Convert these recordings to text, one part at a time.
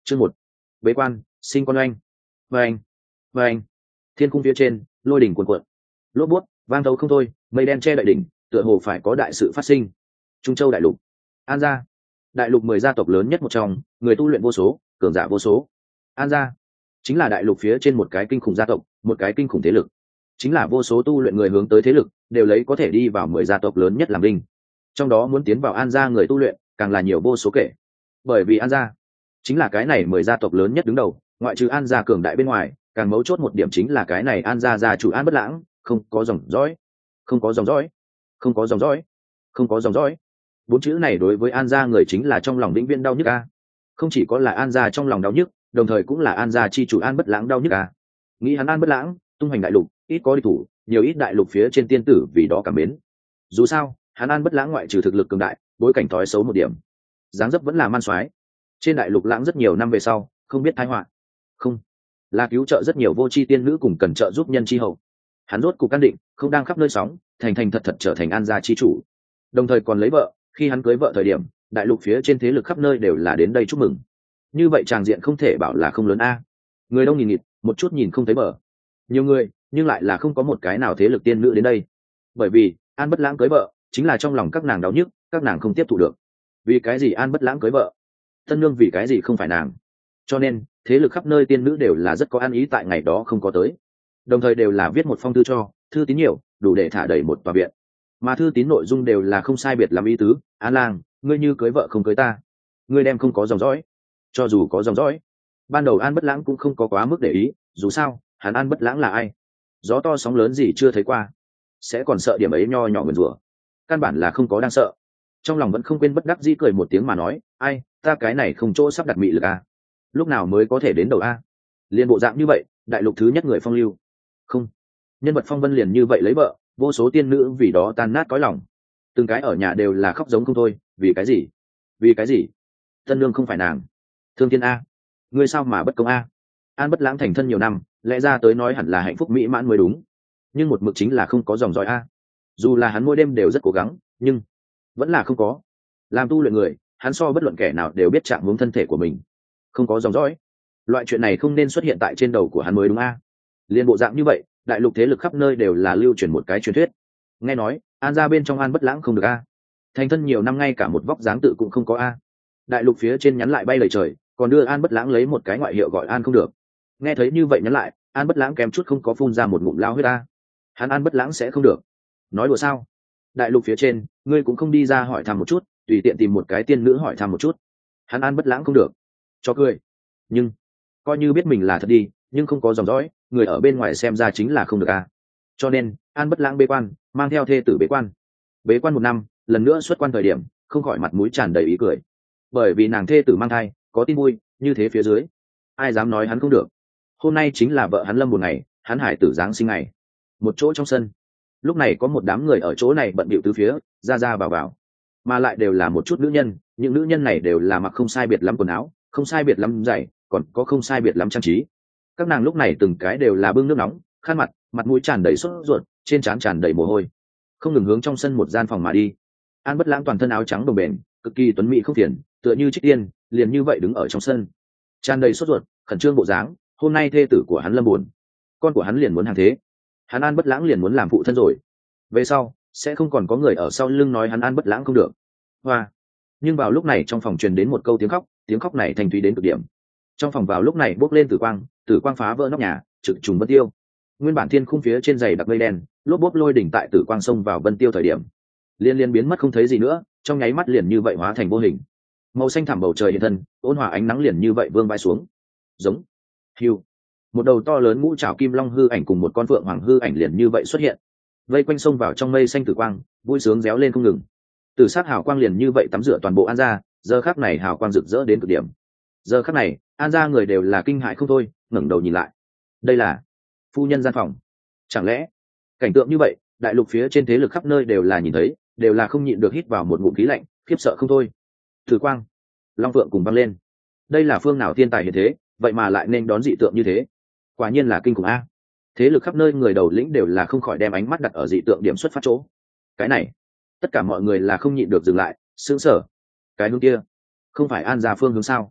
Chương 1. Bế quan, sinh con oanh. Oanh, oanh. Thiên cung phía trên, lôi đỉnh cuồn cuộn. Lốp buốt, vang thấu không thôi, mây đen che đậy đỉnh, tựa hồ phải có đại sự phát sinh. Trung Châu đại lục. An gia. Đại lục 10 gia tộc lớn nhất một trong, người tu luyện vô số, cường giả vô số. An gia chính là đại lục phía trên một cái kinh khủng gia tộc, một cái kinh khủng thế lực. Chính là vô số tu luyện người hướng tới thế lực, đều lấy có thể đi vào 10 gia tộc lớn nhất làm đinh. Trong đó muốn tiến vào An gia người tu luyện, càng là nhiều vô số kể. Bởi vì An gia chính là cái này 10 gia tộc lớn nhất đứng đầu, ngoại trừ An gia cường đại bên ngoài, càng mấu chốt một điểm chính là cái này An gia gia chủ An Bất Lãng, không có dòng dõi, không có dòng dõi, không có dòng dõi, không có dòng dõi. Bốn chữ này đối với An gia người chính là trong lòng vĩnh viễn đau nhức a. Không chỉ có là An gia trong lòng đau nhức, đồng thời cũng là An gia chi chủ An Bất Lãng đau nhức a. Nghĩ hắn An Bất Lãng tung hoành đại lục, ít có địch thủ, nhiều ít đại lục phía trên tiên tử vì đó cảm mến. Dù sao, hắn An Bất Lãng ngoại trừ thực lực cường đại, bối cảnh thói xấu một điểm, dáng dấp vẫn là man soái. Trên đại lục lãng rất nhiều năm về sau, không biết tai họa, không là cứu trợ rất nhiều vô tri tiên nữ cùng cần trợ giúp nhân chi hậu. Hắn rốt cục căn định, không đang khắp nơi sóng, thành thành thật thật trở thành An gia chi chủ. Đồng thời còn lấy vợ, khi hắn cưới vợ thời điểm, đại lục phía trên thế lực khắp nơi đều là đến đây chúc mừng. Như vậy tràng diện không thể bảo là không lớn a. Người đông nghìn nghịt, một chút nhìn không thấy bờ. Nhiều người, nhưng lại là không có một cái nào thế lực tiên nữ đến đây. Bởi vì, An Bất Lãng cưới vợ, chính là trong lòng các nàng đau nhức, các nàng không tiếp thụ được. Vì cái gì An Bất Lãng cưới vợ? Tân nương vì cái gì không phải nàng? Cho nên, thế lực khắp nơi tiên nữ đều là rất có ăn ý tại ngày đó không có tới. Đồng thời đều là viết một phong thư cho, thư tín nhiều, đủ để thả đầy một tòa viện. Mà thư tín nội dung đều là không sai biệt làm ý tứ, An lang, ngươi như cưới vợ không cưới ta, ngươi đem không có dòng dõi. Cho dù có dòng dõi, ban đầu An Bất Lãng cũng không có quá mức để ý, dù sao, hắn An Bất Lãng là ai? Gió to sóng lớn gì chưa thấy qua, sẽ còn sợ điểm ấy nho nhỏ nguyền rủa. Căn bản là không có đang sợ. Trong lòng vẫn không quên bất đắc dĩ cười một tiếng mà nói, ai, ta cái này không chỗ sắp đặt mị lực à? Lúc nào mới có thể đến đầu a? Liên bộ dạng như vậy, đại lục thứ nhất người phong lưu. Không, nhân vật phong vân liền như vậy lấy vợ, vô số tiên nữ vì đó tan nát cõi lòng. Từng cái ở nhà đều là khóc giống không thôi, vì cái gì? Vì cái gì? Tân lương không phải nàng. Thương thiên a, ngươi sao mà bất công a? An Bất Lãng thành thân nhiều năm, lẽ ra tới nói hẳn là hạnh phúc mỹ mãn mới đúng, nhưng một mực chính là không có dòng dõi a. Dù là hắn mỗi đêm đều rất cố gắng, nhưng vẫn là không có. Làm tu luyện người, hắn so bất luận kẻ nào đều biết chạm hướng thân thể của mình, không có dòng dõi. Loại chuyện này không nên xuất hiện tại trên đầu của hắn mới đúng a. Liên bộ dạng như vậy, đại lục thế lực khắp nơi đều là lưu truyền một cái truyền thuyết. Nghe nói, An gia bên trong An Bất Lãng không được a. Thành thân nhiều năm ngay cả một vóc dáng tự cũng không có a. Đại lục phía trên nhắn lại bay lời trời, còn đưa An Bất Lãng lấy một cái ngoại hiệu gọi An không được. Nghe thấy như vậy nhắn lại, An Bất Lãng kém chút không có phun ra một ngụm lao huyết a. Hắn An Bất Lãng sẽ không được. Nói đùa sao? Đại lục phía trên, ngươi cũng không đi ra hỏi thăm một chút, tùy tiện tìm một cái tiên nữ hỏi thăm một chút. Hắn An Bất Lãng không được. Cho cười. Nhưng coi như biết mình là thật đi, nhưng không có dòng dõi, người ở bên ngoài xem ra chính là không được a. Cho nên, An Bất Lãng bế quan, mang theo thê tử bế quan. Bế quan 1 năm, lần nữa xuất quan thời điểm, không khỏi mặt mũi tràn đầy ý cười. Bởi vì nàng thê tử mang thai, có tin vui, như thế phía dưới, ai dám nói hắn không được. Hôm nay chính là vợ hắn lâm một ngày, hắn hải tử giáng sinh ngày. Một chỗ trong sân, lúc này có một đám người ở chỗ này bận bịu tứ phía, ra ra vào vào, mà lại đều là một chút nữ nhân. Những nữ nhân này đều là mặc không sai biệt lắm quần áo, không sai biệt lắm giày, còn có không sai biệt lắm trang trí. Các nàng lúc này từng cái đều là bưng nước nóng, khăn mặt, mặt mũi tràn đầy sốt ruột, trên trán tràn đầy mồ hôi, không ngừng hướng trong sân một gian phòng mà đi. An Bất Lãng toàn thân áo trắng đồng bền, cực kỳ tuấn mỹ không phiền, tựa như trích tiên, liền như vậy đứng ở trong sân, tràn đầy sốt ruột, khẩn trương bộ dáng. Hôm nay thê tử của hắn lâm buồn, con của hắn liền muốn hàng thế, hắn An Bất Lãng liền muốn làm phụ thân rồi. Về sau sẽ không còn có người ở sau lưng nói hắn An Bất Lãng không được. Hoa. Nhưng vào lúc này trong phòng truyền đến một câu tiếng khóc, tiếng khóc này thành thúy đến cực điểm. Trong phòng vào lúc này bốc lên tử quang phá vỡ nóc nhà, trực trùng Vân Tiêu. Nguyên bản thiên khung phía trên dày đặc mây đen, lốp bốp lôi đỉnh tại tử quang xông vào Vân Tiêu thời điểm, liên liên biến mất không thấy gì nữa, trong nháy mắt liền như vậy hóa thành vô hình. Màu xanh thẳm bầu trời hiện thân, ôn hòa ánh nắng liền như vậy vương vai xuống. Giống. Hưu. Một đầu to lớn ngũ trảo kim long hư ảnh cùng một con phượng hoàng hư ảnh liền như vậy xuất hiện, vây quanh xông vào trong mây xanh tử quang, vui sướng réo lên không ngừng. Tử sát hào quang liền như vậy tắm rửa toàn bộ An gia, giờ khắc này hào quang rực rỡ đến cực điểm. Giờ khắc này, An gia người đều là kinh hãi không thôi, ngẩng đầu nhìn lại. Đây là phu nhân gian phòng. Chẳng lẽ cảnh tượng như vậy, đại lục phía trên thế lực khắp nơi đều là nhìn thấy, đều là không nhịn được hít vào một ngụm khí lạnh, khiếp sợ không thôi. Tử quang, long phượng cùng văng lên. Đây là phương nào thiên tài hiện thế, vậy mà lại nên đón dị tượng như thế, quả nhiên là kinh khủng a. Thế lực khắp nơi người đầu lĩnh đều là không khỏi đem ánh mắt đặt ở dị tượng điểm xuất phát chỗ. Cái này, tất cả mọi người là không nhịn được dừng lại, sững sờ. Cái hướng kia, không phải An gia phương hướng sao?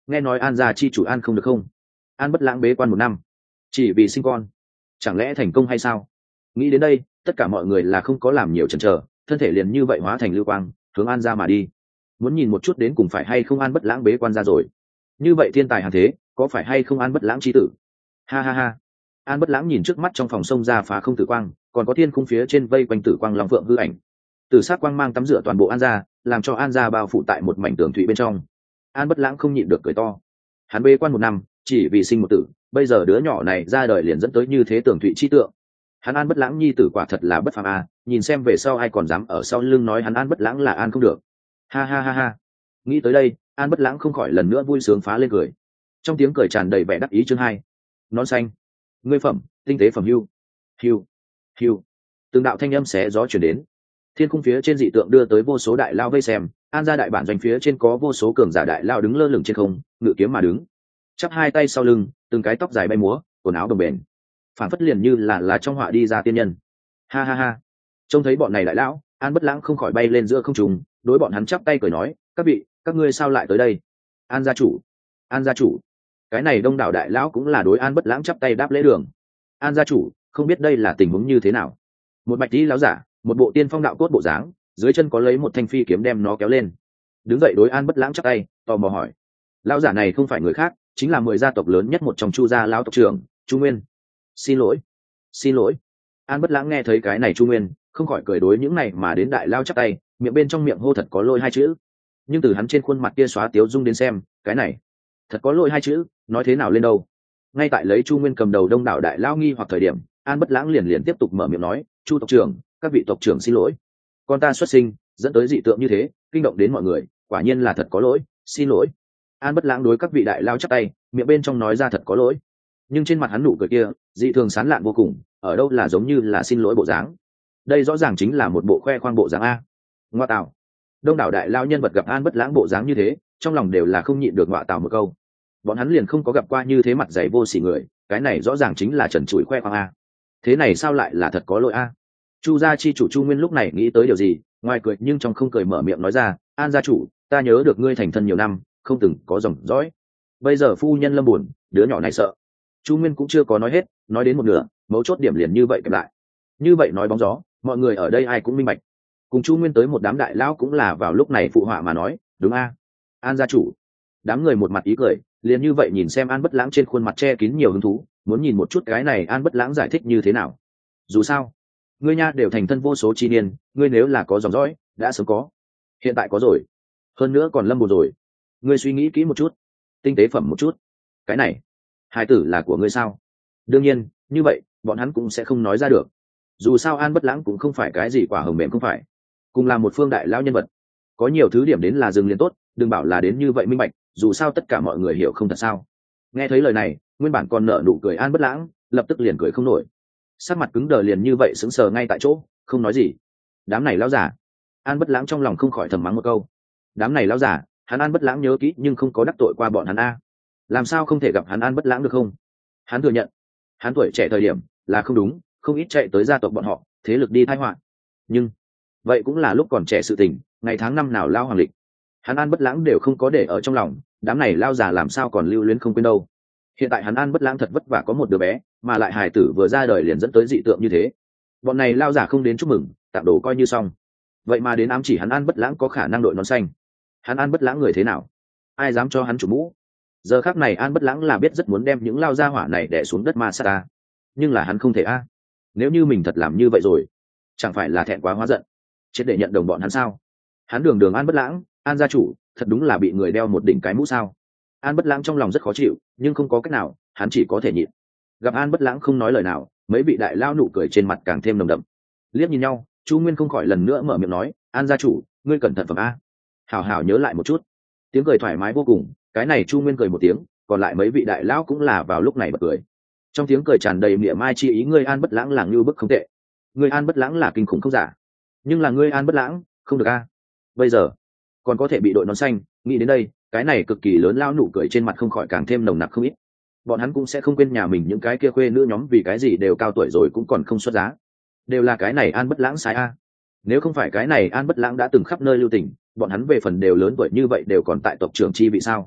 nghe nói An gia chi chủ An không được không? An Bất Lãng bế quan 1 năm, chỉ vì sinh con, chẳng lẽ thành công hay sao? Nghĩ đến đây, tất cả mọi người là không có làm nhiều chần chờ, thân thể liền như vậy hóa thành lưu quang, hướng An gia mà đi. Muốn nhìn một chút đến cùng phải hay không An Bất Lãng bế quan ra rồi. Như vậy thiên tài hàng thế, có phải hay không An Bất Lãng chi tử? Ha ha ha. An Bất Lãng nhìn trước mắt trong phòng sông ra phá không tử quang, còn có thiên khung phía trên vây quanh tử quang long phượng hư ảnh. Tử sắc quang mang tắm rửa toàn bộ An gia, làm cho An gia bao phủ tại một mảnh tường thủy bên trong. An Bất Lãng không nhịn được cười to. Hắn bế quan 1 năm, chỉ vì sinh một tử, bây giờ đứa nhỏ này ra đời liền dẫn tới như thế tường thủy chi tượng. Hắn An Bất Lãng nhi tử quả thật là bất phàm a, nhìn xem về sau ai còn dám ở sau lưng nói hắn An Bất Lãng là An không được. Ha ha ha ha. Nghĩ tới đây, An Bất Lãng không khỏi lần nữa vui sướng phá lên cười. Trong tiếng cười tràn đầy vẻ đắc ý chương 2. Nón xanh, ngươi phẩm, tinh tế phẩm hưu. Hưu, hưu. Từng đạo thanh âm xé gió truyền đến. Thiên khung phía trên dị tượng đưa tới vô số đại lao vây xem, An gia đại bản doanh phía trên có vô số cường giả đại lao đứng lơ lửng trên không, ngự kiếm mà đứng, chắp hai tay sau lưng, từng cái tóc dài bay múa, quần áo đồng bền, phản phất liền như là trong họa đi ra tiên nhân. Ha ha ha. Trông thấy bọn này đại lão, An Bất Lãng không khỏi bay lên giữa không trung, đối bọn hắn chắp tay cười nói, các vị, các ngươi sao lại tới đây? An gia chủ, An gia chủ. Cái này đông đảo đại lão cũng là đối An Bất Lãng chắp tay đáp lễ đường. An gia chủ, không biết đây là tình huống như thế nào? Một bạch tí lão giả, một bộ tiên phong đạo cốt bộ dáng, dưới chân có lấy một thanh phi kiếm đem nó kéo lên, đứng dậy đối An Bất Lãng chắp tay, tò mò hỏi. Lão giả này không phải người khác, chính là 10 gia tộc lớn nhất một trong Chu gia lão tộc trưởng, Chu Nguyên. Xin lỗi, xin lỗi. An Bất Lãng nghe thấy cái này Chu Nguyên, không khỏi cười đối những này mà đến đại lao chắp tay, miệng bên trong miệng hô thật có lỗi 2 chữ. Nhưng từ hắn trên khuôn mặt kia xóa tiếu dung đến xem, cái này thật có lỗi 2 chữ, nói thế nào lên đâu? Ngay tại lấy Chu Nguyên cầm đầu đông đảo đại lao nghi hoặc thời điểm, An Bất Lãng liền tiếp tục mở miệng nói, Chu tộc trưởng, các vị tộc trưởng xin lỗi, con ta xuất sinh dẫn tới dị tượng như thế, kinh động đến mọi người, quả nhiên là thật có lỗi, xin lỗi. An Bất Lãng đối các vị đại lao chắp tay, miệng bên trong nói ra thật có lỗi, nhưng trên mặt hắn nụ cười kia dị thường sán lạn vô cùng, ở đâu là giống như là xin lỗi bộ dáng, đây rõ ràng chính là một bộ khoe khoang bộ dáng a. Ngoa tạo. Đông đảo đại lao nhân vật gặp An Bất Lãng bộ dáng như thế, trong lòng đều là không nhịn được ngoa tạo một câu. Bọn hắn liền không có gặp qua như thế mặt dày vô sỉ người, cái này rõ ràng chính là trần trụi khoe khoang a. Thế này sao lại là thật có lỗi a? Chu gia chi chủ Chu Nguyên lúc này nghĩ tới điều gì, ngoài cười nhưng trong không cười mở miệng nói ra, An gia chủ, ta nhớ được ngươi thành thân nhiều năm, không từng có dòng dõi, bây giờ phu nhân lâm buồn, đứa nhỏ này sợ. Chu Nguyên cũng chưa có nói hết, nói đến một nửa, mấu chốt điểm liền như vậy kẹp lại. Như vậy nói bóng gió, mọi người ở đây ai cũng minh bạch. Cùng Chu Nguyên tới một đám đại lão cũng là vào lúc này phụ họa mà nói, đúng a, An gia chủ. Đám người một mặt ý cười, liền như vậy nhìn xem An Bất Lãng trên khuôn mặt che kín nhiều hứng thú, muốn nhìn một chút cái này An Bất Lãng giải thích như thế nào. Dù sao, ngươi nha đều thành thân vô số chi niên, ngươi nếu là có dòng dõi, đã sớm có, hiện tại có rồi, hơn nữa còn lâm buồn rồi. Ngươi suy nghĩ kỹ một chút, tinh tế phẩm một chút, cái này hài tử là của ngươi sao? Đương nhiên, như vậy bọn hắn cũng sẽ không nói ra được. Dù sao An Bất Lãng cũng không phải cái gì quả hồng mềm, không phải, cùng là một phương đại lão nhân vật, có nhiều thứ điểm đến là dừng liền tốt, đừng bảo là đến như vậy minh bạch, dù sao tất cả mọi người hiểu không thật sao. Nghe thấy lời này, nguyên bản còn nở nụ cười An Bất Lãng lập tức liền cười không nổi, sắc mặt cứng đờ liền như vậy sững sờ ngay tại chỗ, không nói gì. Đám này lão giả, An Bất Lãng trong lòng không khỏi thầm mắng một câu. Đám này lão giả, hắn An Bất Lãng nhớ kỹ nhưng không có đắc tội qua bọn hắn a, làm sao không thể gặp hắn An Bất Lãng được không? Hắn thừa nhận, hắn tuổi trẻ thời điểm là không đúng, không ít chạy tới gia tộc bọn họ, thế lực đi tai họa, nhưng vậy cũng là lúc còn trẻ sự tình, ngày tháng năm nào lao hoàng lịch, hắn An Bất Lãng đều không có để ở trong lòng, đám này lao giả làm sao còn lưu luyến không quên đâu. Hiện tại hắn An Bất Lãng thật vất vả có một đứa bé, mà lại hài tử vừa ra đời liền dẫn tới dị tượng như thế, bọn này lao giả không đến chúc mừng, tạm đồ coi như xong, vậy mà đến ám chỉ hắn An Bất Lãng có khả năng đội nón xanh. Hắn An Bất Lãng người thế nào, ai dám cho hắn chủ mũ? Giờ khắc này An Bất Lãng là biết rất muốn đem những lao gia hỏa này đè xuống đất ma sát ta, nhưng là hắn không thể a. Nếu như mình thật làm như vậy rồi, chẳng phải là thẹn quá hóa giận, chết để nhận đồng bọn hắn sao? Hắn đường đường An Bất Lãng, An gia chủ, thật đúng là bị người đeo một đỉnh cái mũ sao? An Bất Lãng trong lòng rất khó chịu, nhưng không có cách nào, hắn chỉ có thể nhịn. Gặp An Bất Lãng không nói lời nào, mấy vị đại lao nụ cười trên mặt càng thêm nồng đậm. Liếc nhìn nhau, Chu Nguyên không khỏi lần nữa mở miệng nói, An gia chủ, ngươi cẩn thận phẩm a. Hảo hảo nhớ lại một chút. Tiếng cười thoải mái vô cùng, cái này Chu Nguyên cười một tiếng, còn lại mấy vị đại lão cũng là vào lúc này bật cười. Trong tiếng cười tràn đầy mỉa mai chi ý, ngươi An Bất Lãng là ngưu bức không tệ, ngươi An Bất Lãng là kinh khủng không giả, nhưng là ngươi An Bất Lãng không được a. Bây giờ còn có thể bị đội nón xanh, nghĩ đến đây, cái này cực kỳ lớn lao nụ cười trên mặt không khỏi càng thêm nồng nặc không ít. Bọn hắn cũng sẽ không quên nhà mình những cái kia khuê nữ nhóm vì cái gì đều cao tuổi rồi cũng còn không xuất giá, đều là cái này An Bất Lãng sai a. Nếu không phải cái này An Bất Lãng đã từng khắp nơi lưu tình, bọn hắn về phần đều lớn tuổi như vậy đều còn tại tộc trưởng chi vị sao?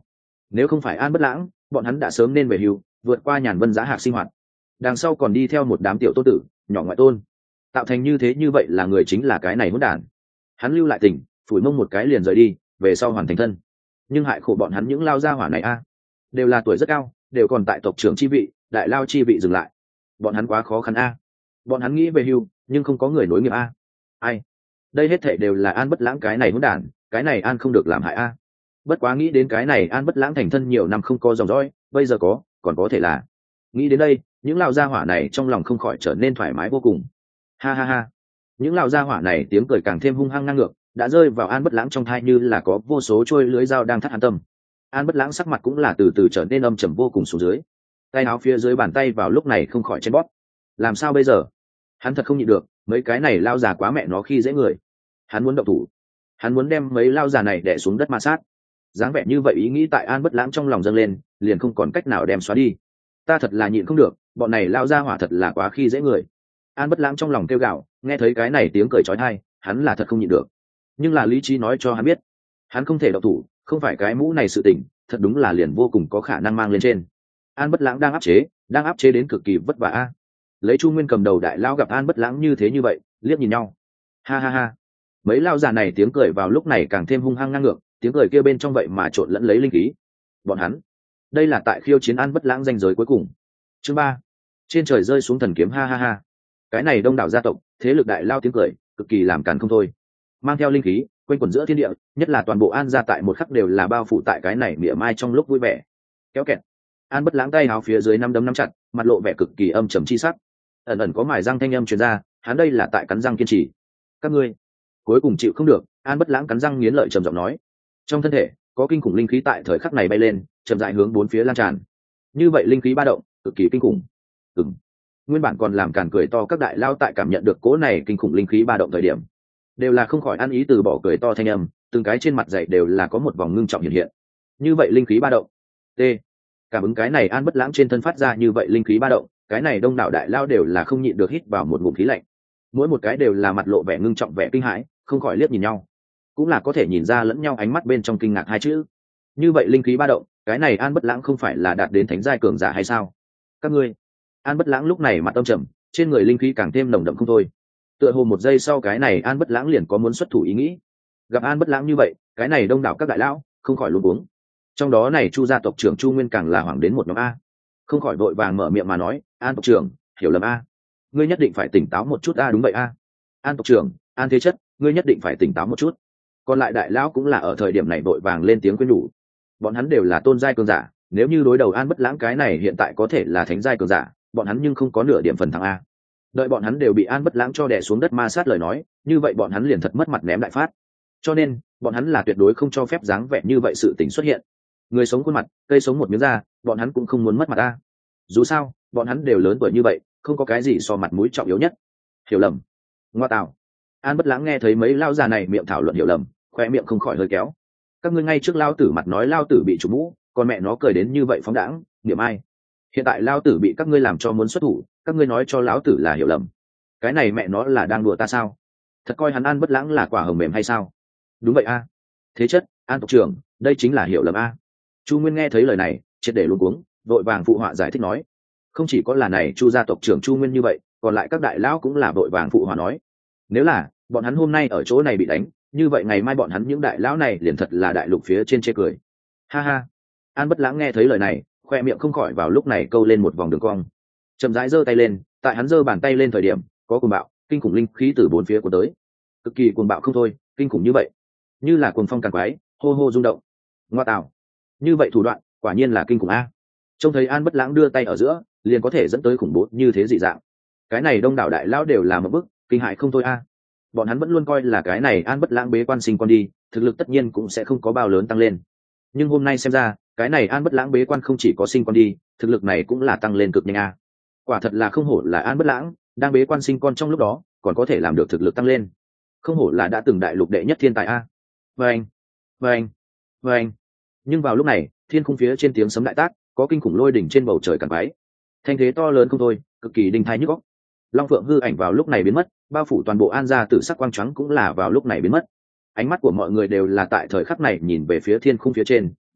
nếu không phải An Bất Lãng, bọn hắn đã sớm nên về hưu, vượt qua nhàn vân giá hạc sinh hoạt. Đằng sau còn đi theo một đám tiểu tôn tử, nhỏ ngoại tôn, tạo thành như thế, như vậy là người chính là cái này hỗn đản. Hắn lưu lại tỉnh, phủi mông một cái liền rời đi, về sau hoàn thành thân. Nhưng hại khổ bọn hắn những lao gia hỏa này a, đều là tuổi rất cao, đều còn tại tộc trưởng chi vị, đại lao chi vị dừng lại. Bọn hắn quá khó khăn a. Bọn hắn nghĩ về hưu, nhưng không có người nối nghiệp a. Ai? Đây hết thảy đều là An Bất Lãng cái này hỗn đản, cái này An không được làm hại a. Bất quá nghĩ đến cái này An Bất Lãng thành thân nhiều năm không có dòng dõi, bây giờ có, còn có thể là. Nghĩ đến đây, những lão gia hỏa này trong lòng không khỏi trở nên thoải mái vô cùng. Ha ha ha. Những lão gia hỏa này tiếng cười càng thêm hung hăng ngang ngược, đã rơi vào An Bất Lãng trong tai như là có vô số trôi lưới dao đang thắt hắn tâm. An Bất Lãng sắc mặt cũng là từ từ trở nên âm trầm vô cùng xuống dưới. Tay áo phía dưới bàn tay vào lúc này không khỏi chen bóp. Làm sao bây giờ? Hắn thật không nhịn được, mấy cái này lao già quá mẹ nó khi dễ người. Hắn muốn động thủ, hắn muốn đem mấy lao già này đè xuống đất ma sát. Dáng vẻ như vậy ý nghĩ tại An Bất Lãng trong lòng dâng lên, liền không còn cách nào đem xóa đi. Ta thật là nhịn không được, bọn này lao ra hỏa thật là quá khi dễ người. An Bất Lãng trong lòng kêu gào, nghe thấy cái này tiếng cười chói tai, hắn là thật không nhịn được. Nhưng là lý trí nói cho hắn biết, hắn không thể động thủ, không phải cái mũ này sự tình, thật đúng là liền vô cùng có khả năng mang lên trên. An Bất Lãng đang áp chế đến cực kỳ vất vả a. Lấy Chu Nguyên cầm đầu đại lao gặp An Bất Lãng như thế như vậy, liếc nhìn nhau. Ha ha ha. Mấy lao già này tiếng cười vào lúc này càng thêm hung hăng ngang ngược, tiếng cười kia bên trong vậy mà trộn lẫn lấy linh khí. Bọn hắn, đây là tại khiêu chiến An Bất Lãng danh giới cuối cùng. Chương 3. Trên trời rơi xuống thần kiếm ha ha ha. Cái này đông đảo gia tộc, thế lực đại lao tiếng cười, cực kỳ làm càn không thôi. Mang theo linh khí, quanh quẩn giữa thiên địa, nhất là toàn bộ An gia tại một khắc đều là bao phủ tại cái này mỉa mai trong lúc vui vẻ. Kéo kẹt. An Bất Lãng tay áo phía dưới năm đấm nắm chặt, mặt lộ vẻ cực kỳ âm trầm chi sắc. Ẩn ẩn có mài răng thanh âm truyền ra, hắn đây là tại cắn răng kiên trì. Các ngươi, cuối cùng chịu không được. An Bất Lãng cắn răng nghiến lợi trầm giọng nói. Trong thân thể có kinh khủng linh khí tại thời khắc này bay lên, chậm rãi hướng bốn phía lan tràn. Như vậy linh khí ba động, cực kỳ kinh khủng. Nguyên bản còn làm càn cười to các đại lao tại cảm nhận được cỗ này kinh khủng linh khí ba động thời điểm, đều là không khỏi ăn ý từ bỏ cười to thanh âm, từng cái trên mặt dày đều là có một vòng ngưng trọng hiện hiện. Như vậy linh khí ba động. T. Cảm ứng cái này An Bất Lãng trên thân phát ra như vậy linh khí ba động, cái này đông đảo đại lao đều là không nhịn được hít vào một ngụm khí lạnh. Mỗi một cái đều là mặt lộ vẻ ngưng trọng, vẻ kinh hãi, không khỏi liếc nhìn nhau. Cũng là có thể nhìn ra lẫn nhau ánh mắt bên trong kinh ngạc hai chữ. Như vậy linh khí ba động, cái này An Bất Lãng không phải là đạt đến thánh giai cường giả hay sao? Các ngươi. An Bất Lãng lúc này mặt âm trầm, trên người linh khí càng thêm nồng đậm không thôi. Tựa hồ một giây sau cái này An Bất Lãng liền có muốn xuất thủ ý nghĩ. Gặp An Bất Lãng như vậy, cái này đông đảo các đại lão không khỏi luống cuống. Trong đó này Chu gia tộc trưởng Chu Nguyên càng là hoảng đến một nhóm a, không khỏi vội vàng mở miệng mà nói, An tộc trưởng, hiểu lầm a, ngươi nhất định phải tỉnh táo một chút a. Đúng vậy a. An tộc trưởng, An thế chất, ngươi nhất định phải tỉnh táo một chút. Còn lại đại lão cũng là ở thời điểm này vội vàng lên tiếng khuyên nhủ. Bọn hắn đều là tôn giai cường giả, nếu như đối đầu An Bất Lãng cái này hiện tại có thể là thánh giai cường giả, bọn hắn nhưng không có nửa điểm phần thắng a. Đợi bọn hắn đều bị An Bất Lãng cho đè xuống đất ma sát lời nói, như vậy bọn hắn liền thật mất mặt ném đại phát. Cho nên bọn hắn là tuyệt đối không cho phép dáng vẻ như vậy sự tình xuất hiện. Người sống khuôn mặt, cây sống một miếng da, bọn hắn cũng không muốn mất mặt a. Dù sao bọn hắn đều lớn tuổi như vậy, không có cái gì so mặt mũi trọng yếu nhất. Hiểu lầm. Ngoa tạo. An Bất Lãng nghe thấy mấy lao già này miệng thảo luận hiểu lầm, khoe miệng không khỏi hơi kéo. Các ngươi ngay trước lao tử mặt nói lao tử bị trục mũ, còn mẹ nó cười đến như vậy phóng đãng, niệm ai? Hiện tại lao tử bị các ngươi làm cho muốn xuất thủ, các ngươi nói cho lão tử là hiểu lầm. Cái này mẹ nó là đang đùa ta sao? Thật coi hắn An Bất Lãng là quả hồng mềm hay sao? Đúng vậy a. Thế chất, An tộc trưởng, đây chính là hiểu lầm a. Chu Nguyên nghe thấy lời này, triệt để luống cuống, vội vàng phụ họa giải thích nói. Không chỉ có là này Chu gia tộc trưởng Chu Nguyên như vậy, còn lại các đại lão cũng là vội vàng phụ họa nói. Nếu là bọn hắn hôm nay ở chỗ này bị đánh, như vậy ngày mai bọn hắn những đại lão này liền thật là đại lục phía trên chê cười. Ha ha. An Bất Lãng nghe thấy lời này, khoe miệng không khỏi vào lúc này câu lên một vòng đường cong. Chậm rãi giơ tay lên, tại hắn giơ bàn tay lên thời điểm, có cuồng bạo, kinh khủng linh khí từ bốn phía của tới. Cực kỳ cuồng bạo không thôi, kinh khủng như vậy, như là cuồng phong càng quái, hô hô rung động. Ngoa tạo. Như vậy thủ đoạn, quả nhiên là kinh khủng a. Trông thấy An Bất Lãng đưa tay ở giữa, liền có thể dẫn tới khủng bố như thế dị dạng. Cái này đông đảo đại lão đều là một bức, kinh hại không thôi a. Bọn hắn vẫn luôn coi là cái này An Bất Lãng bế quan sinh con đi, thực lực tất nhiên cũng sẽ không có bao lớn tăng lên. Nhưng hôm nay xem ra, cái này An Bất Lãng bế quan không chỉ có sinh con đi, thực lực này cũng là tăng lên cực nhanh a. Quả thật là không hổ là An Bất Lãng, đang bế quan sinh con trong lúc đó, còn có thể làm được thực lực tăng lên. Không hổ là đã từng đại lục đệ nhất thiên tài a. Vâng, vâng, vâng. Nhưng vào lúc này, thiên khung phía trên tiếng sấm đại tác, có kinh khủng lôi đỉnh trên bầu trời càn quái. Thanh thế to lớn không thôi, cực kỳ đinh thái nhức óc. Long Phượng hư ảnh vào lúc này biến mất, bao phủ toàn bộ An gia tử sắc quang trắng cũng là vào lúc này biến mất. Ánh mắt của mọi người đều là tại thời khắc này nhìn về phía thiên khung phía trên,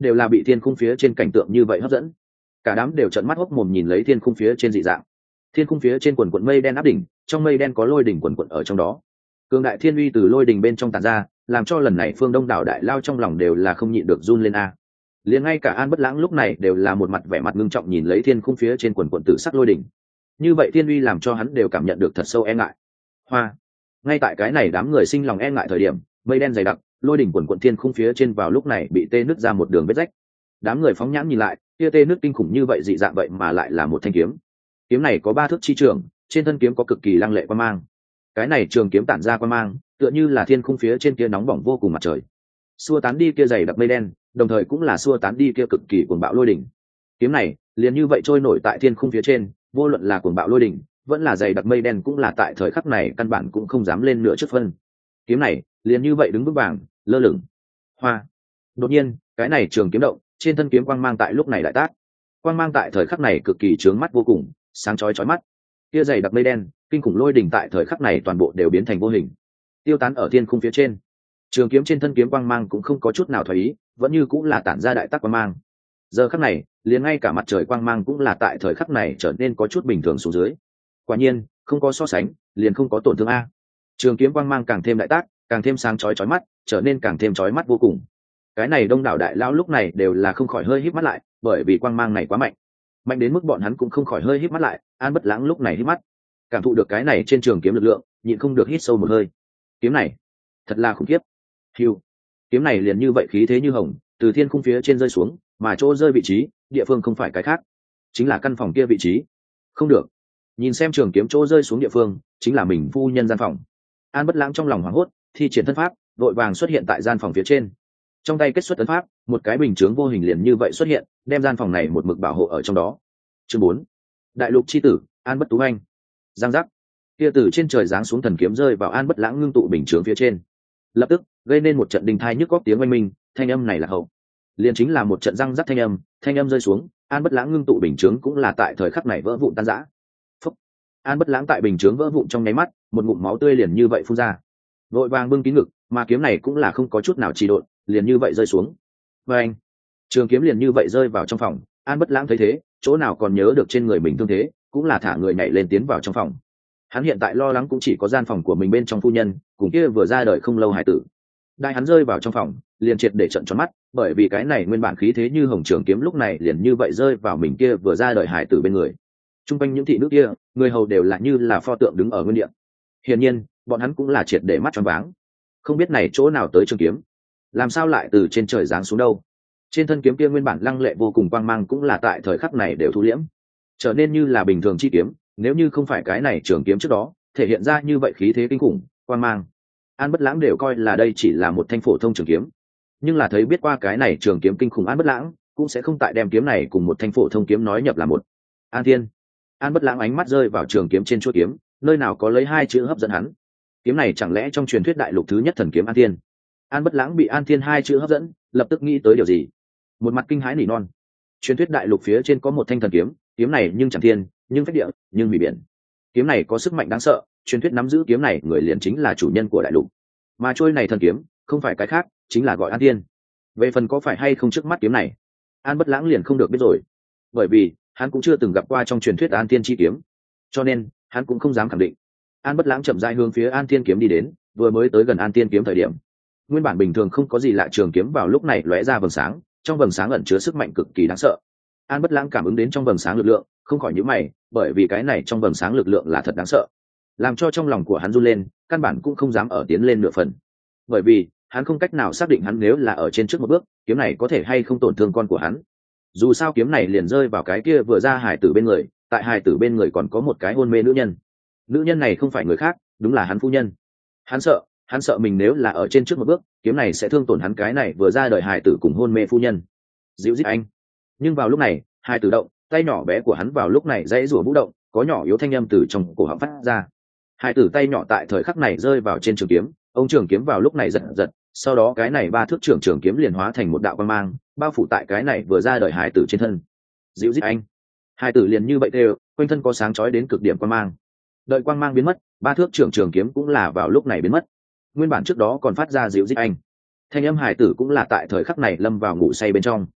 đều là bị thiên khung phía trên cảnh tượng như vậy hấp dẫn. Cả đám đều trợn mắt hốc mồm nhìn lấy thiên khung phía trên dị dạng. Thiên khung phía trên quần quần mây đen áp đỉnh, trong mây đen có lôi đỉnh quần quần ở trong đó. Cường đại thiên uy từ lôi đỉnh bên trong tản ra, làm cho lần này phương đông đảo đại lao trong lòng đều là không nhịn được run lên a. Liền ngay cả An Bất Lãng lúc này đều là một mặt vẻ mặt ngưng trọng nhìn lấy thiên khung phía trên quần quần tử sắc lôi đỉnh. Như vậy thiên uy làm cho hắn đều cảm nhận được thật sâu e ngại. Hoa. Ngay tại cái này đám người sinh lòng e ngại thời điểm, mây đen dày đặc, lôi đỉnh quần quần thiên khung phía trên vào lúc này bị tê nứt ra một đường vết rách. Đám người phóng nhãn nhìn lại, kia tê nứt kinh khủng như vậy dị dạng vậy mà lại là một thanh kiếm. Kiếm này có 3 thước chi trường, trên thân kiếm có cực kỳ lăng lệ quang mang. Cái này trường kiếm tản ra quang mang, tựa như là thiên khung phía trên kia nóng bỏng vô cùng mặt trời. Xua tán đi kia dày đặc mây đen, đồng thời cũng là xua tán đi kia cực kỳ cuồng bạo lôi đỉnh. Kiếm này liền như vậy trôi nổi tại thiên khung phía trên, vô luận là cuồng bạo lôi đỉnh, vẫn là dày đặc mây đen cũng là tại thời khắc này căn bản cũng không dám lên nửa chút phân. Kiếm này liền như vậy đứng vững vàng, lơ lửng. Hoa. Đột nhiên, cái này trường kiếm động, trên thân kiếm quang mang tại lúc này đại tác. Quang mang tại thời khắc này cực kỳ chói mắt vô cùng, sáng chói chói mắt. Kia dày đặc mây đen, kinh khủng lôi đỉnh tại thời khắc này toàn bộ đều biến thành vô hình, tiêu tán ở thiên khung phía trên. Trường kiếm trên thân kiếm quang mang cũng không có chút nào thoái ý, vẫn như cũng là tản ra đại tác quang mang. Giờ khắc này, liền ngay cả mặt trời quang mang cũng là tại thời khắc này trở nên có chút bình thường xuống dưới. Quả nhiên, không có so sánh, liền không có tổn thương a. Trường kiếm quang mang càng thêm đại tác, càng thêm sáng chói chói mắt, trở nên càng thêm chói mắt vô cùng. Cái này đông đảo đại lão lúc này đều là không khỏi hơi híp mắt lại, bởi vì quang mang này quá mạnh, mạnh đến mức bọn hắn cũng không khỏi hơi híp mắt lại. An Bất Lãng lúc này híp mắt, cảm thụ được cái này trên trường kiếm lực lượng, nhịn không được hít sâu một hơi. Kiếm này, thật là khủng khiếp. Hưu, kiếm này liền như vậy khí thế như hồng, từ thiên khung phía trên rơi xuống, mà chỗ rơi vị trí, địa phương không phải cái khác, chính là căn phòng kia vị trí. Không được, nhìn xem trường kiếm chỗ rơi xuống địa phương, chính là mình phu nhân gian phòng. An Bất Lãng trong lòng hoảng hốt, thi triển thân pháp, vội vàng xuất hiện tại gian phòng phía trên. Trong tay kết xuất ấn pháp, một cái bình chướng vô hình liền như vậy xuất hiện, đem gian phòng này một mực bảo hộ ở trong đó. Chương 4. Đại lục chi tử, An Bất Tú Anh. Giang giác. Kia từ trên trời giáng xuống thần kiếm rơi vào An Bất Lãng ngưng tụ bình chướng phía trên. Lập tức, gây nên một trận đình thai nhức góc tiếng oanh minh, thanh âm này là hậu. Liền chính là một trận răng rắc thanh âm rơi xuống, An Bất Lãng ngưng tụ bình chướng cũng là tại thời khắc này vỡ vụn tan rã. Phúc. An Bất Lãng tại bình chướng vỡ vụn trong nháy mắt, một ngụm máu tươi liền như vậy phun ra. Vội vàng bưng kín ngực, mà kiếm này cũng là không có chút nào trì độn, liền như vậy rơi xuống. Và anh, trường kiếm liền như vậy rơi vào trong phòng. An Bất Lãng thấy thế, chỗ nào còn nhớ được trên người mình thương thế, cũng là thả người nhảy lên tiến vào trong phòng. Hắn hiện tại lo lắng cũng chỉ có gian phòng của mình bên trong phu nhân, cùng kia vừa ra đời không lâu hải tử. Đại hắn rơi vào trong phòng, liền triệt để trận tròn mắt, bởi vì cái này nguyên bản khí thế như hồng trường kiếm lúc này liền như vậy rơi vào mình kia vừa ra đời hải tử bên người. Trung quanh những thị nữ kia, người hầu đều là như là pho tượng đứng ở nguyên địa. Hiển nhiên, bọn hắn cũng là triệt để mắt tròn váng. Không biết này chỗ nào tới trường kiếm, làm sao lại từ trên trời giáng xuống đâu? Trên thân kiếm kia nguyên bản lăng lệ vô cùng quang mang cũng là tại thời khắc này đều thu liễm, trở nên như là bình thường chi kiếm. Nếu như không phải cái này trường kiếm trước đó thể hiện ra như vậy khí thế kinh khủng quang mang, An Bất Lãng đều coi là đây chỉ là một thanh phổ thông trường kiếm. Nhưng là thấy biết qua cái này trường kiếm kinh khủng, An Bất Lãng cũng sẽ không tại đem kiếm này cùng một thanh phổ thông kiếm nói nhập là một. An Thiên. An Bất Lãng ánh mắt rơi vào trường kiếm trên chuôi kiếm, nơi nào có lấy 2 chữ hấp dẫn hắn. Kiếm này chẳng lẽ trong truyền thuyết đại lục thứ nhất thần kiếm An Thiên? An Bất Lãng bị An Thiên 2 chữ hấp dẫn, lập tức nghĩ tới điều gì, một mặt kinh hãi nỉ non. Truyền thuyết đại lục phía trên có một thanh thần kiếm, kiếm này nhưng chẳng thiên, nhưng phách địa, nhưng hủy biển. Kiếm này có sức mạnh đáng sợ, truyền thuyết nắm giữ kiếm này người liền chính là chủ nhân của đại lục. Mà trôi này thần kiếm, không phải cái khác, chính là gọi An Thiên. Về phần có phải hay không trước mắt kiếm này, An Bất Lãng liền không được biết rồi. Bởi vì, hắn cũng chưa từng gặp qua trong truyền thuyết An Thiên chi kiếm, cho nên, hắn cũng không dám khẳng định. An Bất Lãng chậm rãi hướng phía An Thiên kiếm đi đến, vừa mới tới gần An Thiên kiếm thời điểm, nguyên bản bình thường không có gì lạ trường kiếm vào lúc này lóe ra vầng sáng, trong vầng sáng ẩn chứa sức mạnh cực kỳ đáng sợ. An Bất Lãng cảm ứng đến trong vầng sáng lực lượng, không khỏi nhíu mày, bởi vì cái này trong vầng sáng lực lượng là thật đáng sợ, làm cho trong lòng của hắn run lên, căn bản cũng không dám ở tiến lên nửa phần. Bởi vì, hắn không cách nào xác định hắn nếu là ở trên trước một bước, kiếm này có thể hay không tổn thương con của hắn. Dù sao kiếm này liền rơi vào cái kia vừa ra hải tử bên người, tại hải tử bên người còn có một cái hôn mê nữ nhân. Nữ nhân này không phải người khác, đúng là hắn phu nhân. Hắn sợ mình nếu là ở trên trước một bước, kiếm này sẽ thương tổn hắn cái này vừa ra đời hải tử cùng hôn mê phu nhân. Dịu dít anh. Nhưng vào lúc này, hải tử động, tay nhỏ bé của hắn vào lúc này dãy rủa vũ động, có nhỏ yếu thanh âm từ trong cổ họng phát ra. Hải tử tay nhỏ tại thời khắc này rơi vào trên trường kiếm, ông trường kiếm vào lúc này giật giật, sau đó cái này 3 thước trường kiếm liền hóa thành một đạo quang mang, bao phủ tại cái này vừa ra đời hải tử trên thân. Dịu dít anh. Hải tử liền như vậy đều, quanh thân có sáng chói đến cực điểm quang mang. Đợi quang mang biến mất, 3 thước trường kiếm cũng là vào lúc này biến mất. Nguyên bản trước đó còn phát ra dịu dít anh. Thanh âm hải tử cũng là tại thời khắc này lâm vào ngủ say bên trong.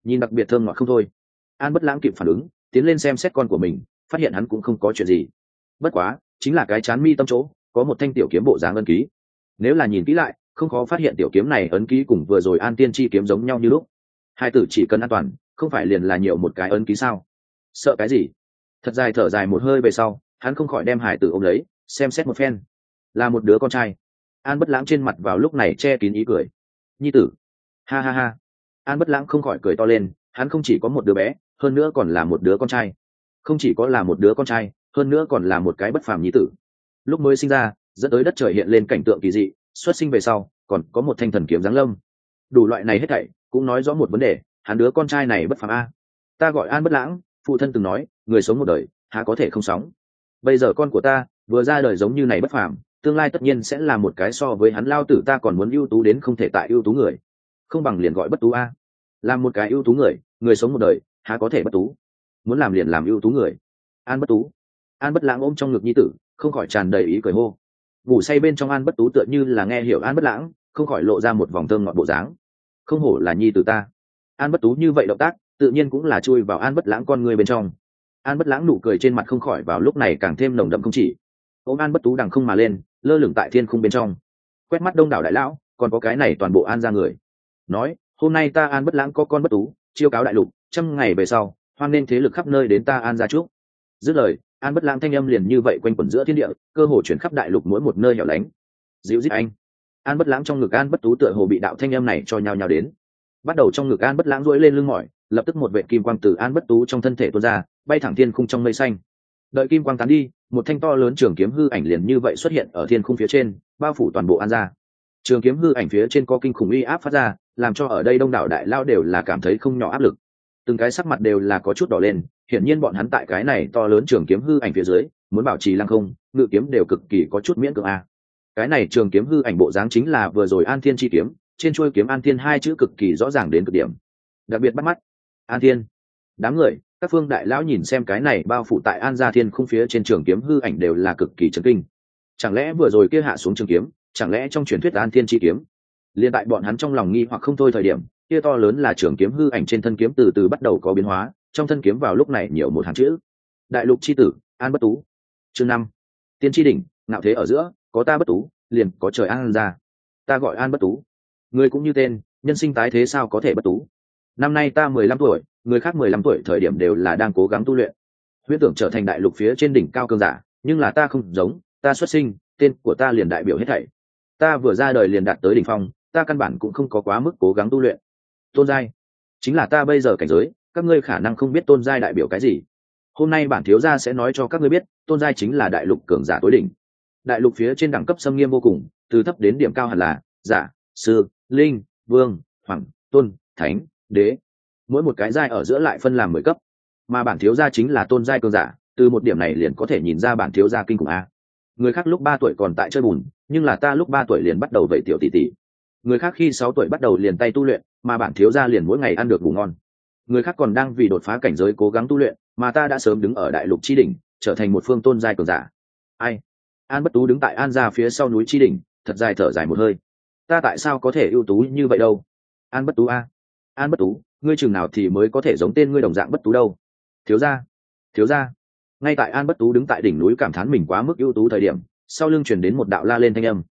nhìn đặc biệt thơm ngọt không thôi. An Bất Lãng kịp phản ứng, tiến lên xem xét con của mình, phát hiện hắn cũng không có chuyện gì. Bất quá chính là cái chán mi tâm chỗ có một thanh tiểu kiếm bộ dáng ấn ký. Nếu là nhìn kỹ lại, không khó phát hiện tiểu kiếm này ấn ký cùng vừa rồi An Tiên chi kiếm giống nhau như lúc. Hai tử chỉ cần an toàn, không phải liền là nhiều một cái ấn ký sao? Sợ cái gì? Thật dài thở dài một hơi về sau, hắn không khỏi đem hải tử ôm lấy, xem xét một phen. Là một đứa con trai. An Bất Lãng trên mặt vào lúc này che kín ý cười. Nhi tử. Ha ha ha. An Bất Lãng không khỏi cười to lên, hắn không chỉ có một đứa bé, hơn nữa còn là một đứa con trai. Không chỉ có là một đứa con trai, hơn nữa còn là một cái bất phàm nhi tử. Lúc mới sinh ra, dẫn tới đất trời hiện lên cảnh tượng kỳ dị, xuất sinh về sau, còn có một thanh thần kiếm giáng lâm. Đủ loại này hết thảy, cũng nói rõ một vấn đề, hắn đứa con trai này bất phàm a. Ta gọi An Bất Lãng, phụ thân từng nói, người sống một đời, há có thể không sóng. Bây giờ con của ta vừa ra đời giống như này bất phàm, tương lai tất nhiên sẽ là một cái so với hắn lao tử ta còn muốn ưu tú đến không thể tại ưu tú người. Không bằng liền gọi bất tú a. Làm một cái ưu tú người, người sống một đời, há có thể bất tú. Muốn làm liền làm ưu tú người. An Bất Tú. An Bất Lãng ôm trong ngực nhi tử, không khỏi tràn đầy ý cười hô. Ngủ say bên trong An Bất Tú tựa như là nghe hiểu An Bất Lãng, không khỏi lộ ra một vòng thơm ngọt bộ dáng. Không hổ là nhi tử ta. An Bất Tú như vậy động tác, tự nhiên cũng là chui vào An Bất Lãng con người bên trong. An Bất Lãng nụ cười trên mặt không khỏi vào lúc này càng thêm nồng đậm không chỉ. Ôm An Bất Tú đằng không mà lên, lơ lửng tại thiên khung bên trong. Quét mắt đông đảo đại lão, còn có cái này toàn bộ An gia người. Nói, hôm nay ta An Bất Lãng có con Bất Tú, chiêu cáo đại lục, 100 ngày về sau, hoan nên thế lực khắp nơi đến ta An gia chúc. Dứt lời, An Bất Lãng thanh âm liền như vậy quanh quẩn giữa thiên địa, cơ hồ chuyển khắp đại lục mỗi một nơi hẻo lánh. Dịu dít anh. An Bất Lãng trong ngực An Bất Tú tựa hồ bị đạo thanh âm này cho nhau nhau đến. Bắt đầu trong ngực An Bất Lãng duỗi lên lưng mỏi, lập tức một vệt kim quang từ An Bất Tú trong thân thể tuôn ra, bay thẳng thiên khung trong mây xanh. Đợi kim quang tán đi, một thanh to lớn trường kiếm hư ảnh liền như vậy xuất hiện ở thiên khung phía trên, bao phủ toàn bộ An gia. Trường kiếm hư ảnh phía trên có kinh khủng uy áp phát ra, làm cho ở đây đông đảo đại lao đều là cảm thấy không nhỏ áp lực. Từng cái sắc mặt đều là có chút đỏ lên, hiển nhiên bọn hắn tại cái này to lớn trường kiếm hư ảnh phía dưới, muốn bảo trì lăng không, ngự kiếm đều cực kỳ có chút miễn cưỡng a. Cái này trường kiếm hư ảnh bộ dáng chính là vừa rồi An Thiên chi kiếm, trên chuôi kiếm An Thiên hai chữ cực kỳ rõ ràng đến cực điểm, đặc biệt bắt mắt. An Thiên. Đám người, các phương đại lão nhìn xem cái này bao phủ tại An gia thiên khung phía trên trường kiếm hư ảnh đều là cực kỳ chấn kinh. Chẳng lẽ vừa rồi kia hạ xuống trường kiếm, chẳng lẽ trong truyền thuyết An Thiên chi kiếm? Liên tại bọn hắn trong lòng nghi hoặc không thôi thời điểm, kia to lớn là trường kiếm hư ảnh trên thân kiếm từ từ bắt đầu có biến hóa, trong thân kiếm vào lúc này nhiều một hàng chữ: Đại lục chi tử, An Bất Tú. Chương 5. Tiên tri đỉnh, ngạo thế ở giữa, có ta Bất Tú, liền có trời An gia. Ta gọi An Bất Tú. Người cũng như tên, nhân sinh tái thế sao có thể bất tú. Năm nay ta 15 tuổi, người khác 15 tuổi thời điểm đều là đang cố gắng tu luyện, huyễn tưởng trở thành đại lục phía trên đỉnh cao cường giả, nhưng là ta không giống, ta xuất sinh, tên của ta liền đại biểu hết thảy. Ta vừa ra đời liền đạt tới đỉnh phong, ta căn bản cũng không có quá mức cố gắng tu luyện. Tôn giai, chính là ta bây giờ cảnh giới, các ngươi khả năng không biết tôn giai đại biểu cái gì. Hôm nay bản thiếu gia sẽ nói cho các ngươi biết, tôn giai chính là đại lục cường giả tối đỉnh. Đại lục phía trên đẳng cấp xâm nghiêm vô cùng, từ thấp đến điểm cao hẳn là giả, sư, linh, vương, hoàng, tôn, thánh, đế. Mỗi một cái giai ở giữa lại phân làm 10 cấp, mà bản thiếu gia chính là tôn giai cường giả. Từ một điểm này liền có thể nhìn ra bản thiếu gia kinh khủng a. Người khác lúc 3 tuổi còn tại chơi bùn, nhưng là ta lúc 3 tuổi liền bắt đầu vậy tiểu tỷ tỷ. Người khác khi 6 tuổi bắt đầu liền tay tu luyện, mà bản thiếu gia liền mỗi ngày ăn được ngủ ngon. Người khác còn đang vì đột phá cảnh giới cố gắng tu luyện, mà ta đã sớm đứng ở đại lục chi đỉnh, trở thành một phương tôn giai cường giả. Ai? An Bất Tú đứng tại An gia phía sau núi chi đỉnh, thật dài thở dài một hơi. Ta tại sao có thể ưu tú như vậy đâu? An Bất Tú a, An Bất Tú, ngươi chừng nào thì mới có thể giống tên ngươi đồng dạng bất tú đâu? Thiếu gia, thiếu gia. Ngay tại An Bất Tú đứng tại đỉnh núi cảm thán mình quá mức ưu tú thời điểm, sau lưng truyền đến một đạo la lên thanh âm.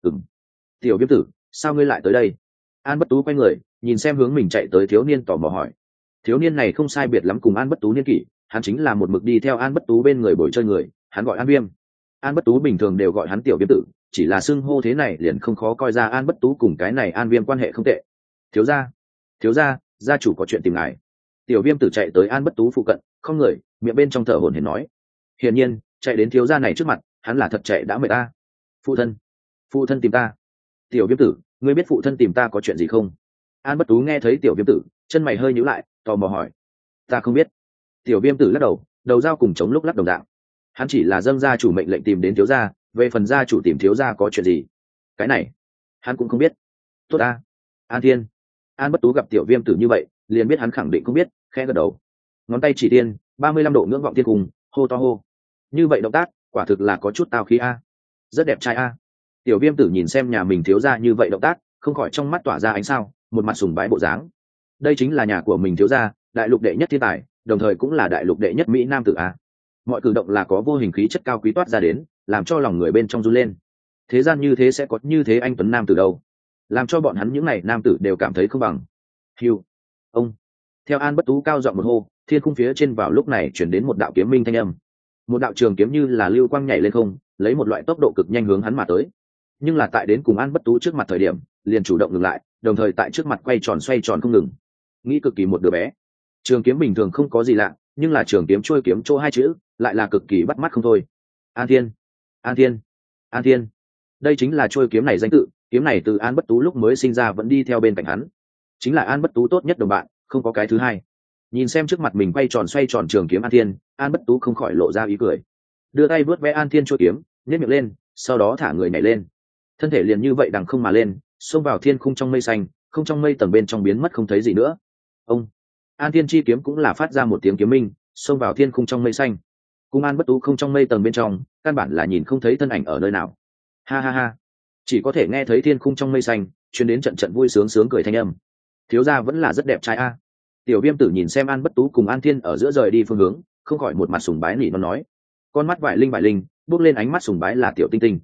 Tiểu Viêm tử, sao ngươi lại tới đây? An Bất Tú quay người, nhìn xem hướng mình chạy tới thiếu niên tò mò hỏi. Thiếu niên này không sai biệt lắm cùng An Bất Tú niên kỷ, hắn chính là một mực đi theo An Bất Tú bên người bồi chơi người, hắn gọi An Viêm. An Bất Tú bình thường đều gọi hắn Tiểu Viêm tử, chỉ là xưng hô thế này liền không khó coi ra An Bất Tú cùng cái này An Viêm quan hệ không tệ. Thiếu gia, thiếu gia, gia chủ có chuyện tìm ngài. Tiểu Viêm tử chạy tới An Bất Tú phụ cận, không người, miệng bên trong thở hổn hển nói. Hiển nhiên, chạy đến thiếu gia này trước mặt, hắn là thật chạy đã mệt ta. Phụ thân tìm ta. Tiểu Viêm tử, ngươi biết phụ thân tìm ta có chuyện gì không? An Bất Tú nghe thấy Tiểu Viêm tử, chân mày hơi nhíu lại, tò mò hỏi. Ta không biết. Tiểu Viêm tử lắc đầu, đầu dao cùng chống lúc lắc đồng dạng. Hắn chỉ là dâng gia chủ mệnh lệnh tìm đến thiếu gia, về phần gia chủ tìm thiếu gia có chuyện gì, cái này hắn cũng không biết. Tốt ta. An Thiên. An Bất Tú gặp Tiểu Viêm tử như vậy, liền biết hắn khẳng định không biết, khẽ gật đầu. Ngón tay chỉ tiên, 35 độ ngưỡng vọng thiên cùng, hô to hô. Như vậy động tác, quả thực là có chút tao khí a. Rất đẹp trai a. Tiểu Viêm tử nhìn xem nhà mình thiếu gia như vậy động tác, không khỏi trong mắt tỏa ra ánh sao, một mặt sùng bái bộ dáng. đây chính là nhà của mình thiếu gia, đại lục đệ nhất thiên tài, đồng thời cũng là đại lục đệ nhất mỹ nam tử a. Mọi cử động là có vô hình khí chất cao quý toát ra đến, làm cho lòng người bên trong run lên. Thế gian như thế sẽ có như thế anh tuấn nam tử đâu, làm cho bọn hắn những này nam tử đều cảm thấy không bằng. Hiu, ông. Theo An Bất Tú cao giọng một hô, thiên khung phía trên vào lúc này chuyển đến một đạo kiếm minh thanh âm. Một đạo trường kiếm như là lưu quang nhảy lên không, lấy một loại tốc độ cực nhanh hướng hắn mà tới. Nhưng là tại đến cùng An Bất Tú trước mặt thời điểm, liền chủ động ngừng lại, đồng thời tại trước mặt quay tròn xoay tròn không ngừng. Nghĩ cực kỳ một đứa bé. Trường kiếm bình thường không có gì lạ, nhưng là trường kiếm trôi kiếm chỗ hai chữ, lại là cực kỳ bắt mắt không thôi. An Thiên, An Thiên, An Thiên. Đây chính là trôi kiếm này danh tự, kiếm này từ An Bất Tú lúc mới sinh ra vẫn đi theo bên cạnh hắn, chính là An Bất Tú tốt nhất đồng bạn, không có cái thứ hai. Nhìn xem trước mặt mình quay tròn xoay tròn trường kiếm An Thiên, An Bất Tú không khỏi lộ ra ý cười, đưa tay vớt ve An Thiên trôi kiếm, nhếch miệng lên, sau đó thả người nhảy lên, thân thể liền như vậy đằng không mà lên, xông vào thiên khung trong mây xanh, không trong mây tầng bên trong biến mất không thấy gì nữa. Ông An Thiên chi kiếm cũng là phát ra một tiếng kiếm minh, xông vào thiên khung trong mây xanh. Cùng An Bất Tú không trong mây tầng bên trong, căn bản là nhìn không thấy thân ảnh ở nơi nào. Ha ha ha, chỉ có thể nghe thấy thiên khung trong mây xanh truyền đến trận trận vui sướng sướng cười thanh âm. Thiếu gia vẫn là rất đẹp trai a. Tiểu Viêm Tử nhìn xem An Bất Tú cùng An Thiên ở giữa rời đi phương hướng, không khỏi một mặt sùng bái nỉ nó nói, con mắt vải linh bước lên ánh mắt sùng bái là Tiểu Tinh Tinh.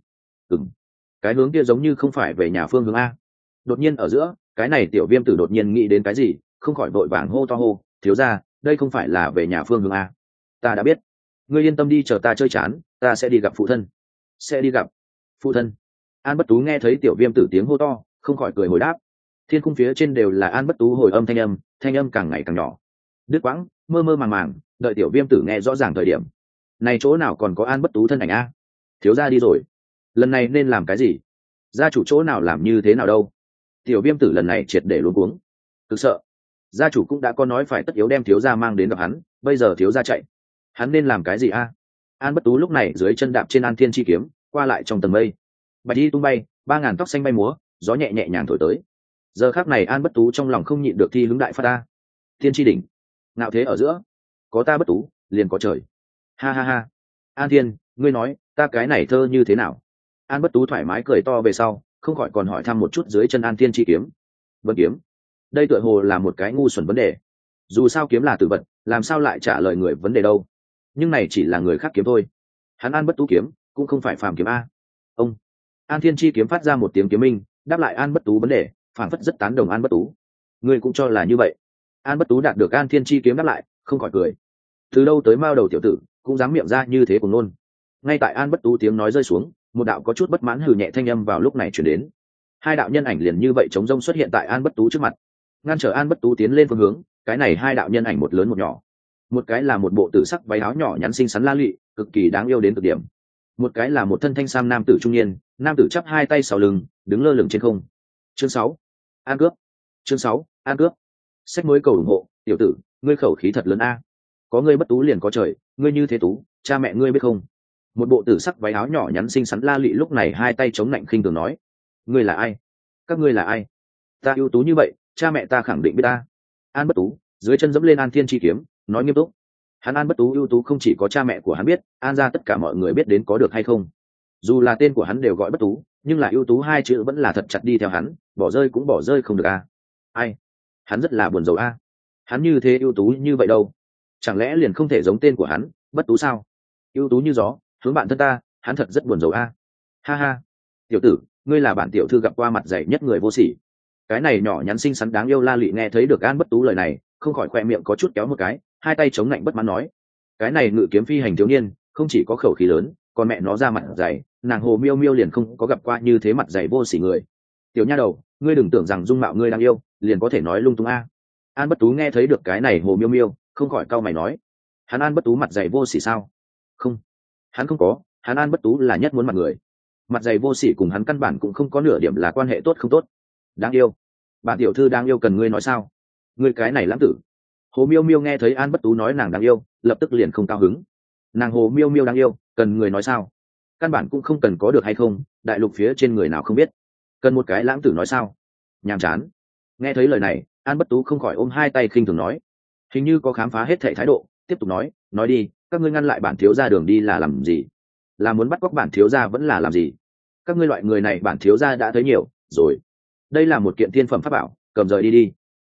Cái hướng kia giống như không phải về nhà phương hướng a. Đột nhiên ở giữa, cái này Tiểu Viêm Tử đột nhiên nghĩ đến cái gì, không khỏi vội vàng hô to hô, thiếu gia, đây không phải là về nhà phương hướng a. Ta đã biết, ngươi yên tâm đi, chờ ta chơi chán, ta sẽ đi gặp phụ thân. Sẽ đi gặp phụ thân. An Bất Tú nghe thấy Tiểu Viêm Tử tiếng hô to, không khỏi cười hồi đáp. Thiên khung phía trên đều là An Bất Tú hồi âm thanh âm càng ngày càng nhỏ, đứt quãng, mơ mơ màng màng, đợi Tiểu Viêm Tử nghe rõ ràng thời điểm, này chỗ nào còn có An Bất Tú thân ảnh a? Thiếu gia đi rồi, lần này nên làm cái gì? Gia chủ chỗ nào làm như thế nào đâu? Tiểu Viêm Tử lần này triệt để luống cuống, cực sợ. Gia chủ cũng đã có nói phải tất yếu đem thiếu gia mang đến gặp hắn, bây giờ thiếu gia chạy, hắn nên làm cái gì a? An Bất Tú lúc này dưới chân đạp trên An Thiên chi kiếm, qua lại trong tầng mây, bạch đi tung bay, 3000 tóc xanh bay múa, gió nhẹ nhẹ nhàng thổi tới. Giờ khắc này An Bất Tú trong lòng không nhịn được thi hướng đại phát ta. Thiên chi đỉnh, ngạo thế ở giữa, có ta Bất Tú, liền có trời. Ha ha ha. An Thiên, ngươi nói, ta cái này thơ như thế nào? An Bất Tú thoải mái cười to về sau, không khỏi còn hỏi thăm một chút dưới chân An Thiên chi kiếm. Vân kiếm, đây tựa hồ là một cái ngu xuẩn vấn đề. Dù sao kiếm là tử vật, làm sao lại trả lời người vấn đề đâu? Nhưng này chỉ là người khác kiếm thôi. Hắn An Bất Tú kiếm, cũng không phải phàm kiếm a. Ông An Thiên chi kiếm phát ra một tiếng kiếm minh, đáp lại An Bất Tú vấn đề, phản phất rất tán đồng An Bất Tú. Ngươi cũng cho là như vậy? An Bất Tú đạt được An Thiên chi kiếm đáp lại, không khỏi cười. Từ đâu tới mao đầu tiểu tử, cũng dám miệng ra như thế cùng nôn. Ngay tại An Bất Tú tiếng nói rơi xuống, một đạo có chút bất mãn hừ nhẹ thanh âm vào lúc này truyền đến. Hai đạo nhân ảnh liền như vậy chống rông xuất hiện tại An Bất Tú trước mặt, ngăn trở An Bất Tú tiến lên phương hướng. Cái này hai đạo nhân ảnh một lớn một nhỏ, một cái là một bộ tử sắc váy áo nhỏ nhắn xinh xắn la lụy, cực kỳ đáng yêu đến cực điểm. Một cái là một thân thanh sam nam tử trung niên, nam tử chắp hai tay sau lưng, đứng lơ lửng trên không. Chương 6, An cướp. Chương 6, An cướp. Sách mới cầu ủng hộ, tiểu tử, ngươi khẩu khí thật lớn a. Có ngươi Bất Tú liền có trời, ngươi như thế tú, cha mẹ ngươi biết không? Một bộ tử sắc váy áo nhỏ nhắn xinh xắn la lụy lúc này hai tay chống nạnh khinh thường nói, ngươi là ai? Các ngươi là ai? Ta ưu tú như vậy, cha mẹ ta khẳng định biết ta. An Bất Tú dưới chân dẫm lên An Thiên chi kiếm, nói nghiêm túc. Hắn An Bất Tú ưu tú không chỉ có cha mẹ của hắn biết, An ra tất cả mọi người biết đến có được hay không? Dù là tên của hắn đều gọi Bất Tú, nhưng là ưu tú hai chữ vẫn là thật chặt đi theo hắn, bỏ rơi cũng bỏ rơi không được a. Ai? Hắn rất là buồn rầu a. Hắn như thế ưu tú như vậy đâu? Chẳng lẽ liền không thể giống tên của hắn, Bất Tú sao? Ưu tú như gió, hướng bạn thân ta, hắn thật rất buồn rầu a. Ha ha. Tiểu tử, ngươi là bản tiểu thư gặp qua mặt dày nhất người vô sỉ. Cái này nhỏ nhắn xinh xắn đáng yêu la lụy nghe thấy được An Bất Tú lời này, không khỏi khoe miệng có chút kéo một cái, hai tay chống lạnh bất mãn nói, cái này ngự kiếm phi hành thiếu niên không chỉ có khẩu khí lớn, còn mẹ nó ra mặt dày, nàng Hồ Miêu Miêu liền không có gặp qua như thế mặt dày vô sỉ người. Tiểu nha đầu, ngươi đừng tưởng rằng dung mạo ngươi đang yêu liền có thể nói lung tung a. An Bất Tú nghe thấy được cái này Hồ Miêu Miêu, không khỏi cau mày nói, hắn An Bất Tú mặt dày vô sỉ sao? Không, hắn không có, hắn An Bất Tú là nhất muốn mặt người. Mặt dày vô sỉ cùng hắn căn bản cũng không có nửa điểm là quan hệ tốt không tốt. Đáng yêu, bản tiểu thư đáng yêu cần ngươi nói sao? Ngươi cái này lãng tử. Hồ Miêu Miêu nghe thấy An Bất Tú nói nàng đáng yêu, lập tức liền không cao hứng. Nàng Hồ Miêu Miêu đáng yêu, cần người nói sao? Căn bản cũng không cần có được hay không, đại lục phía trên người nào không biết. Cần một cái lãng tử nói sao? Nhàm chán. Nghe thấy lời này, An Bất Tú không khỏi ôm hai tay khinh thường nói, hình như có khám phá hết thảy thái độ, tiếp tục nói đi, các ngươi ngăn lại bản thiếu gia đường đi là làm gì? Là muốn bắt cóc bản thiếu gia vẫn là làm gì? Các ngươi loại người này bản thiếu gia đã thấy nhiều rồi. Đây là một kiện thiên phẩm pháp bảo, cầm rời đi đi.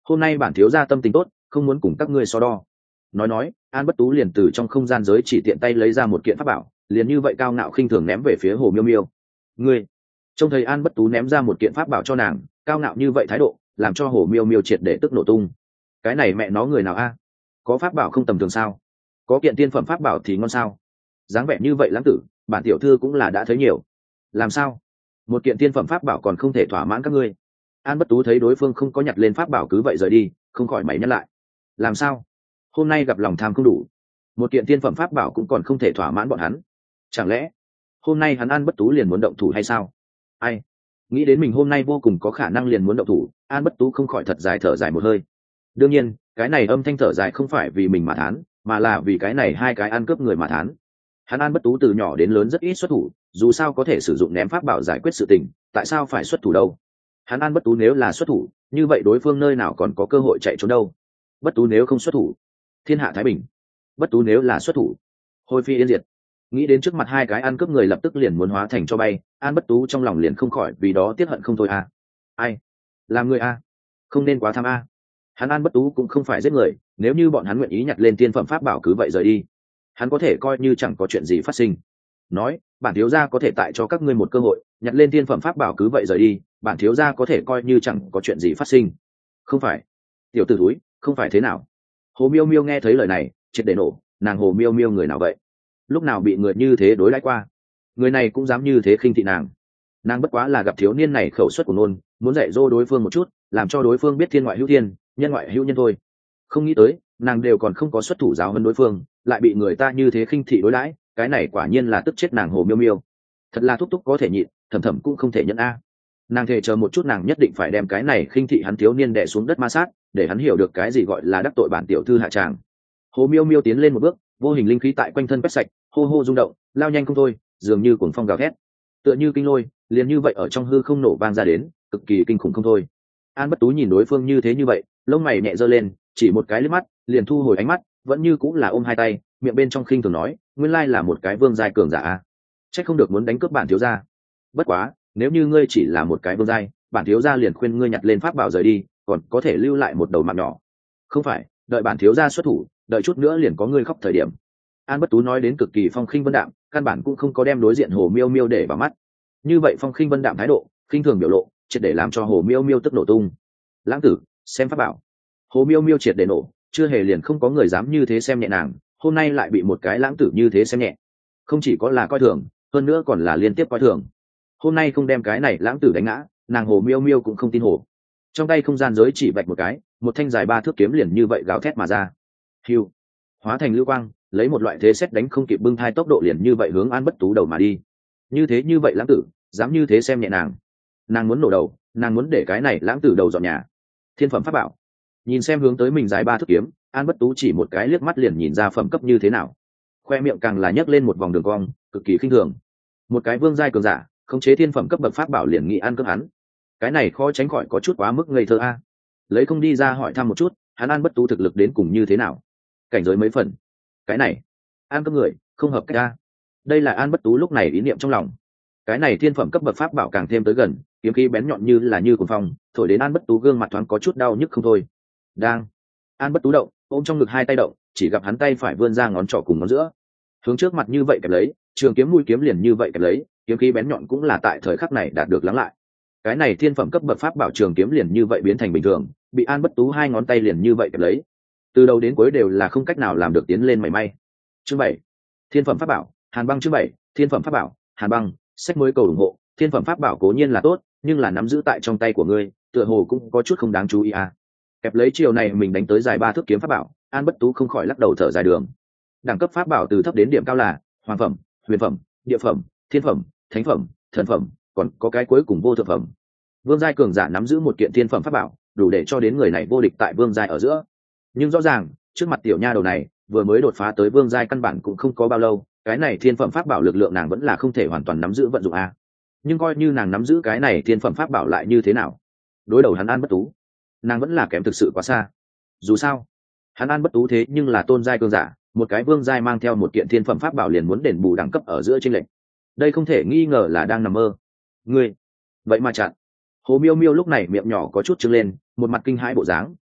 hôm nay bản thiếu gia tâm tình tốt, không muốn cùng các ngươi so đo. Nói An Bất Tú liền từ trong không gian giới chỉ tiện tay lấy ra một kiện pháp bảo, liền như vậy cao ngạo khinh thường ném về phía Hồ Miêu Miêu. Ngươi trông thấy An Bất Tú ném ra một kiện pháp bảo cho nàng, cao ngạo như vậy thái độ làm cho Hồ Miêu Miêu triệt để tức nổ tung. Cái này mẹ nó người nào a? Có pháp bảo không tầm thường sao? Có kiện tiên phẩm pháp bảo thì ngon sao? Dáng vẻ như vậy lãng tử, bản tiểu thư cũng là đã thấy nhiều. Làm sao? Một kiện tiên phẩm pháp bảo còn không thể thỏa mãn các ngươi? An Bất Tú thấy đối phương không có nhặt lên pháp bảo cứ vậy rời đi, không khỏi mày nhắc lại. Làm sao? Hôm nay gặp lòng tham không đủ, một kiện tiên phẩm pháp bảo cũng còn không thể thỏa mãn bọn hắn. Chẳng lẽ hôm nay hắn An Bất Tú liền muốn động thủ hay sao? Ai? Nghĩ đến mình hôm nay vô cùng có khả năng liền muốn động thủ, An Bất Tú không khỏi thật dài thở dài một hơi. Đương nhiên, cái này âm thanh thở dài không phải vì mình mà thán, mà là vì cái này hai cái ăn cướp người mà thán. Hắn An Bất Tú từ nhỏ đến lớn rất ít xuất thủ, dù sao có thể sử dụng ném pháp bảo giải quyết sự tình, tại sao phải xuất thủ đâu? Hắn An Bất Tú nếu là xuất thủ, như vậy đối phương nơi nào còn có cơ hội chạy trốn đâu? Bất Tú nếu không xuất thủ, thiên hạ thái bình. Bất Tú nếu là xuất thủ, hồi phi yên diệt. Nghĩ đến trước mặt hai cái ăn cướp người lập tức liền muốn hóa thành cho bay, An Bất Tú trong lòng liền không khỏi vì đó tiếc hận không thôi a. Ai? Làm người a? Không nên quá tham a. Hắn An Bất Tú cũng không phải giết người, nếu như bọn hắn nguyện ý nhặt lên tiên phẩm pháp bảo cứ vậy rời đi, hắn có thể coi như chẳng có chuyện gì phát sinh. Nói, bản thiếu gia có thể tại cho các ngươi một cơ hội, nhặt lên tiên phẩm pháp bảo cứ vậy rời đi, bản thiếu gia có thể coi như chẳng có chuyện gì phát sinh. Không phải, tiểu tử thúi, không phải thế nào? Hồ Miêu Miêu nghe thấy lời này, triệt để nổ, nàng Hồ Miêu Miêu người nào vậy? Lúc nào bị người như thế đối đãi qua? Người này cũng dám như thế khinh thị nàng. Nàng bất quá là gặp thiếu niên này khẩu suất của nôn, muốn dạy dỗ đối phương một chút, làm cho đối phương biết thiên ngoại hữu thiên, nhân ngoại hữu nhân thôi. Không nghĩ tới, nàng đều còn không có xuất thủ giáo hơn đối phương, lại bị người ta như thế khinh thị đối đãi, cái này quả nhiên là tức chết nàng Hồ Miêu Miêu. Thật là thúc thúc có thể nhịn, thầm thầm cũng không thể nhẫn a. Nàng thề chờ một chút nàng nhất định phải đem cái này khinh thị hắn thiếu niên đè xuống đất ma sát, để hắn hiểu được cái gì gọi là đắc tội bản tiểu thư hạ tràng. Hồ Miêu Miêu tiến lên một bước, vô hình linh khí tại quanh thân quét sạch, hô hô rung động, lao nhanh không thôi, dường như cuồng phong gào thét, tựa như kinh lôi, liền như vậy ở trong hư không nổ vang ra đến, cực kỳ kinh khủng không thôi. An Bất Tú nhìn đối phương như thế như vậy, lông mày nhẹ giơ lên, chỉ một cái liếc mắt, liền thu hồi ánh mắt, vẫn như cũng là ôm hai tay, miệng bên trong khinh thường nói, nguyên lai là một cái vương giai cường giả a. Chắc không được muốn đánh cướp bản thiếu gia. Bất quá, nếu như ngươi chỉ là một cái vương giai, bản thiếu gia liền khuyên ngươi nhặt lên pháp bảo rời đi, còn có thể lưu lại một đầu mạng nhỏ. Không phải, đợi bản thiếu gia xuất thủ, đợi chút nữa liền có ngươi khóc thời điểm. An Bất Tú nói đến cực kỳ phong khinh vân đạm, căn bản cũng không có đem đối diện Hồ Miêu Miêu để vào mắt. Như vậy phong khinh vân đạm thái độ, khinh thường biểu lộ, triệt để làm cho Hồ Miêu Miêu tức nổ tung. Lãng tử, xem pháp bảo. Hồ Miêu Miêu triệt để nổ, chưa hề liền không có người dám như thế xem nhẹ nàng, hôm nay lại bị một cái lãng tử như thế xem nhẹ. Không chỉ có là coi thường, hơn nữa còn là liên tiếp coi thường. Hôm nay không đem cái này lãng tử đánh ngã, nàng Hồ Miêu Miêu cũng không tin hồ. Trong tay không gian giới chỉ vạch một cái, một thanh dài 3 thước kiếm liền như vậy gào thét mà ra. Hưu, hóa thành lưu quang, lấy một loại thế xét đánh không kịp bưng thai tốc độ liền như vậy hướng An Bất Tú đầu mà đi. Như vậy lãng tử, dám như thế xem nhẹ nàng. Nàng muốn nổ đầu, nàng muốn để cái này lãng tử đầu dọn nhà. Thiên phẩm pháp bảo. Nhìn xem hướng tới mình dài 3 thước kiếm, An Bất Tú chỉ một cái liếc mắt liền nhìn ra phẩm cấp như thế nào. Khoe miệng càng là nhấc lên một vòng đường cong, cực kỳ khinh thường. Một cái vương giai cường giả, khống chế thiên phẩm cấp bậc pháp bảo liền nghĩ ăn cướp hắn. Cái này khó tránh khỏi có chút quá mức ngây thơ a. Lấy không đi ra hỏi thăm một chút, hắn An Bất Tú thực lực đến cùng như thế nào? Cảnh giới mấy phần? Cái này, an cướp người, không hợp cách a. Đây là An Bất Tú lúc này ý niệm trong lòng. Cái này thiên phẩm cấp bậc pháp bảo càng thêm tới gần, kiếm khí bén nhọn như cuồng phong, thổi đến An Bất Tú gương mặt thoáng có chút đau nhức không thôi. Đang, An Bất Tú động, ôm trong ngực hai tay động, chỉ gặp hắn tay phải vươn ra ngón trỏ cùng ngón giữa, hướng trước mặt như vậy kẹp lấy, trường kiếm mũi kiếm liền như vậy kẹp lấy, kiếm khí bén nhọn cũng là tại thời khắc này đạt được lắng lại. Cái này thiên phẩm cấp bậc pháp bảo trường kiếm liền như vậy biến thành bình thường, bị An Bất Tú hai ngón tay liền như vậy kẹp lấy, từ đầu đến cuối đều là không cách nào làm được tiến lên mảy may. Chương 7, thiên phẩm pháp bảo Hàn Băng. Chương 7, thiên phẩm pháp bảo Hàn Băng. Sách mới cầu ủng hộ. Thiên phẩm pháp bảo cố nhiên là tốt, nhưng là nắm giữ tại trong tay của ngươi, tựa hồ cũng có chút không đáng chú ý à. Kẹp lấy chiều này mình đánh tới dài 3 thước kiếm pháp bảo, An Bất Tú không khỏi lắc đầu thở dài đường. Đẳng cấp pháp bảo từ thấp đến điểm cao là hoàng phẩm, huyền phẩm, địa phẩm, thiên phẩm, thánh phẩm, thần phẩm, còn có cái cuối cùng vô thượng phẩm. Vương giai cường giả nắm giữ một kiện thiên phẩm pháp bảo, đủ để cho đến người này vô địch tại vương giai ở giữa. Nhưng rõ ràng, trước mặt tiểu nha đầu này, vừa mới đột phá tới vương giai căn bản cũng không có bao lâu, cái này thiên phẩm pháp bảo lực lượng nàng vẫn là không thể hoàn toàn nắm giữ vận dụng a. Nhưng coi như nàng nắm giữ cái này thiên phẩm pháp bảo lại như thế nào? Đối đầu hắn An Bất Tú, nàng vẫn là kém thực sự quá xa. Dù sao, hắn An Bất Tú thế nhưng là tôn giai cường giả, một cái vương giai mang theo một kiện thiên phẩm pháp bảo liền muốn đền bù đẳng cấp ở giữa chênh lệch. Đây không thể nghi ngờ là đang nằm mơ. Ngươi, vậy mà chặn. Hồ Miêu Miêu lúc này miệng nhỏ có chút trưng lên, một mặt kinh hãi bộ dáng,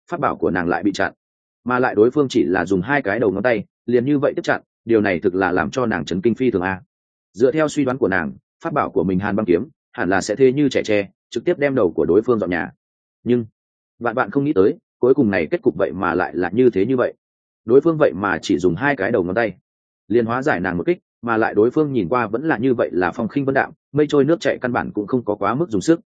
pháp bảo của nàng lại bị chặn, mà lại đối phương chỉ là dùng 2 cái đầu ngón tay liền như vậy tiếp chặn, điều này thực là làm cho nàng chấn kinh phi thường a. Dựa theo suy đoán của nàng, pháp bảo của mình Hàn Băng kiếm hẳn là sẽ thế như trẻ tre, trực tiếp đem đầu của đối phương dọn nhà. Nhưng vạn bạn không nghĩ tới, cuối cùng này kết cục vậy mà lại là như vậy. Đối phương vậy mà chỉ dùng 2 cái đầu ngón tay liền hóa giải nàng một kích, mà lại đối phương nhìn qua vẫn là như vậy, là phong khinh vân đạm, mây trôi nước chảy, căn bản cũng không có quá mức dùng sức.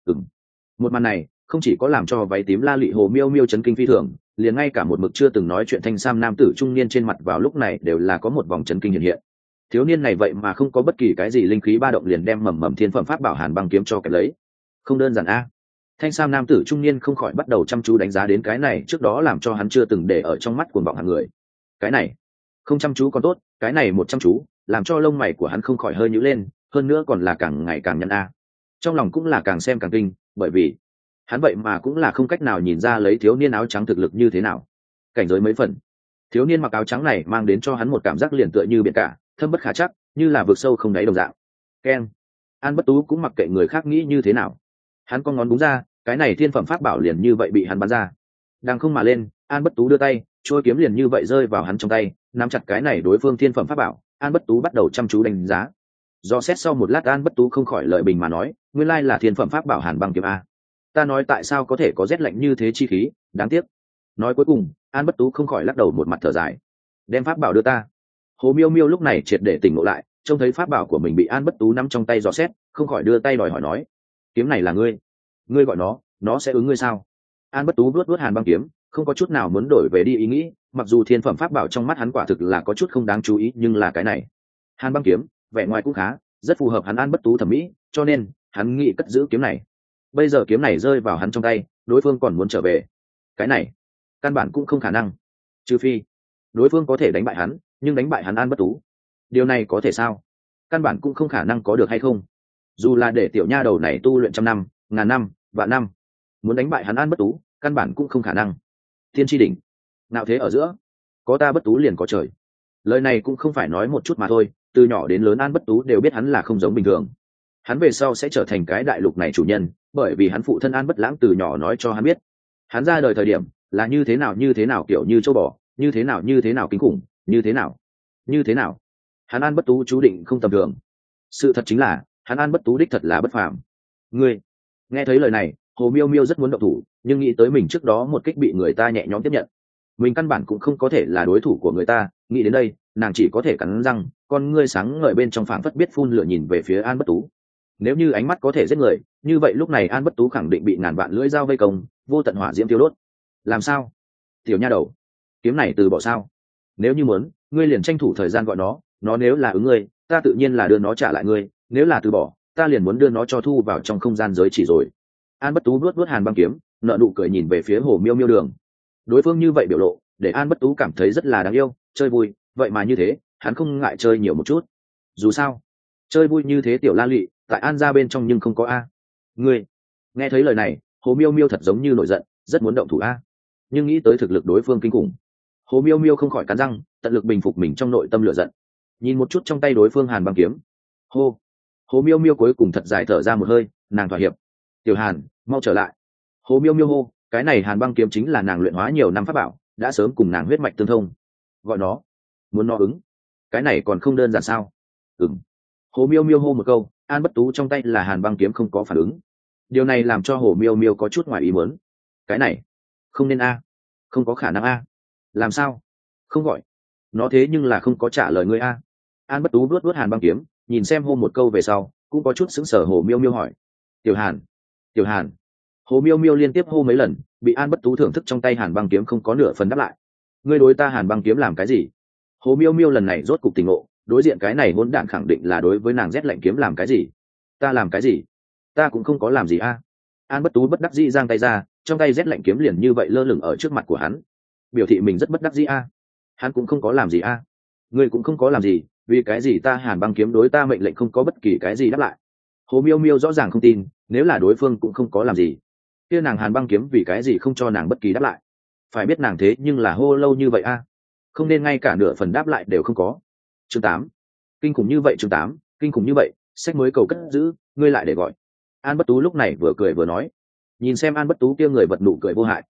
Một màn này không chỉ có làm cho váy tím La Lị Hồ Miêu Miêu chấn kinh phi thường, liền ngay cả một mực chưa từng nói chuyện thanh sam nam tử trung niên trên mặt vào lúc này đều là có một vòng chấn kinh hiện hiện. Thiếu niên này vậy mà không có bất kỳ cái gì linh khí ba động liền đem mầm thiên phẩm pháp bảo Hàn Băng kiếm cho kẹp lấy, không đơn giản a. Thanh sam nam tử trung niên không khỏi bắt đầu chăm chú đánh giá đến cái này trước đó làm cho hắn chưa từng để ở trong mắt cuồng vọng hàng người. Cái này không chăm chú còn tốt, cái này một chăm chú làm cho lông mày của hắn không khỏi hơi nhíu lên, hơn nữa còn là càng ngày càng nhăn a. Trong lòng cũng là càng xem càng kinh, bởi vì hắn vậy mà cũng là không cách nào nhìn ra lấy thiếu niên áo trắng thực lực như thế nào, cảnh giới mấy phần. Thiếu niên mặc áo trắng này mang đến cho hắn một cảm giác liền tựa như biển cả, thâm bất khả chắc, như là vực sâu không đáy đồng dạng. Keng. An Bất Tú cũng mặc kệ người khác nghĩ như thế nào, hắn con ngón búng ra, cái này thiên phẩm pháp bảo liền như vậy bị hắn bắn ra. Đang không mà lên, An Bất Tú đưa tay, trôi kiếm liền như vậy rơi vào hắn trong tay, nắm chặt cái này đối phương thiên phẩm pháp bảo. An Bất Tú bắt đầu chăm chú đánh giá. Do xét sau một lát, An Bất Tú không khỏi lợi bình mà nói, nguyên lai là thiên phẩm pháp bảo Hàn Băng kiếm a. Ta nói tại sao có thể có rét lạnh như thế chi khí, đáng tiếc. Nói cuối cùng, An Bất Tú không khỏi lắc đầu một mặt thở dài. Đem pháp bảo đưa ta. Hồ Miêu Miêu lúc này triệt để tỉnh ngộ lại, trông thấy pháp bảo của mình bị An Bất Tú nắm trong tay dò xét, không khỏi đưa tay đòi hỏi nói, kiếm này là ngươi gọi nó sẽ ứng ngươi sao? An Bất Tú vuốt Hàn Băng kiếm, không có chút nào muốn đổi về đi ý nghĩ, mặc dù thiên phẩm pháp bảo trong mắt hắn quả thực là có chút không đáng chú ý, nhưng là cái này Hàn Băng kiếm vẻ ngoài cũng khá, rất phù hợp hắn An Bất Tú thẩm mỹ, cho nên hắn nghĩ cất giữ kiếm này. Bây giờ kiếm này rơi vào hắn trong tay, đối phương còn muốn trở về, cái này căn bản cũng không khả năng, trừ phi đối phương có thể đánh bại hắn, nhưng đánh bại hắn An Bất Tú, điều này có thể sao? Căn bản cũng không khả năng có được hay không? Dù là để tiểu nha đầu này tu luyện 100 năm, ngàn năm, vạn năm, muốn đánh bại hắn An Bất Tú, căn bản cũng không khả năng. Thiên tri đỉnh, nào thế ở giữa, có ta Bất Tú liền có trời. Lời này cũng không phải nói một chút mà thôi, từ nhỏ đến lớn An Bất Tú đều biết hắn là không giống bình thường. Hắn về sau sẽ trở thành cái đại lục này chủ nhân, bởi vì hắn phụ thân An Bất Lãng từ nhỏ nói cho hắn biết, hắn ra đời thời điểm là như thế nào kiểu như châu bò, như thế nào kinh khủng, như thế nào. Hắn An Bất Tú chú định không tầm thường. Sự thật chính là hắn An Bất Tú đích thật là bất phàm. Ngươi nghe thấy lời này, Hồ Miêu Miêu rất muốn động thủ, nhưng nghĩ tới mình trước đó một kích bị người ta nhẹ nhõm tiếp nhận, mình căn bản cũng không có thể là đối thủ của người ta, nghĩ đến đây nàng chỉ có thể cắn răng, con ngươi sáng ngời bên trong phảng phất biết phun lửa nhìn về phía An Bất Tú. Nếu như ánh mắt có thể giết người, như vậy lúc này An Bất Tú khẳng định bị ngàn vạn lưỡi dao vây công, vô tận hỏa diễm tiêu đốt. Làm sao? Tiểu nha đầu, kiếm này từ bỏ sao? Nếu như muốn, ngươi liền tranh thủ thời gian gọi nó nếu là ứng ngươi, ta tự nhiên là đưa nó trả lại ngươi, nếu là từ bỏ, ta liền muốn đưa nó cho thu vào trong không gian giới chỉ rồi. An Bất Tú vuốt Hàn Băng kiếm, nợ nụ cười nhìn về phía Hồ Miêu Miêu đường. Đối phương như vậy biểu lộ, để An Bất Tú cảm thấy rất là đáng yêu, chơi vui, vậy mà như thế, hắn không ngại chơi nhiều một chút. Dù sao, chơi vui như thế tiểu La Lị, tại An gia bên trong nhưng không có a. Ngươi nghe thấy lời này, Hồ Miêu Miêu thật giống như nổi giận, rất muốn động thủ a, nhưng nghĩ tới thực lực đối phương kinh khủng, Hồ Miêu Miêu không khỏi cắn răng, tận lực bình phục mình trong nội tâm lửa giận. Nhìn một chút trong tay đối phương Hàn Băng kiếm, Hồ Miêu Miêu cuối cùng thật dài thở ra một hơi, nàng thỏa hiệp. Tiểu Hàn, mau trở lại. Hồ Miêu Miêu hô, cái này Hàn Băng kiếm chính là nàng luyện hóa nhiều năm pháp bảo, đã sớm cùng nàng huyết mạch tương thông. Gọi nó, muốn nó ứng, cái này còn không đơn giản sao? Ừm. Hồ Miêu Miêu hô một câu, An Bất Tú trong tay là Hàn Băng kiếm không có phản ứng. Điều này làm cho Hồ Miêu Miêu có chút ngoài ý muốn. Cái này, không nên a, không có khả năng a. Làm sao? Không gọi. Nó thế nhưng là không có trả lời ngươi a. An Bất Tú vuốt Hàn Băng kiếm, nhìn xem hô một câu về sau, cũng có chút sững sờ. Hồ Miêu Miêu hỏi, Tiểu Hàn. Hồ Miêu Miêu liên tiếp hô mấy lần, bị An Bất Tú thưởng thức trong tay Hàn Băng kiếm không có nửa phần đáp lại. Ngươi đối ta Hàn Băng kiếm làm cái gì? Hồ Miêu Miêu lần này rốt cục tỉnh ngộ, đối diện cái này hỗn đản khẳng định là đối với nàng rét lạnh kiếm làm cái gì. Ta làm cái gì? Ta cũng không có làm gì a. An Bất Tú bất đắc dĩ giang tay ra, trong tay rét lạnh kiếm liền như vậy lơ lửng ở trước mặt của hắn, biểu thị mình rất bất đắc dĩ a. Hắn cũng không có làm gì a. Ngươi cũng không có làm gì, vì cái gì ta Hàn Băng kiếm đối ta mệnh lệnh không có bất kỳ cái gì đáp lại? Hồ Miêu Miêu rõ ràng không tin, nếu là đối phương cũng không có làm gì, kia nàng Hàn Băng kiếm vì cái gì không cho nàng bất kỳ đáp lại? Phải biết nàng thế nhưng là hô lâu như vậy a, không nên ngay cả nửa phần đáp lại đều không có. Chương 8. Kinh khủng như vậy. Chương 8. Kinh khủng như vậy, sách mới cầu cất giữ, ngươi lại để gọi. An Bất Tú lúc này vừa cười vừa nói, nhìn xem An Bất Tú kia người vật nụ cười vô hại,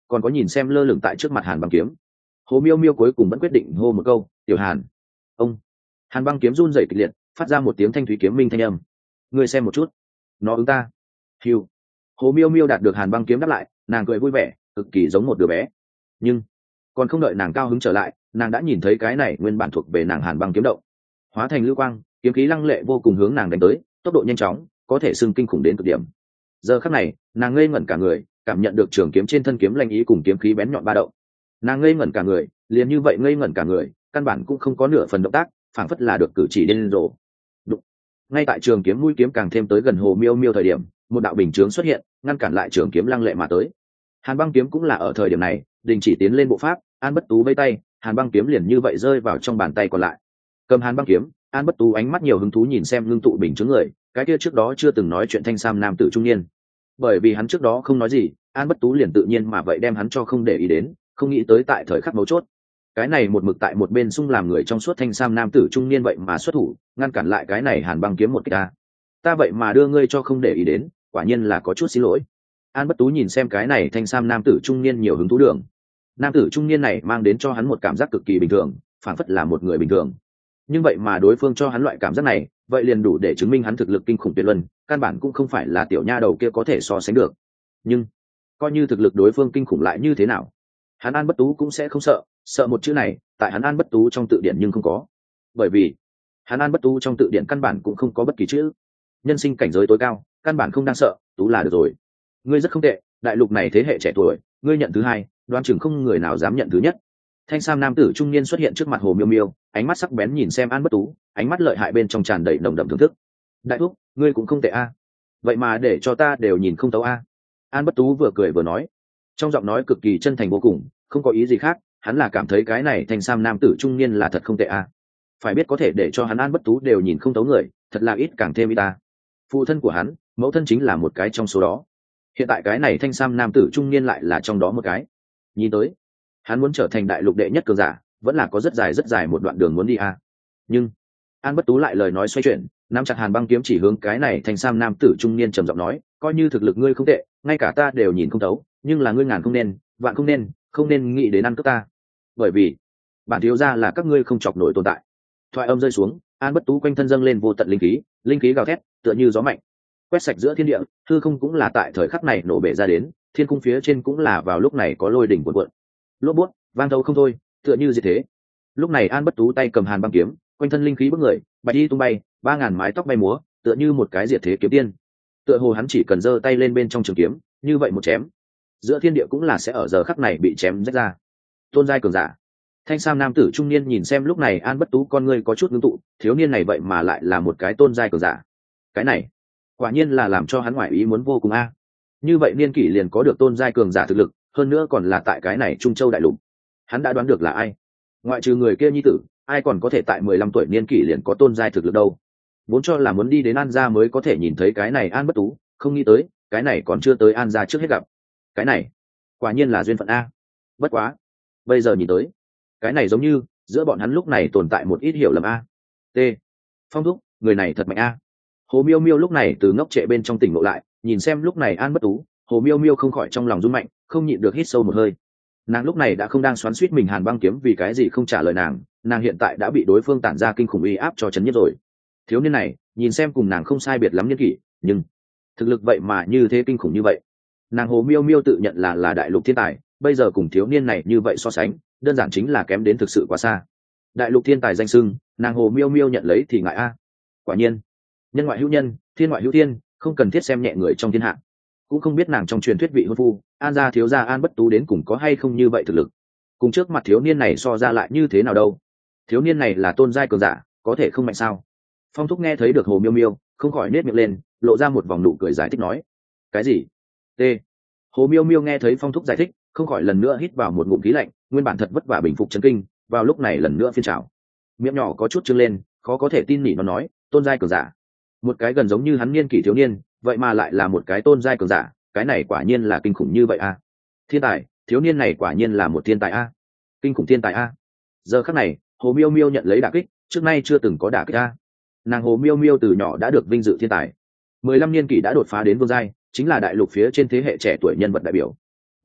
còn có nhìn xem lơ lửng tại trước mặt Hàn Băng Kiếm. Hồ Miêu Miêu cuối cùng vẫn quyết định hô một câu, "Tiểu Hàn." Ông. Hàn Băng Kiếm run rẩy kịch liệt, phát ra một tiếng thanh thúy kiếm minh thanh âm. "Ngươi xem một chút." Nó ứng ta. Hiu. Hồ Miêu Miêu đạt được Hàn Băng Kiếm đáp lại, nàng cười vui vẻ, cực kỳ giống một đứa bé. Nhưng còn không đợi nàng cao hứng trở lại, nàng đã nhìn thấy cái này nguyên bản thuộc về nàng Hàn Băng Kiếm động, hóa thành lưu quang, kiếm khí lăng lệ vô cùng hướng nàng đánh tới, tốc độ nhanh chóng, có thể xưng kinh khủng đến cực điểm. Giờ khắc này, nàng ngây ngẩn cả người, cảm nhận được trường kiếm trên thân kiếm lanh ý cùng kiếm khí bén nhọn ba động. Nàng ngây ngẩn cả người, liền như vậy ngây ngẩn cả người, căn bản cũng không có nửa phần động tác, phảng phất là được cử chỉ điên rồ. Đụng. Ngay tại trường kiếm mũi kiếm càng thêm tới gần Hồ Miêu Miêu thời điểm, một đạo bình chướng xuất hiện, ngăn cản lại trường kiếm lăng lệ mà tới. Hàn Băng Kiếm cũng là ở thời điểm này đình chỉ tiến lên bộ pháp, An Bất Tú vây tay, Hàn Băng Kiếm liền như vậy rơi vào trong bàn tay còn lại. Cầm Hàn Băng Kiếm, An Bất Tú ánh mắt nhiều hứng thú nhìn xem ngưng tụ bình chướng người, cái kia trước đó chưa từng nói chuyện thanh sam nam tử trung niên. Bởi vì hắn trước đó không nói gì, An Bất Tú liền tự nhiên mà vậy đem hắn cho không để ý đến, không nghĩ tới tại thời khắc mấu chốt, cái này một mực tại một bên xung làm người trong suốt thanh sam nam tử trung niên vậy mà xuất thủ, ngăn cản lại cái này Hàn Băng Kiếm một cái ta vậy mà đưa ngươi cho không để ý đến, quả nhiên là có chút xin lỗi. An Bất Tú nhìn xem cái này thanh sam nam tử trung niên nhiều hứng thú đường. Nam tử trung niên này mang đến cho hắn một cảm giác cực kỳ bình thường, phản phất là một người bình thường. Nhưng vậy mà đối phương cho hắn loại cảm giác này, vậy liền đủ để chứng minh hắn thực lực kinh khủng tuyệt luân, căn bản cũng không phải là tiểu nha đầu kia có thể so sánh được. Nhưng coi như thực lực đối phương kinh khủng lại như thế nào, hắn An Bất Tú cũng sẽ không sợ, sợ một chữ này, tại hắn An Bất Tú trong tự điển nhưng không có. Bởi vì hắn An Bất Tú trong tự điển căn bản cũng không có bất kỳ chữ. Nhân sinh cảnh giới tối cao, căn bản không đang sợ, Tú là được rồi. Ngươi rất không tệ, đại lục này thế hệ trẻ tuổi, ngươi nhận thứ hai, đoán chừng không người nào dám nhận thứ nhất. Thanh sam nam tử trung niên xuất hiện trước mặt Hồ Miêu Miêu, ánh mắt sắc bén nhìn xem An Bất Tú, ánh mắt lợi hại bên trong tràn đầy nồng đậm thưởng thức. Đại thúc, ngươi cũng không tệ a. Vậy mà để cho ta đều nhìn không tấu a. An Bất Tú vừa cười vừa nói, trong giọng nói cực kỳ chân thành vô cùng, không có ý gì khác, hắn là cảm thấy cái này thanh sam nam tử trung niên là thật không tệ a. Phải biết có thể để cho hắn An Bất Tú đều nhìn không tấu người, thật là ít càng thêm ít ta. Phụ thân của hắn, mẫu thân chính là một cái trong số đó. Hiện tại cái này thanh sam nam tử trung niên lại là trong đó một cái. Nhìn tới, hắn muốn trở thành đại lục đệ nhất cường giả, vẫn là có rất dài một đoạn đường muốn đi a. Nhưng An Bất Tú lại lời nói xoay chuyển, nắm chặt Hàn Băng Kiếm chỉ hướng cái này thanh sam nam tử trung niên trầm giọng nói, coi như thực lực ngươi không tệ, ngay cả ta đều nhìn không thấu, nhưng là ngươi ngàn không nên, vạn không nên nghĩ đến ăn cướp ta. Bởi vì bản thiếu gia là các ngươi không chọc nổi tồn tại. Thoại âm rơi xuống, An Bất Tú quanh thân dâng lên vô tận linh khí gào thét, tựa như gió mạnh, quét sạch giữa thiên địa, hư không cũng là tại thời khắc này nổ bể ra đến, thiên cung phía trên cũng là vào lúc này có lôi đỉnh cuộn cuộn. Lốp bút, vang thâu không thôi, tựa như diệt thế. Lúc này An Bất Tú tay cầm Hàn Băng Kiếm, quanh thân linh khí bức người, bạch đi tung bay, 3000 mái tóc bay múa, tựa như một cái diệt thế kiếm tiên. Tựa hồ hắn chỉ cần giơ tay lên bên trong trường kiếm, như vậy một chém, giữa thiên địa cũng là sẽ ở giờ khắc này bị chém rách ra. Tôn giai cường giả. Thanh sam nam tử trung niên nhìn xem lúc này An Bất Tú con ngươi có chút ngưng tụ, thiếu niên này vậy mà lại là một cái tôn giai cường giả. Cái này, quả nhiên là làm cho hắn ngoại ý muốn vô cùng a. Như vậy niên kỷ liền có được tôn giai cường giả thực lực, hơn nữa còn là tại cái này Trung Châu đại lục. Hắn đã đoán được là ai. Ngoại trừ người kia nhi tử, ai còn có thể tại 15 tuổi niên kỷ liền có tôn giai thực lực đâu. Vốn cho là muốn đi đến An gia mới có thể nhìn thấy cái này An Bất Tú, không nghĩ tới, cái này còn chưa tới An gia trước hết gặp. Cái này, quả nhiên là duyên phận a. Bất quá, bây giờ nhìn tới, cái này giống như giữa bọn hắn lúc này tồn tại một ít hiểu lầm a. T. Phong thúc, người này thật mạnh a. Hồ Miêu Miêu lúc này từ ngốc trệ bên trong tỉnh ngộ lại, nhìn xem lúc này An Bất Tú, Hồ Miêu Miêu không khỏi trong lòng run mạnh, không nhịn được hít sâu một hơi. Nàng lúc này đã không đang xoắn xuýt mình Hàn Băng Kiếm vì cái gì không trả lời nàng hiện tại đã bị đối phương tản ra kinh khủng uy áp cho chấn nhất rồi. Thiếu niên này, nhìn xem cùng nàng không sai biệt lắm niên kỷ, nhưng thực lực vậy mà như thế kinh khủng như vậy. Nàng Hồ Miêu Miêu tự nhận là đại lục thiên tài, bây giờ cùng thiếu niên này như vậy so sánh, đơn giản chính là kém đến thực sự quá xa. Đại lục thiên tài danh xưng, nàng Hồ Miêu Miêu nhận lấy thì ngại a. Quả nhiên, nhân ngoại hữu nhân, thiên ngoại hữu thiên, không cần thiết xem nhẹ người trong thiên hạ. Cũng không biết nàng trong truyền thuyết vị hôn phu, An gia thiếu gia An Bất Tú đến cùng có hay không như vậy thực lực. Cùng trước mặt thiếu niên này so ra lại như thế nào đâu? Thiếu niên này là tôn giai cường giả, có thể không mạnh sao? Phong thúc nghe thấy được Hồ Miêu Miêu, không khỏi nết miệng lên, lộ ra một vòng nụ cười giải thích nói. Cái gì? T. Hồ Miêu Miêu nghe thấy Phong thúc giải thích, không khỏi lần nữa hít vào một ngụm khí lạnh, nguyên bản thật vất vả bình phục chấn kinh, vào lúc này lần nữa phiên trào. Miệng nhỏ có chút trương lên, khó có thể tin nỉ nó nói, tôn giai cường giả. Một cái gần giống như hắn niên kỷ thiếu niên, vậy mà lại là một cái tôn giai cường giả, cái này quả nhiên là kinh khủng như vậy a. Thiên tài, thiếu niên này quả nhiên là một thiên tài a. Kinh khủng thiên tài a. Giờ khắc này, Hồ Miêu Miêu nhận lấy đả kích, trước nay chưa từng có đả kích a. Nàng Hồ Miêu Miêu từ nhỏ đã được vinh dự thiên tài, 15 niên kỷ đã đột phá đến vương giai, chính là đại lục phía trên thế hệ trẻ tuổi nhân vật đại biểu.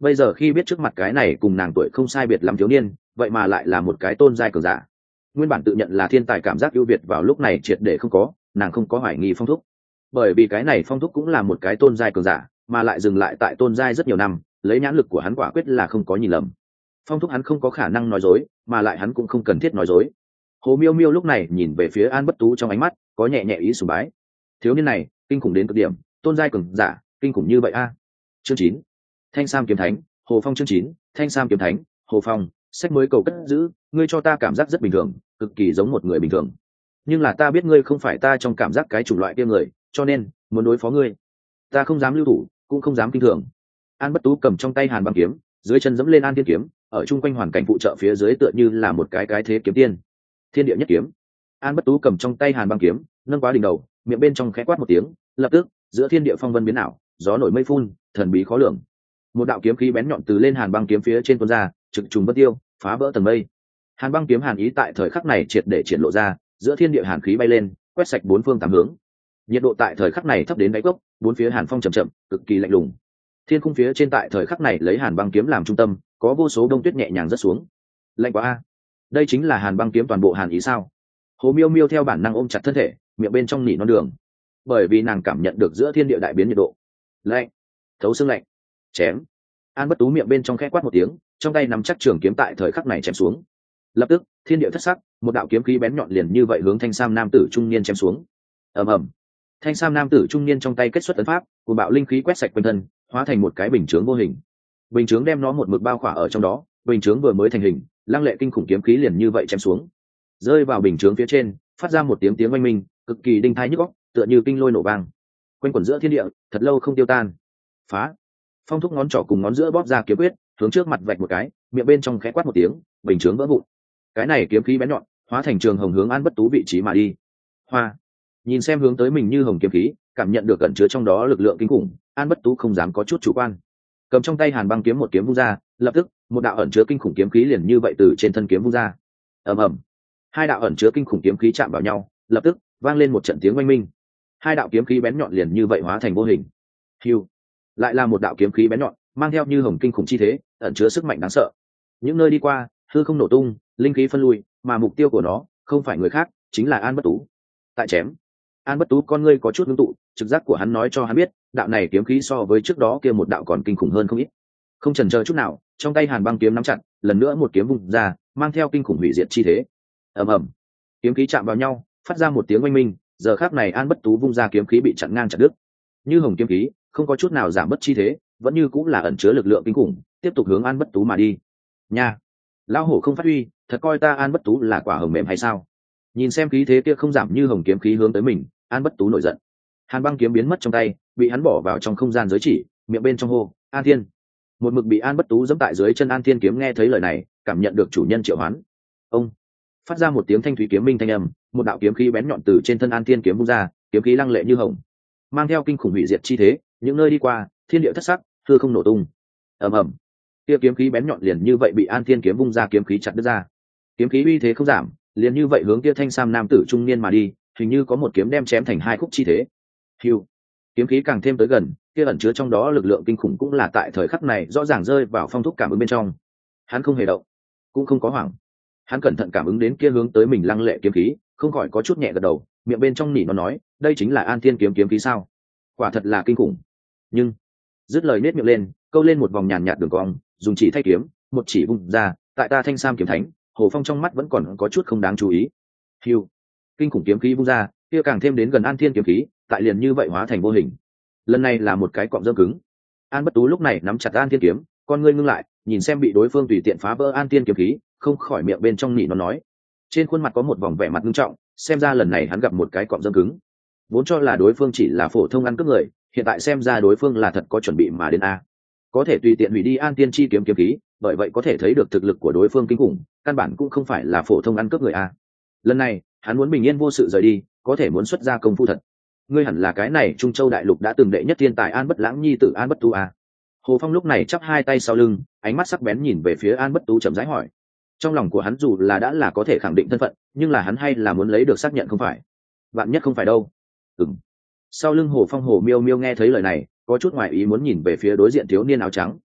bây giờ khi biết trước mặt cái này cùng nàng tuổi không sai biệt lắm thiếu niên, vậy mà lại là một cái tôn giai cường giả. Nguyên bản tự nhận là thiên tài cảm giác ưu việt vào lúc này triệt để không có, nàng không có hoài nghi Phong Thúc, bởi vì cái này Phong Thúc cũng là một cái tôn giai cường giả, mà lại dừng lại tại tôn giai rất nhiều năm, lấy nhãn lực của hắn quả quyết là không có nhìn lầm. Phong Thúc hắn không có khả năng nói dối, mà lại hắn cũng không cần thiết nói dối. Hồ Miêu Miêu lúc này nhìn về phía An Bất Tú trong ánh mắt có nhẹ nhẹ ý sùng bái. Thiếu niên này kinh khủng đến cực điểm, tôn giai cường giả kinh khủng như vậy a. Chương 9, Thanh Sam kiếm thánh, Hồ Phong. Chương 9, Thanh Sam kiếm thánh, Hồ Phong. Sách mới cầu cất giữ, ngươi cho ta cảm giác rất bình thường, cực kỳ giống một người bình thường. Nhưng là ta biết ngươi không phải ta trong cảm giác cái chủng loại kia người, cho nên muốn đối phó ngươi, ta không dám lưu thủ, cũng không dám kinh thường. An Bất Tú cầm trong tay Hàn Băng kiếm, dưới chân dẫm lên An Thiên kiếm, ở chung quanh hoàn cảnh phụ trợ phía dưới tựa như là một cái thế kiếm tiên. Thiên địa nhất kiếm. An Bất Tú cầm trong tay Hàn Băng kiếm, nâng quá đỉnh đầu, miệng bên trong khẽ quát một tiếng, lập tức giữa thiên địa phong vân biến ảo, gió nổi mây phun, thần bí khó lường. Một đạo kiếm khí bén nhọn từ lên Hàn Băng kiếm phía trên tuôn ra, trực trùng bất tiêu, phá vỡ tầng mây. Hàn Băng kiếm hàn ý tại thời khắc này triệt để triển lộ ra, giữa thiên địa hàn khí bay lên, quét sạch bốn phương tám hướng. Nhiệt độ tại thời khắc này thấp đến đáy cốc, bốn phía hàn phong chậm chậm, cực kỳ lạnh lùng. Thiên khung phía trên tại thời khắc này lấy Hàn Băng kiếm làm trung tâm, có vô số đông tuyết nhẹ nhàng rơi xuống. Lạnh quá a! Đây chính là Hàn Băng kiếm toàn bộ hàn ý sao? Hồ Miêu Miêu theo bản năng ôm chặt thân thể, miệng bên trong nỉ non đường, bởi vì nàng cảm nhận được giữa thiên địa đại biến nhiệt độ. Lạnh, thấu xương lạnh. Chém. An Bất Tú miệng bên trong khẽ quát một tiếng, trong tay nắm chắc trường kiếm tại thời khắc này chém xuống. Lập tức, thiên địa thất sắc, một đạo kiếm khí bén nhọn liền như vậy hướng thanh sam nam tử trung niên chém xuống. Ầm ầm. Thanh sam nam tử trung niên trong tay kết xuất ấn pháp, của bạo linh khí quét sạch quanh thân, hóa thành một cái bình chướng vô hình. Bình chướng đem nó một mực bao khỏa ở trong đó, bình chướng vừa mới thành hình, lăng lệ kinh khủng kiếm khí liền như vậy chém xuống, rơi vào bình chướng phía trên, phát ra một tiếng tiếng oanh minh, cực kỳ đinh thái nhức óc, tựa như kinh lôi nổ vang, quanh quẩn giữa thiên địa, thật lâu không tiêu tan. Phá! Phong Thúc ngón trỏ cùng ngón giữa bóp ra kiếm quyết, hướng trước mặt vạch một cái, miệng bên trong khẽ quát một tiếng, bình chướng vỡ vụn. Cái này kiếm khí bén nhọn, hóa thành trường hồng hướng An Bất Tú vị trí mà đi. Hoa! Nhìn xem hướng tới mình như hồng kiếm khí, cảm nhận được ẩn chứa trong đó lực lượng kinh khủng, An Bất Tú không dám có chút chủ quan. Cầm trong tay Hàn Băng kiếm một kiếm vung ra, lập tức, một đạo ẩn chứa kinh khủng kiếm khí liền như vậy từ trên thân kiếm vung ra. Ầm ầm. Hai đạo ẩn chứa kinh khủng kiếm khí chạm vào nhau, lập tức vang lên một trận tiếng oanh minh. Hai đạo kiếm khí bén nhọn liền như vậy hóa thành vô hình. Hưu. Lại là một đạo kiếm khí bén nhọn, mang theo như hồng kinh khủng chi thế, ẩn chứa sức mạnh đáng sợ. Những nơi đi qua, hư không nổ tung, linh khí phân lui, mà mục tiêu của nó không phải người khác, chính là An Bất Tú. Tại chém. An Bất Tú con ngươi có chút ngưng tụ, trực giác của hắn nói cho hắn biết, đạo này kiếm khí so với trước đó kia một đạo còn kinh khủng hơn không ít. Không chần chờ chút nào, trong tay Hàn Băng kiếm nắm chặt, lần nữa một kiếm vung ra, mang theo kinh khủng hủy diệt chi thế. Ầm ầm. Kiếm khí chạm vào nhau, phát ra một tiếng oanh minh, giờ khắc này An Bất Tú vung ra kiếm khí bị chặn ngang chặt đứt. Như hồng kiếm khí, không có chút nào giảm bất chi thế, vẫn như cũng là ẩn chứa lực lượng kinh khủng, tiếp tục hướng An Bất Tú mà đi. Nha, lão hổ không phát huy, thật coi ta An Bất Tú là quả hồng mềm hay sao? Nhìn xem khí thế kia không giảm như hồng kiếm khí hướng tới mình, An Bất Tú nổi giận. Hàn Băng kiếm biến mất trong tay, bị hắn bỏ vào trong không gian giới chỉ, miệng bên trong hô, An Thiên. Một mực bị An Bất Tú giẫm tại dưới chân An Thiên kiếm nghe thấy lời này, cảm nhận được chủ nhân triệu hoán. Ông phát ra một tiếng thanh thủy kiếm minh thanh âm, một đạo kiếm khí bén nhọn từ trên thân An Thiên kiếm vung ra, kiếm khí lăng lệ như hồng, mang theo kinh khủng hủy diệt chi thế, những nơi đi qua, thiên địa thất sắc, hư không nổ tung. Ầm ầm. Kia kiếm khí bén nhọn liền như vậy bị An Thiên kiếm vung ra kiếm khí chặt đứt ra. Kiếm khí uy thế không giảm, liền như vậy hướng kia thanh sam nam tử trung niên mà đi, hình như có một kiếm đem chém thành hai khúc chi thế. Hưu. Kiếm khí càng thêm tới gần, kia ẩn chứa trong đó lực lượng kinh khủng cũng là tại thời khắc này rõ ràng rơi vào Phong Thúc cảm ứng bên trong. Hắn không hề động, cũng không có hoảng. Hắn cẩn thận cảm ứng đến kia hướng tới mình lăng lệ kiếm khí, không khỏi có chút nhẹ gật đầu, miệng bên trong nỉ nó nói, đây chính là An Thiên kiếm kiếm khí sao? Quả thật là kinh khủng. Nhưng dứt lời nết miệng lên, câu lên một vòng nhàn nhạt đường cong, dùng chỉ thay kiếm, một chỉ vung ra, tại ta Thanh Sam kiếm thánh, Hồ Phong trong mắt vẫn còn có chút không đáng chú ý. Hưu. Kinh khủng kiếm khí vung ra, kia càng thêm đến gần An Thiên kiếm khí, tại liền như vậy hóa thành vô hình. Lần này là một cái cọng rơm cứng. An Bất Tú lúc này nắm chặt An Thiên kiếm, con ngươi ngưng lại, nhìn xem bị đối phương tùy tiện phá vỡ An Thiên kiếm khí, không khỏi miệng bên trong nỉ nó nói. Trên khuôn mặt có một vòng vẻ mặt nghiêm trọng, xem ra lần này hắn gặp một cái cọng rơm cứng. Vốn cho là đối phương chỉ là phổ thông ăn cướp người, hiện tại xem ra đối phương là thật có chuẩn bị mà đến a. Có thể tùy tiện hủy đi An Thiên chi kiếm kiếm khí, bởi vậy có thể thấy được thực lực của đối phương kinh khủng, căn bản cũng không phải là phổ thông ăn cướp người a. Lần này, hắn muốn bình yên vô sự rời đi, có thể muốn xuất ra công phu thật. Ngươi hẳn là cái này Trung Châu đại lục đã từng đệ nhất thiên tài An Bất Lãng nhi tử An Bất Tú a. Hồ Phong lúc này chắp hai tay sau lưng, ánh mắt sắc bén nhìn về phía An Bất Tú chậm rãi hỏi. Trong lòng của hắn dù là đã là có thể khẳng định thân phận, nhưng là hắn hay là muốn lấy được xác nhận không phải. Vạn nhất không phải đâu. Ừm. Sau lưng Hồ Phong Hồ Miêu Miêu nghe thấy lời này, có chút ngoài ý muốn nhìn về phía đối diện thiếu niên áo trắng.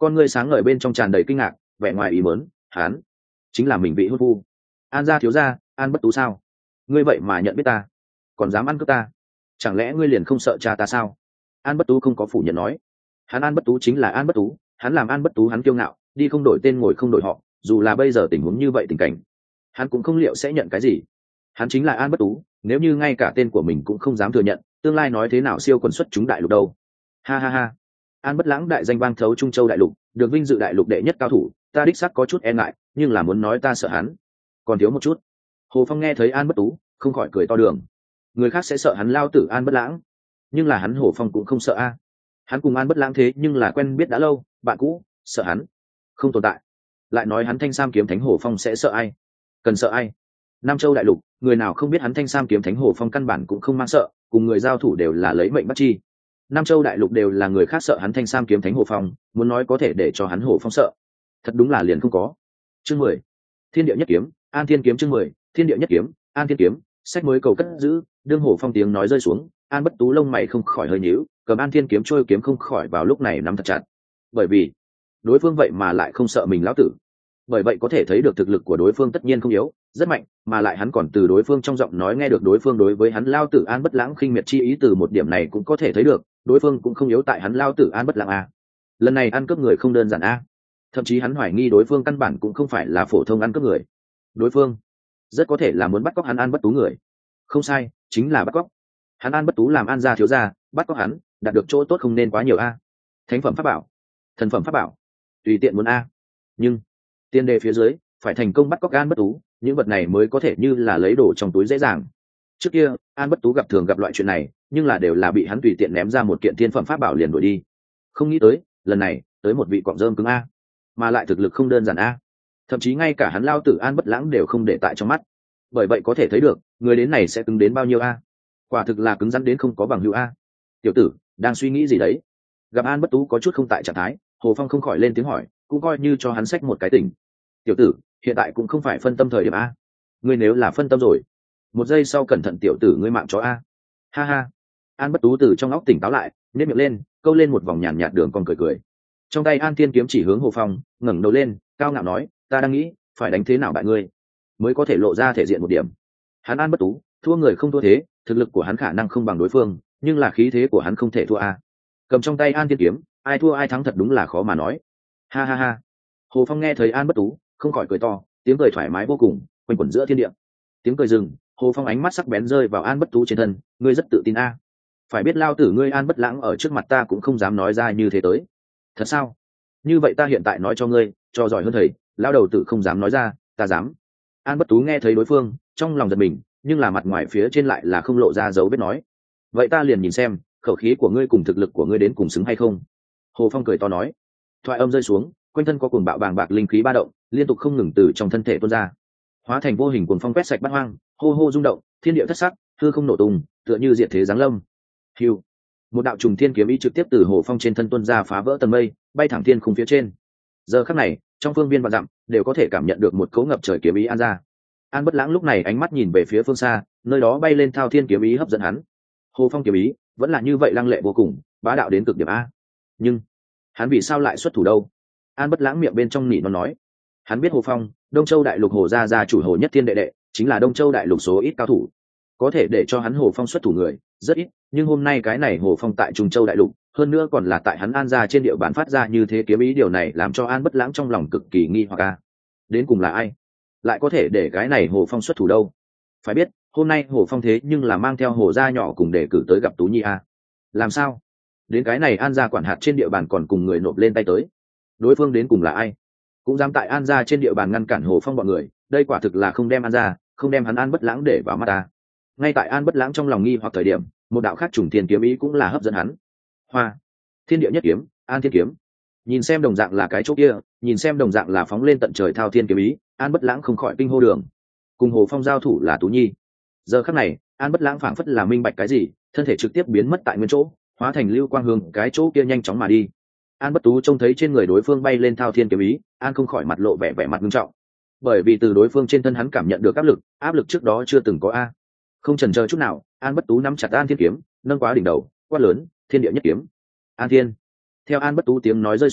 con ngươi sáng ngời bên trong tràn đầy kinh ngạc, vẻ ngoài ý mớn. Hắn chính là mình vị hôn phu, An gia thiếu gia An Bất Tú sao? Ngươi vậy mà nhận biết ta, còn dám ăn cướp ta, chẳng lẽ ngươi liền không sợ cha ta sao? An Bất Tú không có phủ nhận nói, hắn An Bất Tú chính là An Bất Tú, hắn làm An Bất Tú hắn kiêu ngạo, đi không đổi tên ngồi không đổi họ, dù là bây giờ tình huống như vậy tình cảnh, hắn cũng không liệu sẽ nhận cái gì. Hắn chính là An Bất Tú, nếu như ngay cả tên của mình cũng không dám thừa nhận, tương lai nói thế nào siêu quần xuất chúng đại lục đâu. Ha ha ha. An Bất Lãng đại danh vang thấu Trung Châu đại lục, được vinh dự đại lục đệ nhất cao thủ, ta đích xác có chút e ngại, nhưng là muốn nói ta sợ hắn, còn thiếu một chút. Hồ Phong nghe thấy An Bất Tú, không khỏi cười to đường. Người khác sẽ sợ hắn lao tử An Bất Lãng, nhưng là hắn Hồ Phong cũng không sợ a. Hắn cùng An Bất Lãng thế nhưng là quen biết đã lâu, bạn cũ, sợ hắn không tồn tại. Lại nói hắn Thanh Sam kiếm thánh Hồ Phong sẽ sợ ai? Cần sợ ai? Nam Châu đại lục, người nào không biết hắn Thanh Sam kiếm thánh Hồ Phong căn bản cũng không mang sợ, cùng người giao thủ đều là lấy mệnh bắt chi. Nam Châu đại lục đều là người khác sợ hắn Thanh Sam kiếm thánh Hồ Phong, muốn nói có thể để cho hắn Hồ Phong sợ, thật đúng là liền không có. Chương 10. Thiên địa nhất kiếm, An Thiên kiếm chương 10, Thiên địa nhất kiếm, An Thiên kiếm, sách mới cầu cất giữ, đương Hồ Phong tiếng nói rơi xuống, An Bất Tú lông mày không khỏi hơi nhíu, cầm An Thiên kiếm trôi kiếm không khỏi vào lúc này nắm thật chặt. Bởi vì, đối phương vậy mà lại không sợ mình lão tử. Bởi vậy có thể thấy được thực lực của đối phương tất nhiên không yếu, rất mạnh, mà lại hắn còn từ đối phương trong giọng nói nghe được đối phương đối với hắn lao tử An Bất Lãng khinh miệt chi ý, từ một điểm này cũng có thể thấy được, đối phương cũng không yếu tại hắn lao tử An Bất Lãng a. Lần này ăn cướp người không đơn giản a. Thậm chí hắn hoài nghi đối phương căn bản cũng không phải là phổ thông ăn cướp người. Đối phương rất có thể là muốn bắt cóc hắn An Bất Tú người. Không sai, chính là bắt cóc. Hắn An Bất Tú làm An gia thiếu gia, bắt cóc hắn, đạt được chỗ tốt không nên quá nhiều a. Thánh phẩm pháp bảo, thần phẩm pháp bảo, tùy tiện muốn a. Nhưng tiền đề phía dưới phải thành công bắt cóc An Bất Tú, những vật này mới có thể như là lấy đồ trong túi dễ dàng. Trước kia An Bất Tú thường gặp loại chuyện này, nhưng là đều là bị hắn tùy tiện ném ra một kiện thiên phẩm pháp bảo liền đuổi đi. Không nghĩ tới lần này tới một vị cọng rơm cứng a, mà lại thực lực không đơn giản a, thậm chí ngay cả hắn lao tử An Bất Lãng đều không để tại trong mắt. Bởi vậy có thể thấy được người đến này sẽ cứng đến bao nhiêu a. Quả thực là cứng rắn đến không có bằng hữu a. Tiểu tử đang suy nghĩ gì đấy? Gặp An Bất Tú có chút không tại trạng thái, Hồ Phong không khỏi lên tiếng hỏi, cũng coi như cho hắn xách một cái tỉnh. Tiểu tử hiện tại cũng không phải phân tâm thời điểm a. Ngươi nếu là phân tâm rồi, một giây sau cẩn thận tiểu tử ngươi mạng chó a. Ha ha. An Bất Tú từ trong óc tỉnh táo lại, nhếch miệng lên, câu lên một vòng nhàn nhạt đường còn cười cười. Trong tay An Thiên kiếm chỉ hướng Hồ Phong, ngẩng đầu lên, cao ngạo nói, ta đang nghĩ phải đánh thế nào bại ngươi mới có thể lộ ra thể diện một điểm. Hắn An Bất Tú thua người không thua thế, thực lực của hắn khả năng không bằng đối phương, nhưng là khí thế của hắn không thể thua a. Cầm trong tay An Thiên kiếm, ai thua ai thắng thật đúng là khó mà nói. Ha ha ha. Hồ Phong nghe thấy An Bất Tú không khỏi cười to, tiếng cười thoải mái vô cùng quanh quẩn giữa thiên địa. Tiếng cười dừng, Hồ Phong ánh mắt sắc bén rơi vào An Bất Tú trên thân, ngươi rất tự tin a. Phải biết lao tử ngươi An Bất Lãng ở trước mặt ta cũng không dám nói ra như thế tới. Thật sao? Như vậy ta hiện tại nói cho ngươi, cho giỏi hơn thầy, lao đầu tử không dám nói ra, ta dám. An Bất Tú nghe thấy đối phương, trong lòng giật mình, nhưng là mặt ngoài phía trên lại là không lộ ra dấu vết nói. Vậy ta liền nhìn xem, khẩu khí của ngươi cùng thực lực của ngươi đến cùng xứng hay không. Hồ Phong cười to nói. Thoại âm rơi xuống, quanh thân có cuồng bạo bàng bạc linh khí ba động, liên tục không ngừng từ trong thân thể tuôn ra, hóa thành vô hình cuồng phong quét sạch bát hoang, hô hô rung động, thiên địa thất sắc, hư không nổ tung, tựa như diệt thế giáng lâm. Hưu, một đạo trùng thiên kiếm ý trực tiếp từ Hồ Phong trên thân tuôn ra, phá vỡ tầng mây, bay thẳng thiên khung phía trên. Giờ khắc này, trong phương viên vạn dặm đều có thể cảm nhận được một cỗ ngập trời kiếm ý an ra. An Bất Lãng lúc này ánh mắt nhìn về phía phương xa, nơi đó bay lên thao thiên kiếm ý hấp dẫn hắn. Hồ Phong kiếm ý vẫn là như vậy lăng lệ vô cùng, bá đạo đến cực điểm a. Nhưng hắn vì sao lại xuất thủ đâu? An Bất Lãng miệng bên trong nỉ nó nói. Hắn biết Hồ Phong, Đông Châu đại lục Hồ gia chủ Hồ Nhất Thiên đệ đệ, chính là Đông Châu đại lục số ít cao thủ. Có thể để cho hắn Hồ Phong xuất thủ người rất ít, nhưng hôm nay cái này Hồ Phong tại Trung Châu đại lục, hơn nữa còn là tại hắn An gia trên địa bàn phát ra như thế kiếm ý, điều này làm cho An Bất Lãng trong lòng cực kỳ nghi hoặc a. Đến cùng là ai lại có thể để cái này Hồ Phong xuất thủ đâu? Phải biết hôm nay Hồ Phong thế nhưng là mang theo Hồ gia nhỏ cùng để cử tới gặp Tú Nhi a. Làm sao đến cái này An gia quản hạt trên địa bàn còn cùng người nộp lên tay tới? Đối phương đến cùng là ai cũng dám tại An gia trên địa bàn ngăn cản Hồ Phong bọn người, đây quả thực là không đem An gia, không đem hắn An Bất Lãng để vào mắt ta. Ngay tại An Bất Lãng trong lòng nghi hoặc thời điểm, một đạo khác trùng thiên kiếm ý cũng là hấp dẫn hắn. Hoa, thiên địa nhất kiếm, An Thiên kiếm. Nhìn xem đồng dạng là cái chỗ kia, nhìn xem đồng dạng là phóng lên tận trời thao thiên kiếm ý, An Bất Lãng không khỏi kinh hô đường. Cùng Hồ Phong giao thủ là Tú Nhi. Giờ khắc này, An Bất Lãng phảng phất là minh bạch cái gì, thân thể trực tiếp biến mất tại nguyên chỗ, hóa thành lưu quang hướng cái chỗ kia nhanh chóng mà đi. An Bất Tú trông thấy trên người đối phương bay lên thao thiên kiếm ý, An không khỏi mặt lộ vẻ mặt nghiêm trọng, bởi vì từ đối phương trên thân hắn cảm nhận được áp lực trước đó chưa từng có a. Không chần chờ chút nào, An Bất Tú nắm chặt An Thiên kiếm, nâng quá đỉnh đầu, quát lớn, thiên địa nhất kiếm. An Thiên. Theo An Bất Tú tiếng nói rơi xuống,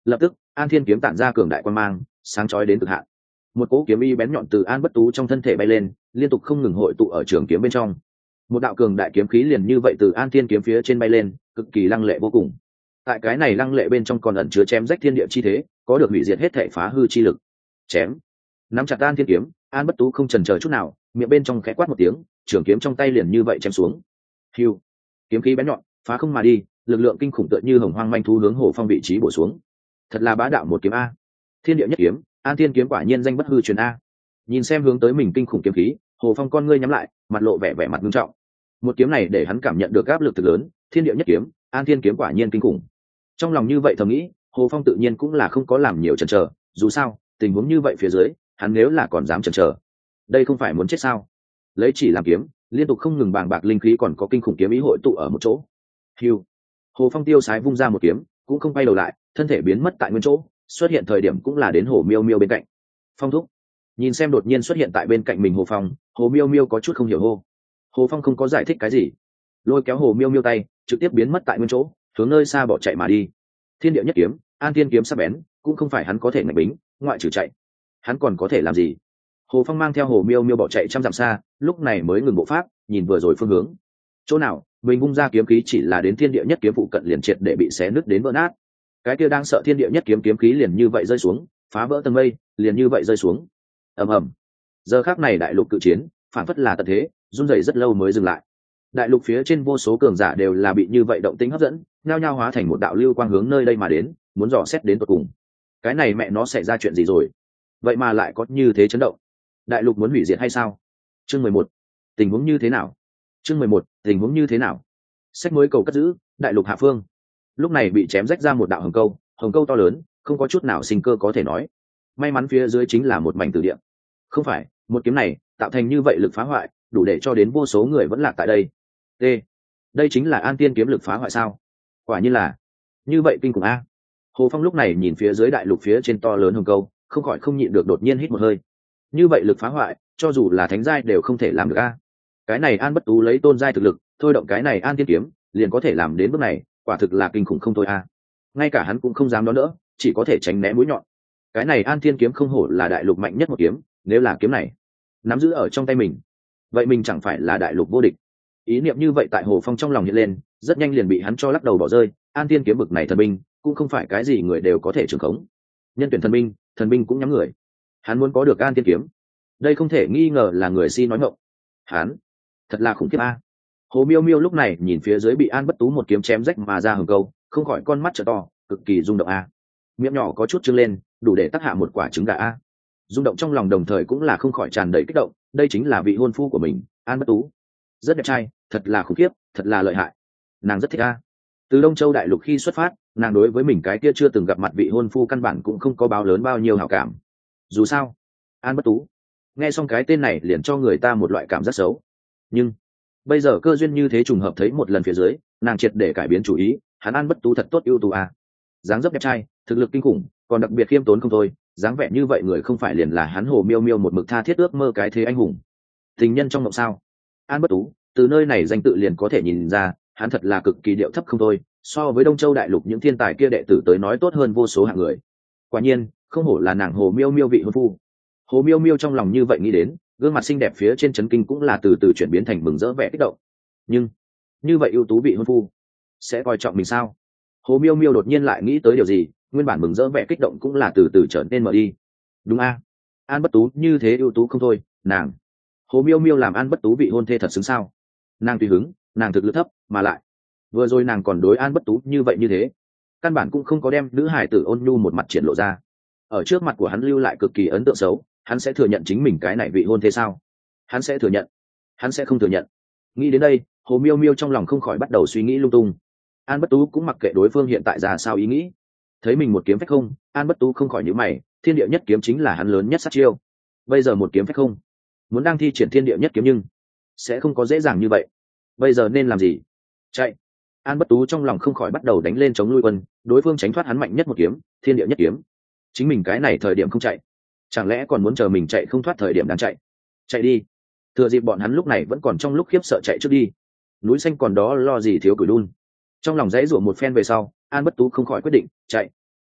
Lập tức An Thiên kiếm tản ra cường đại quan mang, sáng chói đến cực hạn. Một cỗ kiếm y bén nhọn từ An Bất Tú trong thân thể bay lên, liên tục không ngừng hội tụ ở trường kiếm bên trong. Một đạo cường đại kiếm khí liền như vậy từ An Thiên kiếm phía trên bay lên, cực kỳ lăng lệ vô cùng. Tại cái này lăng lệ bên trong còn ẩn chứa chém rách thiên địa chi thế, có được hủy diệt hết thể phá hư chi lực. Chém. Nắm chặt An Thiên kiếm, An Bất Tú không chần chờ chút nào, miệng bên trong khẽ quát một tiếng, trường kiếm trong tay liền như vậy chém xuống. Hưu. Kiếm khí bén nhọn, phá không mà đi, lực lượng kinh khủng tựa như hồng hoang manh thú hướng Hồ Phong vị trí bổ xuống. Thật là bá đạo một kiếm a. Thiên địa nhất kiếm, An Thiên kiếm quả nhiên danh bất hư truyền a. Nhìn xem hướng tới mình kinh khủng kiếm khí, Hồ Phong con ngươi nhắm lại, mặt lộ vẻ vẻ mặt nghiêm trọng. Một kiếm này để hắn cảm nhận được áp lực thực lớn, thiên địa nhất kiếm, An Thiên kiếm quả nhiên kinh khủng. Trong lòng như vậy thầm nghĩ, Hồ Phong tự nhiên cũng là không có làm nhiều chần chờ, dù sao, tình huống như vậy phía dưới, hắn nếu là còn dám chần chờ, đây không phải muốn chết sao? Lấy chỉ làm kiếm, liên tục không ngừng bàng bạc linh khí còn có kinh khủng kiếm ý hội tụ ở một chỗ. Hưu. Hồ Phong tiêu sái vung ra một kiếm, cũng không quay đầu lại, thân thể biến mất tại nguyên chỗ, xuất hiện thời điểm cũng là đến Hồ Miêu Miêu bên cạnh. Phong thúc. Nhìn xem đột nhiên xuất hiện tại bên cạnh mình Hồ Phong, Hồ Miêu Miêu có chút không hiểu hô. Hồ Phong không có giải thích cái gì, lôi kéo Hồ Miêu Miêu tay, trực tiếp biến mất tại nguyên chỗ, hướng nơi xa bỏ chạy mà đi. Thiên địa nhất kiếm, An Thiên kiếm sắc bén, cũng không phải hắn có thể ngạch bính, ngoại trừ chạy, hắn còn có thể làm gì? Hồ Phong mang theo Hồ Miêu Miêu bỏ chạy trăm dặm xa, lúc này mới ngừng bộ pháp, nhìn vừa rồi phương hướng. Chỗ nào, mình bung ra kiếm khí chỉ là đến thiên địa nhất kiếm phụ cận liền triệt để bị xé nứt đến vỡ nát. Cái kia đang sợ thiên địa nhất kiếm kiếm khí liền như vậy rơi xuống, phá vỡ tầng mây, liền như vậy rơi xuống. Ầm ầm. Giờ khắc này đại lục cự chiến, phản phất là tận thế, run rẩy rất lâu mới dừng lại. Đại lục phía trên vô số cường giả đều là bị như vậy động tĩnh hấp dẫn, nhao nhao hóa thành một đạo lưu quang hướng nơi đây mà đến, muốn dò xét đến tận cùng. Cái này mẹ nó xảy ra chuyện gì rồi? Vậy mà lại có như thế chấn động. Đại lục muốn hủy diệt hay sao? Chương 11. Tình huống như thế nào? Chương 11. Tình huống như thế nào? Sách mới cầu cất giữ, đại lục hạ phương. Lúc này bị chém rách ra một đạo hồng câu to lớn, không có chút nào sinh cơ có thể nói. May mắn phía dưới chính là một mảnh tử địa. Không phải, một kiếm này tạo thành như vậy lực phá hoại, đủ để cho đến vô số người vẫn lạc tại đây. T. Đây chính là An Tiên kiếm lực phá hoại sao? Quả nhiên là như vậy kinh khủng a. Hồ Phong lúc này nhìn phía dưới đại lục phía trên to lớn hồng câu, không khỏi không nhịn được đột nhiên hít một hơi. Như vậy lực phá hoại, cho dù là thánh giai đều không thể làm được a. Cái này An Bất Tú lấy tôn giai thực lực, thôi động cái này An Tiên kiếm, liền có thể làm đến bước này, quả thực là kinh khủng không thôi a. Ngay cả hắn cũng không dám đón đỡ, chỉ có thể tránh né mũi nhọn. Cái này An Thiên kiếm không hổ là đại lục mạnh nhất một kiếm, nếu là kiếm này nắm giữ ở trong tay mình, vậy mình chẳng phải là đại lục vô địch. Ý niệm như vậy tại Hồ Phong trong lòng hiện lên, rất nhanh liền bị hắn cho lắc đầu bỏ rơi. An Thiên kiếm bực này thần binh, cũng không phải cái gì người đều có thể trường khống. Nhân tuyển thần binh cũng nhắm người. Hắn muốn có được An Thiên kiếm, đây không thể nghi ngờ là người si nói ngọng. Hắn thật là khủng khiếp a. Hồ Miêu Miêu lúc này nhìn phía dưới bị An Bất Tú một kiếm chém rách mà ra hừng câu, không khỏi con mắt trợ to, cực kỳ rung động a. Miệng nhỏ có chút trương lên, đủ để tác hạ một quả trứng gà a. Rung động trong lòng đồng thời cũng là không khỏi tràn đầy kích động, đây chính là vị hôn phu của mình, An Bất Tú. Rất đẹp trai, thật là khủng khiếp, thật là lợi hại. Nàng rất thích a. Từ Đông Châu đại lục khi xuất phát, nàng đối với mình cái kia chưa từng gặp mặt vị hôn phu căn bản cũng không có báo lớn bao nhiêu hảo cảm. Dù sao, An Bất Tú, nghe xong cái tên này liền cho người ta một loại cảm giác xấu. Nhưng bây giờ cơ duyên như thế trùng hợp thấy một lần phía dưới, nàng triệt để cải biến chủ ý, hắn An Bất Tú thật tốt ưu tú a. Dáng dấp đẹp trai, thực lực kinh khủng, còn đặc biệt khiêm tốn không thôi, dáng vẻ như vậy người không phải liền là hắn Hồ Miêu Miêu một mực tha thiết ước mơ cái thế anh hùng. Tình nhân trong mộng sao? An Bất Tú, từ nơi này danh tự liền có thể nhìn ra, hắn thật là cực kỳ điệu thấp không thôi, so với Đông Châu đại lục những thiên tài kia đệ tử tới nói tốt hơn vô số hạng người. Quả nhiên, không hổ là nàng Hồ Miêu Miêu vị hôn phu. Hồ Miêu Miêu trong lòng như vậy nghĩ đến, gương mặt xinh đẹp phía trên chấn kinh cũng là từ từ chuyển biến thành mừng rỡ vẻ kích động. Nhưng, như vậy ưu tú vị hôn phu sẽ coi trọng mình sao? Hồ Miêu Miêu đột nhiên lại nghĩ tới điều gì, nguyên bản mừng rỡ vẻ kích động cũng là từ từ trở nên mở đi. Đúng a, An Bất Tú như thế ưu tú không thôi, nàng Hồ Miêu Miêu làm An Bất Tú vị hôn thê thật xứng sao? Nàng tùy hứng, nàng thực lực thấp, mà lại vừa rồi nàng còn đối An Bất Tú như vậy như thế, căn bản cũng không có đem nữ hải tử ôn nhu một mặt triển lộ ra. Ở trước mặt của hắn lưu lại cực kỳ ấn tượng xấu, hắn sẽ thừa nhận chính mình cái này vị hôn thê sao? Hắn sẽ thừa nhận, hắn sẽ không thừa nhận. Nghĩ đến đây, Hồ Miêu Miêu trong lòng không khỏi bắt đầu suy nghĩ lung tung. An Bất Tú cũng mặc kệ đối phương hiện tại ra sao ý nghĩ, thấy mình một kiếm phách không, An Bất Tú không khỏi nhíu mày, thiên địa nhất kiếm chính là hắn lớn nhất sát chiêu. Bây giờ một kiếm phách không, muốn đang thi triển thiên địa nhất kiếm nhưng sẽ không có dễ dàng như vậy. Bây giờ nên làm gì? Chạy. An Bất Tú trong lòng không khỏi bắt đầu đánh lên chống lui quân, đối phương tránh thoát hắn mạnh nhất một kiếm, thiên địa nhất kiếm. Chính mình cái này thời điểm không chạy, chẳng lẽ còn muốn chờ mình chạy không thoát thời điểm đang chạy? Chạy đi. Thừa dịp bọn hắn lúc này vẫn còn trong lúc khiếp sợ chạy trước đi. Núi xanh còn đó lo gì thiếu củi đun. Trong lòng dãy rủa một phen về sau, An Bất Tú không khỏi quyết định chạy.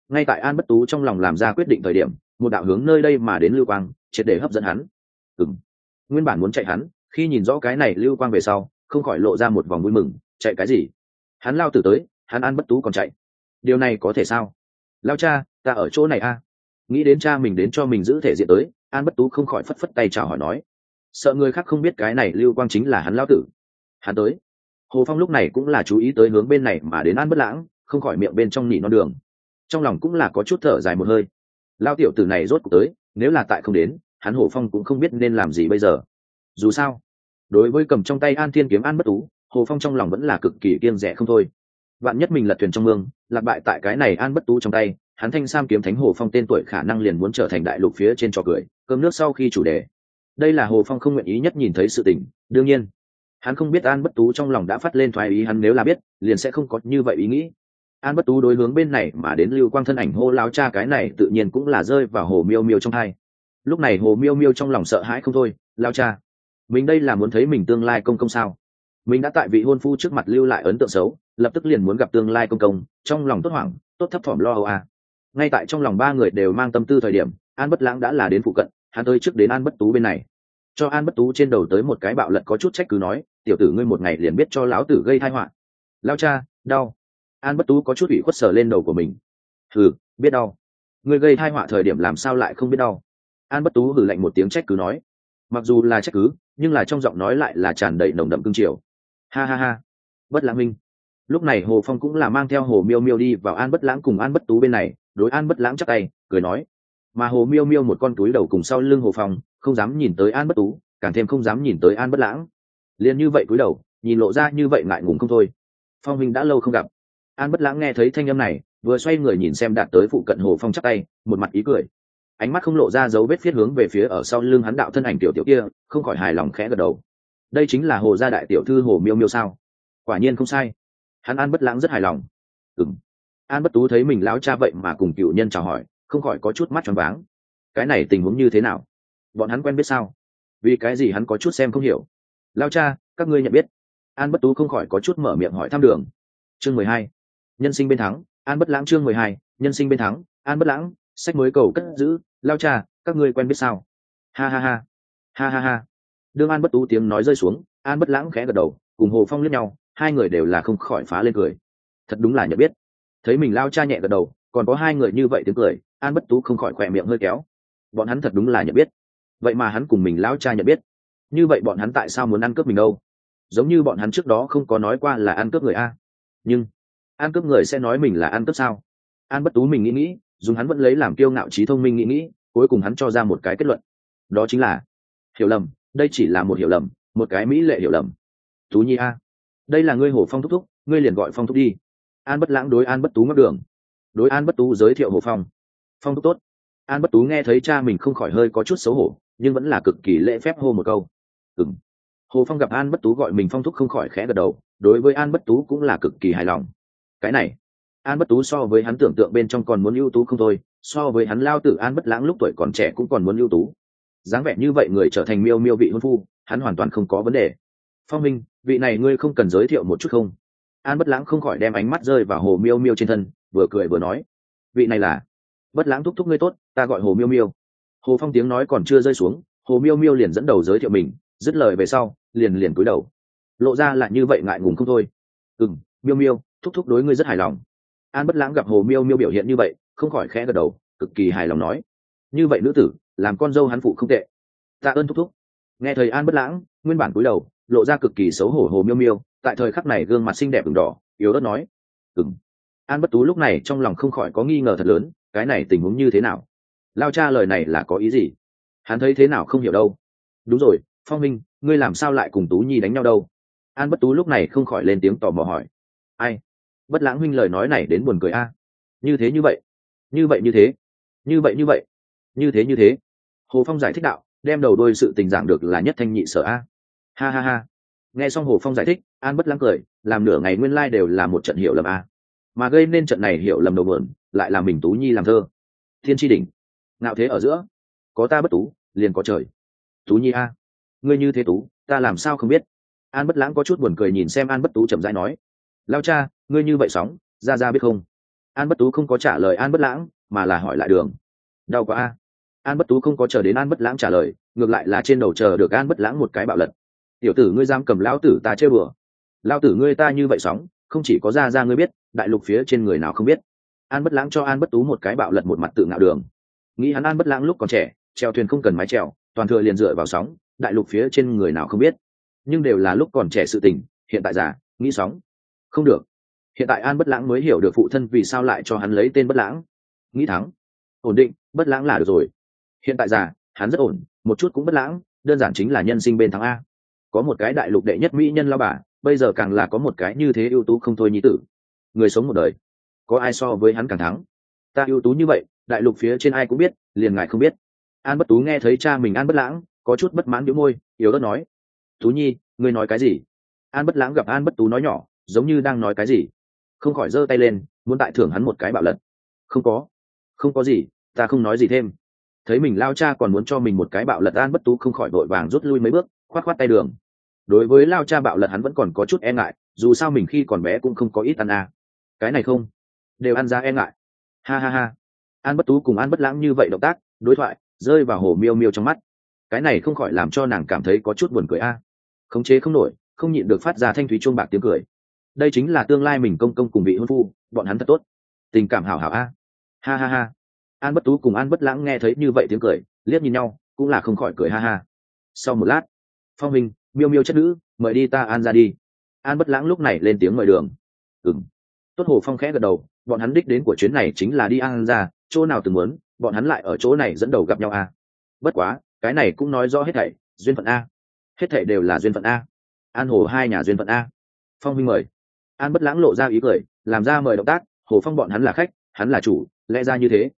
ngay tại An Bất Tú trong lòng làm ra quyết định thời điểm, một đạo hướng nơi đây mà đến lưu quang triệt để hấp dẫn hắn. Nguyên bản muốn chạy hắn, khi nhìn rõ cái này lưu quang về sau, không khỏi lộ ra một vòng vui mừng. Chạy cái gì? Hắn lao tử tới, hắn An Bất Tú còn chạy. Điều này có thể sao? Lao cha, ta ở chỗ này a. Nghĩ đến cha mình đến cho mình giữ thể diện tới, An Bất Tú không khỏi phất phất tay chào hỏi nói, sợ người khác không biết cái này lưu quang chính là hắn lao tử. Hắn tới. Hồ Phong lúc này cũng là chú ý tới hướng bên này mà đến An Bất Lãng, không khỏi miệng bên trong nỉ non đường, trong lòng cũng là có chút thở dài một hơi. Lao tiểu tử này rốt cuộc tới, nếu là tại không đến, hắn Hồ Phong cũng không biết nên làm gì bây giờ. Dù sao, đối với cầm trong tay An Thiên kiếm An Bất Tú, Hồ Phong trong lòng vẫn là cực kỳ kiêng dè không thôi. Vạn nhất mình lật thuyền trong mương, lạc bại tại cái này An Bất Tú trong tay, hắn Thanh Sam kiếm thánh Hồ Phong tên tuổi khả năng liền muốn trở thành đại lục phía trên trò cười, cơm nước sau khi chủ đề. Đây là Hồ Phong không nguyện ý nhất nhìn thấy sự tình. Đương nhiên, hắn không biết An Bất Tú trong lòng đã phát lên thoái ý, hắn nếu là biết, liền sẽ không có như vậy ý nghĩ. An Bất Tú đối hướng bên này mà đến lưu quang thân ảnh hô lao cha, cái này tự nhiên cũng là rơi vào Hồ Miêu Miêu trong hai. Lúc này Hồ Miêu Miêu trong lòng sợ hãi không thôi. Lao cha, mình đây là muốn thấy mình tương lai công công sao? Mình đã tại vị hôn phu trước mặt lưu lại ấn tượng xấu, lập tức liền muốn gặp tương lai công công, trong lòng tốt hoảng, tốt thấp thỏm lo âu à. Ngay tại trong lòng ba người đều mang tâm tư thời điểm, An Bất Lãng đã là đến phụ cận, hắn tới trước đến An Bất Tú bên này, cho An Bất Tú trên đầu tới một cái bạo lật, có chút trách cứ nói, tiểu tử ngươi một ngày liền biết cho lão tử gây tai họa. Lao cha, đau. An Bất Tú có chút ủy khuất sờ lên đầu của mình. Hừ, biết đau. Ngươi gây tai họa thời điểm làm sao lại không biết đau? An Bất Tú hừ lạnh một tiếng trách cứ nói. Mặc dù là trách cứ, nhưng là trong giọng nói lại là tràn đầy nồng đậm cương triều. Ha ha ha. Bất Lãng minh. Lúc này Hồ Phong cũng là mang theo Hồ Miêu Miêu đi vào An Bất Lãng cùng An Bất Tú bên này, đối An Bất Lãng chắp tay, cười nói. Mà Hồ Miêu Miêu một con túi đầu cùng sau lưng Hồ Phong, không dám nhìn tới An Bất Tú, càng thêm không dám nhìn tới An Bất Lãng. Liền như vậy cúi đầu, nhìn lộ ra như vậy ngại ngùng không thôi. Phong huynh đã lâu không gặp. An Bất Lãng nghe thấy thanh âm này, vừa xoay người nhìn xem đạt tới phụ cận Hồ Phong chắp tay, một mặt ý cười, ánh mắt không lộ ra dấu vết phiết hướng về phía ở sau lưng hắn đạo thân ảnh tiểu tiểu kia, không khỏi hài lòng khẽ gật đầu. Đây chính là Hồ gia đại tiểu thư Hồ Miêu Miêu sao? Quả nhiên không sai. Hắn An Bất Lãng rất hài lòng. An Bất Tú thấy mình lão cha vậy mà cùng cựu nhân chào hỏi, không khỏi có chút mắt choáng váng. Cái này tình huống như thế nào? Bọn hắn quen biết sao? Vì cái gì hắn có chút xem không hiểu. Lão cha, các ngươi nhận biết? An Bất Tú không khỏi có chút mở miệng hỏi thăm đường. Chương 12. Nhân sinh bên thắng. An Bất Lãng. Chương 12. Nhân sinh bên thắng. An Bất Lãng. Sách mới cầu cất giữ. Lão cha, các ngươi quen biết sao? Ha ha ha. Ha ha ha. Đương An Bất Tú tiếng nói rơi xuống, An Bất Lãng khẽ gật đầu, cùng Hồ Phong liếc nhau, hai người đều là không khỏi phá lên cười. Thật đúng là nhận biết. Thấy mình lao cha nhẹ gật đầu, còn có hai người như vậy tiếng cười, An Bất Tú không khỏi khỏe miệng hơi kéo. Bọn hắn thật đúng là nhận biết. Vậy mà hắn cùng mình lao cha nhận biết. Như vậy bọn hắn tại sao muốn ăn cướp mình đâu? Giống như bọn hắn trước đó không có nói qua là ăn cướp người a. Nhưng ăn cướp người sẽ nói mình là ăn cướp sao? An Bất Tú mình nghĩ, dùng hắn vẫn lấy làm kiêu ngạo trí thông minh nghĩ, cuối cùng hắn cho ra một cái kết luận. Đó chính là hiểu lầm, đây chỉ là một hiểu lầm, một cái mỹ lệ hiểu lầm. Tú Nhi a, đây là ngươi Hồ Phong thúc thúc, ngươi liền gọi Phong thúc đi. An Bất Lãng đối An Bất Tú ngắt đường, đối An Bất Tú giới thiệu Hồ Phong. Phong thúc tốt. An Bất Tú nghe thấy cha mình không khỏi hơi có chút xấu hổ, nhưng vẫn là cực kỳ lễ phép hô một câu. Hồ Phong gặp An Bất Tú gọi mình Phong thúc không khỏi khẽ gật đầu, đối với An Bất Tú cũng là cực kỳ hài lòng. Cái này, An Bất Tú so với hắn tưởng tượng bên trong còn muốn ưu tú không thôi, so với hắn lao tử An Bất Lãng lúc tuổi còn trẻ cũng còn muốn ưu tú. Dáng vẻ như vậy người trở thành Miêu Miêu vị hôn phu, hắn hoàn toàn không có vấn đề. Phong minh, vị này ngươi không cần giới thiệu một chút không? An Bất Lãng không khỏi đem ánh mắt rơi vào Hồ Miêu Miêu trên thân, vừa cười vừa nói, vị này là Bất Lãng thúc thúc ngươi tốt, ta gọi Hồ Miêu Miêu. Hồ Phong tiếng nói còn chưa rơi xuống, Hồ Miêu Miêu liền dẫn đầu giới thiệu mình, dứt lời về sau, liền cúi đầu, lộ ra là như vậy ngại ngùng không thôi. Miêu Miêu, thúc thúc đối ngươi rất hài lòng. An Bất Lãng gặp Hồ Miêu Miêu biểu hiện như vậy, không khỏi khẽ gật đầu, cực kỳ hài lòng nói, như vậy nữ tử, làm con dâu hắn phụ không tệ. Tạ ơn thúc thúc. Nghe thời An Bất Lãng nguyên bản cúi đầu, lộ ra cực kỳ xấu hổ Hồ Miêu Miêu, tại thời khắc này gương mặt xinh đẹp ửng đỏ, yếu ớt nói, An Bất Tú lúc này trong lòng không khỏi có nghi ngờ thật lớn, cái này tình huống như thế nào? Lao cha lời này là có ý gì? Hắn thấy thế nào không hiểu đâu. Đúng rồi, Phong minh, ngươi làm sao lại cùng Tú Nhi đánh nhau đâu? An Bất Tú lúc này không khỏi lên tiếng tò mò hỏi. Ai? Bất Lãng huynh lời nói này đến buồn cười a. Như thế như vậy, như vậy như thế, như vậy như vậy, như thế như thế. Hồ Phong giải thích đạo, đem đầu đuôi sự tình giảng được là nhất thanh nhị sở a. Ha ha ha. Nghe xong Hồ Phong giải thích, An Bất Lãng cười, làm nửa ngày nguyên lai đều là một trận hiểu lầm a. Mà gây nên trận này hiểu lầm đầu mượn, lại là mình Tú Nhi làm thơ. Thiên tri đỉnh, ngạo thế ở giữa, có ta bất tú, liền có trời. Tú Nhi a, ngươi như thế tú, ta làm sao không biết? An Bất Lãng có chút buồn cười nhìn xem An Bất Tú chậm rãi nói, lao cha, ngươi như vậy sóng, ra biết không? An Bất Tú không có trả lời An Bất Lãng, mà là hỏi lại đường. Đau quá a. An Bất Tú không có chờ đến An Bất Lãng trả lời, ngược lại là trên đầu chờ được An Bất Lãng một cái bạo lật. Tiểu tử ngươi dám cầm lão tử ta chơi bừa. Lão tử ngươi ta như vậy sóng, không chỉ có ra ngươi biết, đại lục phía trên người nào không biết. An Bất Lãng cho An Bất Tú một cái bạo lật, một mặt tự ngạo đường. Nghĩ hắn An Bất Lãng lúc còn trẻ, chèo thuyền không cần mái chèo, toàn thừa liền dựa vào sóng, đại lục phía trên người nào không biết. Nhưng đều là lúc còn trẻ sự tình, hiện tại già, nghĩ sóng. Không được. Hiện tại An Bất Lãng mới hiểu được phụ thân vì sao lại cho hắn lấy tên Bất Lãng. Nghĩ thắng, ổn định, Bất Lãng là được rồi. Hiện tại già, hắn rất ổn, một chút cũng bất lãng, đơn giản chính là nhân sinh bên thắng a. Có một cái đại lục đệ nhất mỹ nhân lao bà, bây giờ càng là có một cái như thế ưu tú không thôi nhi tử. Người sống một đời, có ai so với hắn càng thắng? Ta ưu tú như vậy, đại lục phía trên ai cũng biết, liền ngài không biết. An Bất Tú nghe thấy cha mình An Bất Lãng, có chút bất mãn nhíu môi, yếu ớt nói: Tú nhi, ngươi nói cái gì? An Bất Lãng gặp An Bất Tú nói nhỏ, giống như đang nói cái gì, không khỏi giơ tay lên, muốn tại thưởng hắn một cái bạo lật. Không có gì, ta không nói gì thêm. Thấy mình lao cha còn muốn cho mình một cái bạo lật, An Bất Tú không khỏi vội vàng rút lui mấy bước, khoát khoát tay đường. Đối với lao cha bạo lật hắn vẫn còn có chút e ngại, dù sao mình khi còn bé cũng không có ít ăn à. Cái này không đều ăn ra e ngại. Ha ha ha. An Bất Tú cùng An Bất Lãng như vậy động tác đối thoại rơi vào Hồ Miêu Miêu trong mắt, cái này không khỏi làm cho nàng cảm thấy có chút buồn cười a. Khống chế không nổi, không nhịn được phát ra thanh thúy chuông bạc tiếng cười. Đây chính là tương lai mình công công cùng vị hôn phu, bọn hắn thật tốt, tình cảm hảo hảo a. Ha ha ha. An Bất Tú cùng An Bất Lãng nghe thấy như vậy tiếng cười, liếc nhìn nhau, cũng là không khỏi cười ha ha. Sau một lát, Phong Minh, Miêu Miêu chất nữ, mời đi ta An ra đi. An Bất Lãng lúc này lên tiếng mời đường. Tốt. Hồ Phong khẽ gật đầu, bọn hắn đích đến của chuyến này chính là đi An ra, chỗ nào từng muốn, bọn hắn lại ở chỗ này dẫn đầu gặp nhau a. Bất quá, cái này cũng nói rõ hết thảy, duyên phận a. Hết thảy đều là duyên phận a. An Hồ hai nhà duyên phận a. Phong Minh mời. An Bất Lãng lộ ra ý cười, làm ra mời động tác, Hồ Phong bọn hắn là khách, hắn là chủ, lẽ ra như thế.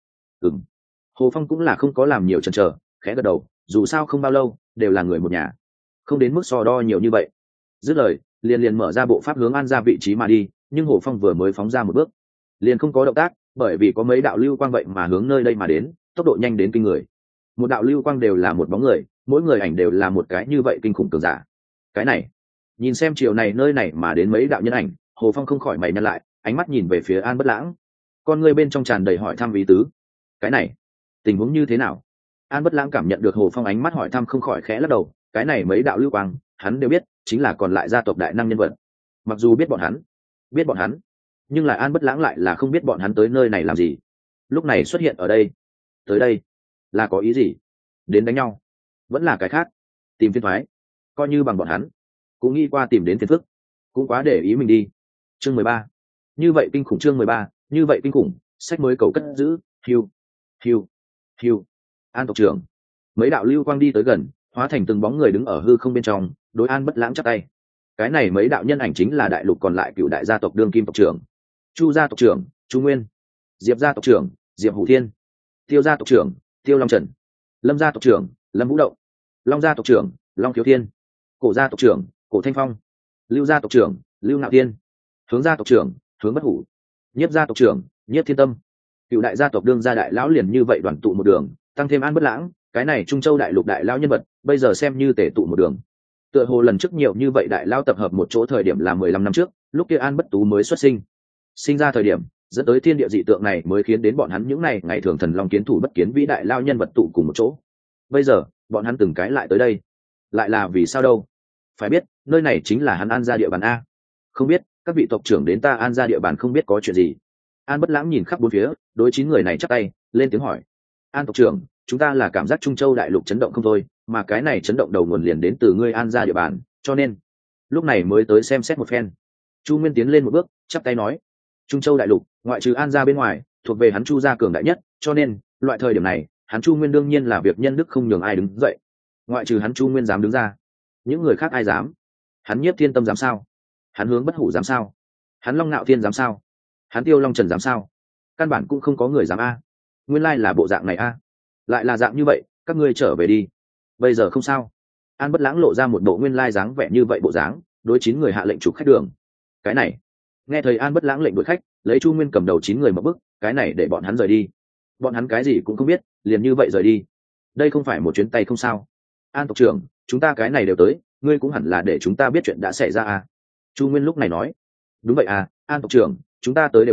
Hồ Phong cũng là không có làm nhiều chần chờ, khẽ gật đầu, dù sao không bao lâu, đều là người một nhà, không đến mức so đo nhiều như vậy. Dứt lời, liền mở ra bộ pháp hướng An ra vị trí mà đi, nhưng Hồ Phong vừa mới phóng ra một bước, liền không có động tác, bởi vì có mấy đạo lưu quang vậy mà hướng nơi đây mà đến, tốc độ nhanh đến kinh người. Một đạo lưu quang đều là một bóng người, mỗi người ảnh đều là một cái như vậy kinh khủng cường giả. Cái này, nhìn xem chiều này nơi này mà đến mấy đạo nhân ảnh, Hồ Phong không khỏi mày nhăn lại, ánh mắt nhìn về phía An Bất Lãng, con người bên trong tràn đầy hỏi thăm ý tứ. Cái này, tình huống như thế nào? An Bất Lãng cảm nhận được Hồ Phong ánh mắt hỏi thăm, không khỏi khẽ lắc đầu, cái này mấy đạo lưu quang, hắn đều biết, chính là còn lại gia tộc đại năng nhân vật. Mặc dù biết bọn hắn, nhưng lại An Bất Lãng lại là không biết bọn hắn tới nơi này làm gì. Lúc này xuất hiện ở đây, tới đây, là có ý gì? Đến đánh nhau, vẫn là cái khác, tìm phiền toái, coi như bằng bọn hắn, cũng nghĩ qua tìm đến phiền phức, cũng quá để ý mình đi. Chương 13. Như vậy kinh khủng. Chương 13. Như vậy kinh khủng, sách mới cầu cất giữ. Hiu. An tộc trưởng. Mấy đạo lưu quang đi tới gần, hóa thành từng bóng người đứng ở hư không bên trong, đối An Bất Lãng chắp tay. Cái này mấy đạo nhân ảnh chính là đại lục còn lại cựu đại gia tộc đương kim tộc trưởng. Chu gia tộc trưởng Chu Nguyên, Diệp gia tộc trưởng Diệp Hủ Thiên, Tiêu gia tộc trưởng Tiêu Long Trần, Lâm gia tộc trưởng Lâm Vũ Động, Long gia tộc trưởng Long Thiếu Thiên, Cổ gia tộc trưởng Cổ Thanh Phong, Lưu gia tộc trưởng Lưu Ngạo Thiên, Hướng gia tộc trưởng Hướng Bất Hủ, Nhiếp gia tộc trưởng Nhiếp Thiên Tâm. Cựu đại gia tộc đương gia đại lão liền như vậy đoàn tụ một đường, tăng thêm An Bất Lãng, cái này Trung Châu đại lục đại lão nhân vật, bây giờ xem như tể tụ một đường. Tựa hồ lần trước nhiều như vậy đại lão tập hợp một chỗ thời điểm là 15 năm trước, lúc kia An Bất Tú mới xuất sinh ra thời điểm, dẫn tới thiên địa dị tượng này mới khiến đến bọn hắn những ngày thường thần long kiến thủ bất kiến vĩ đại lao nhân vật tụ cùng một chỗ. Bây giờ bọn hắn từng cái lại tới đây, lại là vì sao đâu? Phải biết nơi này chính là hắn An gia địa bàn a. Không biết các vị tộc trưởng đến ta An gia địa bàn không biết có chuyện gì. An Bất Lãng nhìn khắp bốn phía, đối 9 người này chắp tay lên tiếng hỏi. An tộc trưởng, chúng ta là cảm giác Trung Châu đại lục chấn động không thôi, mà cái này chấn động đầu nguồn liền đến từ ngươi An gia địa bàn, cho nên lúc này mới tới xem xét một phen. Chu Nguyên tiến lên một bước, chắp tay nói. Trung Châu đại lục, ngoại trừ An gia bên ngoài, thuộc về hắn Chu gia cường đại nhất, cho nên loại thời điểm này, hắn Chu Nguyên đương nhiên là việc nhân đức không nhường ai đứng dậy. Ngoại trừ hắn Chu Nguyên dám đứng ra, những người khác ai dám? Hắn Nhiếp Thiên Tâm dám sao? Hắn Hướng Bất Hủ dám sao? Hắn Long Nạo Thiên dám sao? Hắn Tiêu Long Trần dám sao? Căn bản cũng không có người dám a. Nguyên lai là bộ dạng này a. Lại là dạng như vậy, các ngươi trở về đi. Bây giờ không sao. An Bất Lãng lộ ra một bộ nguyên lai dáng vẻ như vậy bộ dáng, đối 9 người hạ lệnh chụp khách đường. Cái này, nghe thấy An Bất Lãng lệnh đuổi khách, lấy Chu Nguyên cầm đầu 9 người một bước, cái này để bọn hắn rời đi. Bọn hắn cái gì cũng không biết, liền như vậy rời đi. Đây không phải một chuyến tay không sao? An tộc trưởng, chúng ta cái này đều tới, ngươi cũng hẳn là để chúng ta biết chuyện đã xảy ra à? Chu Nguyên lúc này nói. Đúng vậy à, An tộc trưởng, chúng ta tới đều tới,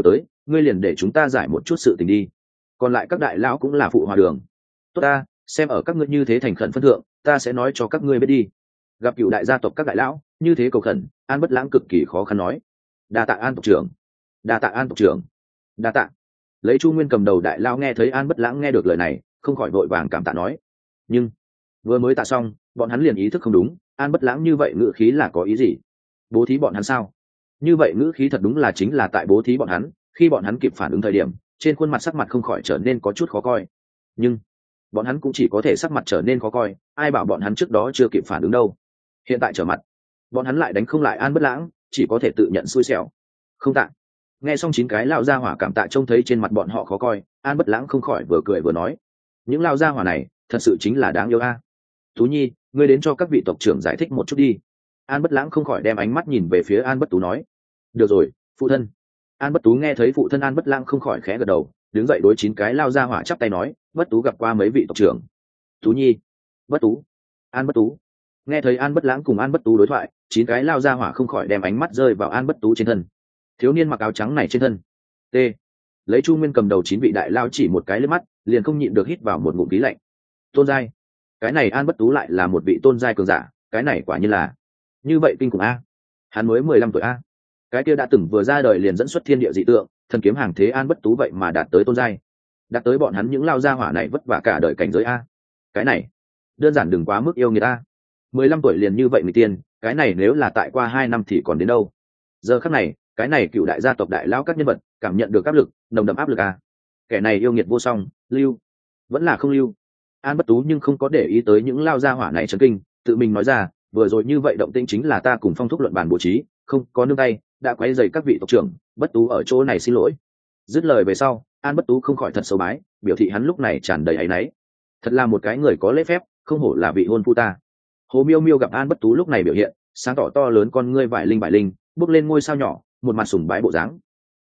ngươi liền để chúng ta giải một chút sự tình đi, còn lại các đại lão cũng là phụ hòa đường. Tốt ta, xem ở các ngươi như thế thành khẩn phân thượng, ta sẽ nói cho các ngươi biết đi. Gặp cựu đại gia tộc các đại lão như thế cầu khẩn, An Bất Lãng cực kỳ khó khăn nói: đa tạ An tộc trưởng, đa tạ An tộc trưởng, đa tạ. Lấy Chu Nguyên cầm đầu đại lão nghe thấy An Bất Lãng nghe được lời này, không khỏi vội vàng cảm tạ nói. Nhưng vừa mới tạ xong, bọn hắn liền ý thức không đúng, An Bất Lãng như vậy ngữ khí là có ý gì? Bố thí bọn hắn sao? Như vậy ngữ khí thật đúng là chính là tại bố thí bọn hắn. Khi bọn hắn kịp phản ứng thời điểm, trên khuôn mặt sắc mặt không khỏi trở nên có chút khó coi. Nhưng bọn hắn cũng chỉ có thể sắc mặt trở nên khó coi, ai bảo bọn hắn trước đó chưa kịp phản ứng đâu. Hiện tại trở mặt, bọn hắn lại đánh không lại An Bất Lãng, chỉ có thể tự nhận xui xẻo. Không tạ. Nghe xong 9 cái lão gia hỏa cảm tạ, trông thấy trên mặt bọn họ khó coi, An Bất Lãng không khỏi vừa cười vừa nói: những lão gia hỏa này thật sự chính là đáng yêu a. Tú Nhi, ngươi đến cho các vị tộc trưởng giải thích một chút đi. An Bất Lãng không khỏi đem ánh mắt nhìn về phía An Bất Tú nói. Được rồi, phụ thân. An Bất Tú nghe thấy phụ thân An Bất Lãng không khỏi khẽ gật đầu, đứng dậy đối 9 cái lao ra hỏa chắp tay nói: Bất Tú gặp qua mấy vị tộc trưởng. Tú Nhi, Bất Tú, An Bất Tú. Nghe thấy An Bất Lãng cùng An Bất Tú đối thoại, 9 cái lao ra hỏa không khỏi đem ánh mắt rơi vào An Bất Tú trên thân. Thiếu niên mặc áo trắng này trên thân. T. Lấy Chu Nguyên cầm đầu 9 vị đại lao chỉ một cái liếc mắt, liền không nhịn được hít vào một ngụm khí lạnh. Tôn giai, cái này An Bất Tú lại là một vị tôn giai cường giả, cái này quả nhiên là như vậy kinh khủng a. Hắn mới 15 tuổi a. Cái kia đã từng vừa ra đời liền dẫn xuất thiên địa dị tượng, thần kiếm hàng thế An Bất Tú vậy mà đạt tới tôn giai, đạt tới bọn hắn những lao gia hỏa này vất vả cả đời cảnh giới a. Cái này đơn giản đừng quá mức yêu người ta. 15 tuổi liền như vậy người tiên, cái này nếu là tại qua 2 năm thì còn đến đâu. Giờ khắc này, cái này cựu đại gia tộc đại lão các nhân vật cảm nhận được áp lực, nồng đậm áp lực a. Kẻ này yêu nghiệt vô song, lưu vẫn là không lưu. An Bất Tú nhưng không có để ý tới những lao gia hỏa này chấn kinh, tự mình nói ra, vừa rồi như vậy động tĩnh chính là ta cùng Phong thúc luận bàn bố trí, không có nương tay, đã quấy rầy các vị tộc trưởng, Bất Tú ở chỗ này xin lỗi. Dứt lời về sau, An Bất Tú không khỏi thật sâu bái, biểu thị hắn lúc này tràn đầy áy náy. Thật là một cái người có lễ phép, không hổ là vị hôn phu ta. Hồ Miêu Miêu gặp An Bất Tú lúc này biểu hiện, sáng tỏ to lớn con ngươi vải linh, bước lên ngôi sao nhỏ, một mặt sùng bái bộ dáng.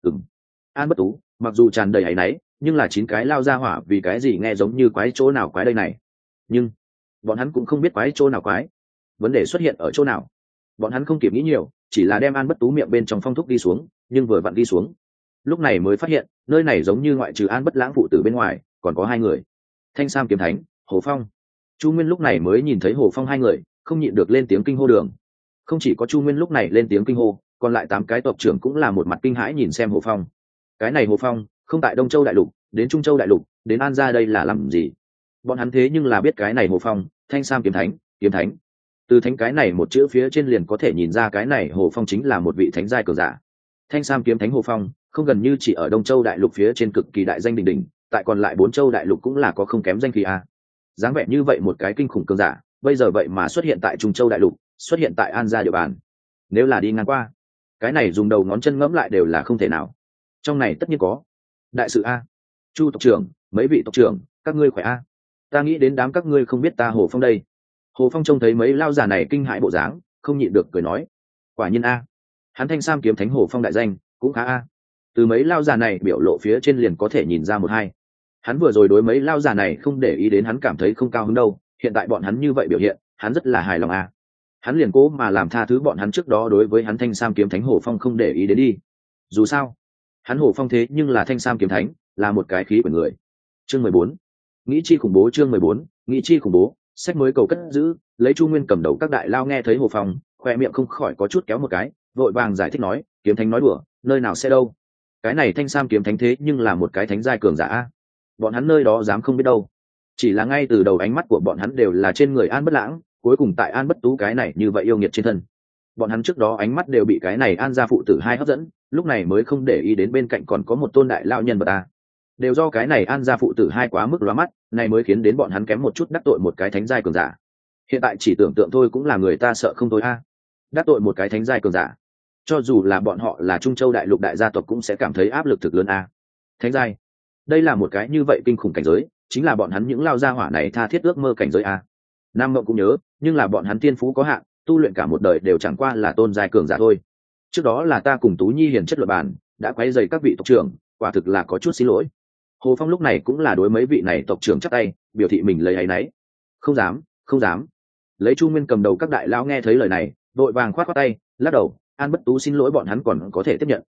An Bất Tú, mặc dù tràn đầy áy náy, nhưng là 9 cái lao ra hỏa vì cái gì nghe giống như quái chỗ nào quái đây này. Nhưng bọn hắn cũng không biết quái chỗ nào quái, vấn đề xuất hiện ở chỗ nào. Bọn hắn không kịp nghĩ nhiều, chỉ là đem An Bất Tú miệng bên trong phong thúc đi xuống, nhưng vừa vặn đi xuống, lúc này mới phát hiện nơi này giống như ngoại trừ An Bất Lãng phụ tử bên ngoài còn có 2 người, Thanh Sam kiếm thánh Hồ Phong. Chu Nguyên lúc này mới nhìn thấy Hồ Phong 2 người, không nhịn được lên tiếng kinh hô đường. Không chỉ có Chu Nguyên lúc này lên tiếng kinh hô, còn lại 8 cái tộc trưởng cũng là một mặt kinh hãi nhìn xem Hồ Phong. Cái này Hồ Phong không tại Đông Châu đại lục, đến Trung Châu đại lục, đến An gia đây là làm gì? Bọn hắn thế nhưng là biết cái này Hồ Phong, Thanh Sam kiếm thánh. Từ thánh cái này một chữ phía trên liền có thể nhìn ra cái này Hồ Phong chính là một vị thánh giai cường giả. Thanh Sam kiếm thánh Hồ Phong không gần như chỉ ở Đông Châu đại lục phía trên cực kỳ đại danh đỉnh đỉnh, tại còn lại 4 châu đại lục cũng là có không kém danh khí a. Dáng vẻ như vậy một cái kinh khủng cường giả, bây giờ vậy mà xuất hiện tại Trung Châu đại lục, xuất hiện tại An gia địa bàn. Nếu là đi ngang qua, cái này dùng đầu ngón chân ngẫm lại đều là không thể nào. Trong này tất nhiên có đại sự a. Chu tộc trưởng, mấy vị tộc trưởng, các ngươi khỏe a. Ta nghĩ đến đám các ngươi không biết ta Hồ Phong đây. Hồ Phong trông thấy mấy lao giả này kinh hãi bộ dáng, không nhịn được cười nói: quả nhiên a. Hắn Thanh Sam kiếm thánh Hồ Phong đại danh cũng khá a. Từ mấy lao giả này biểu lộ phía trên liền có thể nhìn ra một hai. Hắn vừa rồi đối mấy lao giả này không để ý đến, hắn cảm thấy không cao hứng đâu, hiện tại bọn hắn như vậy biểu hiện, hắn rất là hài lòng a. Hắn liền cố mà làm tha thứ bọn hắn trước đó đối với hắn Thanh Sam kiếm thánh Hồ Phong không để ý đến đi. Dù sao, hắn Hồ Phong thế nhưng là Thanh Sam kiếm thánh, là một cái khí của người. Chương 14. Nghĩ chi khủng bố. Chương 14. Nghĩ chi khủng bố. Sách mới cầu cất giữ. Lấy Chu Nguyên cầm đầu các đại lao nghe thấy Hồ Phong, khoe miệng không khỏi có chút kéo một cái, vội vàng giải thích nói: kiếm thánh nói đùa, nơi nào sẽ đâu. Cái này Thanh Sam kiếm thánh thế nhưng là một cái thánh giai cường giả, bọn hắn nơi đó dám không biết đâu. Chỉ là ngay từ đầu ánh mắt của bọn hắn đều là trên người An Bất Lãng, cuối cùng tại An Bất Tú cái này như vậy yêu nghiệt trên thân. Bọn hắn trước đó ánh mắt đều bị cái này An gia phụ tử 2 hấp dẫn, lúc này mới không để ý đến bên cạnh còn có một tôn đại lao nhân vật đều do cái này An gia phụ tử 2 quá mức lóa mắt, này mới khiến đến bọn hắn kém một chút đắc tội một cái thánh giai cường giả. Hiện tại chỉ tưởng tượng thôi cũng là người ta sợ không thôi đắc tội một cái thánh giai cường giả, cho dù là bọn họ là Trung Châu đại lục đại gia tộc cũng sẽ cảm thấy áp lực thực lớn thánh giai, đây là một cái như vậy kinh khủng cảnh giới, chính là bọn hắn những lao gia hỏa này tha thiết ước mơ cảnh giới Nam Mộng cũng nhớ, nhưng là bọn hắn tiên phú có hạn, tu luyện cả một đời đều chẳng qua là tôn giai cường giả thôi. Trước đó là ta cùng Tú Nhi hiền chất luận bàn, đã quấy rầy các vị tộc trưởng, quả thực là có chút xin lỗi. Hồ Phong lúc này cũng là đối mấy vị này tộc trưởng chắp tay, biểu thị mình lấy áy náy. Không dám. Lấy Chu Nguyên cầm đầu các đại lão nghe thấy lời này, vội vàng khoát tay, lắc đầu: An Bất Tú xin lỗi bọn hắn còn có thể tiếp nhận.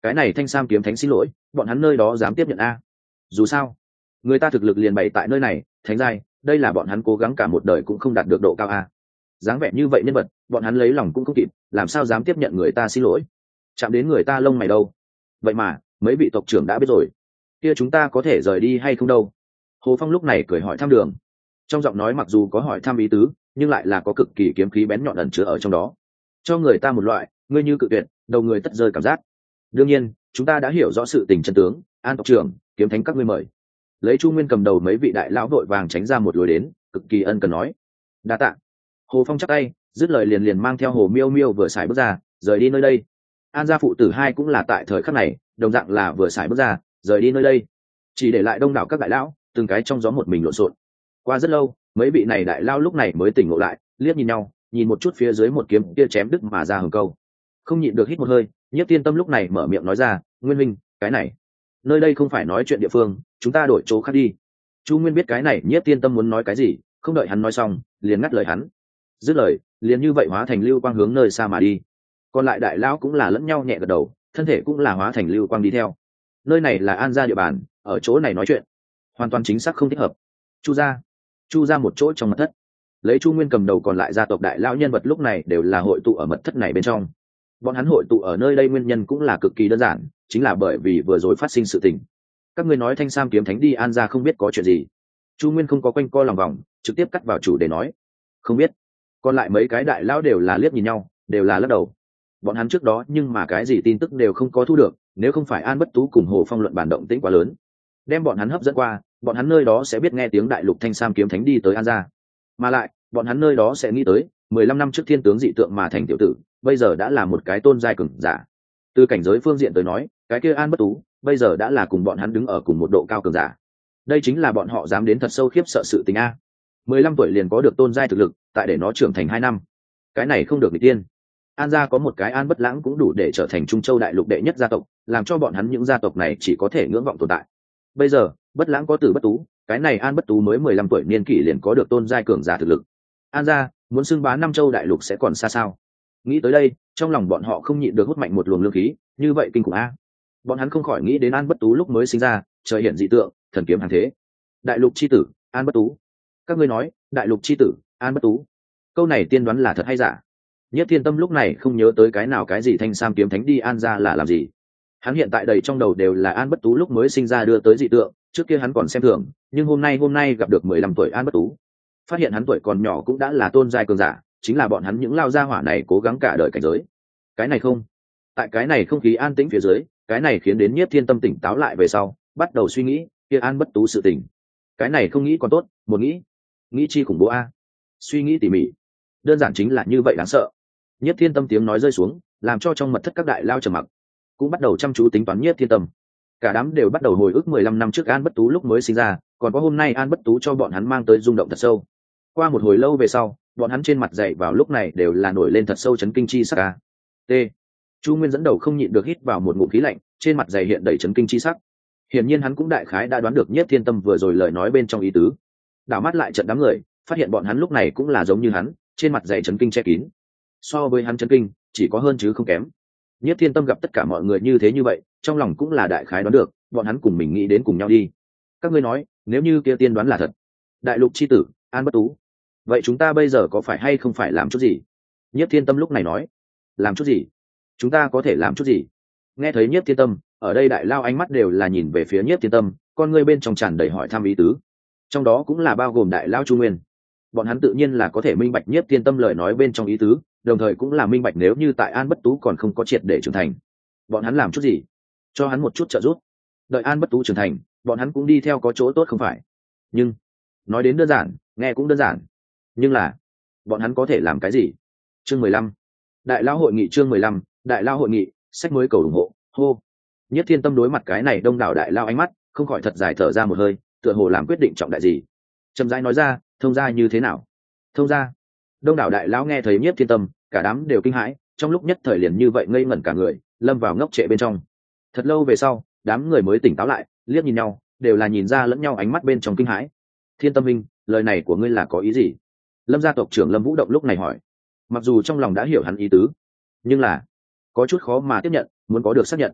cái này thanh sam kiếm thánh xin lỗi, bọn hắn nơi đó dám tiếp nhận a? Dù sao người ta thực lực liền bày tại nơi này, thánh giai, đây là bọn hắn cố gắng cả một đời cũng không đạt được độ cao a. Dáng vẻ như vậy nhân vật, bọn hắn lấy lòng cũng không kịp, làm sao dám tiếp nhận người ta xin lỗi? Chạm đến người ta lông mày đâu? Vậy mà mấy vị tộc trưởng đã biết rồi, kia chúng ta có thể rời đi hay không đâu? Hồ Phong lúc này cười hỏi thăm Đường, trong giọng nói mặc dù có hỏi thăm ý tứ, nhưng lại là có cực kỳ kiếm khí bén nhọn ẩn chứa ở trong đó, cho người ta một loại ngươi như cự tuyệt, đầu người tất rơi cảm giác. Đương nhiên chúng ta đã hiểu rõ sự tình chân tướng, An tộc trưởng, kiếm thánh các ngươi mời. Lấy Chu Nguyên cầm đầu mấy vị đại lão vội vàng tránh ra một lối đến, cực kỳ ân cần nói đa tạ. Hồ Phong chắp tay, dứt lời liền liền mang theo Hồ Miêu Miêu vừa xài bước ra, rời đi nơi đây. An gia phụ tử hai cũng là tại thời khắc này đồng dạng là vừa xài bước ra, rời đi nơi đây, chỉ để lại đông đảo các đại lão từng cái trong gió một mình lộn xộn. Qua rất lâu, mấy vị này đại lao lúc này mới tỉnh ngộ lại, liếc nhìn nhau, nhìn một chút phía dưới một kiếm kia chém đứt mà ra hừng câu, không nhịn được hít một hơi. Nhiếp Tiên Tâm lúc này mở miệng nói ra, Nguyên Minh, cái này nơi đây không phải nói chuyện địa phương, chúng ta đổi chỗ khác đi. Chu Nguyên biết cái này Nhiếp Tiên Tâm muốn nói cái gì, không đợi hắn nói xong liền ngắt lời hắn. Dứt lời liền như vậy hóa thành lưu quang hướng nơi xa mà đi. Còn lại đại lão cũng là lẫn nhau nhẹ gật đầu, thân thể cũng là hóa thành lưu quang đi theo. Nơi này là An gia địa bàn, ở chỗ này nói chuyện hoàn toàn chính xác không thích hợp. Chu ra một chỗ trong mật thất, lấy Chu Nguyên cầm đầu còn lại gia tộc đại lão nhân vật lúc này đều là hội tụ ở mật thất này bên trong. Bọn hắn hội tụ ở nơi đây nguyên nhân cũng là cực kỳ đơn giản, chính là bởi vì vừa rồi phát sinh sự tình. Các ngươi nói thanh sam kiếm thánh đi An gia không biết có chuyện gì? Chu Nguyên không có quanh co lòng vòng, trực tiếp cắt vào chủ để nói không biết. Còn lại mấy cái đại lão đều là liếc nhìn nhau, đều là lắc đầu. Bọn hắn trước đó nhưng mà cái gì tin tức đều không có thu được, nếu không phải An Bất Tú cùng Hồ Phong luận bản động tĩnh quá lớn đem bọn hắn hấp dẫn qua, bọn hắn nơi đó sẽ biết nghe tiếng đại lục thanh sam kiếm thánh đi tới An gia. Mà lại bọn hắn nơi đó sẽ nghĩ tới 15 năm trước thiên tướng dị tượng mà thành tiểu tử bây giờ đã là một cái tôn giai cường giả. Từ cảnh giới phương diện tới nói, cái kia An Bất Tú bây giờ đã là cùng bọn hắn đứng ở cùng một độ cao cường giả. Đây chính là bọn họ dám đến thật sâu khiếp sợ sự tình a. 15 tuổi liền có được tôn giai thực lực, tại để nó trưởng thành 2 năm, cái này không được nghịch tiên. An gia có một cái An Bất Lãng cũng đủ để trở thành Trung Châu đại lục đệ nhất gia tộc, làm cho bọn hắn những gia tộc này chỉ có thể ngưỡng vọng tồn tại. Bây giờ Bất Lãng có Từ Bất Tú, cái này An Bất Tú mới 15 tuổi niên kỷ liền có được tôn giai cường giả thực lực. An gia muốn xưng bá Nam Châu đại lục sẽ còn xa sao? Nghĩ tới đây, trong lòng bọn họ không nhịn được hút mạnh một luồng lương khí, như vậy kinh khủng a. Bọn hắn không khỏi nghĩ đến An Bất Tú lúc mới sinh ra, trời hiện dị tượng, thần kiếm hàng thế. Đại lục chi tử, An Bất Tú. Các ngươi nói, đại lục chi tử, An Bất Tú. Câu này tiên đoán là thật hay giả? Nhất Thiên Tâm lúc này không nhớ tới cái nào cái gì thanh sam kiếm thánh đi An gia là làm gì. Hắn hiện tại đầy trong đầu đều là An Bất Tú lúc mới sinh ra đưa tới dị tượng, trước kia hắn còn xem thường, nhưng hôm nay gặp được 15 tuổi An Bất Tú, phát hiện hắn tuổi còn nhỏ cũng đã là tôn giai cường giả, chính là bọn hắn những lao gia hỏa này cố gắng cả đời cảnh giới. Cái này không, tại cái này không khí an tĩnh phía dưới, cái này khiến đến Nhiếp Thiên Tâm tỉnh táo lại về sau, bắt đầu suy nghĩ kia An Bất Tú sự tình. Cái này không nghĩ còn tốt, một nghĩ chi khủng bố a. Suy nghĩ tỉ mỉ, đơn giản chính là như vậy đáng sợ. Nhiếp Thiên Tâm tiếng nói rơi xuống, làm cho trong mật thất các đại lao trầm mặc, cũng bắt đầu chăm chú tính toán Nhiếp Thiên Tâm. Cả đám đều bắt đầu hồi ức 15 năm trước An Bất Tú lúc mới sinh ra, còn có hôm nay An Bất Tú cho bọn hắn mang tới rung động thật sâu. Qua một hồi lâu về sau, bọn hắn trên mặt dậy vào lúc này đều là nổi lên thật sâu chấn kinh chi sắc a. T. Chu Nguyên dẫn đầu không nhịn được hít vào một ngụm khí lạnh, trên mặt dày hiện đầy chấn kinh chi sắc. Hiển nhiên hắn cũng đại khái đã đoán được Nhiếp Thiên Tâm vừa rồi lời nói bên trong ý tứ. Đảo mắt lại trận đám người, phát hiện bọn hắn lúc này cũng là giống như hắn, trên mặt dày chấn kinh che kín. So với hắn chấn kinh, chỉ có hơn chứ không kém. Nhiếp Thiên Tâm gặp tất cả mọi người như thế như vậy, trong lòng cũng là đại khái đoán được, bọn hắn cùng mình nghĩ đến cùng nhau đi. Các ngươi nói, nếu như kia tiên đoán là thật, đại lục chi tử, An Bất Tú, vậy chúng ta bây giờ có phải hay không phải làm chút gì? Nhiếp Thiên Tâm lúc này nói, làm chút gì? Chúng ta có thể làm chút gì? Nghe thấy Nhiếp Thiên Tâm, ở đây đại lao ánh mắt đều là nhìn về phía Nhiếp Thiên Tâm, con ngươi bên trong tràn đầy hỏi thăm ý tứ. Trong đó cũng là bao gồm đại lao Chu Nguyên. Bọn hắn tự nhiên là có thể minh bạch Nhiếp Thiên Tâm lời nói bên trong ý tứ, đồng thời cũng là minh bạch nếu như tại An Bất Tú còn không có triệt để trưởng thành, bọn hắn làm chút gì? Cho hắn một chút trợ giúp. Đợi An Bất Tú trưởng thành, bọn hắn cũng đi theo có chỗ tốt không phải? Nhưng nói đến đơn giản, nghe cũng đơn giản. Nhưng là bọn hắn có thể làm cái gì? Chương 15. Đại lao hội nghị chương 15, đại lao hội nghị, sách mới cầu ủng hộ. Hô. Nhất Thiên Tâm đối mặt cái này đông đảo đại lao ánh mắt, không khỏi thật dài thở ra một hơi, tựa hồ làm quyết định trọng đại gì. Chậm rãi nói ra, thông gia như thế nào? Thông gia? Đông đảo đại lão nghe thấy Nhiếp Thiên Tâm, cả đám đều kinh hãi, trong lúc nhất thời liền như vậy ngây ngẩn cả người, lâm vào ngốc trệ bên trong. Thật lâu về sau, đám người mới tỉnh táo lại, liếc nhìn nhau, đều là nhìn ra lẫn nhau ánh mắt bên trong kinh hãi. Thiên Tâm Minh, lời này của ngươi là có ý gì? Lâm gia tộc trưởng Lâm Vũ Động lúc này hỏi. Mặc dù trong lòng đã hiểu hắn ý tứ, nhưng là có chút khó mà tiếp nhận, muốn có được xác nhận.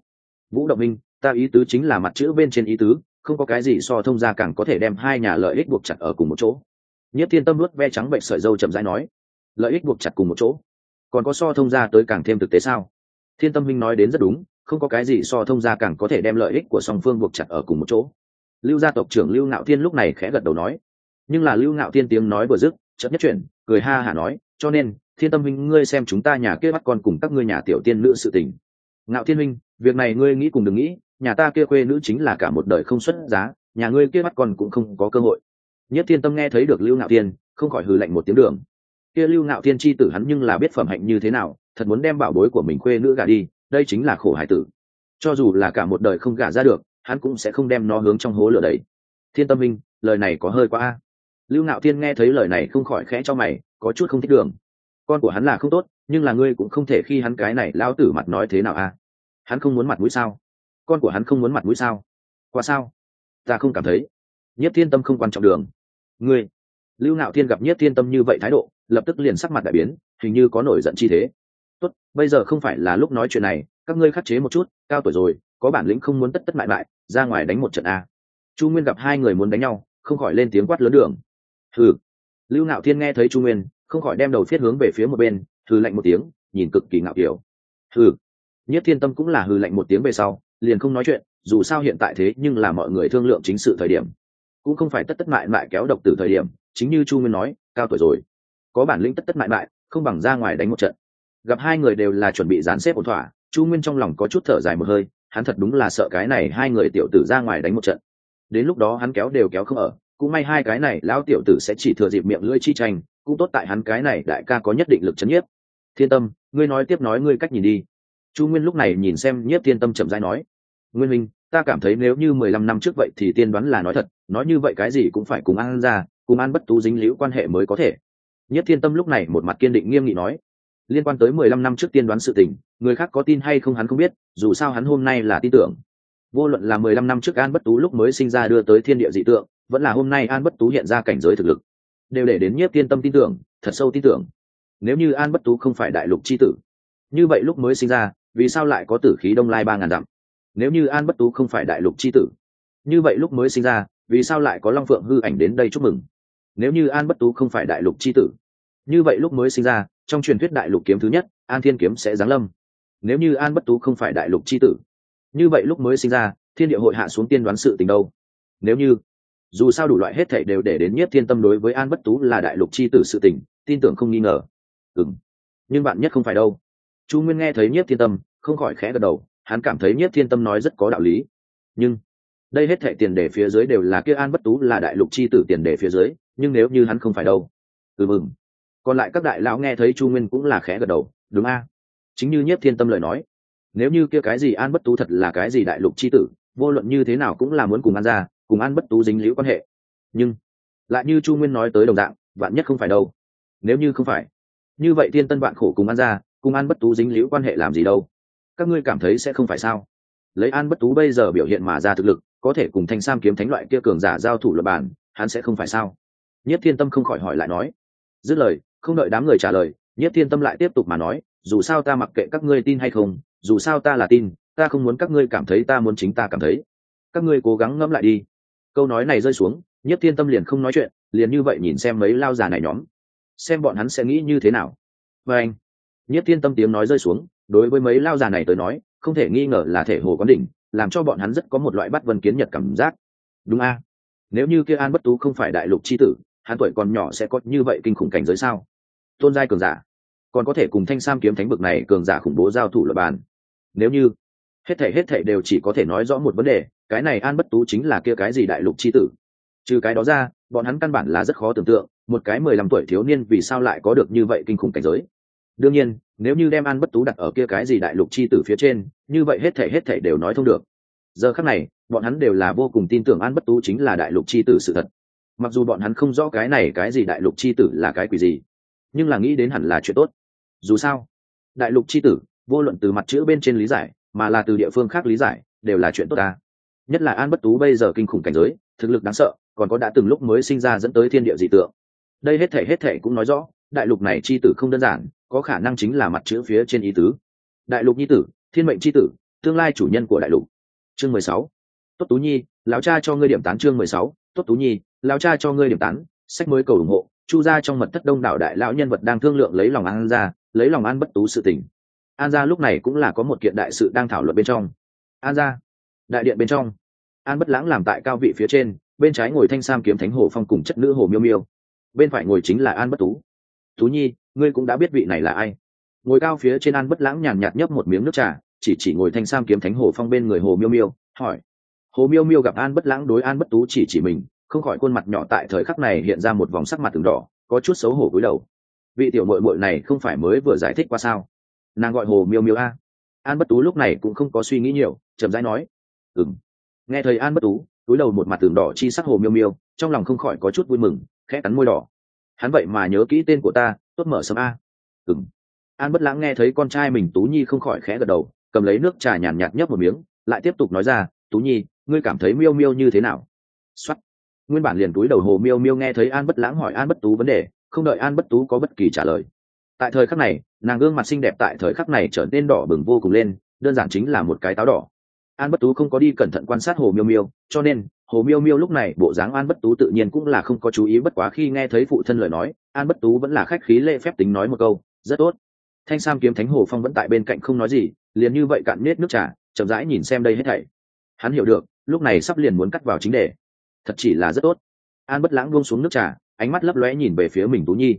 Vũ Động Minh, ta ý tứ chính là mặt chữ bên trên ý tứ, không có cái gì so thông gia càng có thể đem hai nhà lợi ích buộc chặt ở cùng một chỗ. Nhất Thiên Tâm nuốt ve trắng bệnh sợi dâu chậm rãi nói, lợi ích buộc chặt cùng một chỗ, còn có so thông gia tới càng thêm thực tế sao? Thiên Tâm Minh nói đến rất đúng, không có cái gì so thông gia càng có thể đem lợi ích của song phương buộc chặt ở cùng một chỗ. Lưu gia tộc trưởng Lưu Ngạo Thiên lúc này khẽ gật đầu nói, nhưng là Lưu Ngạo Thiên tiếng nói vừa dứt, chợt nhất chuyển, cười ha hả nói, cho nên Thiên Tâm Minh, ngươi xem chúng ta nhà kia bắt con cùng các ngươi nhà tiểu tiên nữ sự tình. Ngạo Thiên Minh, việc này ngươi nghĩ cùng đừng nghĩ, nhà ta kia khuê nữ chính là cả một đời không xuất giá, nhà ngươi kia bắt con cũng không có cơ hội. Nhất Thiên Tâm nghe thấy được Lưu Ngạo Thiên, không khỏi hừ lạnh một tiếng đường. Kia Lưu Ngạo Thiên chi tử hắn nhưng là biết phẩm hạnh như thế nào, thật muốn đem bảo bối của mình khuê nữ gả đi, đây chính là khổ hải tử. Cho dù là cả một đời không gả ra được, hắn cũng sẽ không đem nó hướng trong hố lửa đấy. Thiên Tâm Minh, lời này có hơi quá a. Lưu Ngạo Thiên nghe thấy lời này không khỏi khẽ cho mày, có chút không thích đường. Con của hắn là không tốt, nhưng là ngươi cũng không thể khi hắn cái này lao tử mặt nói thế nào a? Hắn không muốn mặt mũi sao? Con của hắn không muốn mặt mũi sao? Qua sao? Ta không cảm thấy. Nhất Thiên Tâm không quan trọng đường. Ngươi. Lưu Ngạo Thiên gặp Nhất Thiên Tâm như vậy thái độ, lập tức liền sắc mặt đại biến, hình như có nổi giận chi thế. Tốt, bây giờ không phải là lúc nói chuyện này, các ngươi khắc chế một chút, cao tuổi rồi, có bản lĩnh không muốn tất tất mại mại, ra ngoài đánh một trận a. Chu Nguyên gặp hai người muốn đánh nhau, không khỏi lên tiếng quát lớn đường. Hừ. Lưu Ngạo Thiên nghe thấy Chu Nguyên, không khỏi đem đầu phiết hướng về phía một bên, hừ lạnh một tiếng, nhìn cực kỳ ngạo kiểu. Hừ. Nhất Thiên Tâm cũng là hừ lạnh một tiếng về sau, liền không nói chuyện, dù sao hiện tại thế nhưng là mọi người thương lượng chính sự thời điểm, cũng không phải tất tất mại mại kéo độc từ thời điểm, chính như Chu Nguyên nói, cao tuổi rồi, có bản lĩnh tất tất mại mại, không bằng ra ngoài đánh một trận. Gặp hai người đều là chuẩn bị dàn xếp ổn thỏa, Chu Nguyên trong lòng có chút thở dài một hơi, hắn thật đúng là sợ cái này hai người tiểu tử ra ngoài đánh một trận. Đến lúc đó hắn kéo đều kéo không ở, cũng may hai cái này lão tiểu tử sẽ chỉ thừa dịp miệng lưỡi chi tranh, cũng tốt tại hắn cái này đại ca có nhất định lực chấn nhiếp. Thiên Tâm, ngươi nói tiếp, nói ngươi cách nhìn đi. Chu Nguyên lúc này nhìn xem Nhiếp Thiên Tâm chậm rãi nói, Nguyên Minh, ta cảm thấy nếu như 15 năm trước vậy thì tiên đoán là nói thật, nói như vậy cái gì cũng phải cùng An ra, cùng An Bất Tú dính líu quan hệ mới có thể. Nhiếp Thiên Tâm lúc này một mặt kiên định nghiêm nghị nói, liên quan tới 15 năm trước tiên đoán sự tình, người khác có tin hay không hắn không biết, dù sao hắn hôm nay là tin tưởng. Vô luận là 15 năm trước An Bất Tú lúc mới sinh ra đưa tới thiên địa dị tượng, vẫn là hôm nay An Bất Tú hiện ra cảnh giới thực lực, đều để đến Nhiếp Thiên Tâm tin tưởng, thật sâu tin tưởng. Nếu như An Bất Tú không phải đại lục chi tử, như vậy lúc mới sinh ra, vì sao lại có tử khí đông lai 3000 dặm? Nếu như An Bất Tú không phải đại lục chi tử, như vậy lúc mới sinh ra, vì sao lại có Long Phượng hư ảnh đến đây chúc mừng? Nếu như An Bất Tú không phải đại lục chi tử, như vậy lúc mới sinh ra, trong truyền thuyết đại lục kiếm thứ nhất, An Thiên kiếm sẽ giáng lâm. Nếu như An Bất Tú không phải đại lục chi tử, như vậy lúc mới sinh ra, thiên địa hội hạ xuống tiên đoán sự tình đâu? Nếu như, dù sao đủ loại hết thảy đều để đến Nhiếp Thiên Tâm đối với An Bất Tú là đại lục chi tử sự tình, tin tưởng không nghi ngờ. Nhưng bạn nhất không phải đâu. Chu Nguyên nghe thấy Nhiếp Thiên Tâm, không khỏi khẽ gật đầu, hắn cảm thấy Nhiếp Thiên Tâm nói rất có đạo lý. Nhưng đây hết thảy tiền đề phía dưới đều là kia An Bất Tú là đại lục chi tử tiền đề phía dưới, nhưng nếu như hắn không phải đâu? Còn lại các đại lão nghe thấy Chu Nguyên cũng là khẽ gật đầu, đúng a? Chính như Nhiếp Thiên Tâm lời nói, nếu như kia cái gì An Bất Tú thật là cái gì đại lục chi tử, vô luận như thế nào cũng là muốn cùng An ra, cùng An Bất Tú dính líu quan hệ. Nhưng lại như Chu Nguyên nói tới đồng dạng, vạn nhất không phải đâu. Nếu như không phải, như vậy Thiên Tân vạn khổ cùng An ra, cùng An Bất Tú dính líu quan hệ làm gì đâu? Các ngươi cảm thấy sẽ không phải sao? Lấy An Bất Tú bây giờ biểu hiện mà ra thực lực, có thể cùng Thanh Sam kiếm thánh loại kia cường giả giao thủ luật bản, hắn sẽ không phải sao? Nhiếp Thiên Tâm không khỏi hỏi lại nói. Dứt lời, không đợi đám người trả lời, Nhiếp Thiên Tâm lại tiếp tục mà nói, dù sao ta mặc kệ các ngươi tin hay không, dù sao ta là tin, ta không muốn các ngươi cảm thấy, ta muốn chính ta cảm thấy. Các ngươi cố gắng ngẫm lại đi. Câu nói này rơi xuống, Nhiếp Thiên Tâm liền không nói chuyện, liền như vậy nhìn xem mấy lao già này nhóm, xem bọn hắn sẽ nghĩ như thế nào. Và anh, Nhiếp Thiên Tâm tiếng nói rơi xuống, đối với mấy lao già này tới nói, không thể nghi ngờ là thể hồ quán đỉnh, làm cho bọn hắn rất có một loại bắt vân kiến nhật cảm giác. Đúng a? Nếu như kia An Bất Tú không phải đại lục chi tử, hắn tuổi còn nhỏ sẽ có như vậy kinh khủng cảnh giới sao? Tôn giai cường giả, còn có thể cùng Thanh Sam kiếm thánh bực này cường giả khủng bố giao thủ luật bàn. Nếu như hết thảy đều chỉ có thể nói rõ một vấn đề, cái này An Bất Tú chính là kia cái gì đại lục chi tử. Trừ cái đó ra, bọn hắn căn bản là rất khó tưởng tượng, một cái 15 tuổi thiếu niên vì sao lại có được như vậy kinh khủng cảnh giới. Đương nhiên, nếu như đem An Bất Tú đặt ở kia cái gì đại lục chi tử phía trên, như vậy hết thảy đều nói thông được. Giờ khắc này, bọn hắn đều là vô cùng tin tưởng An Bất Tú chính là đại lục chi tử sự thật. Mặc dù bọn hắn không rõ cái này cái gì đại lục chi tử là cái quỷ gì, nhưng là nghĩ đến hẳn là chuyện tốt. Dù sao, đại lục chi tử, vô luận từ mặt chữ bên trên lý giải, mà là từ địa phương khác lý giải, đều là chuyện tốt ta. Nhất là An Bất Tú bây giờ kinh khủng cảnh giới, thực lực đáng sợ, còn có đã từng lúc mới sinh ra dẫn tới thiên địa dị tượng. Đây hết thảy cũng nói rõ, đại lục này chi tử không đơn giản, có khả năng chính là mặt chữ phía trên ý tứ. Đại lục nhi tử, thiên mệnh chi tử, tương lai chủ nhân của đại lục. Chương 16. Tốt Tú Nhi, lão cha cho ngươi điểm tán. Chương 16. Tốt Tú Nhi, lão cha cho ngươi điểm tán. Sách mới cầu ủng hộ. Chu gia trong mật thất đông đảo đại lão nhân vật đang thương lượng lấy lòng An gia, lấy lòng An Bất Tú sự tình. An gia lúc này cũng là có một kiện đại sự đang thảo luận bên trong. An gia, đại điện bên trong, An Bất Lãng làm tại cao vị phía trên, bên trái ngồi Thanh Sam kiếm thánh Hồ Phong cùng chất nữ Hồ Miêu Miêu, bên phải ngồi chính là An Bất Tú. Tú Nhi, ngươi cũng đã biết vị này là ai. Ngồi cao phía trên An Bất Lãng nhàn nhạt nhấp một miếng nước trà, chỉ ngồi Thanh Sam kiếm thánh Hồ Phong bên người Hồ Miêu Miêu, hỏi. Hồ Miêu Miêu gặp An Bất Lãng đối An Bất Tú chỉ mình, không khỏi khuôn mặt nhỏ tại thời khắc này hiện ra một vòng sắc mặt từng đỏ, có chút xấu hổ cúi đầu. Vị tiểu muội muội này không phải mới vừa giải thích qua sao? Nàng gọi Hồ Miêu Miêu a. An Bất Tú lúc này cũng không có suy nghĩ nhiều, chậm rãi nói. Nghe thấy An Bất Tú cúi đầu một mặt tường đỏ chi sắc Hồ Miêu Miêu, trong lòng không khỏi có chút vui mừng, khẽ cắn môi đỏ. Hắn vậy mà nhớ kỹ tên của ta, tốt mở sớm a. An Bất Lãng nghe thấy con trai mình Tú Nhi không khỏi khẽ gật đầu, cầm lấy nước trà nhàn nhạt nhấp một miếng, lại tiếp tục nói ra, Tú Nhi, ngươi cảm thấy Miêu Miêu như thế nào? Soát. Nguyên bản liền túi đầu Hồ Miêu Miêu nghe thấy An Bất Lãng hỏi An Bất Tú vấn đề, không đợi An Bất Tú có bất kỳ trả lời. Tại thời khắc này, nàng gương mặt xinh đẹp tại thời khắc này trở nên đỏ bừng vô cùng lên, đơn giản chính là một cái táo đỏ. An Bất Tú không có đi cẩn thận quan sát Hồ Miêu Miêu, cho nên Hồ Miêu Miêu lúc này bộ dáng An Bất Tú tự nhiên cũng là không có chú ý, bất quá khi nghe thấy phụ thân lời nói, An Bất Tú vẫn là khách khí lễ phép tính nói một câu, rất tốt. Thanh Sam kiếm thánh Hồ Phong vẫn tại bên cạnh không nói gì, liền như vậy cạn nết nước trà, chậm rãi nhìn xem đây hết thảy. Hắn hiểu được, lúc này sắp liền muốn cắt vào chính đề. Thật chỉ là rất tốt. An Bất Lãng buông xuống nước trà, ánh mắt lấp lóe nhìn về phía mình Tú Nhi.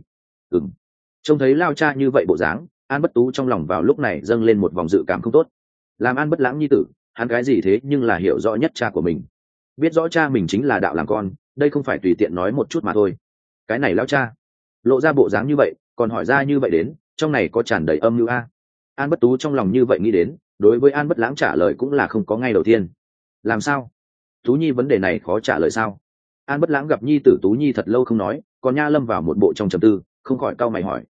Trông thấy lao cha như vậy bộ dáng, An Bất Tú trong lòng vào lúc này dâng lên một vòng dự cảm không tốt. Làm An Bất Lãng nhi tử, hắn cái gì thế nhưng là hiểu rõ nhất cha của mình, biết rõ cha mình chính là đạo làm con, đây không phải tùy tiện nói một chút mà thôi. Cái này lao cha lộ ra bộ dáng như vậy, còn hỏi ra như vậy đến, trong này có tràn đầy âm mưu a. An Bất Tú trong lòng như vậy nghĩ đến, đối với An Bất Lãng trả lời cũng là không có ngay đầu tiên. Làm sao? Tú Nhi vấn đề này khó trả lời sao? An Bất Lãng gặp nhi tử Tú Nhi thật lâu không nói, còn nha lâm vào một bộ trong trầm tư, không khỏi cau mày hỏi.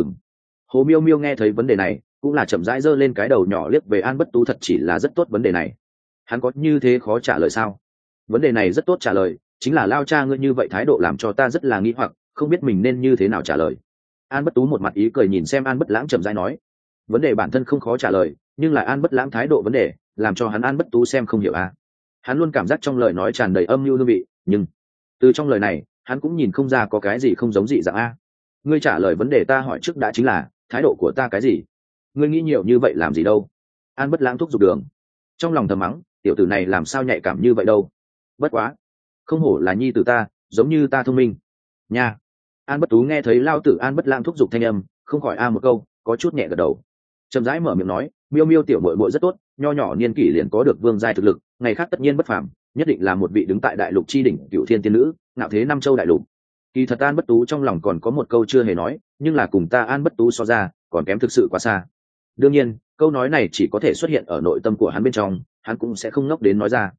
Hồ Miêu Miêu nghe thấy vấn đề này, cũng là chậm rãi giơ lên cái đầu nhỏ liếc về An Bất Tú, thật chỉ là rất tốt vấn đề này. Hắn có như thế khó trả lời sao? Vấn đề này rất tốt trả lời, chính là lao cha ngươi như vậy thái độ làm cho ta rất là nghi hoặc, không biết mình nên như thế nào trả lời. An Bất Tú một mặt ý cười nhìn xem An Bất Lãng chậm rãi nói. Vấn đề bản thân không khó trả lời, nhưng là An Bất Lãng thái độ vấn đề, làm cho hắn An Bất Tú xem không hiểu a. Hắn luôn cảm giác trong lời nói tràn đầy âm mưu hương vị, nhưng từ trong lời này, hắn cũng nhìn không ra có cái gì không giống dị dạng a. Ngươi trả lời vấn đề ta hỏi trước đã, chính là thái độ của ta cái gì? Ngươi nghĩ nhiều như vậy làm gì đâu? An Bất Lãng thúc giục đường, trong lòng thầm mắng, tiểu tử này làm sao nhạy cảm như vậy đâu? Bất quá, không hổ là nhi tử ta, giống như ta thông minh nha. An Bất Tú nghe thấy lao tử An Bất Lãng thúc giục thanh âm, không khỏi a một câu, có chút nhẹ gật đầu, chậm rãi mở miệng nói, Miêu Miêu tiểu muội muội rất tốt, nho nhỏ niên kỷ liền có được vương giai thực lực, ngày khác tất nhiên bất phàm, nhất định là một vị đứng tại đại lục chi đỉnh cựu thiên tiên nữ, ngạo thế năm châu đại lục. Kỳ thật An Bất Tú trong lòng còn có một câu chưa hề nói, nhưng là cùng ta An Bất Tú so ra, còn kém thực sự quá xa. Đương nhiên, câu nói này chỉ có thể xuất hiện ở nội tâm của hắn bên trong, hắn cũng sẽ không ngốc đến nói ra.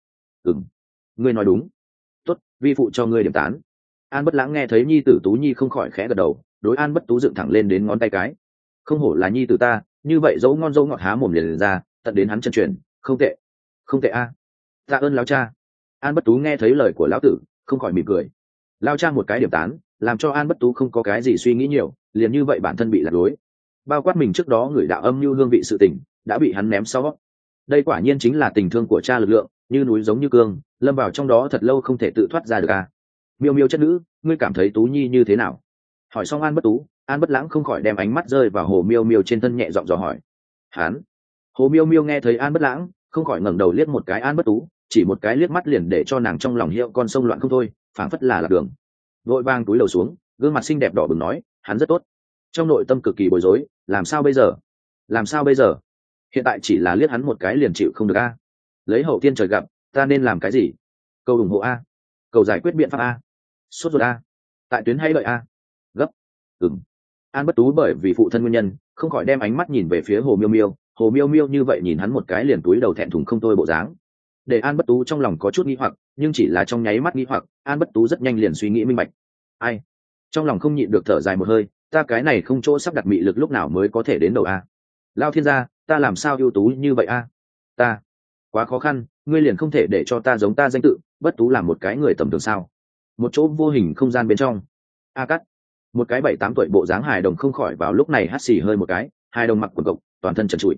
Ngươi nói đúng. Tốt, vi phụ cho ngươi điểm tán. An Bất Lãng nghe thấy nhi tử Tú Nhi không khỏi khẽ gật đầu, đối An Bất Tú dựng thẳng lên đến ngón tay cái. Không hổ là nhi tử ta, như vậy dấu ngon dấu ngọt há mồm liền ra, tận đến hắn chân truyền, không tệ. Không tệ a. Tạ ơn lão cha. An Bất Tú nghe thấy lời của lão tử, không khỏi mỉm cười. Lao cha một cái điểm tán, làm cho An Bất Tú không có cái gì suy nghĩ nhiều, liền như vậy bản thân bị lạc lối. Bao quát mình trước đó gửi đạo âm như hương vị sự tình, đã bị hắn ném sau. Đây quả nhiên chính là tình thương của cha lực lượng, như núi giống như cương, lâm vào trong đó thật lâu không thể tự thoát ra được a. Miêu Miêu chất nữ, ngươi cảm thấy Tú Nhi như thế nào? Hỏi xong An Bất Tú, An Bất Lãng không khỏi đem ánh mắt rơi vào Hồ Miêu Miêu trên thân, nhẹ giọng dò hỏi. Hắn. Hồ Miêu Miêu nghe thấy An Bất Lãng, không khỏi ngẩng đầu liếc một cái An Bất Tú, chỉ một cái liếc mắt liền để cho nàng trong lòng hiệu con sông loạn không thôi, phảng phất là lạc đường. Vội vàng túi đầu xuống, gương mặt xinh đẹp đỏ bừng nói, hắn rất tốt. Trong nội tâm cực kỳ bối rối, làm sao bây giờ? Làm sao bây giờ? Hiện tại chỉ là liếc hắn một cái liền chịu không được a. Lấy hậu tiên trời gặp, ta nên làm cái gì? Cầu ủng hộ a, cầu giải quyết biện pháp a, sốt ruột a, tại tuyến hay đợi a, gấp. An Bất Tú bởi vì phụ thân nguyên nhân, không khỏi đem ánh mắt nhìn về phía Hồ Miêu Miêu. Hồ Miêu Miêu như vậy nhìn hắn một cái liền túi đầu thẹn thùng không thôi bộ dáng, để An Bất Tú trong lòng có chút nghi hoặc, nhưng chỉ là trong nháy mắt nghi hoặc, An Bất Tú rất nhanh liền suy nghĩ minh bạch. Ai? Trong lòng không nhịn được thở dài một hơi, ta cái này không chỗ sắp đặt mị lực lúc nào mới có thể đến đầu a. Lao thiên gia, ta làm sao ưu tú như vậy a? Ta quá khó khăn, ngươi liền không thể để cho ta giống ta danh tự, Bất Tú làm một cái người tầm thường sao? Một chỗ vô hình không gian bên trong, a cắt, một cái 7-8 tuổi bộ dáng hài đồng không khỏi vào lúc này hắt xì hơi một cái, hài đồng mặc quần cộc, toàn thân trần trụi,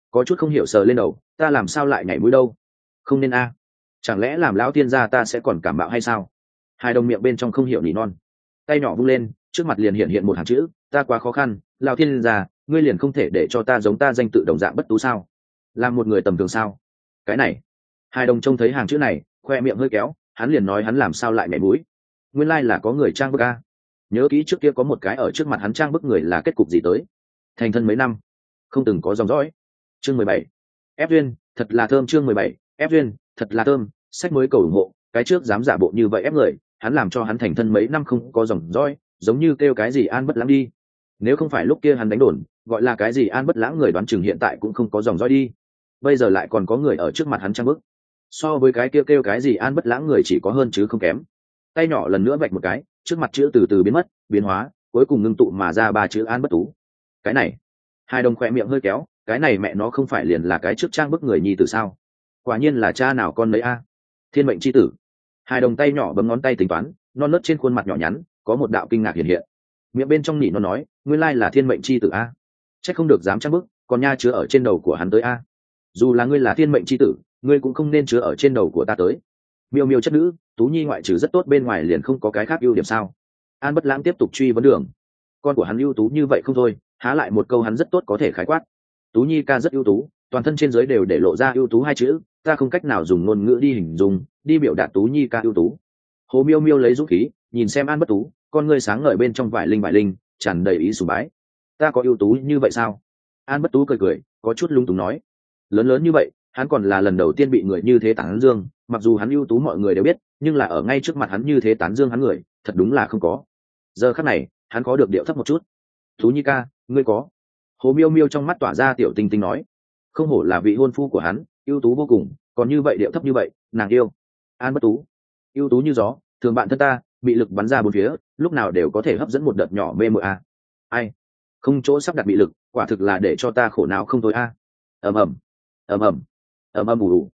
có chút không hiểu sờ lên đầu, ta làm sao lại nhảy mũi đâu? Không nên a. Chẳng lẽ làm lão tiên gia ta sẽ còn cảm mạo hay sao? Hai đồng miệng bên trong không hiểu nỉ non, tay nhỏ vung lên, trước mặt liền hiện một hàng chữ, ta quá khó khăn, lão tiên gia, ngươi liền không thể để cho ta giống ta danh tự đồng dạng bất tú sao? Làm một người tầm thường sao? Cái này, hai đồng trông thấy hàng chữ này, khoe miệng hơi kéo, hắn liền nói hắn làm sao lại nhảy mũi. Nguyên lai là có người trang bức a. Nhớ kỹ trước kia có một cái ở trước mặt hắn trang bức người là kết cục gì tới. Thành thân mấy năm, không từng có dòng dõi. Chương 17. Ép duyên, thật là thơm. Chương 17. Ép duyên, thật là thơm. Sách mới cầu ủng hộ, cái trước dám giả bộ như vậy ép người, hắn làm cho hắn thành thân mấy năm không có dòng dõi, giống như kêu cái gì an bất lãng đi. Nếu không phải lúc kia hắn đánh đồn, gọi là cái gì an bất lãng, người đoán chừng hiện tại cũng không có dòng dõi đi. Bây giờ lại còn có người ở trước mặt hắn trang bức. So với cái kia kêu cái gì an bất lãng người chỉ có hơn chứ không kém. Tay nhỏ lần nữa vạch một cái, trước mặt chữ từ từ biến mất, biến hóa, cuối cùng ngưng tụ mà ra 3 chữ an bất tú. Cái này, hai đồng khoe miệng hơi kéo, cái này mẹ nó không phải liền là cái trước trang bức người nhi tử sao? Quả nhiên là cha nào con lấy a. Thiên mệnh chi tử. Hai đồng tay nhỏ bấm ngón tay tính toán, non nớt trên khuôn mặt nhỏ nhắn có một đạo kinh ngạc hiện hiện. Miệng bên trong nhị nó nói, nguyên lai là thiên mệnh chi tử a. Chắc không được dám trang bức, còn nha chứa ở trên đầu của hắn tới a. Dù là ngươi là thiên mệnh chi tử, ngươi cũng không nên chứa ở trên đầu của ta tới. Miêu miêu chất nữ, tú nhi ngoại trừ rất tốt bên ngoài liền không có cái khác ưu điểm sao? An bất lãng tiếp tục truy vấn đường. Con của hắn ưu tú như vậy không thôi, há lại một câu hắn rất tốt có thể khái quát. Tú nhi ca rất ưu tú, toàn thân trên dưới đều để lộ ra ưu tú 2 chữ, ta không cách nào dùng ngôn ngữ đi hình dung, đi biểu đạt tú nhi ca ưu tú. Hồ miêu miêu lấy dũng khí nhìn xem An bất tú, con ngươi sáng ngời bên trong vải linh tràn đầy ý sùng bái. Ta có ưu tú như vậy sao? An bất tú cười cười, có chút lung túng nói, lớn lớn như vậy hắn còn là lần đầu tiên bị người như thế tán dương, mặc dù hắn ưu tú mọi người đều biết, nhưng là ở ngay trước mặt hắn như thế tán dương hắn người thật đúng là không có. Giờ khắc này hắn có được điệu thấp một chút. Tú nhi ca, ngươi có. Hồ miêu miêu trong mắt tỏa ra tiểu tinh tinh nói, không hổ là vị hôn phu của hắn, ưu tú vô cùng, còn như vậy điệu thấp như vậy, nàng yêu. An bất tú, ưu tú như gió, thường bạn thân ta, bị lực bắn ra bốn phía, lúc nào đều có thể hấp dẫn một đợt nhỏ mê mội a. Ai, không chỗ sắp đặt bị lực, quả thực là để cho ta khổ não không thôi a. ầm ầm ầm ầm ầm ầm ù ù.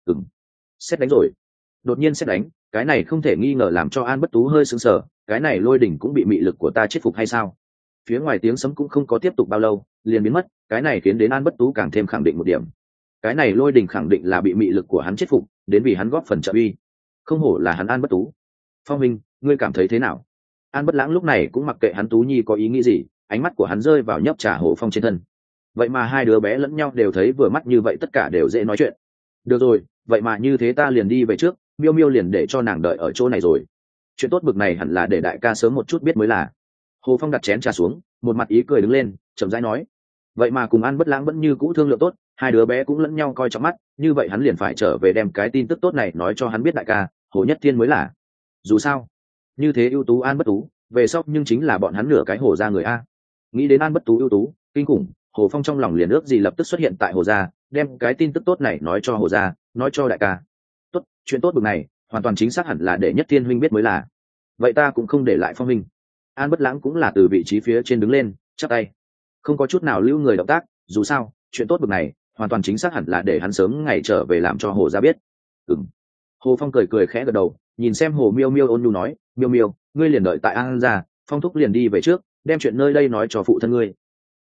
Xét đánh rồi. Đột nhiên xét đánh, cái này không thể nghi ngờ làm cho An bất tú hơi sững sờ, cái này lôi đỉnh cũng bị mị lực của ta chết phục hay sao? Phía ngoài tiếng sấm cũng không có tiếp tục bao lâu liền biến mất, cái này khiến đến An bất tú càng thêm khẳng định một điểm, cái này lôi đỉnh khẳng định là bị mị lực của hắn chết phục, đến vì hắn góp phần trợ uy. Không hổ là hắn An bất tú. Phong minh, ngươi cảm thấy thế nào? An bất lãng lúc này cũng mặc kệ hắn tú nhi có ý nghĩ gì, ánh mắt của hắn rơi vào nhấp trà Hồ Phong trên thân. Vậy mà hai đứa bé lẫn nhau đều thấy vừa mắt như vậy, tất cả đều dễ nói chuyện. Được rồi, vậy mà như thế ta liền đi về trước, miêu miêu liền để cho nàng đợi ở chỗ này rồi. Chuyện tốt bực này hẳn là để đại ca sớm một chút biết mới là. Hồ Phong đặt chén trà xuống, một mặt ý cười đứng lên, chậm rãi nói, vậy mà cùng An bất lãng vẫn như cũ thương lượng tốt, hai đứa bé cũng lẫn nhau coi trọng mắt, như vậy hắn liền phải trở về đem cái tin tức tốt này nói cho hắn biết đại ca, Hồ Nhất Thiên mới là. Dù sao, như thế ưu tú An bất tú, về sau nhưng chính là bọn hắn nửa cái Hồ gia người a. Nghĩ đến An bất tú ưu tú, kinh khủng, Hồ Phong trong lòng liền ước gì lập tức xuất hiện tại Hồ gia, đem cái tin tức tốt này nói cho Hồ gia, nói cho đại ca. Tốt, chuyện tốt bực này, hoàn toàn chính xác hẳn là để Nhất Thiên huynh biết mới là. Vậy ta cũng không để lại Phong huynh. An bất lãng cũng là từ vị trí phía trên đứng lên, chắp tay, không có chút nào lưu người động tác, dù sao chuyện tốt bực này hoàn toàn chính xác hẳn là để hắn sớm ngày trở về làm cho Hồ gia biết. Hồ Phong cười cười khẽ gật đầu, nhìn xem Hồ miêu miêu ôn nhu nói, miêu miêu, ngươi liền đợi tại An gia, Phong thúc liền đi về trước, đem chuyện nơi đây nói cho phụ thân ngươi.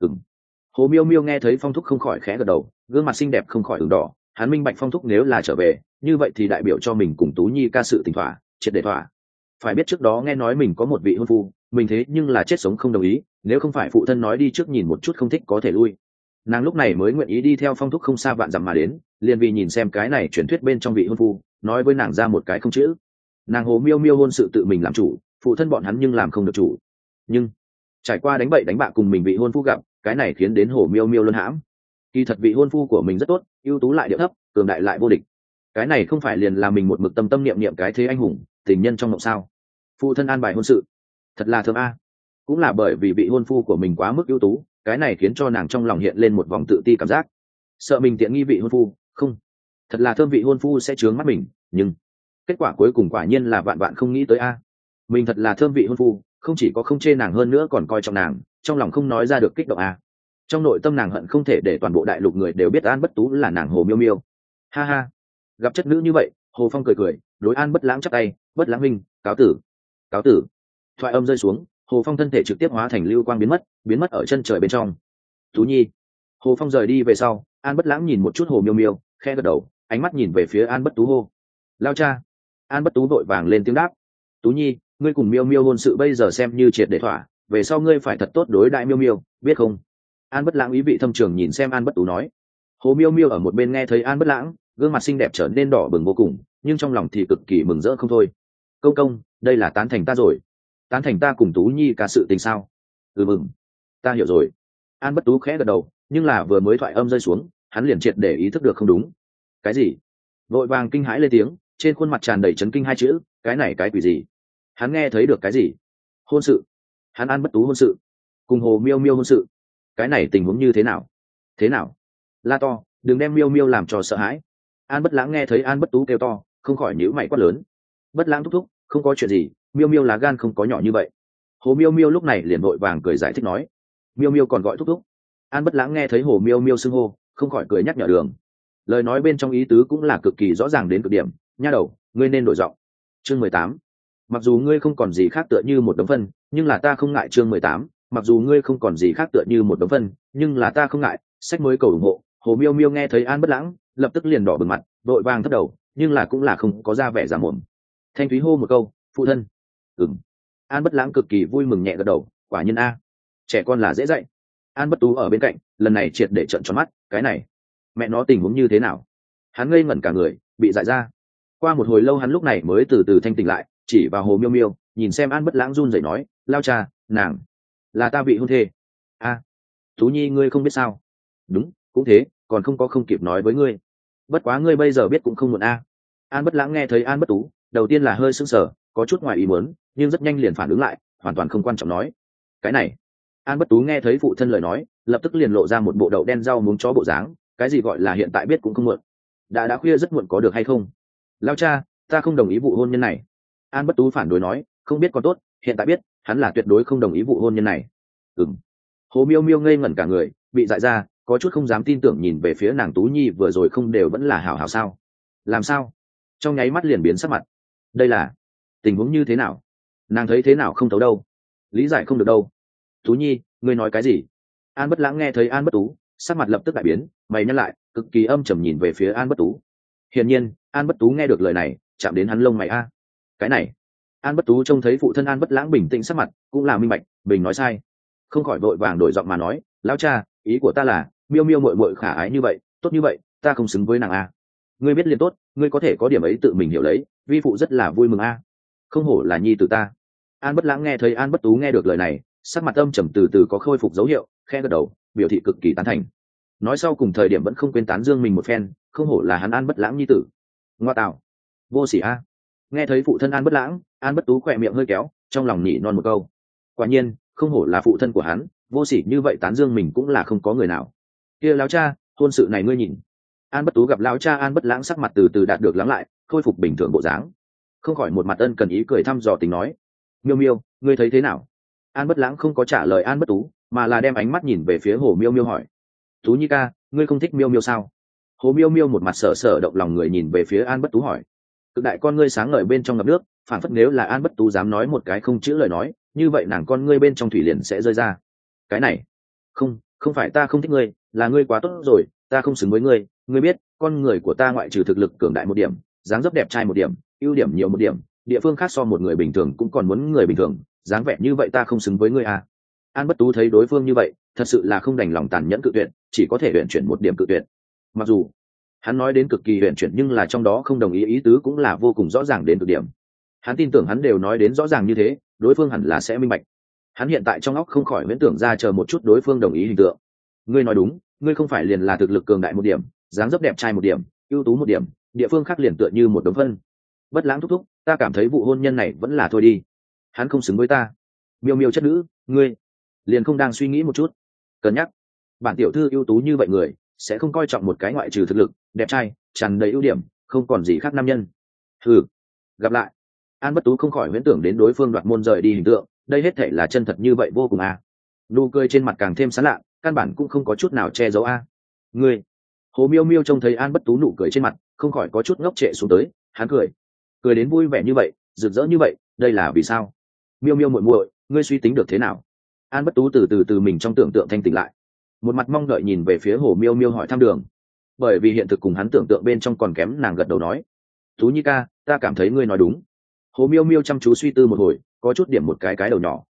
Hồ miêu miêu nghe thấy Phong thúc không khỏi khẽ gật đầu, gương mặt xinh đẹp không khỏi ửng đỏ, hắn minh bạch Phong thúc nếu là trở về như vậy thì đại biểu cho mình cùng Tú Nhi ca sự tình thỏa, triệt để thỏa. Phải biết trước đó nghe nói mình có một vị hôn phu, mình thế nhưng là chết sống không đồng ý, nếu không phải phụ thân nói đi trước nhìn một chút không thích có thể lui, nàng lúc này mới nguyện ý đi theo Phong thúc không xa vạn dặm mà đến, liền vì nhìn xem cái này truyền thuyết bên trong vị hôn phu nói với nàng ra một cái không chữ. Nàng Hồ miêu miêu hôn sự tự mình làm chủ, phụ thân bọn hắn nhưng làm không được chủ. Nhưng trải qua đánh bậy đánh bạ cùng mình vị hôn phu gặp, cái này khiến đến Hồ miêu miêu luân hãm. Kỳ thật vị hôn phu của mình rất tốt, ưu tú lại điệu thấp, cường đại lại vô địch, cái này không phải liền là mình một mực tâm tâm niệm niệm cái thế anh hùng tình nhân trong mộng sao? Phụ thân an bài hôn sự thật là thơm a. Cũng là bởi vì vị hôn phu của mình quá mức ưu tú, cái này khiến cho nàng trong lòng hiện lên một vòng tự ti cảm giác, sợ mình tiện nghi vị hôn phu. Không, thật là thơm, vị hôn phu sẽ chướng mắt mình, nhưng kết quả cuối cùng quả nhiên là vạn vạn không nghĩ tới a. Mình thật là thơm vị hôn phu, không chỉ có không chê nàng hơn nữa còn coi trọng nàng, trong lòng không nói ra được kích động a. Trong nội tâm nàng hận không thể để toàn bộ đại lục người đều biết An bất tú là nàng Hồ miêu miêu. Ha ha, gặp chất nữ như vậy, Hồ Phong cười cười, đối An bất lãng chắp tay, bất lãng minh, cáo tử. Cáo tử. Thoại âm rơi xuống, Hồ Phong thân thể trực tiếp hóa thành lưu quang biến mất ở chân trời bên trong. Tú Nhi. Hồ Phong rời đi về sau, An Bất Lãng nhìn một chút Hồ Miêu Miêu, khẽ gật đầu, ánh mắt nhìn về phía An Bất Tú hô: lao cha. An Bất Tú vội vàng lên tiếng đáp: Tú Nhi, ngươi cùng Miêu Miêu hôn sự bây giờ xem như triệt để thỏa, về sau ngươi phải thật tốt đối đại Miêu Miêu, biết không? An Bất Lãng ý vị thâm trường nhìn xem An Bất Tú nói. Hồ Miêu Miêu ở một bên nghe thấy An Bất Lãng, gương mặt xinh đẹp trở nên đỏ bừng vô cùng, nhưng trong lòng thì cực kỳ mừng rỡ không thôi. Công công, đây là tán thành ta rồi. Tán thành ta cùng Tú Nhi cả sự tình sao? Mừng, ta hiểu rồi. An Bất Tú khẽ gật đầu, nhưng là vừa mới thoại âm rơi xuống, hắn liền triệt để ý thức được không đúng. Cái gì? Vội vàng kinh hãi lên tiếng, trên khuôn mặt tràn đầy chấn kinh hai chữ, cái này cái quỷ gì? Hắn nghe thấy được cái gì? Hôn sự? Hắn An Bất Tú hôn sự? Cùng Hồ Miêu Miêu hôn sự? Cái này tình huống như thế nào? Thế nào? La to, đừng đem Miêu Miêu làm cho sợ hãi. An Bất Lãng nghe thấy An Bất Tú kêu to, không khỏi nhíu mày quát lớn. Bất Lãng thúc thúc, không có chuyện gì, Miêu Miêu lá gan không có nhỏ như vậy. Hồ Miêu Miêu lúc này liền vội vàng cười giải thích nói. Miêu Miêu còn gọi thúc thúc. An Bất Lãng nghe thấy Hồ Miêu Miêu xưng hô, không khỏi cười nhắc nhở đường. Lời nói bên trong ý tứ cũng là cực kỳ rõ ràng đến cực điểm. Nha đầu, ngươi nên đổi giọng. Chương 18. Mặc dù ngươi không còn gì khác tựa như một đống phân, nhưng là ta không ngại. Chương 18. Mặc dù ngươi không còn gì khác tựa như một đống phân, nhưng là ta không ngại. Sách mới cầu ủng hộ. Hồ Miêu Miêu nghe thấy An Bất Lãng, lập tức liền đỏ bừng mặt, vội vàng thấp đầu, nhưng là cũng là không có ra vẻ giả mồm. Thanh Thúy hô một câu, phụ thân. An Bất Lãng cực kỳ vui mừng nhẹ gật đầu, quả nhiên a, trẻ con là dễ dạy. An Bất Tú ở bên cạnh, lần này triệt để trợn tròn mắt, cái này, mẹ nó tình huống như thế nào? Hắn ngây ngẩn cả người, bị dại ra. Qua một hồi lâu hắn lúc này mới từ từ thanh tỉnh lại, chỉ vào Hồ Miêu Miêu, nhìn xem An Bất Lãng run rẩy nói, lao cha, nàng là ta bị hôn thê. A, Tú Nhi ngươi không biết sao? Đúng, cũng thế, còn không kịp nói với ngươi. Bất quá ngươi bây giờ biết cũng không muộn a. An Bất Lãng nghe thấy An Bất Tú, đầu tiên là hơi sững sờ, có chút ngoài ý muốn, nhưng rất nhanh liền phản ứng lại, hoàn toàn không quan trọng nói. Cái này. An Bất Tú nghe thấy phụ thân lời nói, lập tức liền lộ ra một bộ đậu đen rau muống chó bộ dáng, cái gì gọi là hiện tại biết cũng không muộn. Đã khuya rất muộn có được hay không? Lao cha, ta không đồng ý vụ hôn nhân này. An Bất Tú phản đối nói, không biết còn tốt, hiện tại biết, hắn là tuyệt đối không đồng ý vụ hôn nhân này. Hồ Miêu Miêu ngây ngẩn cả người, bị dại ra, có chút không dám tin tưởng nhìn về phía nàng Tú Nhi vừa rồi không đều vẫn là hảo hảo sao? Làm sao? Trong nháy mắt liền biến sắc mặt. Đây là tình huống như thế nào? Nàng thấy thế nào không thấu đâu, lý giải không được đâu. Tú Nhi, ngươi nói cái gì? An Bất Lãng nghe thấy An Bất Tú, sắc mặt lập tức đại biến, mày nhăn lại, cực kỳ âm trầm nhìn về phía An Bất Tú. Hiển nhiên, An Bất Tú nghe được lời này, chạm đến hắn lông mày a. Cái này, An Bất Tú trông thấy phụ thân An Bất Lãng bình tĩnh sắc mặt, cũng là minh bạch, bình nói sai, không khỏi vội vàng đổi giọng mà nói, lão cha, ý của ta là, Miêu Miêu muội muội khả ái như vậy, tốt như vậy, ta không xứng với nàng a. Ngươi biết liền tốt, ngươi có thể có điểm ấy tự mình hiểu lấy, vi phụ rất là vui mừng a. Không hổ là nhi tử ta. An Bất Lãng nghe thấy An Bất Tú nghe được lời này, sắc mặt âm trầm từ từ có khôi phục dấu hiệu, khẽ gật đầu, biểu thị cực kỳ tán thành. Nói sau cùng thời điểm vẫn không quên tán dương mình một phen, không hổ là hắn An Bất Lãng nhi tử. Ngoa tạo, vô sỉ a. Nghe thấy phụ thân An Bất Lãng, An Bất Tú khỏe miệng hơi kéo, trong lòng nhỉ non một câu. Quả nhiên, không hổ là phụ thân của hắn, vô sỉ như vậy tán dương mình cũng là không có người nào. Kia lão cha, hôn sự này ngươi nhìn. An Bất Tú gặp lão cha An Bất Lãng sắc mặt từ từ đạt được lắng lại, khôi phục bình thường bộ dáng, không khỏi một mặt ân cần ý cười thăm dò tình nói, Miêu Miêu, ngươi thấy thế nào? An Bất Lãng không có trả lời An Bất Tú, mà là đem ánh mắt nhìn về phía Hồ Miêu Miêu hỏi, Tú Nhi ca, ngươi không thích Miêu Miêu sao? Hồ Miêu Miêu một mặt sở sở động lòng người nhìn về phía An Bất Tú hỏi. Cực đại con ngươi sáng ngời bên trong ngập nước, phản phất nếu là An Bất Tú dám nói một cái không chữ lời nói, như vậy nàng con ngươi bên trong thủy liền sẽ rơi ra. Cái này, không phải ta không thích ngươi, là ngươi quá tốt rồi, ta không xứng với ngươi, ngươi biết, con người của ta ngoại trừ thực lực cường đại một điểm, dáng dấp đẹp trai một điểm, ưu điểm nhiều một điểm, địa phương khác so một người bình thường cũng còn muốn người bình thường, dáng vẻ như vậy ta không xứng với ngươi à. An Bất Tú thấy đối phương như vậy, thật sự là không đành lòng tàn nhẫn cự tuyệt, chỉ có thể luyện chuyển một điểm cự tuyệt. Mặc dù hắn nói đến cực kỳ luyện chuyển, nhưng là trong đó không đồng ý ý tứ cũng là vô cùng rõ ràng đến cực điểm. Hắn tin tưởng hắn đều nói đến rõ ràng như thế, đối phương hẳn là sẽ minh bạch. Hắn hiện tại trong óc không khỏi huyễn tưởng ra chờ một chút đối phương đồng ý hình tượng. Ngươi nói đúng, ngươi không phải liền là thực lực cường đại một điểm, dáng dấp đẹp trai một điểm, ưu tú một điểm, địa phương khác liền tựa như một đống phân. Bất Lãng thúc thúc, ta cảm thấy vụ hôn nhân này vẫn là thôi đi. Hắn không xứng với ta. Miêu Miêu chất nữ, ngươi liền không đang suy nghĩ một chút, cân nhắc. Bản tiểu thư ưu tú như vậy người, sẽ không coi trọng một cái ngoại trừ thực lực, đẹp trai, tràn đầy ưu điểm, không còn gì khác nam nhân. Gặp lại. An Bất Tú không khỏi huyễn tưởng đến đối phương đoạt môn rời đi hình tượng, đây hết thể là chân thật như vậy vô cùng à. Nụ cười trên mặt càng thêm sán lạ, căn bản cũng không có chút nào che giấu a. Ngươi. Hồ Miêu Miêu trông thấy An Bất Tú nụ cười trên mặt, không khỏi có chút ngốc trệ xuống tới, hắn cười đến vui vẻ như vậy, rực rỡ như vậy, đây là vì sao? Miêu Miêu muội muội, ngươi suy tính được thế nào? An Bất Tú từ từ mình trong tưởng tượng thanh tỉnh lại. một mặt mong đợi nhìn về phía Hồ Miêu Miêu hỏi thăm đường. Bởi vì hiện thực cùng hắn tưởng tượng bên trong còn kém, nàng gật đầu nói: Tú Nhi ca, ta cảm thấy ngươi nói đúng. Hồ Miêu Miêu chăm chú suy tư một hồi, có chút điểm một cái đầu nhỏ.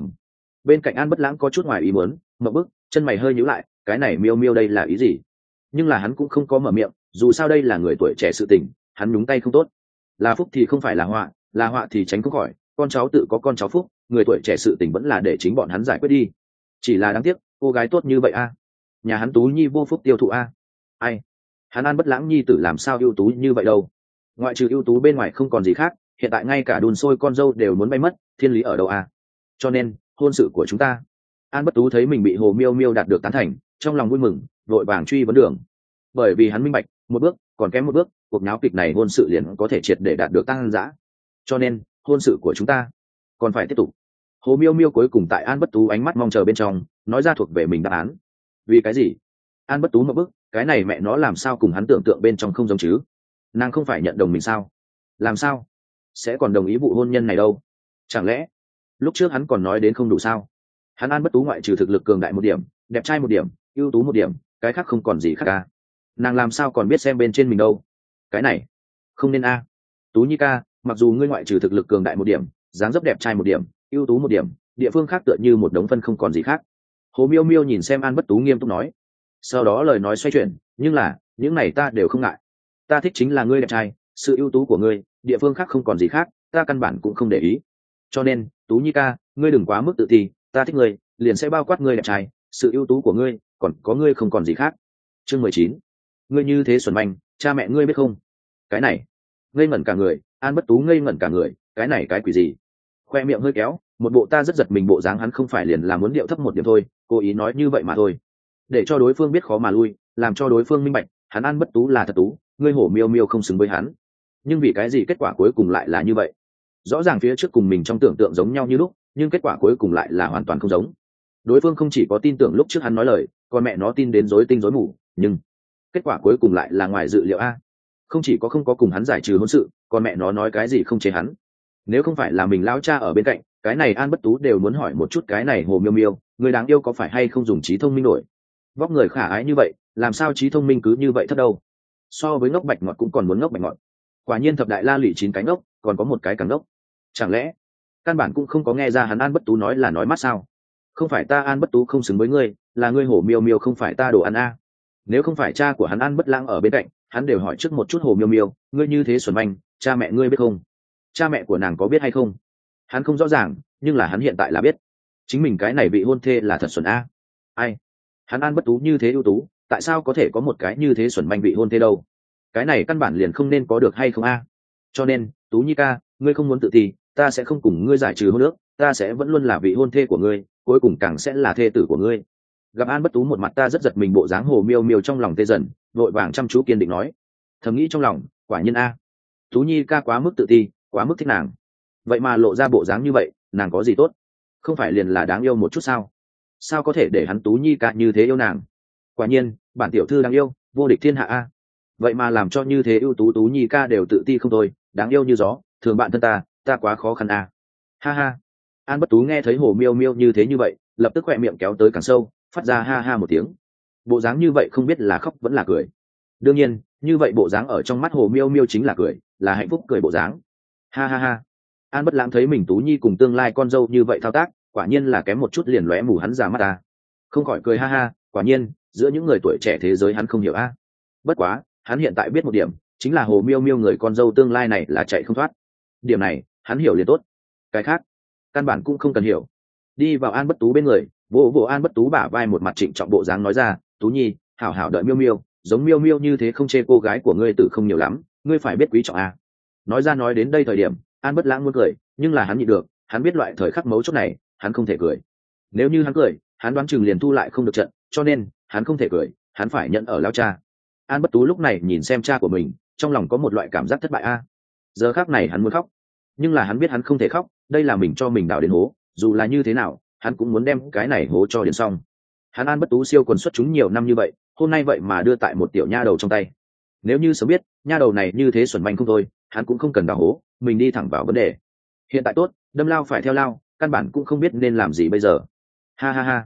Bên cạnh An Bất Lãng có chút ngoài ý muốn, ngậm bức, chân mày hơi nhíu lại, cái này Miêu Miêu đây là ý gì? Nhưng là hắn cũng không có mở miệng, dù sao đây là người tuổi trẻ sự tình, hắn nhúng tay không tốt. Là phúc thì không phải là họa thì tránh không khỏi, con cháu tự có con cháu phúc, người tuổi trẻ sự tình vẫn là để chính bọn hắn giải quyết đi. Chỉ là đáng tiếc, cô gái tốt như vậy a, nhà hắn Tú Nhi vô phúc tiêu thụ a. Ai? Hắn An Bất Lãng nhi tử làm sao ưu tú như vậy đâu? Ngoại trừ ưu tú bên ngoài không còn gì khác, hiện tại ngay cả đùn sôi con dâu đều muốn bay mất, thiên lý ở đâu a? Cho nên, hôn sự của chúng ta. An Bất Tú thấy mình bị Hồ Miêu Miêu đạt được tán thành, trong lòng vui mừng, vội vàng truy vấn đường. Bởi vì hắn minh bạch, một bước, còn kém một bước, cuộc náo kịch này hôn sự liền có thể triệt để đạt được tăng dã. Cho nên, hôn sự của chúng ta còn phải tiếp tục. Hồ Miêu Miêu cuối cùng tại An Bất Tú ánh mắt mong chờ bên trong, nói ra thuộc về mình đáp án. Vì cái gì? An Bất Tú một bước, cái này mẹ nó làm sao cùng hắn tưởng tượng bên trong không giống chứ? Nàng không phải nhận đồng mình sao? Làm sao sẽ còn đồng ý vụ hôn nhân này đâu? Chẳng lẽ lúc trước hắn còn nói đến không đủ sao? Hắn An Bất Tú ngoại trừ thực lực cường đại một điểm, đẹp trai một điểm, ưu tú một điểm, cái khác không còn gì khác cả. Nàng làm sao còn biết xem bên trên mình đâu? Cái này không nên a. Tú Nhi ca, mặc dù ngươi ngoại trừ thực lực cường đại một điểm, dáng dấp đẹp trai một điểm, ưu tú một điểm, địa phương khác tựa như một đống phân không còn gì khác. Hồ Miêu Miêu nhìn xem An Bất Tú nghiêm túc nói. Sau đó lời nói xoay chuyển, nhưng là những này ta đều không ngại. Ta thích chính là ngươi đẹp trai, sự ưu tú của ngươi, địa phương khác không còn gì khác, ta căn bản cũng không để ý. Cho nên, Tú Nhi ca, ngươi đừng quá mức tự ti, ta thích ngươi, liền sẽ bao quát ngươi đẹp trai, sự ưu tú của ngươi, còn có ngươi không còn gì khác. Chương 19. Ngươi như thế xuẩn manh, cha mẹ ngươi biết không? Cái này, ngây ngẩn cả người, An Bất Tú ngây ngẩn cả người, cái này cái quỷ gì? Khoe miệng hơi kéo, một bộ ta rất giật mình bộ dáng, hắn không phải liền là muốn điệu thấp một điểm thôi, cố ý nói như vậy mà thôi. Để cho đối phương biết khó mà lui, làm cho đối phương minh bạch, hắn An Bất Tú là thật tú, ngươi Hổ Miêu Miêu không xứng với hắn. Nhưng vì cái gì kết quả cuối cùng lại là như vậy? Rõ ràng phía trước cùng mình trong tưởng tượng giống nhau như lúc, nhưng kết quả cuối cùng lại là hoàn toàn không giống. Đối phương không chỉ có tin tưởng lúc trước hắn nói lời, còn mẹ nó tin đến rối tinh rối mù, nhưng kết quả cuối cùng lại là ngoài dự liệu a. Không chỉ có không có cùng hắn giải trừ hôn sự, còn mẹ nó nói cái gì không chế hắn. Nếu không phải là mình lão cha ở bên cạnh, cái này An Bất Tú đều muốn hỏi một chút, cái này Hồ Miêu Miêu, người đáng yêu có phải hay không dùng trí thông minh nổi? Vóc người khả ái như vậy, làm sao trí thông minh cứ như vậy thấp đâu? So với ngốc bạch ngọt cũng còn muốn ngốc bạch ngọt. Quả nhiên thập đại la lụy 9 cái ngốc, còn có một cái càng ngốc. Chẳng lẽ căn bản cũng không có nghe ra hắn An Bất Tú nói là nói mắt sao? Không phải ta An Bất Tú không xứng với ngươi, là ngươi Hồ Miêu Miêu không phải ta đồ ăn a. Nếu không phải cha của hắn An Bất Lãng ở bên cạnh, hắn đều hỏi trước một chút Hồ Miêu Miêu, ngươi như thế xuẩn manh, cha mẹ ngươi biết không? Cha mẹ của nàng có biết hay không? Hắn không rõ ràng, nhưng là hắn hiện tại là biết. Chính mình cái này vị hôn thê là thật xuẩn a. Ai? Hắn An Bất Tú như thế ưu tú, tại sao có thể có một cái như thế xuẩn manh vị hôn thê đâu? Cái này căn bản liền không nên có được hay không a? Cho nên, Tú Nhi ca, ngươi không muốn tự ti, ta sẽ không cùng ngươi giải trừ hôn ước, ta sẽ vẫn luôn là vị hôn thê của ngươi, cuối cùng càng sẽ là thê tử của ngươi. Gặp An Bất Tú một mặt ta rất giật mình bộ dáng, Hồ Miêu Miêu trong lòng tê dần, vội vàng chăm chú kiên định nói. Thầm nghĩ trong lòng, quả nhiên a. Tú Nhi ca quá mức tự ti, quá mức thích nàng. Vậy mà lộ ra bộ dáng như vậy, nàng có gì tốt? Không phải liền là đáng yêu một chút sao? Sao có thể để hắn Tú Nhi ca như thế yêu nàng? Quả nhiên, bản tiểu thư đáng yêu, vô địch thiên hạ a. Vậy mà làm cho như thế ưu tú Tú Nhi ca đều tự ti không thôi, đáng yêu như gió, thường bạn thân ta quá khó khăn a. Ha ha. An Bất Tú nghe thấy Hồ Miêu Miêu như thế như vậy, lập tức khỏe miệng kéo tới càng sâu, phát ra ha ha một tiếng. Bộ dáng như vậy không biết là khóc vẫn là cười. Đương nhiên, như vậy bộ dáng ở trong mắt Hồ Miêu Miêu chính là cười, là hạnh phúc cười bộ dáng. Ha ha ha. An Bất Lãng thấy mình Tú Nhi cùng tương lai con dâu như vậy thao tác, quả nhiên là kém một chút liền lóe mù hắn ra mắt ta. Không khỏi cười ha ha, quả nhiên, giữa những người tuổi trẻ thế giới hắn không hiểu a. Bất quá, hắn hiện tại biết một điểm, chính là Hồ Miêu Miêu người con dâu tương lai này là chạy không thoát. Điểm này, hắn hiểu liền tốt. Cái khác, căn bản cũng không cần hiểu. Đi vào An Bất Tú bên người, vỗ vỗ An Bất Tú bả vai, một mặt trịnh trọng bộ dáng nói ra, Tú Nhi, hảo hảo đợi Miêu Miêu, giống Miêu Miêu như thế không chê cô gái của ngươi tử không nhiều lắm, ngươi phải biết quý trọng a. Nói ra nói đến đây thời điểm, An Bất Lãng muốn cười, nhưng là hắn nhịn được, hắn biết loại thời khắc mấu chốt này, hắn không thể cười. Nếu như hắn cười, hắn đoán chừng liền thu lại không được trận, cho nên, hắn không thể cười, hắn phải nhận ở lao cha. An Bất Tú lúc này nhìn xem cha của mình, trong lòng có một loại cảm giác thất bại a. Giờ khắc này hắn muốn khóc, nhưng là hắn biết hắn không thể khóc, đây là mình cho mình đào đến hố, dù là như thế nào, hắn cũng muốn đem cái này hố cho đến xong. Hắn An Bất Tú siêu quần xuất chúng nhiều năm như vậy, hôm nay vậy mà đưa tại một tiểu nha đầu trong tay. Nếu như sớm biết nha đầu này như thế xuẩn manh không thôi, hắn cũng không cần đào hố, mình đi thẳng vào vấn đề. Hiện tại tốt, đâm lao phải theo lao, căn bản cũng không biết nên làm gì bây giờ. Ha ha ha.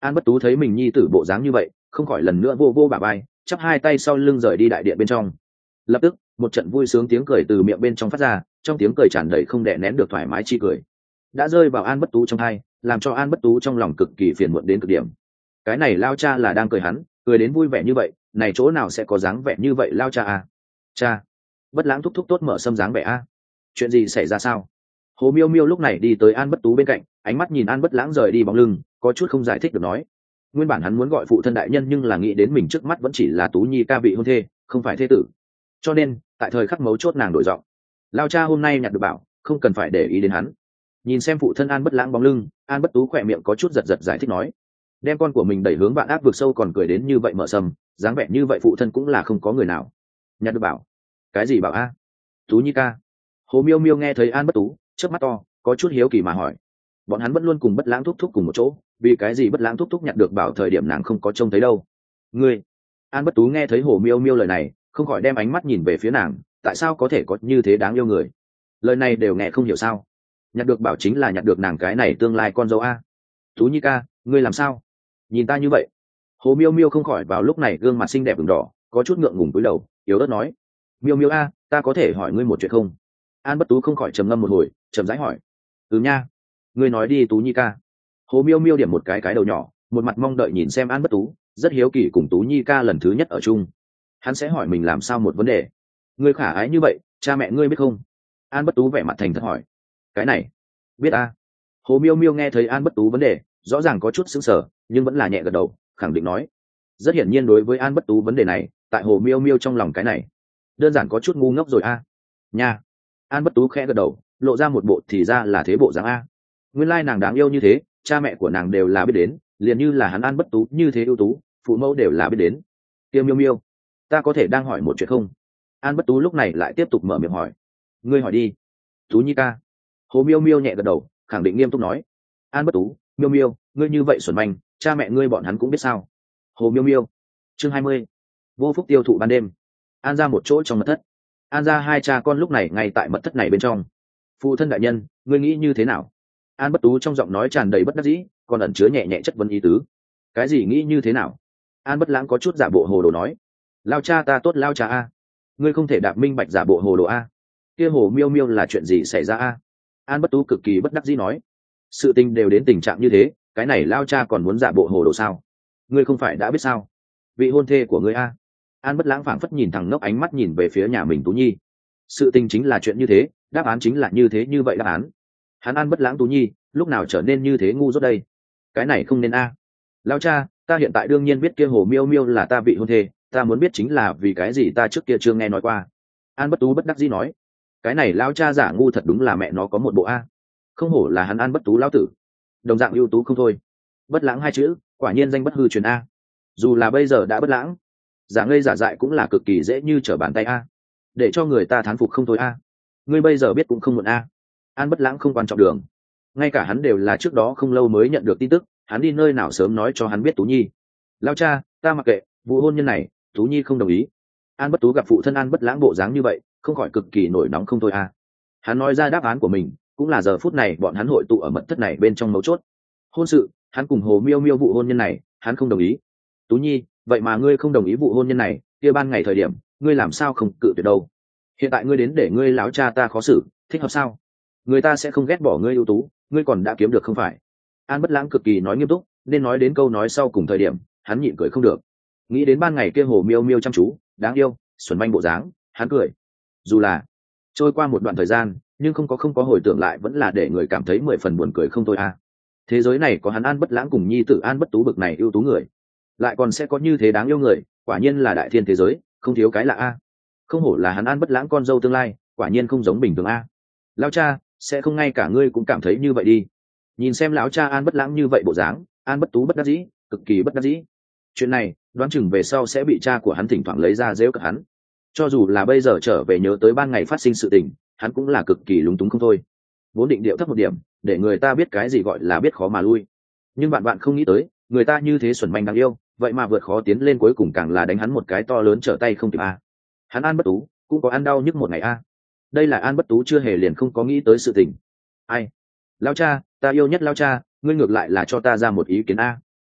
An Bất Tú thấy mình nhi tử bộ dáng như vậy, không khỏi lần nữa vô vô bả vai, chắp hai tay sau lưng rời đi đại điện bên trong. Lập tức, một trận vui sướng tiếng cười từ miệng bên trong phát ra, trong tiếng cười tràn đầy không đè nén được thoải mái chi cười, đã rơi vào An Bất Tú trong tai, làm cho An Bất Tú trong lòng cực kỳ phiền muộn đến cực điểm. Cái này lao cha là đang cười hắn, cười đến vui vẻ như vậy, này chỗ nào sẽ có dáng vẻ như vậy lao cha à? Cha, Bất Lãng thúc thúc tốt mở sâm dáng vẻ a. Chuyện gì xảy ra sao? Hồ Miêu Miêu lúc này đi tới An Bất Tú bên cạnh, ánh mắt nhìn An Bất Lãng rời đi bóng lưng, có chút không giải thích được nói. Nguyên bản hắn muốn gọi phụ thân đại nhân, nhưng là nghĩ đến mình trước mắt vẫn chỉ là Tú Nhi ca vị hôn thê, không phải thê tử, cho nên tại thời khắc mấu chốt nàng đổi giọng. Lao cha hôm nay nhặt được bảo, không cần phải để ý đến hắn. Nhìn xem phụ thân An Bất Lãng bóng lưng, An Bất Tú khỏe miệng có chút giật giật giải thích nói, đem con của mình đẩy hướng vạn ác vực sâu còn cười đến như vậy mở sầm, dáng vẻ như vậy phụ thân cũng là không có người nào. Nhặt được bảo? Cái gì bảo a? Tú Nhi ca. Hồ Miêu Miêu nghe thấy An Bất Tú chớp mắt to, có chút hiếu kỳ mà hỏi, bọn hắn vẫn luôn cùng Bất Lãng thúc thúc cùng một chỗ, vì cái gì Bất Lãng thúc thúc nhặt được bảo thời điểm nàng không có trông thấy đâu? Ngươi? An Bất Tú nghe thấy Hồ Miêu Miêu lời này, không khỏi đem ánh mắt nhìn về phía nàng, tại sao có thể có như thế đáng yêu người? Lời này đều nghe không hiểu sao? Nhặt được bảo chính là nhặt được nàng cái này tương lai con dâu a. Tú Nhi ca, ngươi làm sao? Nhìn ta như vậy. Hồ Miêu Miêu không khỏi vào lúc này gương mặt xinh đẹp ửng đỏ, có chút ngượng ngùng cúi đầu, yếu ớt nói, Miêu Miêu a, ta có thể hỏi ngươi một chuyện không? An Bất Tú không khỏi trầm ngâm một hồi, chậm rãi hỏi, nha, ngươi nói đi Tú Nhi ca. Hồ Miêu Miêu điểm một cái đầu nhỏ, một mặt mong đợi nhìn xem An Bất Tú, rất hiếu kỳ cùng Tú Nhi ca lần thứ nhất ở chung, hắn sẽ hỏi mình làm sao một vấn đề. Ngươi khả ái như vậy, cha mẹ ngươi biết không? An Bất Tú vẻ mặt thành thật hỏi. Cái này biết a. Hồ Miêu Miêu nghe thấy An Bất Tú vấn đề, rõ ràng có chút sững sờ, nhưng vẫn là nhẹ gật đầu, khẳng định nói. Rất hiển nhiên đối với An Bất Tú vấn đề này, tại Hồ Miêu Miêu trong lòng cái này đơn giản có chút ngu ngốc rồi a. Nha. An Bất Tú khẽ gật đầu, lộ ra một bộ thì ra là thế bộ dáng a. Nguyên lai nàng đáng yêu như thế, cha mẹ của nàng đều là biết đến, liền như là hắn An Bất Tú như thế ưu tú, phụ mẫu đều là biết đến. Tiêu Miêu Miêu, ta có thể đang hỏi một chuyện không? An Bất Tú lúc này lại tiếp tục mở miệng hỏi. Ngươi hỏi đi. Tú Nhi ca. Hồ Miêu Miêu nhẹ gật đầu, khẳng định nghiêm túc nói. An Bất Tú, Miêu Miêu, ngươi như vậy xuẩn manh, cha mẹ ngươi bọn hắn cũng biết sao? Hồ Miêu Miêu. Chương 20. Vô phúc tiêu thụ ban đêm. An ra một chỗ trong mật thất. An ra hai cha con lúc này ngay tại mật thất này bên trong. Phụ thân đại nhân, ngươi nghĩ như thế nào? An Bất Tú trong giọng nói tràn đầy bất đắc dĩ, còn ẩn chứa nhẹ nhẹ chất vấn ý tứ. Cái gì nghĩ như thế nào? An Bất Lãng có chút giả bộ hồ đồ nói. Lao cha ta tốt lao cha a. Ngươi không thể đạp minh bạch giả bộ hồ đồ a. Kia Hồ Miêu Miêu là chuyện gì xảy ra a? An Bất Tú cực kỳ bất đắc dĩ nói. Sự tình đều đến tình trạng như thế, cái này lao cha còn muốn giả bộ hồ đồ sao? Ngươi không phải đã biết sao? Vị hôn thê của ngươi a. An Bất Lãng phảng phất nhìn thẳng ngốc ánh mắt nhìn về phía nhà mình Tú Nhi. Sự tình chính là chuyện như thế, đáp án chính là như thế, như vậy đáp án. Hắn An Bất Lãng Tú Nhi lúc nào trở nên như thế ngu dốt đây? Cái này không nên a. Lao cha, ta hiện tại đương nhiên biết kia Hồ Miêu Miêu là ta vị hôn thê, ta muốn biết chính là vì cái gì ta trước kia chưa nghe nói qua. An Bất Tú bất đắc dĩ nói. Cái này lao cha giả ngu thật đúng là mẹ nó có một bộ a. Không hổ là hắn An Bất Tú lão tử, đồng dạng ưu tú không thôi. Bất lãng hai chữ, quả nhiên danh bất hư truyền a. Dù là bây giờ đã bất lãng, giả ngây giả dại cũng là cực kỳ dễ như trở bàn tay a, để cho người ta thán phục không thôi a. Ngươi bây giờ biết cũng không muộn a. An Bất Lãng không quan trọng đường, ngay cả hắn đều là trước đó không lâu mới nhận được tin tức, hắn đi nơi nào sớm nói cho hắn biết Tú Nhi. Lao cha, ta mặc kệ, vụ hôn nhân này Tú Nhi không đồng ý. An Bất Tú gặp phụ thân An Bất Lãng bộ dáng như vậy, không khỏi cực kỳ nổi nóng không thôi a. Hắn nói ra đáp án của mình, cũng là giờ phút này bọn hắn hội tụ ở mật thất này bên trong mấu chốt. Hôn sự, hắn cùng Hồ Miêu Miêu vụ hôn nhân này, hắn không đồng ý. Tú Nhi, vậy mà ngươi không đồng ý vụ hôn nhân này, kia ban ngày thời điểm, ngươi làm sao không cự tuyệt đâu? Hiện tại ngươi đến để ngươi láo cha ta khó xử, thích hợp sao? Người ta sẽ không ghét bỏ ngươi ưu tú, ngươi còn đã kiếm được không phải? An Bất Lãng cực kỳ nói nghiêm túc, nên nói đến câu nói sau cùng thời điểm, hắn nhịn cười không được. Nghĩ đến ban ngày kia Hồ Miêu Miêu chăm chú, đáng yêu, xuẩn manh bộ dáng, hắn cười. Dù là trôi qua một đoạn thời gian, nhưng không có hồi tưởng lại vẫn là để người cảm thấy 10 phần buồn cười không thôi a. Thế giới này có hắn An Bất Lãng cùng nhi tử An Bất Tú bực này ưu tú người, lại còn sẽ có như thế đáng yêu người, quả nhiên là đại thiên thế giới, không thiếu cái lạ a. Không hổ là hắn An Bất Lãng con dâu tương lai, quả nhiên không giống bình thường a. Lão cha, sẽ không ngay cả ngươi cũng cảm thấy như vậy đi? Nhìn xem lão cha An Bất Lãng như vậy bộ dáng, An Bất Tú bất đắc dĩ, cực kỳ bất đắc dĩ. Chuyện này đoán chừng về sau sẽ bị cha của hắn thỉnh thoảng lấy ra giễu cợt hắn. Cho dù là bây giờ trở về nhớ tới ban ngày phát sinh sự tình, hắn cũng là cực kỳ lúng túng không thôi. Vốn định điệu thấp một điểm, để người ta biết cái gì gọi là biết khó mà lui, nhưng bạn bạn không nghĩ tới, người ta như thế xuẩn manh đáng yêu, vậy mà vượt khó tiến lên, cuối cùng càng là đánh hắn một cái to lớn trở tay không kịp a. Hắn An Bất Tú cũng có ăn đau nhức một ngày a. Đây là An Bất Tú chưa hề liền không có nghĩ tới sự tình. Ai? Lao cha, ta yêu nhất lao cha, ngươi ngược lại là cho ta ra một ý kiến a.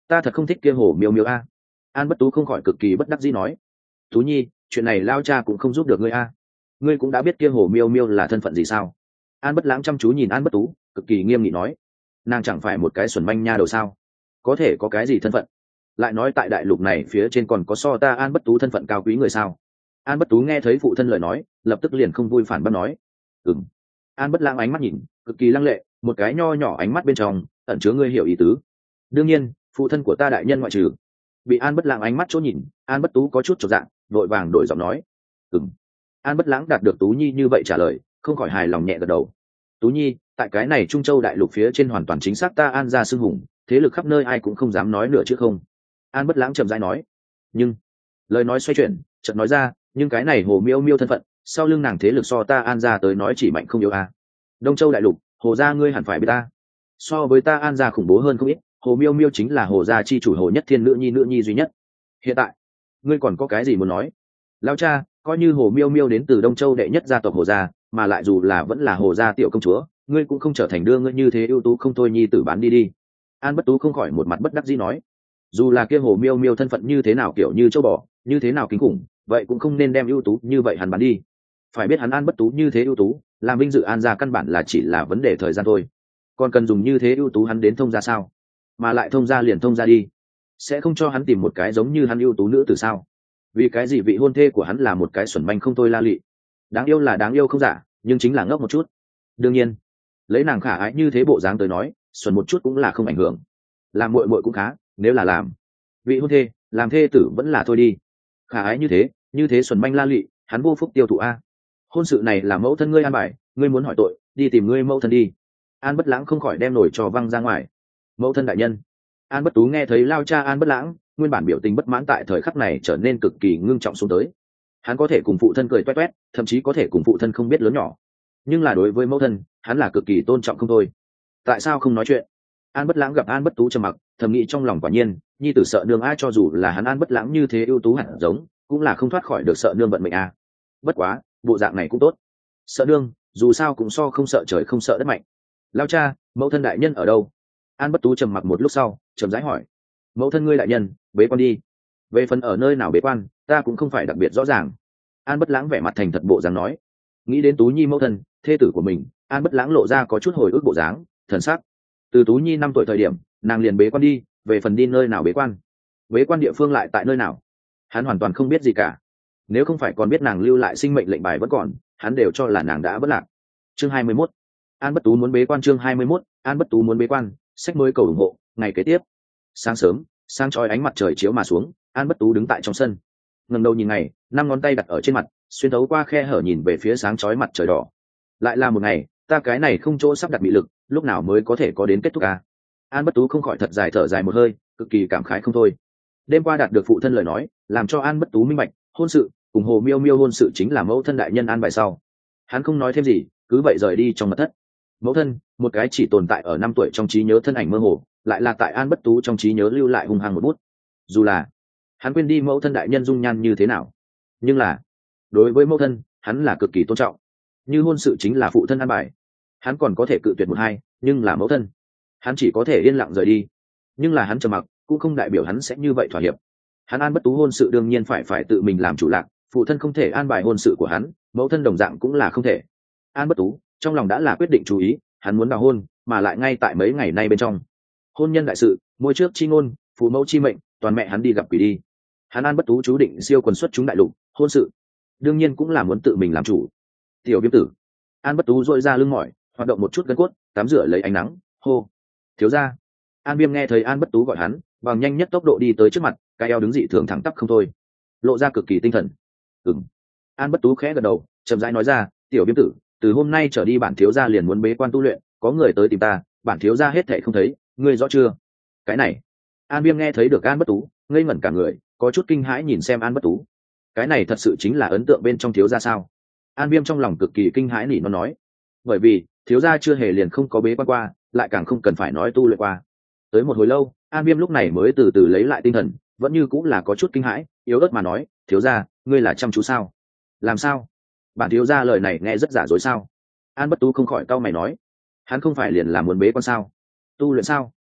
ta thật không thích kia hồ miêu miêu a. An Bất Tú không khỏi cực kỳ bất đắc dĩ nói. Tú nhi, chuyện này lao cha cũng không giúp được ngươi a. Ngươi cũng đã biết kia hồ miêu miêu là thân phận gì sao? An Bất Lãng chăm chú nhìn An Bất Tú, cực kỳ nghiêm nghị nói. Nàng chẳng phải một cái xuẩn manh nha đầu sao? Có thể có cái gì thân phận? Lại nói tại đại lục này phía trên còn có so ta An Bất Tú thân phận cao quý người sao? An Bất Tú nghe thấy phụ thân lời nói, lập tức liền không vui phản bác nói. Ừm. An Bất Lãng ánh mắt nhìn, cực kỳ lăng lệ, một cái nho nhỏ ánh mắt bên trong ẩn chứa ngươi hiểu ý tứ. Đương nhiên, phụ thân của ta đại nhân ngoại trừ. Bị An Bất Lãng ánh mắt chỗ nhìn, An Bất Tú có chút chột dạ, vội vàng đổi giọng nói. Ừm. An Bất Lãng đạt được Tú nhi như vậy trả lời, không khỏi hài lòng nhẹ gật đầu. Tú nhi, tại cái này Trung Châu đại lục phía trên hoàn toàn chính xác ta An gia xưng hùng, thế lực khắp nơi ai cũng không dám nói nữa chứ không. An Bất Lãng chậm rãi nói. Nhưng lời nói xoay chuyển, chợt nói ra, nhưng cái này hồ miêu miêu thân phận, sau lưng nàng thế lực so ta An gia tới nói chỉ mạnh không yếu a. Đông Châu đại lục, hồ gia ngươi hẳn phải biết ta. So với ta An gia khủng bố hơn không ít, hồ miêu miêu chính là hồ gia chi chủ Hồ Nhất Thiên nữ nhi duy nhất. Hiện tại ngươi còn có cái gì muốn nói? Lão cha, coi như hồ miêu miêu đến từ Đông Châu đệ nhất gia tộc Hồ gia, mà lại dù là vẫn là Hồ gia tiểu công chúa, ngươi cũng không trở thành đưa ngươi như thế ưu tú không thôi nhi tử bán đi đi. An Bất Tú không khỏi một mặt bất đắc dĩ nói. Dù là kia hồ miêu miêu thân phận như thế nào kiểu như châu bò, như thế nào kinh khủng, vậy cũng không nên đem ưu tú như vậy hắn bán đi. Phải biết hắn An Bất Tú như thế ưu tú, làm vinh dự An gia căn bản là chỉ là vấn đề thời gian thôi. Còn cần dùng như thế ưu tú hắn đến thông gia sao? Mà lại thông gia liền thông gia đi, sẽ không cho hắn tìm một cái giống như hắn ưu tú nữ từ sao? Vì cái gì vị hôn thê của hắn là một cái xuẩn manh không thôi la lị? Đáng yêu là đáng yêu không giả, nhưng chính là ngốc một chút. Đương nhiên, lấy nàng khả ái như thế bộ dáng tới nói, xuẩn một chút cũng là không ảnh hưởng. Làm muội muội cũng khá, nếu là làm vị hôn thê, làm thê tử vẫn là thôi đi. Khả ái như thế xuẩn manh la lị, hắn vô phúc tiêu thụ a. Hôn sự này là mẫu thân ngươi an bài, ngươi muốn hỏi tội, đi tìm ngươi mẫu thân đi. An Bất Lãng không khỏi đem nổi trò văng ra ngoài. Mẫu thân đại nhân. An Bất Tú nghe thấy lao cha An Bất Lãng, nguyên bản biểu tình bất mãn tại thời khắc này trở nên cực kỳ ngưng trọng xuống tới. Hắn có thể cùng phụ thân cười toét toét, thậm chí có thể cùng phụ thân không biết lớn nhỏ, nhưng là đối với mẫu thân, hắn là cực kỳ tôn trọng không thôi. Tại sao không nói chuyện? An Bất Lãng gặp An Bất Tú trầm mặc, thầm nghĩ trong lòng quả nhiên, nhi tử sợ nương ai cho dù là hắn An Bất Lãng như thế ưu tú hẳn giống, cũng là không thoát khỏi được sợ nương vận mệnh a. Bất quá, bộ dạng này cũng tốt. Sợ nương, dù sao cũng so không sợ trời không sợ đất mạnh. Lao cha, mẫu thân đại nhân ở đâu? An Bất Tú trầm mặc một lúc sau, chậm rãi hỏi. Mẫu thân ngươi đại nhân, bế quan đi. Về phần ở nơi nào bế quan, ta cũng không phải đặc biệt rõ ràng. An Bất Lãng vẻ mặt thành thật bộ dáng nói. Nghĩ đến Tú nhi mẫu thân, thê tử của mình, An Bất Lãng lộ ra có chút hồi ức bộ dáng, thần sắc. Từ Tú nhi 5 tuổi thời điểm, nàng liền bế quan đi, về phần đi nơi nào bế quan địa phương lại tại nơi nào, hắn hoàn toàn không biết gì cả. Nếu không phải còn biết nàng lưu lại sinh mệnh lệnh bài vẫn còn, hắn đều cho là nàng đã bất lạc. Chương 21. An Bất Tú muốn bế quan. Chương 21. An Bất Tú muốn bế quan. Sách mới cầu ủng hộ. Ngày kế tiếp, sáng sớm, sáng chói ánh mặt trời chiếu mà xuống, An Bất Tú đứng tại trong sân, ngẩng đầu nhìn ngày, 5 ngón tay đặt ở trên mặt, xuyên thấu qua khe hở nhìn về phía sáng chói mặt trời đỏ. Lại là một ngày, ta cái này không chỗ sắp đặt mị lực, lúc nào mới có thể có đến kết thúc à? An Bất Tú không khỏi thật dài thở dài một hơi, cực kỳ cảm khái không thôi. Đêm qua đạt được phụ thân lời nói, làm cho An Bất Tú minh bạch, hôn sự cùng Hồ Miêu Miêu hôn sự chính là mẫu thân đại nhân an bài sau. Hắn không nói thêm gì, cứ vậy rời đi trong mật thất. Mẫu thân, một cái chỉ tồn tại ở 5 tuổi trong trí nhớ thân ảnh mơ hồ, lại là tại An Bất Tú trong trí nhớ lưu lại hung hăng một bút. Dù là hắn quên đi mẫu thân đại nhân dung nhan như thế nào, nhưng là đối với mẫu thân, hắn là cực kỳ tôn trọng. Như hôn sự chính là phụ thân an bài, hắn còn có thể cự tuyệt một hai, nhưng là mẫu thân, hắn chỉ có thể yên lặng rời đi. Nhưng là hắn trầm mặc, cũng không đại biểu hắn sẽ như vậy thỏa hiệp. Hắn An Bất Tú hôn sự đương nhiên phải tự mình làm chủ lạc, phụ thân không thể an bài hôn sự của hắn, mẫu thân đồng dạng cũng là không thể. An Bất Tú trong lòng đã là quyết định chú ý, hắn muốn đào hôn, mà lại ngay tại mấy ngày nay bên trong. Hôn nhân đại sự, môi trước chi ngôn, phụ mẫu chi mệnh, toàn mẹ hắn đi gặp quỷ đi. Hắn An Bất Tú chú định siêu quần xuất chúng đại lục, hôn sự đương nhiên cũng là muốn tự mình làm chủ. Tiểu Viêm tử. An Bất Tú dội ra lưng mỏi, hoạt động một chút gân cốt, tắm rửa lấy ánh nắng, hô. Thiếu gia. An Viêm nghe thấy An Bất Tú gọi hắn, bằng nhanh nhất tốc độ đi tới trước mặt, cái eo đứng dị thường thẳng tắp không thôi, lộ ra cực kỳ tinh thần. An Bất Tú khẽ gật đầu, chậm rãi nói ra, Tiểu Viêm tử, từ hôm nay trở đi bản thiếu gia liền muốn bế quan tu luyện, có người tới tìm ta, bản thiếu gia hết thảy không thấy, ngươi rõ chưa? Cái này. An Viêm nghe thấy được An Bất Tú, ngây ngẩn cả người, có chút kinh hãi nhìn xem An Bất Tú. Cái này thật sự chính là ấn tượng bên trong thiếu gia sao? An Viêm trong lòng cực kỳ kinh hãi nỉ nó nói, bởi vì thiếu gia chưa hề liền không có bế quan qua, lại càng không cần phải nói tu luyện qua. Tới một hồi lâu, An Viêm lúc này mới từ từ lấy lại tinh thần, vẫn như cũng là có chút kinh hãi, yếu ớt mà nói, thiếu gia, ngươi là chăm chú sao? Làm sao? Bản thiếu gia lời này nghe rất giả dối sao? An Bất Tú không khỏi cau mày nói, hắn không phải liền là muốn bế quan sao? Tu luyện sao?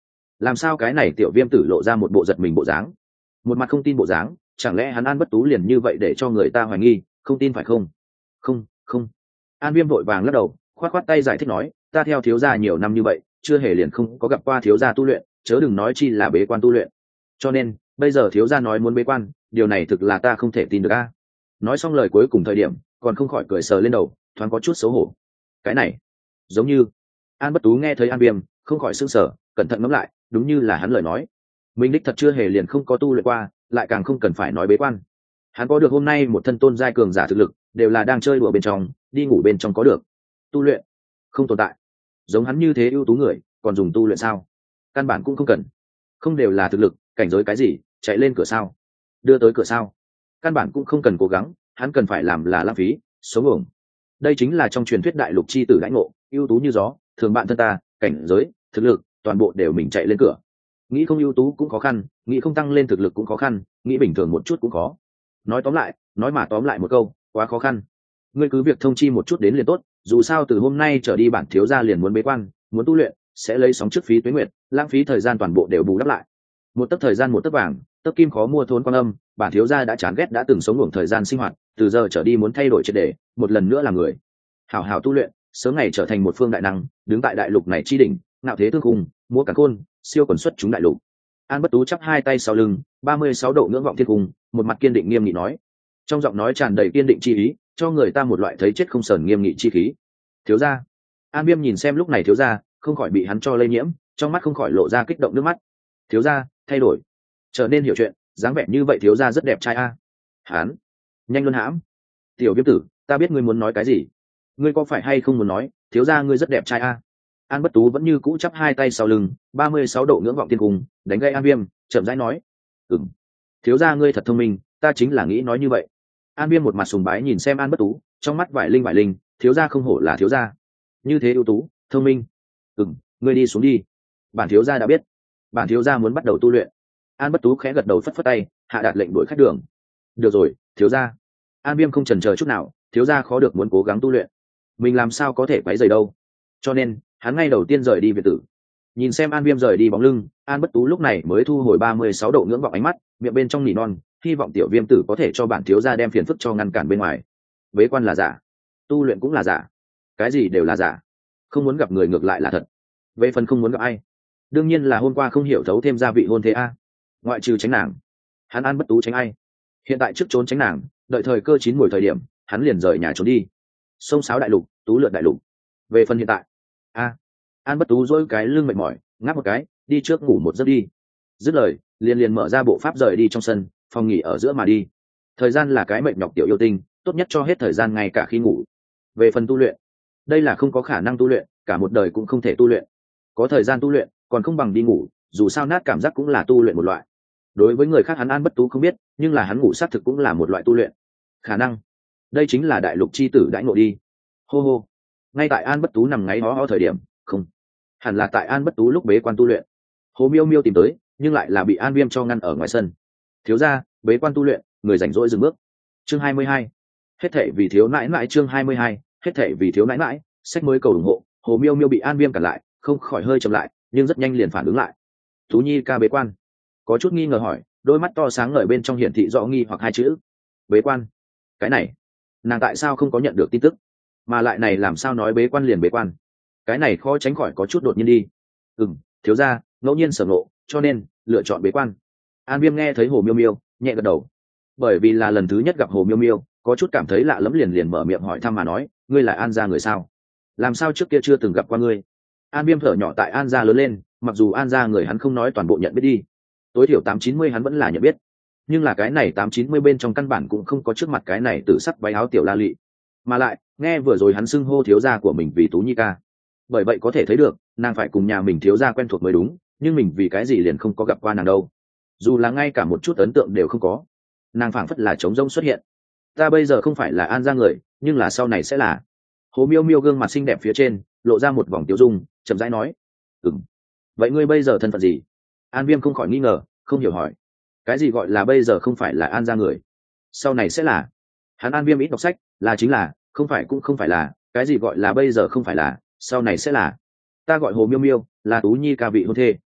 làm sao cái này tiểu viêm tử lộ ra một bộ giật mình bộ dáng, một mặt không tin bộ dáng, chẳng lẽ hắn An Bất Tú liền như vậy để cho người ta hoài nghi, không tin phải không? Không, không. An Viêm vội vàng lắc đầu, khoát khoát tay giải thích nói, ta theo thiếu gia nhiều năm như vậy, chưa hề liền không có gặp qua thiếu gia tu luyện, chớ đừng nói chi là bế quan tu luyện. Cho nên, bây giờ thiếu gia nói muốn bế quan, điều này thực là ta không thể tin được a. Nói xong lời cuối cùng thời điểm, còn không khỏi cười sờ lên đầu, thoáng có chút xấu hổ. Cái này, giống như An Bất Tú nghe thấy An Viêm, không khỏi sửng sở, cẩn thận ngẫm lại, đúng như là hắn lời nói. Mình đích thật chưa hề liền không có tu luyện qua, lại càng không cần phải nói bế quan. Hắn có được hôm nay một thân tôn giai cường giả thực lực, đều là đang chơi đùa bên trong, đi ngủ bên trong có được. Tu luyện không tồn tại. Giống hắn như thế ưu tú người, còn dùng tu luyện sao? Căn bản cũng không cần. Không đều là thực lực, cảnh giới cái gì, chạy lên cửa sao? Đưa tới cửa sao? Căn bản cũng không cần cố gắng, hắn cần phải làm là lãng phí, số ngưỡng. Đây chính là trong truyền thuyết đại lục chi tử đãi ngộ, ưu tú như gió, thường bạn thân ta, cảnh giới, thực lực, toàn bộ đều mình chạy lên cửa. Nghĩ không ưu tú cũng khó khăn, nghĩ không tăng lên thực lực cũng khó khăn, nghĩ bình thường một chút cũng khó. Nói tóm lại một câu, quá khó khăn. Ngươi cứ việc thông chi một chút đến liền tốt, dù sao từ hôm nay trở đi bản thiếu gia liền muốn bế quan, muốn tu luyện, sẽ lấy sóng trước phí tuế nguyệt, lãng phí thời gian toàn bộ đều bù đắp lại. Một tấc thời gian một tấc vàng, tấc kim khó mua thốn quan âm, bản thiếu gia đã chán ghét đã từng sống ngủ thời gian sinh hoạt, từ giờ trở đi muốn thay đổi triệt để, một lần nữa làm người. Hảo hảo tu luyện, sớm ngày trở thành một phương đại năng, đứng tại đại lục này chi đỉnh, ngạo thế thương khung, múa càn khôn, siêu quần xuất chúng đại lục. An Bất Tú chắp hai tay sau lưng, 36 độ ngưỡng vọng thiên cung, một mặt kiên định nghiêm nghị nói. Trong giọng nói tràn đầy kiên định chi ý, cho người ta một loại thấy chết không sờn nghiêm nghị chi khí. Thiếu gia. An Viêm nhìn xem lúc này thiếu gia, không khỏi bị hắn cho lây nhiễm, trong mắt không khỏi lộ ra kích động nước mắt. Thiếu gia, thay đổi, trở nên hiểu chuyện, dáng vẻ như vậy thiếu gia rất đẹp trai a. Hắn, nhanh luôn hãm. Tiểu Viêm tử, ta biết ngươi muốn nói cái gì. Ngươi có phải hay không muốn nói, thiếu gia ngươi rất đẹp trai a? An Bất Tú vẫn như cũ chắp hai tay sau lưng, 36 độ ngưỡng vọng thiên cung, đánh gây An Viêm, chậm rãi nói. Thiếu gia ngươi thật thông minh, ta chính là nghĩ nói như vậy. An Viêm một mặt sùng bái nhìn xem An Bất Tú, trong mắt vải linh, thiếu gia không hổ là thiếu gia, như thế ưu tú, thông minh. Ngươi đi xuống đi. Bản thiếu gia đã biết. Bản thiếu gia muốn bắt đầu tu luyện. An Bất Tú khẽ gật đầu phất phất tay, hạ đạt lệnh đuổi khách đường. Được rồi, thiếu gia. An Viêm không chần chờ chút nào, thiếu gia khó được muốn cố gắng tu luyện, mình làm sao có thể quấy rầy đâu. Cho nên, hắn ngay đầu tiên rời đi biệt tử. Nhìn xem An Viêm rời đi bóng lưng, An Bất Tú lúc này mới thu hồi 36 độ ngưỡng vọng ánh mắt, miệng bên trong nỉ non, hy vọng tiểu Viêm tử có thể cho bản thiếu gia đem phiền phức cho ngăn cản bên ngoài. Bế quan là giả, tu luyện cũng là giả, cái gì đều là giả, không muốn gặp người ngược lại là thật. Về phần không muốn gặp ai, đương nhiên là hôm qua không hiểu thấu thêm gia vị hôn thế a. Ngoại trừ tránh nàng, hắn An Bất Tú tránh ai? Hiện tại trước trốn tránh nàng, đợi thời cơ chín muồi thời điểm, hắn liền rời nhà trốn đi. Sông Sáo đại lục, tú lượn đại lục. Về phần hiện tại, An Bất Tú dỗi cái lưng mệt mỏi, ngáp một cái, đi trước ngủ một giấc đi. Dứt lời, liền mở ra bộ pháp rời đi trong sân, phòng nghỉ ở giữa mà đi. Thời gian là cái mệt nhọc tiểu yêu tinh, tốt nhất cho hết thời gian ngay cả khi ngủ. Về phần tu luyện, đây là không có khả năng tu luyện, cả một đời cũng không thể tu luyện. Có thời gian tu luyện, còn không bằng đi ngủ, dù sao nát cảm giác cũng là tu luyện một loại. Đối với người khác hắn An Bất Tú không biết, nhưng là hắn ngủ xác thực cũng là một loại tu luyện. Khả năng, đây chính là đại lục chi tử đãi ngộ đi. Hô hô. Ngay tại An Bất Tú nằm ngáy ho ho thời điểm, không, hẳn là tại An Bất Tú lúc bế quan tu luyện. Hồ Miêu Miêu tìm tới, nhưng lại là bị An Viêm cho ngăn ở ngoài sân. Thiếu gia, bế quan tu luyện, người rảnh rỗi dừng bước. Chương 22. Hết thảy vì thiếu nãi nãi. Chương 22. Hết thảy vì thiếu nãi nãi. Sách mới cầu ủng hộ. Hồ Miêu Miêu bị An Viêm cản lại, không khỏi hơi chậm lại, nhưng rất nhanh liền phản ứng lại. Tú Nhi ca bế quan. Có chút nghi ngờ hỏi, đôi mắt to sáng ngời bên trong hiển thị rõ nghi hoặc hai chữ. Bế quan? Cái này, nàng tại sao không có nhận được tin tức? Mà lại này làm sao nói bế quan liền bế quan? Cái này khó tránh khỏi có chút đột nhiên đi. Thiếu gia, ngẫu nhiên sở ngộ, cho nên lựa chọn bế quan. An Viêm nghe thấy Hồ Miêu Miêu, nhẹ gật đầu. Bởi vì là lần thứ nhất gặp Hồ Miêu Miêu, có chút cảm thấy lạ lẫm, liền mở miệng hỏi thăm mà nói, ngươi là An gia người sao? Làm sao trước kia chưa từng gặp qua ngươi? An Viêm thở nhỏ tại An gia lớn lên, mặc dù An gia người hắn không nói toàn bộ nhận biết đi, tối thiểu 890 hắn vẫn là nhận biết. Nhưng là cái này 890 bên trong căn bản cũng không có trước mặt cái này tự sắc váy áo tiểu la lị. Mà lại, nghe vừa rồi hắn xưng hô thiếu gia của mình vì Tú Nhi ca. Bởi vậy có thể thấy được, nàng phải cùng nhà mình thiếu gia quen thuộc mới đúng, nhưng mình vì cái gì liền không có gặp qua nàng đâu. Dù là ngay cả một chút ấn tượng đều không có. Nàng phảng phất là trống rỗng xuất hiện. Ta bây giờ không phải là An gia người, nhưng là sau này sẽ là. Hồ Miêu Miêu gương mặt xinh đẹp phía trên, lộ ra một vòng tiêu dung, chậm rãi nói. Vậy ngươi bây giờ thân phận gì? An Viêm không khỏi nghi ngờ, không hiểu hỏi. Cái gì gọi là bây giờ không phải là An gia người? Sau này sẽ là. Hắn An Viêm ít đọc sách, là chính là, không phải cũng không phải là, cái gì gọi là bây giờ không phải là, sau này sẽ là. Ta gọi Hồ Miêu Miêu, là Tú Nhi ca vị hôn thê.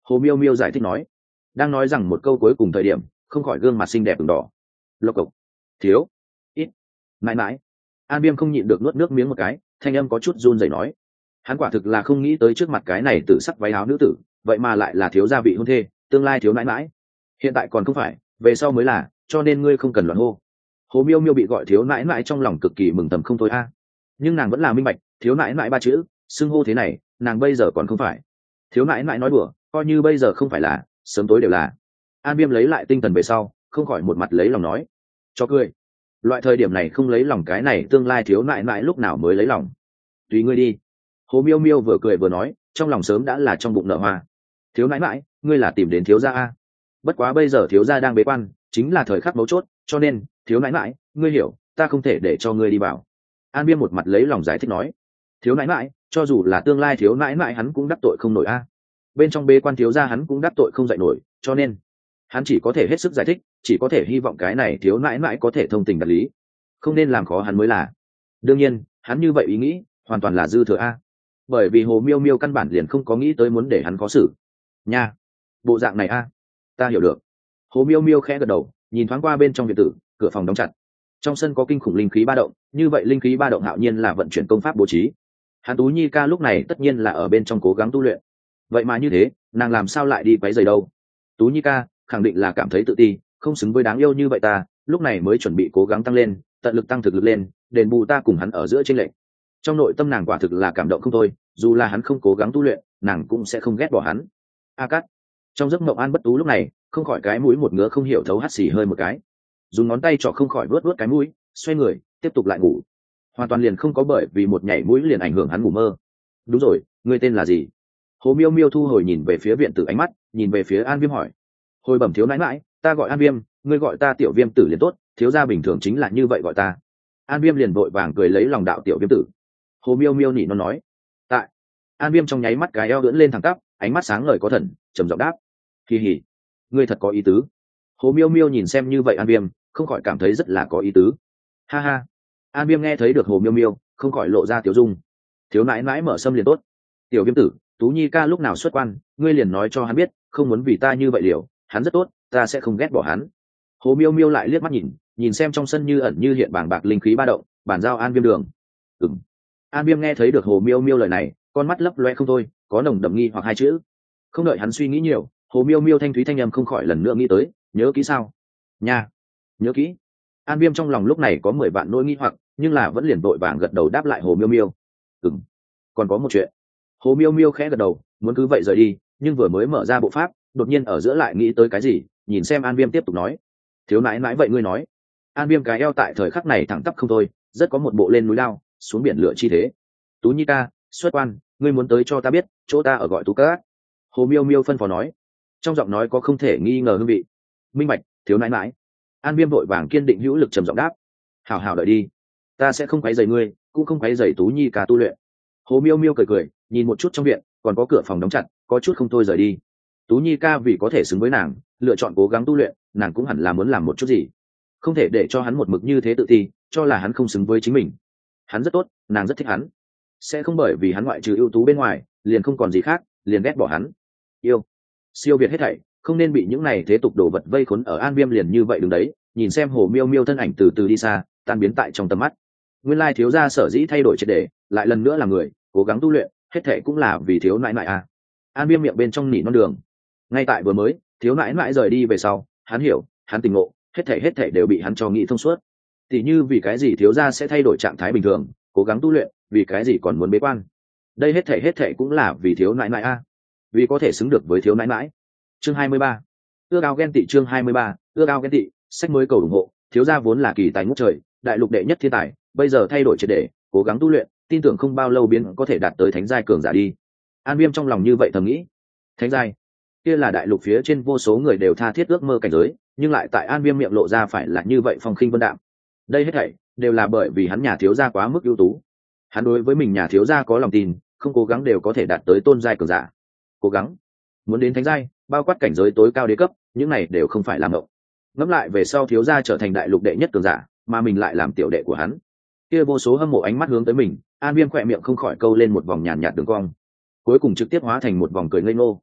Hồ Miêu Miêu giải thích nói. Đang nói rằng một câu cuối cùng thời điểm, không khỏi gương mặt xinh đẹp ửng đỏ. Lộc cộc. Thiếu. Ít. Mãi mãi. An Viêm không nhịn được nuốt nước miếng một cái, thanh âm có chút run rẩy nói. Hắn quả thực là không nghĩ tới trước mặt cái này tử sắc váy áo nữ tử, vậy mà lại là thiếu gia vị hôn thê, tương lai thiếu nãi nãi. Hiện tại còn không phải, về sau mới là, cho nên ngươi không cần loạn hô. Hồ Miêu Miêu bị gọi thiếu nãi nãi trong lòng cực kỳ mừng thầm không thôi a. Nhưng nàng vẫn là minh bạch, thiếu nãi nãi ba chữ, xưng hô thế này, nàng bây giờ còn không phải. Thiếu nãi nãi nói đùa, coi như bây giờ không phải là, sớm tối đều là. An Viêm lấy lại tinh thần về sau, không khỏi một mặt lấy lòng nói. Cho cười. Loại thời điểm này không lấy lòng cái này tương lai thiếu nãi nãi lúc nào mới lấy lòng. Tùy ngươi đi. Hồ Miêu Miêu vừa cười vừa nói, trong lòng sớm đã là trong bụng nở hoa. Thiếu nãi nãi, ngươi là tìm đến thiếu gia a. Bất quá bây giờ thiếu gia đang bế quan, chính là thời khắc mấu chốt, cho nên, thiếu nãi nãi, ngươi hiểu, ta không thể để cho ngươi đi vào. An Viêm một mặt lấy lòng giải thích nói. Thiếu nãi nãi, cho dù là tương lai thiếu nãi nãi hắn cũng đắc tội không nổi a. Bên trong bế quan thiếu gia hắn cũng đắc tội không dậy nổi, cho nên hắn chỉ có thể hết sức giải thích, chỉ có thể hy vọng cái này thiếu nãi nãi có thể thông tình đạt lý, không nên làm khó hắn mới là. Đương nhiên, hắn như vậy ý nghĩ hoàn toàn là dư thừa a, bởi vì Hồ Miêu Miêu căn bản liền không có nghĩ tới muốn để hắn khó xử nha. Bộ dạng này a, ta hiểu được. Hồ Miêu Miêu khẽ gật đầu, nhìn thoáng qua bên trong viện tử, cửa phòng đóng chặt. Trong sân có kinh khủng linh khí ba động, như vậy linh khí ba động hạo nhiên là vận chuyển công pháp bố trí. Hắn Tú Nhi ca lúc này tất nhiên là ở bên trong cố gắng tu luyện. Vậy mà như thế, nàng làm sao lại đi quấy rầy đâu? Tú Nhi ca khẳng định là cảm thấy tự ti, không xứng với đáng yêu như vậy ta, lúc này mới chuẩn bị cố gắng tăng lên, tận lực tăng thực lực lên, đền bù ta cùng hắn ở giữa chênh lệch. Trong nội tâm nàng quả thực là cảm động không thôi, dù là hắn không cố gắng tu luyện, nàng cũng sẽ không ghét bỏ hắn. A Cát. Trong giấc mộng An Bất Tú lúc này, không khỏi cái mũi một ngứa không hiểu thấu hắt xì hơi một cái. Dùng ngón tay trỏ không khỏi vuốt vuốt cái mũi, xoay người, tiếp tục lại ngủ. Hoàn toàn liền không có bởi vì một nhảy mũi liền ảnh hưởng hắn ngủ mơ. Đúng rồi, ngươi tên là gì? Hồ Miêu Miêu thu hồi nhìn về phía viện tử ánh mắt, nhìn về phía An Viêm hỏi. Hồi bẩm thiếu nãi nãi, ta gọi An Viêm, ngươi gọi ta Tiểu Viêm tử liền tốt, thiếu gia bình thường chính là như vậy gọi ta. An Viêm liền vội vàng cười lấy lòng đạo Tiểu Viêm tử. Hồ Miêu Miêu nỉ nó nói. Tại. An Viêm trong nháy mắt cái eo ưỡn lên thẳng tắp, ánh mắt sáng ngời có thần, trầm giọng đáp. Kỳ hỉ, ngươi thật có ý tứ. Hồ Miêu Miêu nhìn xem như vậy An Viêm, không khỏi cảm thấy rất là có ý tứ. Ha ha. An Viêm nghe thấy được Hồ Miêu Miêu, không khỏi lộ ra tiểu dung. Thiếu nãi nãi mở sâm liền tốt. Tiểu Viêm tử, Tú Nhi ca lúc nào xuất quan, ngươi liền nói cho hắn biết, không muốn vì ta như vậy liều, hắn rất tốt, ta sẽ không ghét bỏ hắn. Hồ Miêu Miêu lại liếc mắt nhìn xem trong sân như ẩn như hiện bàng bạc linh khí ba động, bàn giao An Viêm đường. Ừm. An Viêm nghe thấy được Hồ Miêu Miêu lời này, con mắt lấp loe không thôi, có nồng đậm nghi hoặc hai chữ. Không đợi hắn suy nghĩ nhiều, Hồ Miêu Miêu thanh thúy thanh âm không khỏi lần nữa nghĩ tới, nhớ kỹ sao? Nha, nhớ kỹ. An Viêm trong lòng lúc này có 10 vạn nỗi nghi hoặc, nhưng là vẫn liền vội vàng gật đầu đáp lại Hồ Miêu Miêu. Ừm. Còn có một chuyện. Hồ Miêu Miêu khẽ gật đầu, muốn cứ vậy rời đi, nhưng vừa mới mở ra bộ pháp, đột nhiên ở giữa lại nghĩ tới cái gì, nhìn xem An Viêm tiếp tục nói. Thiếu nãi nãi vậy ngươi nói. An Viêm cái eo tại thời khắc này thẳng tắp không thôi, rất có một bộ lên núi lao, xuống biển lửa chi thế. Tú Nhi ca, xuất quan, ngươi muốn tới cho ta biết, chỗ ta ở gọi Tú Cát. Hồ Miêu Miêu phân phó nói. Trong giọng nói có không thể nghi ngờ hương vị. Minh bạch, thiếu nãi nãi. An Viêm vội vàng kiên định hữu lực trầm giọng đáp. Hảo hảo đợi đi, ta sẽ không quấy rầy ngươi, cũng không quấy rầy Tú Nhi ca tu luyện. Hồ Miêu Miêu cười cười, nhìn một chút trong viện, còn có cửa phòng đóng chặt, có chút không thôi rời đi. Tú Nhi ca vì có thể xứng với nàng, lựa chọn cố gắng tu luyện, nàng cũng hẳn là muốn làm một chút gì, không thể để cho hắn một mực như thế tự ti, cho là hắn không xứng với chính mình. Hắn rất tốt, nàng rất thích hắn, sẽ không bởi vì hắn ngoại trừ ưu tú bên ngoài, liền không còn gì khác, liền ghét bỏ hắn. Yêu, siêu việt hết thảy, không nên bị những này thế tục đồ vật vây khốn ở. An Viêm liền như vậy đứng đấy, nhìn xem Hồ Miêu Miêu thân ảnh từ từ đi xa, tan biến tại trong tầm mắt. Nguyên lai thiếu gia sở dĩ thay đổi triệt để, lại lần nữa là người cố gắng tu luyện, hết thảy cũng là vì thiếu nãi nãi à. An Viêm miệng bên trong nỉ non đường. Ngay tại vừa mới, thiếu nãi nãi rời đi về sau, hắn hiểu, hắn tỉnh ngộ, hết thảy đều bị hắn cho nghĩ thông suốt. Tỉ như vì cái gì thiếu gia sẽ thay đổi trạng thái bình thường, cố gắng tu luyện, vì cái gì còn muốn bế quan. Đây hết thảy cũng là vì thiếu nãi nãi a, vì có thể xứng được với thiếu nãi nãi. Chương 23. Ước ao ghen tị. Chương 23. Ước ao ghen tị. Sách mới cầu ủng hộ, thiếu gia vốn là kỳ tài ngút trời, đại lục đệ nhất thiên tài, bây giờ thay đổi triệt để, cố gắng tu luyện, tin tưởng không bao lâu biến có thể đạt tới thánh giai cường giả đi. An Viêm trong lòng như vậy thầm nghĩ. Thánh giai, kia là đại lục phía trên vô số người đều tha thiết ước mơ cảnh giới, nhưng lại tại An Viêm miệng lộ ra phải là như vậy phong khinh vân đạm. Đây hết thảy đều là bởi vì hắn nhà thiếu gia quá mức ưu tú. Hắn đối với mình nhà thiếu gia có lòng tin, không cố gắng đều có thể đạt tới tôn giai cường giả. Cố gắng muốn đến thánh giai, bao quát cảnh giới tối cao đế cấp, những này đều không phải làm mộng. Ngẫm lại về sau thiếu gia trở thành đại lục đệ nhất cường giả, mà mình lại làm tiểu đệ của hắn, kia vô số hâm mộ ánh mắt hướng tới mình. An Viêm khỏe miệng không khỏi câu lên một vòng nhàn nhạt đường cong, cuối cùng trực tiếp hóa thành một vòng cười ngây ngô.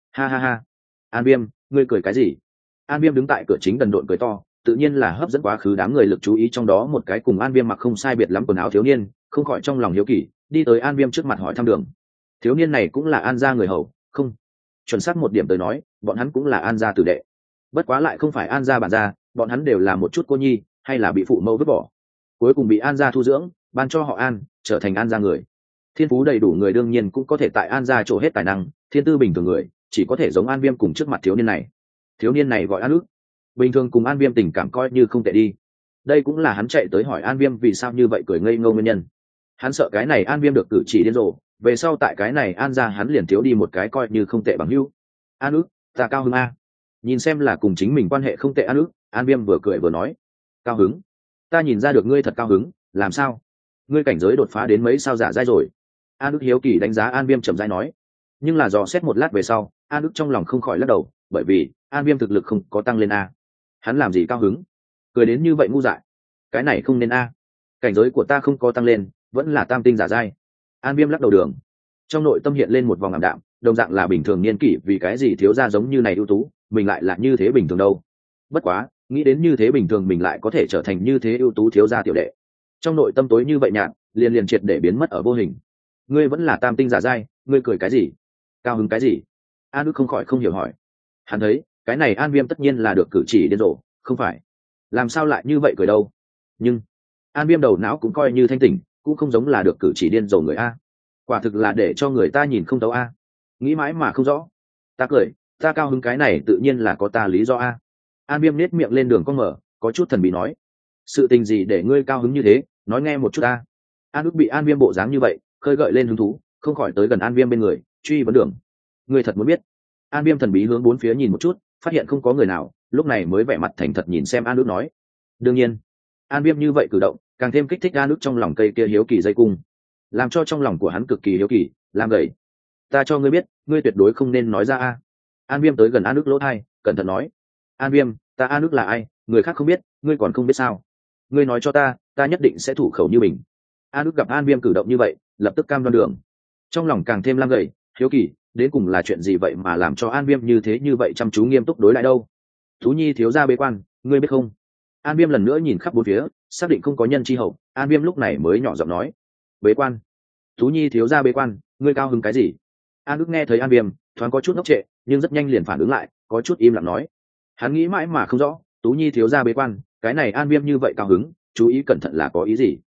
Ha ha ha. An Viêm, ngươi cười cái gì? An Viêm đứng tại cửa chính đần độn cười to, tự nhiên là hấp dẫn quá khứ đám người lực chú ý, trong đó một cái cùng An Viêm mặc không sai biệt lắm quần áo thiếu niên không khỏi trong lòng hiếu kỳ, đi tới An Viêm trước mặt hỏi thăm đường. Thiếu niên này cũng là An gia người hầu, không, chuẩn xác một điểm tới nói bọn hắn cũng là An gia tử đệ, bất quá lại không phải An gia bản gia, bọn hắn đều là một chút cô nhi hay là bị phụ mẫu vứt bỏ, cuối cùng bị An gia thu dưỡng, ban cho họ An, trở thành An gia người. Thiên phú đầy đủ người đương nhiên cũng có thể tại An gia trổ hết tài năng, thiên tư bình thường người chỉ có thể giống An Viêm cùng trước mặt thiếu niên này. Thiếu niên này gọi An Ước, bình thường cùng An Viêm tình cảm coi như không tệ đi. Đây cũng là hắn chạy tới hỏi An Viêm vì sao như vậy cười ngây ngô nguyên nhân. Hắn sợ cái này An Viêm được cử chỉ điên rồ, về sau tại cái này An gia hắn liền thiếu đi một cái coi như không tệ bằng hữu. An Ước, ta cao hứng a. Nhìn xem là cùng chính mình quan hệ không tệ An Ước, An Viêm vừa cười vừa nói, cao hứng? Ta nhìn ra được ngươi thật cao hứng, làm sao? Ngươi cảnh giới đột phá đến mấy sao giả giai rồi? An Ước hiếu kỳ đánh giá An Viêm chậm rãi nói. Nhưng là dò xét một lát về sau, An Ước trong lòng không khỏi lắc đầu, bởi vì An Viêm thực lực không có tăng lên a. Hắn làm gì cao hứng? Cười đến như vậy ngu dại. Cái này không nên a. Cảnh giới của ta không có tăng lên, vẫn là tam tinh giả giai. An Viêm lắc đầu đường. Trong nội tâm hiện lên một vòng ảm đạm, đồng dạng là bình thường niên kỷ, vì cái gì thiếu gia giống như này ưu tú, mình lại là như thế bình thường đâu. Bất quá, nghĩ đến như thế bình thường mình lại có thể trở thành như thế ưu tú thiếu gia tiểu đệ. Trong nội tâm tối như vậy nhạt, liền liền triệt để biến mất ở vô hình. Ngươi vẫn là tam tinh giả giai, ngươi cười cái gì? Cao hứng cái gì? An Ước không khỏi không hiểu hỏi. Hắn thấy, cái này An Viêm tất nhiên là được cử chỉ điên rồ, không phải? Làm sao lại như vậy cười đâu? Nhưng An Viêm đầu não cũng coi như thanh tỉnh, cũng không giống là được cử chỉ điên rồ người a. Quả thực là để cho người ta nhìn không thấu a. Nghĩ mãi mà không rõ. Ta cười, ta cao hứng cái này tự nhiên là có ta lý do a. An Viêm nết miệng lên đường cong mở, có chút thần bí nói, sự tình gì để ngươi cao hứng như thế, nói nghe một chút a. An Ước bị An Viêm bộ dáng như vậy khơi gợi lên hứng thú, không khỏi tới gần An Viêm bên người, truy vấn đường. Ngươi thật muốn biết? An Viêm thần bí hướng bốn phía nhìn một chút, phát hiện không có người nào, lúc này mới vẻ mặt thành thật nhìn xem An Ước nói. Đương nhiên. An Viêm như vậy cử động càng thêm kích thích An Ước trong lòng cây kia hiếu kỳ dây cung, làm cho trong lòng của hắn cực kỳ hiếu kỳ, làm gầy. Ta cho ngươi biết, ngươi tuyệt đối không nên nói ra a. An Viêm tới gần An Ước lỗ tai, cẩn thận nói. An Viêm, ta An Ước là ai, người khác không biết, ngươi còn không biết sao? Ngươi nói cho ta, ta nhất định sẽ thủ khẩu như mình. An Ước gặp An Viêm cử động như vậy, lập tức cam đoan đường, trong lòng càng thêm lam gầy, hiếu kỳ, đến cùng là chuyện gì vậy mà làm cho An Viêm như thế như vậy chăm chú nghiêm túc đối lại đâu? Tú Nhi thiếu gia bế quan, ngươi biết không? An Viêm lần nữa nhìn khắp bốn phía, xác định không có nhân chi hậu, An Viêm lúc này mới nhỏ giọng nói. Bế quan? Tú Nhi thiếu gia bế quan, ngươi cao hứng cái gì? An Ước nghe thấy An Viêm thoáng có chút ngốc trệ, nhưng rất nhanh liền phản ứng lại, có chút im lặng nói. Hắn nghĩ mãi mà không rõ, Tú Nhi thiếu gia bế quan, cái này An Viêm như vậy cao hứng, chú ý cẩn thận là có ý gì?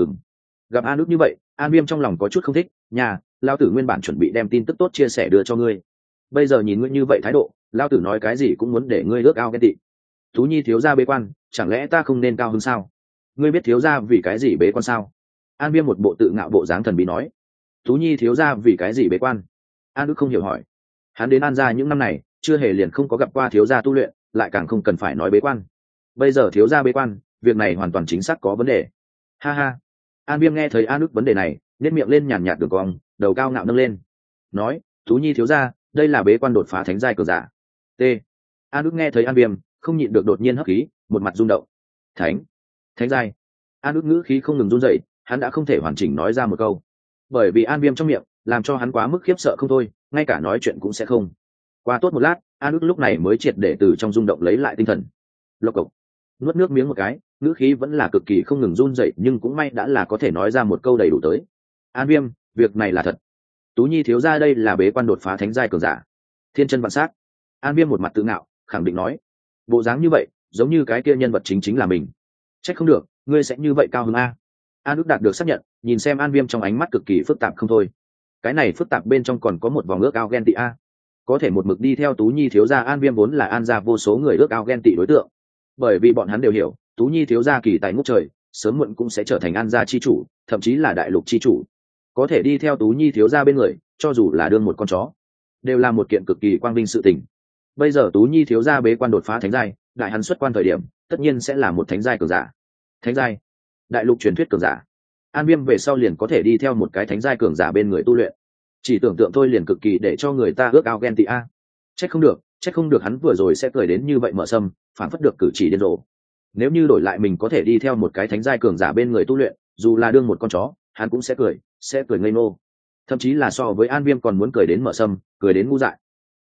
Gặp An Ước như vậy, An Viêm trong lòng có chút không thích, nhà, lao tử nguyên bản chuẩn bị đem tin tức tốt chia sẻ đưa cho ngươi, bây giờ nhìn ngươi như vậy thái độ, lao tử nói cái gì cũng muốn để ngươi ước ao ghen tị. Tú Nhi thiếu gia bế quan, chẳng lẽ ta không nên cao hứng sao? Ngươi biết thiếu gia vì cái gì bế quan sao? An Viêm một bộ tự ngạo bộ dáng thần bí nói. Tú Nhi thiếu gia vì cái gì bế quan? An Ước không hiểu hỏi. Hắn đến An gia những năm này chưa hề liền không có gặp qua thiếu gia tu luyện, lại càng không cần phải nói bế quan. Bây giờ thiếu gia bế quan, việc này hoàn toàn chính xác có vấn đề. Ha ha. An Viêm nghe thấy An Ước vấn đề này, nhếch miệng lên nhàn nhạt đường cong, đầu cao ngạo nâng lên, nói, Tú Nhi thiếu gia, đây là bế quan đột phá thánh giai cường giả. T. An Ước nghe thấy An Viêm không nhịn được đột nhiên hấp khí, một mặt rung động. Thánh giai? An Ước ngữ khí không ngừng run rẩy, hắn đã không thể hoàn chỉnh nói ra một câu, bởi vì An Viêm trong miệng làm cho hắn quá mức khiếp sợ không thôi, ngay cả nói chuyện cũng sẽ không. Qua tốt một lát, An Ước lúc này mới triệt để từ trong rung động lấy lại tinh thần. Lộc cộc, nuốt nước miếng một cái, ngữ khí vẫn là cực kỳ không ngừng run rẩy, nhưng cũng may đã là có thể nói ra một câu đầy đủ tới. An Viêm, việc này là thật. Tú Nhi thiếu gia đây là bế quan đột phá thánh giai cường giả. Thiên chân vạn sát. An Viêm một mặt tự ngạo, khẳng định nói. Bộ dáng như vậy, giống như cái kia nhân vật chính là mình. Trách không được, ngươi sẽ như vậy cao hứng a. An Ước đạt được xác nhận, nhìn xem An Viêm trong ánh mắt cực kỳ phức tạp không thôi. Cái này phức tạp bên trong còn có một vòng ước ao ghen tị a. Có thể một mực đi theo Tú Nhi thiếu gia An Viêm vốn là An gia vô số người ước ao ghen tị đối tượng. Bởi vì bọn hắn đều hiểu, Tú Nhi thiếu gia kỳ tài ngút trời, sớm muộn cũng sẽ trở thành An gia chi chủ, thậm chí là đại lục chi chủ. Có thể đi theo Tú Nhi thiếu gia bên người, cho dù là đương một con chó, đều là một kiện cực kỳ quang vinh sự tình. Bây giờ Tú Nhi thiếu gia bế quan đột phá thánh giai, đại hắn xuất quan thời điểm, tất nhiên sẽ là một thánh giai cường giả. Thánh giai, đại lục truyền thuyết cường giả. An Viêm về sau liền có thể đi theo một cái thánh giai cường giả bên người tu luyện. Chỉ tưởng tượng thôi liền cực kỳ để cho người ta ước ao ghen tị a. Trách không được hắn vừa rồi sẽ cười đến như vậy mở sâm, phản phất được cử chỉ điên rồ. Nếu như đổi lại mình có thể đi theo một cái thánh giai cường giả bên người tu luyện, dù là đương một con chó, hắn cũng sẽ cười ngây ngô, thậm chí là so với An Viêm còn muốn cười đến mở sâm, cười đến ngu dại.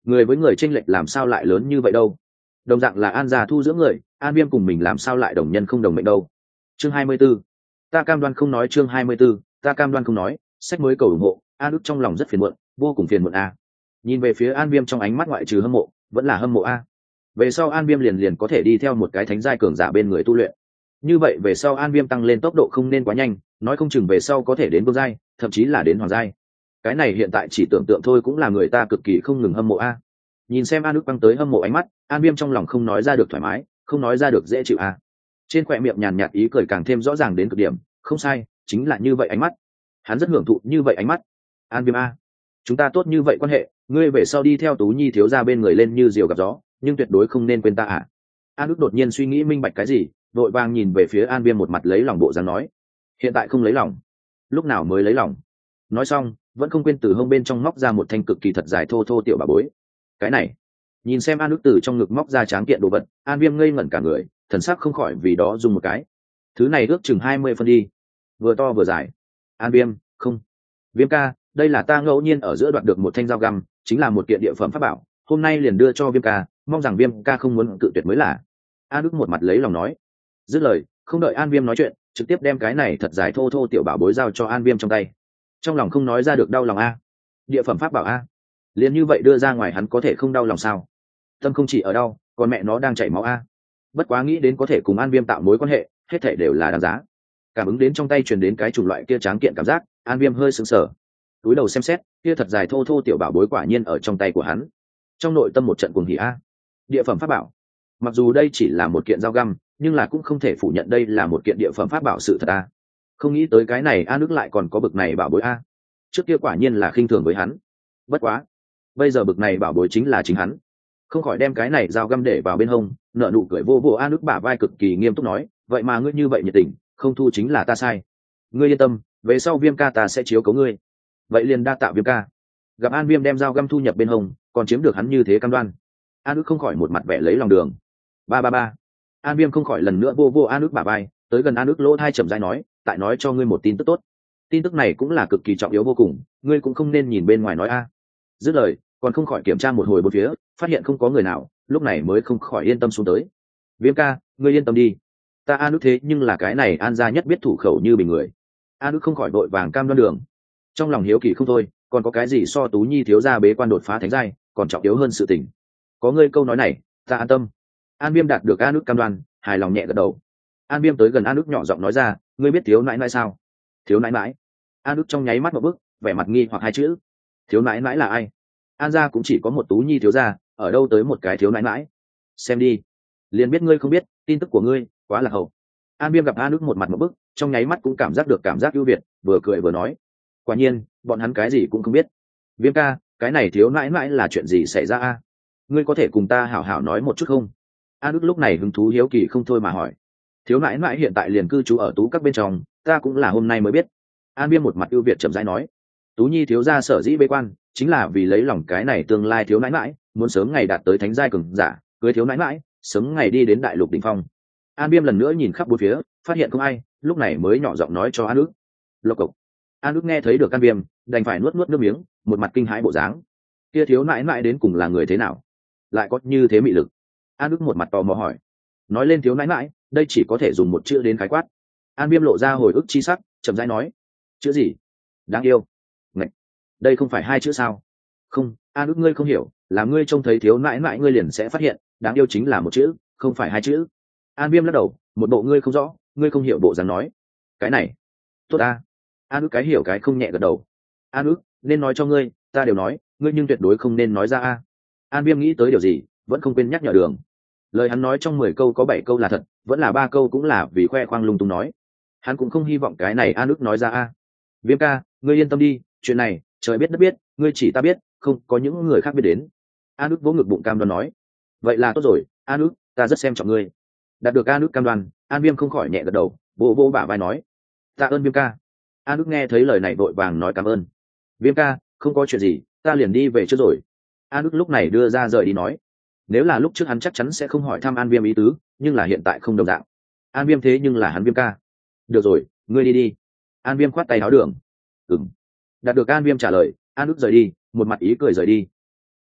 người với người chênh lệch làm sao lại lớn như vậy đâu. Đồng dạng là An gia thu dưỡng người, An Viêm cùng mình làm sao lại đồng nhân không đồng mệnh đâu. Chương 24. Ta cam đoan không nói. Chương 24. Ta cam đoan không nói. Sách mới cầu ủng hộ. An Đức trong lòng rất phiền muộn, vô cùng phiền muộn a. Nhìn về phía An Viêm trong ánh mắt ngoại trừ hâm mộ, vẫn là hâm mộ a. Về sau An Viêm liền có thể đi theo một cái thánh giai cường giả bên người tu luyện. Như vậy về sau An Viêm tăng lên tốc độ không nên quá nhanh, nói không chừng về sau có thể đến vương giai, thậm chí là đến hoàng giai. Cái này hiện tại chỉ tưởng tượng thôi cũng là người ta cực kỳ không ngừng hâm mộ a. Nhìn xem An Đức băng tới hâm mộ ánh mắt, An Viêm trong lòng không nói ra được thoải mái, không nói ra được dễ chịu a. Trên khóe miệng nhàn nhạt ý cười càng thêm rõ ràng đến cực điểm, không sai, chính là như vậy ánh mắt. Hắn rất hưởng thụ như vậy ánh mắt. An Viêm a, chúng ta tốt như vậy quan hệ, ngươi về sau đi theo Tú Nhi thiếu gia bên người lên như diều gặp gió, nhưng tuyệt đối không nên quên ta à. An Đức đột nhiên suy nghĩ minh bạch cái gì, vội vàng nhìn về phía An Viêm một mặt lấy lòng bộ dáng nói, hiện tại không lấy lòng, lúc nào mới lấy lòng. Nói xong vẫn không quên từ hông bên trong móc ra một thanh cực kỳ thật dài thô thô tiểu bà bối. Cái này, nhìn xem An Đức từ trong ngực móc ra tráng kiện đồ vật, An Viêm ngây ngẩn cả người, thần sắc không khỏi vì đó dùng một cái. Thứ này ước chừng 20 phân đi, vừa to vừa dài. An Viêm, không, Viêm ca, đây là ta ngẫu nhiên ở giữa đoạn được một thanh dao găm, chính là một kiện địa phẩm pháp bảo, hôm nay liền đưa cho Viêm ca, mong rằng Viêm ca không muốn cự tuyệt mới là. An Đức một mặt lấy lòng nói. Dứt lời, không đợi An Viêm nói chuyện, trực tiếp đem cái này thật dài thô thô tiểu bảo bối giao cho An Viêm trong tay. Trong lòng không nói ra được đau lòng a. Địa phẩm pháp bảo a, liền như vậy đưa ra ngoài hắn có thể không đau lòng sao? Tâm không chỉ ở đau, còn mẹ nó đang chảy máu a. Bất quá nghĩ đến có thể cùng An Viêm tạo mối quan hệ, hết thảy đều là đáng giá. Cảm ứng đến trong tay truyền đến cái chủng loại kia tráng kiện cảm giác, An Viêm hơi sững sờ. Túi đầu xem xét, kia thật dài thô thô tiểu bảo bối quả nhiên ở trong tay của hắn. Trong nội tâm một trận cuồng hỉ a. Địa phẩm pháp bảo. Mặc dù đây chỉ là một kiện dao găm, nhưng là cũng không thể phủ nhận đây là một kiện địa phẩm pháp bảo sự thật a. Không nghĩ tới cái này An Đức lại còn có bực này bảo bối a. Trước kia quả nhiên là khinh thường với hắn. Bất quá, bây giờ bực này bảo bối chính là chính hắn. Không khỏi đem cái này dao găm để vào bên hông, nở nụ cười vô vô. An Đức bả vai cực kỳ nghiêm túc nói, vậy mà ngươi như vậy nhiệt tình, không thu chính là ta sai. Ngươi yên tâm, về sau Viêm ca ta sẽ chiếu cố ngươi. Vậy liền đa tạ Viêm ca. Gặp An Viêm đem dao găm thu nhập bên hông, còn chiếm được hắn như thế cam đoan, An Đức không khỏi một mặt vẻ lấy lòng đường. Ba. An Viêm không khỏi lần nữa vô vô An Đức bả vai, tới gần An Đức lỗ thai chậm rãi nói, tại nói cho ngươi một tin tức tốt. Tin tức này cũng là cực kỳ trọng yếu vô cùng, ngươi cũng không nên nhìn bên ngoài nói a. Dứt lời, còn không khỏi kiểm tra một hồi bốn phía, phát hiện không có người nào, lúc này mới không khỏi yên tâm xuống tới. Viêm ca, ngươi yên tâm đi, ta An Đức thế nhưng là cái này An gia nhất biết thủ khẩu như bình người. An Đức không khỏi vội vàng cam đoan đường. Trong lòng hiếu kỳ không thôi, còn có cái gì so Tú Nhi thiếu gia bế quan đột phá thánh giai còn trọng yếu hơn sự tình. Có ngươi câu nói này, ta an tâm. An Viêm đạt được An Đức cam đoan, hài lòng nhẹ gật đầu. An Viêm tới gần An Đức nhỏ giọng nói ra, ngươi biết thiếu nãi nãi sao? Thiếu nãi nãi? An Đức trong nháy mắt một bức, vẻ mặt nghi hoặc hai chữ. Thiếu nãi nãi là ai? An gia cũng chỉ có một Tú Nhi thiếu gia, ở đâu tới một cái thiếu nãi nãi? Xem đi, liền biết ngươi không biết, tin tức của ngươi quá là hậu. An Viêm gặp An Đức một mặt một bức, trong nháy mắt cũng cảm giác được cảm giác ưu việt, vừa cười vừa nói, quả nhiên bọn hắn cái gì cũng không biết. Viêm ca, cái này thiếu nãi nãi là chuyện gì xảy ra a? Ngươi có thể cùng ta hảo hảo nói một chút không? An Đức lúc này hứng thú hiếu kỳ không thôi mà hỏi. Thiếu nãi nãi hiện tại liền cư trú ở Tú các bên trong, ta cũng là hôm nay mới biết. An Viêm một mặt ưu việt chậm rãi nói, Tú Nhi thiếu gia sở dĩ bế quan chính là vì lấy lòng cái này tương lai thiếu nãi nãi, muốn sớm ngày đạt tới thánh giai cường giả, cưới thiếu nãi nãi, sớm ngày đi đến đại lục đỉnh phong. An Viêm lần nữa nhìn khắp bốn phía, phát hiện không ai, lúc này mới nhỏ giọng nói cho An Đức. Lộc cộc. An Đức nghe thấy được An Viêm, đành phải nuốt nuốt nước miếng, một mặt kinh hãi bộ dáng. Kia thiếu nãi nãi đến cùng là người thế nào, lại có như thế mị lực? An Đức một mặt tò mò hỏi. Nói lên thiếu nãi nãi, đây chỉ có thể dùng một chữ đến khái quát. An Viêm lộ ra hồi ức chi sắc, chậm rãi nói, chữ gì? Đáng yêu. Ngậy, đây không phải hai chữ sao? Không, An Đức ngươi không hiểu, là ngươi trông thấy thiếu nãi nãi ngươi liền sẽ phát hiện, đáng yêu chính là một chữ, không phải hai chữ. An Viêm lắc đầu, một bộ ngươi không rõ, ngươi không hiểu bộ dáng nói. Cái này, tốt a. An Đức cái hiểu cái không nhẹ gật đầu. An Đức, nên nói cho ngươi, ta đều nói, ngươi nhưng tuyệt đối không nên nói ra a. An Viêm nghĩ tới điều gì, vẫn không quên nhắc nhở đường. Lời hắn nói trong 10 câu có 7 câu là thật, vẫn là 3 câu cũng là vì khoe khoang lung tung nói. Hắn cũng không hy vọng cái này An Đức nói ra a. Viêm ca, ngươi yên tâm đi, chuyện này trời biết đất biết, ngươi chỉ ta biết, không có những người khác biết đến. An Đức vỗ ngực bụng cam đoan nói. Vậy là tốt rồi, An Đức, ta rất xem trọng ngươi. Đạt được An Đức cam đoan, An Viêm không khỏi nhẹ gật đầu, vỗ vỗ bả vai nói, tạ ơn Viêm ca. An Đức nghe thấy lời này vội vàng nói cảm ơn. Viêm ca, không có chuyện gì, ta liền đi về trước rồi. An Đức lúc này đưa ra rời đi nói. Nếu là lúc trước hắn chắc chắn sẽ không hỏi thăm An Viêm ý tứ, nhưng là hiện tại không đồng dạng. An Viêm thế nhưng là hắn Viêm ca. Được rồi, ngươi đi đi. An Viêm khoát tay áo đường. Đạt được An Viêm trả lời, An Đức rời đi, một mặt ý cười rời đi.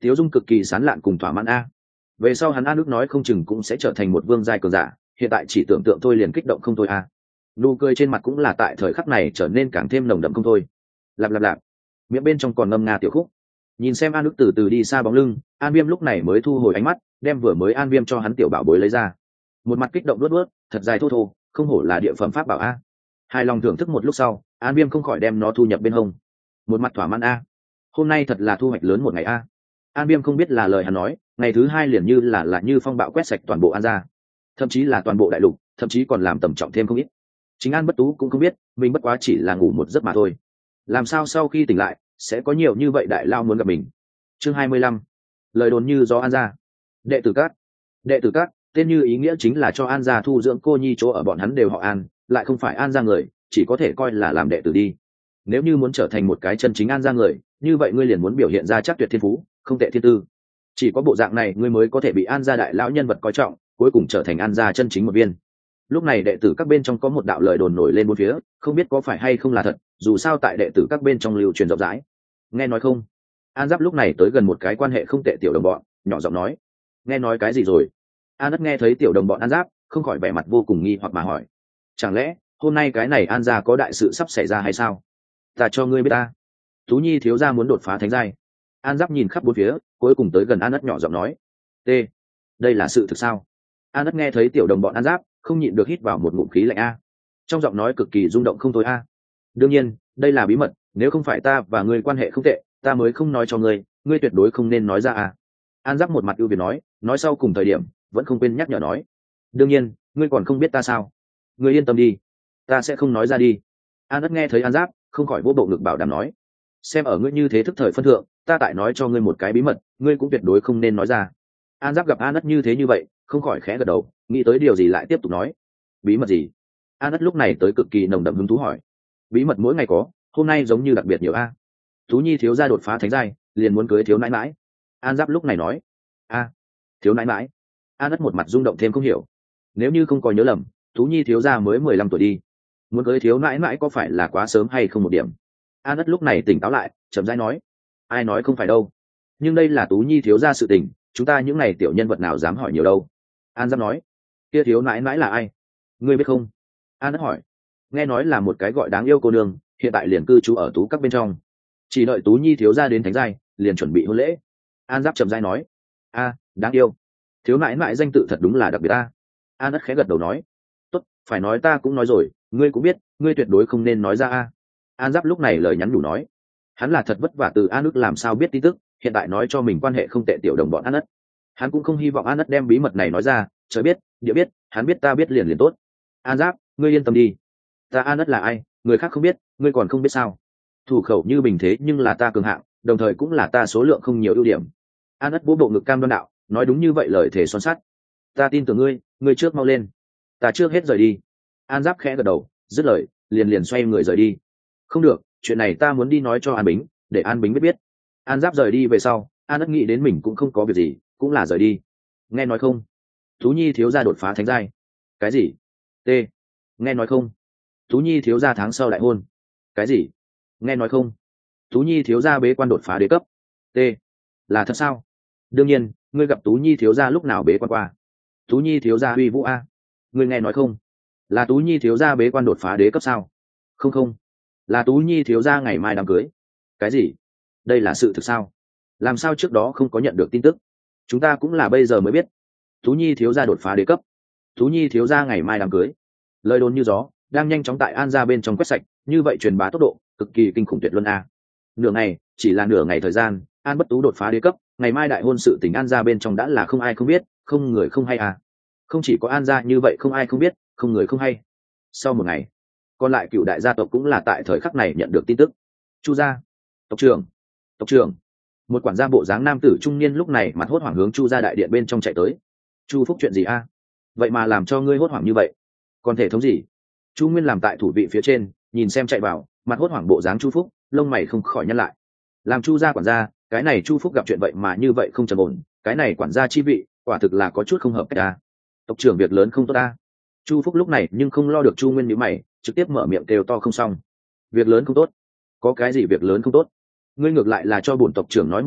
Tiếu Dung cực kỳ sán lạn cùng thỏa mãn a. Về sau hắn An Đức nói không chừng cũng sẽ trở thành một vương giai cường giả, hiện tại chỉ tưởng tượng thôi liền kích động không thôi a. Nụ cười trên mặt cũng là tại thời khắc này trở nên càng thêm nồng đậm không thôi. Lạp lạp lạp, miệng bên trong còn ngâm nga tiểu khúc. Nhìn xem An Đức từ từ đi xa bóng lưng, An Viêm lúc này mới thu hồi ánh mắt, đem vừa mới An Viêm cho hắn tiểu bảo bối lấy ra. Một mặt kích động luốt luốt, thật dài thô thô, không hổ là địa phẩm pháp bảo a. Hài lòng thưởng thức một lúc sau, An Viêm không khỏi đem nó thu nhập bên hông. Một mặt thỏa mãn a. Hôm nay thật là thu hoạch lớn một ngày a. An Viêm không biết là lời hắn nói, ngày thứ hai liền như là như phong bạo quét sạch toàn bộ An gia, thậm chí là toàn bộ đại lục, thậm chí còn làm tầm trọng thêm không ít. Chính An Bất Tú cũng không biết, mình bất quá chỉ là ngủ một giấc mà thôi. Làm sao sau khi tỉnh lại, sẽ có nhiều như vậy đại lao muốn gặp mình. Chương 25. Lời đồn như gió An gia. Đệ tử Các. Đệ tử Các, tên như ý nghĩa chính là cho An gia thu dưỡng cô nhi chỗ ở, bọn hắn đều họ An, lại không phải An gia người, chỉ có thể coi là làm đệ tử đi. Nếu như muốn trở thành một cái chân chính An gia người, như vậy ngươi liền muốn biểu hiện ra chắc tuyệt thiên phú, không tệ thiên tư. Chỉ có bộ dạng này ngươi mới có thể bị An gia đại lão nhân vật coi trọng, cuối cùng trở thành An gia chân chính một viên. Lúc này đệ tử các bên trong có một đạo lời đồn nổi lên bốn phía, không biết có phải hay không là thật, dù sao tại đệ tử các bên trong lưu truyền rộng rãi. Nghe nói không? An Giáp lúc này tới gần một cái quan hệ không tệ tiểu đồng bọn, nhỏ giọng nói. Nghe nói cái gì rồi? An Đất nghe thấy tiểu đồng bọn An Giáp, không khỏi vẻ mặt vô cùng nghi hoặc mà hỏi. Chẳng lẽ hôm nay cái này An gia có đại sự sắp xảy ra hay sao? Ta cho ngươi biết ta. Tú Nhi thiếu gia muốn đột phá thánh giai. An Giáp nhìn khắp bốn phía, cuối cùng tới gần An Đất nhỏ giọng nói. T. Đây là sự thực sao? An Đất nghe thấy tiểu đồng bọn An Giáp, không nhịn được hít vào một ngụm khí lạnh a. Trong giọng nói cực kỳ rung động không thôi a. Đương nhiên, đây là bí mật, nếu không phải ta và ngươi quan hệ không tệ, ta mới không nói cho ngươi, ngươi tuyệt đối không nên nói ra a. An Giáp một mặt ưu việt nói sau cùng thời điểm, vẫn không quên nhắc nhở nói. Đương nhiên, ngươi còn không biết ta sao? Ngươi yên tâm đi, ta sẽ không nói ra đi. An Đất nghe thấy An Giáp, không khỏi vỗ bộ ngực bảo đảm nói. Xem ở ngươi như thế thức thời phân thượng, ta tại nói cho ngươi một cái bí mật, ngươi cũng tuyệt đối không nên nói ra. An Giáp gặp An Đất như thế như vậy, không khỏi khẽ gật đầu, nghĩ tới điều gì lại tiếp tục nói. Bí mật gì? An Đất lúc này tới cực kỳ nồng đậm hứng thú hỏi. Bí mật mỗi ngày có, hôm nay giống như đặc biệt nhiều a. Tú Nhi thiếu gia đột phá thánh giai, liền muốn cưới thiếu nãi nãi. An Giáp lúc này nói. A, thiếu nãi nãi. An Đất một mặt rung động thêm không hiểu. Nếu như không có nhớ lầm, Tú Nhi thiếu gia mới 15 tuổi đi. Muốn cưới thiếu nãi nãi có phải là quá sớm hay không một điểm? An Đất lúc này tỉnh táo lại, chậm rãi nói. Ai nói không phải đâu. Nhưng đây là Tú Nhi thiếu gia sự tình, chúng ta những này tiểu nhân vật nào dám hỏi nhiều đâu. An Giáp nói. Kia thiếu nãi nãi là ai? Ngươi biết không? An Đất hỏi. Nghe nói là một cái gọi đáng yêu cô nương, hiện tại liền cư trú ở Tú Các bên trong. Chỉ đợi Tú Nhi thiếu gia đến thánh giai, liền chuẩn bị hôn lễ. An Giáp chậm rãi nói. A, đáng yêu. Thiếu nãi nãi danh tự thật đúng là đặc biệt ta. An Đất khẽ gật đầu nói. Tốt, phải nói ta cũng nói rồi, ngươi cũng biết, ngươi tuyệt đối không nên nói ra a. An Giáp lúc này lời nhắn nhủ nói. Hắn là thật vất vả từ An Đức làm sao biết tin tức, hiện tại nói cho mình quan hệ không tệ tiểu đồng bọn An Đất. Hắn cũng không hy vọng An Đất đem bí mật này nói ra, trời biết, địa biết, hắn biết ta biết liền liền tốt. An Giáp, ngươi yên tâm đi. Ta An Đất là ai, người khác không biết, ngươi còn không biết sao? Thủ khẩu như bình thế nhưng là ta cường hạng, đồng thời cũng là ta số lượng không nhiều ưu điểm. An Đất vỗ bộ ngực cam đoan đạo, nói đúng như vậy lời thể son sắt. Ta tin tưởng ngươi, ngươi trước mau lên. Ta trước hết rời đi. An Giáp khẽ gật đầu, dứt lời, liền xoay người rời đi. Không được, chuyện này ta muốn đi nói cho An Bính, để An Bính biết. An Giáp rời đi về sau, An Đất nghĩ đến mình cũng không có việc gì, cũng là rời đi. Nghe nói không? Tú Nhi thiếu gia đột phá thánh giai. Cái gì? T. Nghe nói không? Tú Nhi thiếu gia tháng sau đại hôn. Cái gì? Nghe nói không? Tú Nhi thiếu gia bế quan đột phá đế cấp. T. Là thật sao? Đương nhiên, ngươi gặp Tú Nhi thiếu gia lúc nào bế quan qua? Tú Nhi thiếu gia uy vũ a. Ngươi nghe nói không? Là Tú Nhi thiếu gia bế quan đột phá đế cấp sao? Không không, là Tú Nhi thiếu gia ngày mai đám cưới. Cái gì? Đây là sự thực sao? Làm sao trước đó không có nhận được tin tức? Chúng ta cũng là bây giờ mới biết. Tú Nhi thiếu gia đột phá đế cấp. Tú Nhi thiếu gia ngày mai đám cưới. Lời đồn như gió, đang nhanh chóng tại An gia bên trong quét sạch, như vậy truyền bá tốc độ cực kỳ kinh khủng tuyệt luân a. Nửa ngày, chỉ là nửa ngày thời gian, An Bất Tú đột phá đế cấp, ngày mai đại hôn sự tình An gia bên trong đã là không ai không biết, không người không hay a. Không chỉ có An gia như vậy không ai không biết, không người không hay. Sau một ngày, còn lại cựu đại gia tộc cũng là tại thời khắc này nhận được tin tức. Chu gia, tộc trưởng. Một quản gia bộ dáng nam tử trung niên lúc này mặt hốt hoảng hướng Chu gia đại điện bên trong chạy tới. Chu Phúc chuyện gì a? Vậy mà làm cho ngươi hốt hoảng như vậy? Còn thể thống gì? Chu Nguyên làm tại thủ vị phía trên, nhìn xem chạy vào, mặt hốt hoảng bộ dáng Chu Phúc, lông mày không khỏi nhăn lại. Làm Chu gia quản gia, cái này Chu Phúc gặp chuyện vậy mà như vậy không trầm ổn, cái này quản gia chi vị, quả thực là có chút không hợp cách ta. Tộc trưởng việc lớn không tốt ta. Chu Phúc lúc này nhưng không lo được Chu Nguyên nhíu mày, trực tiếp mở miệng kêu to không xong. Việc lớn không tốt? Có cái gì việc lớn không tốt? Ngươi ngược lại là cho bổn tộc trưởng nói một chút,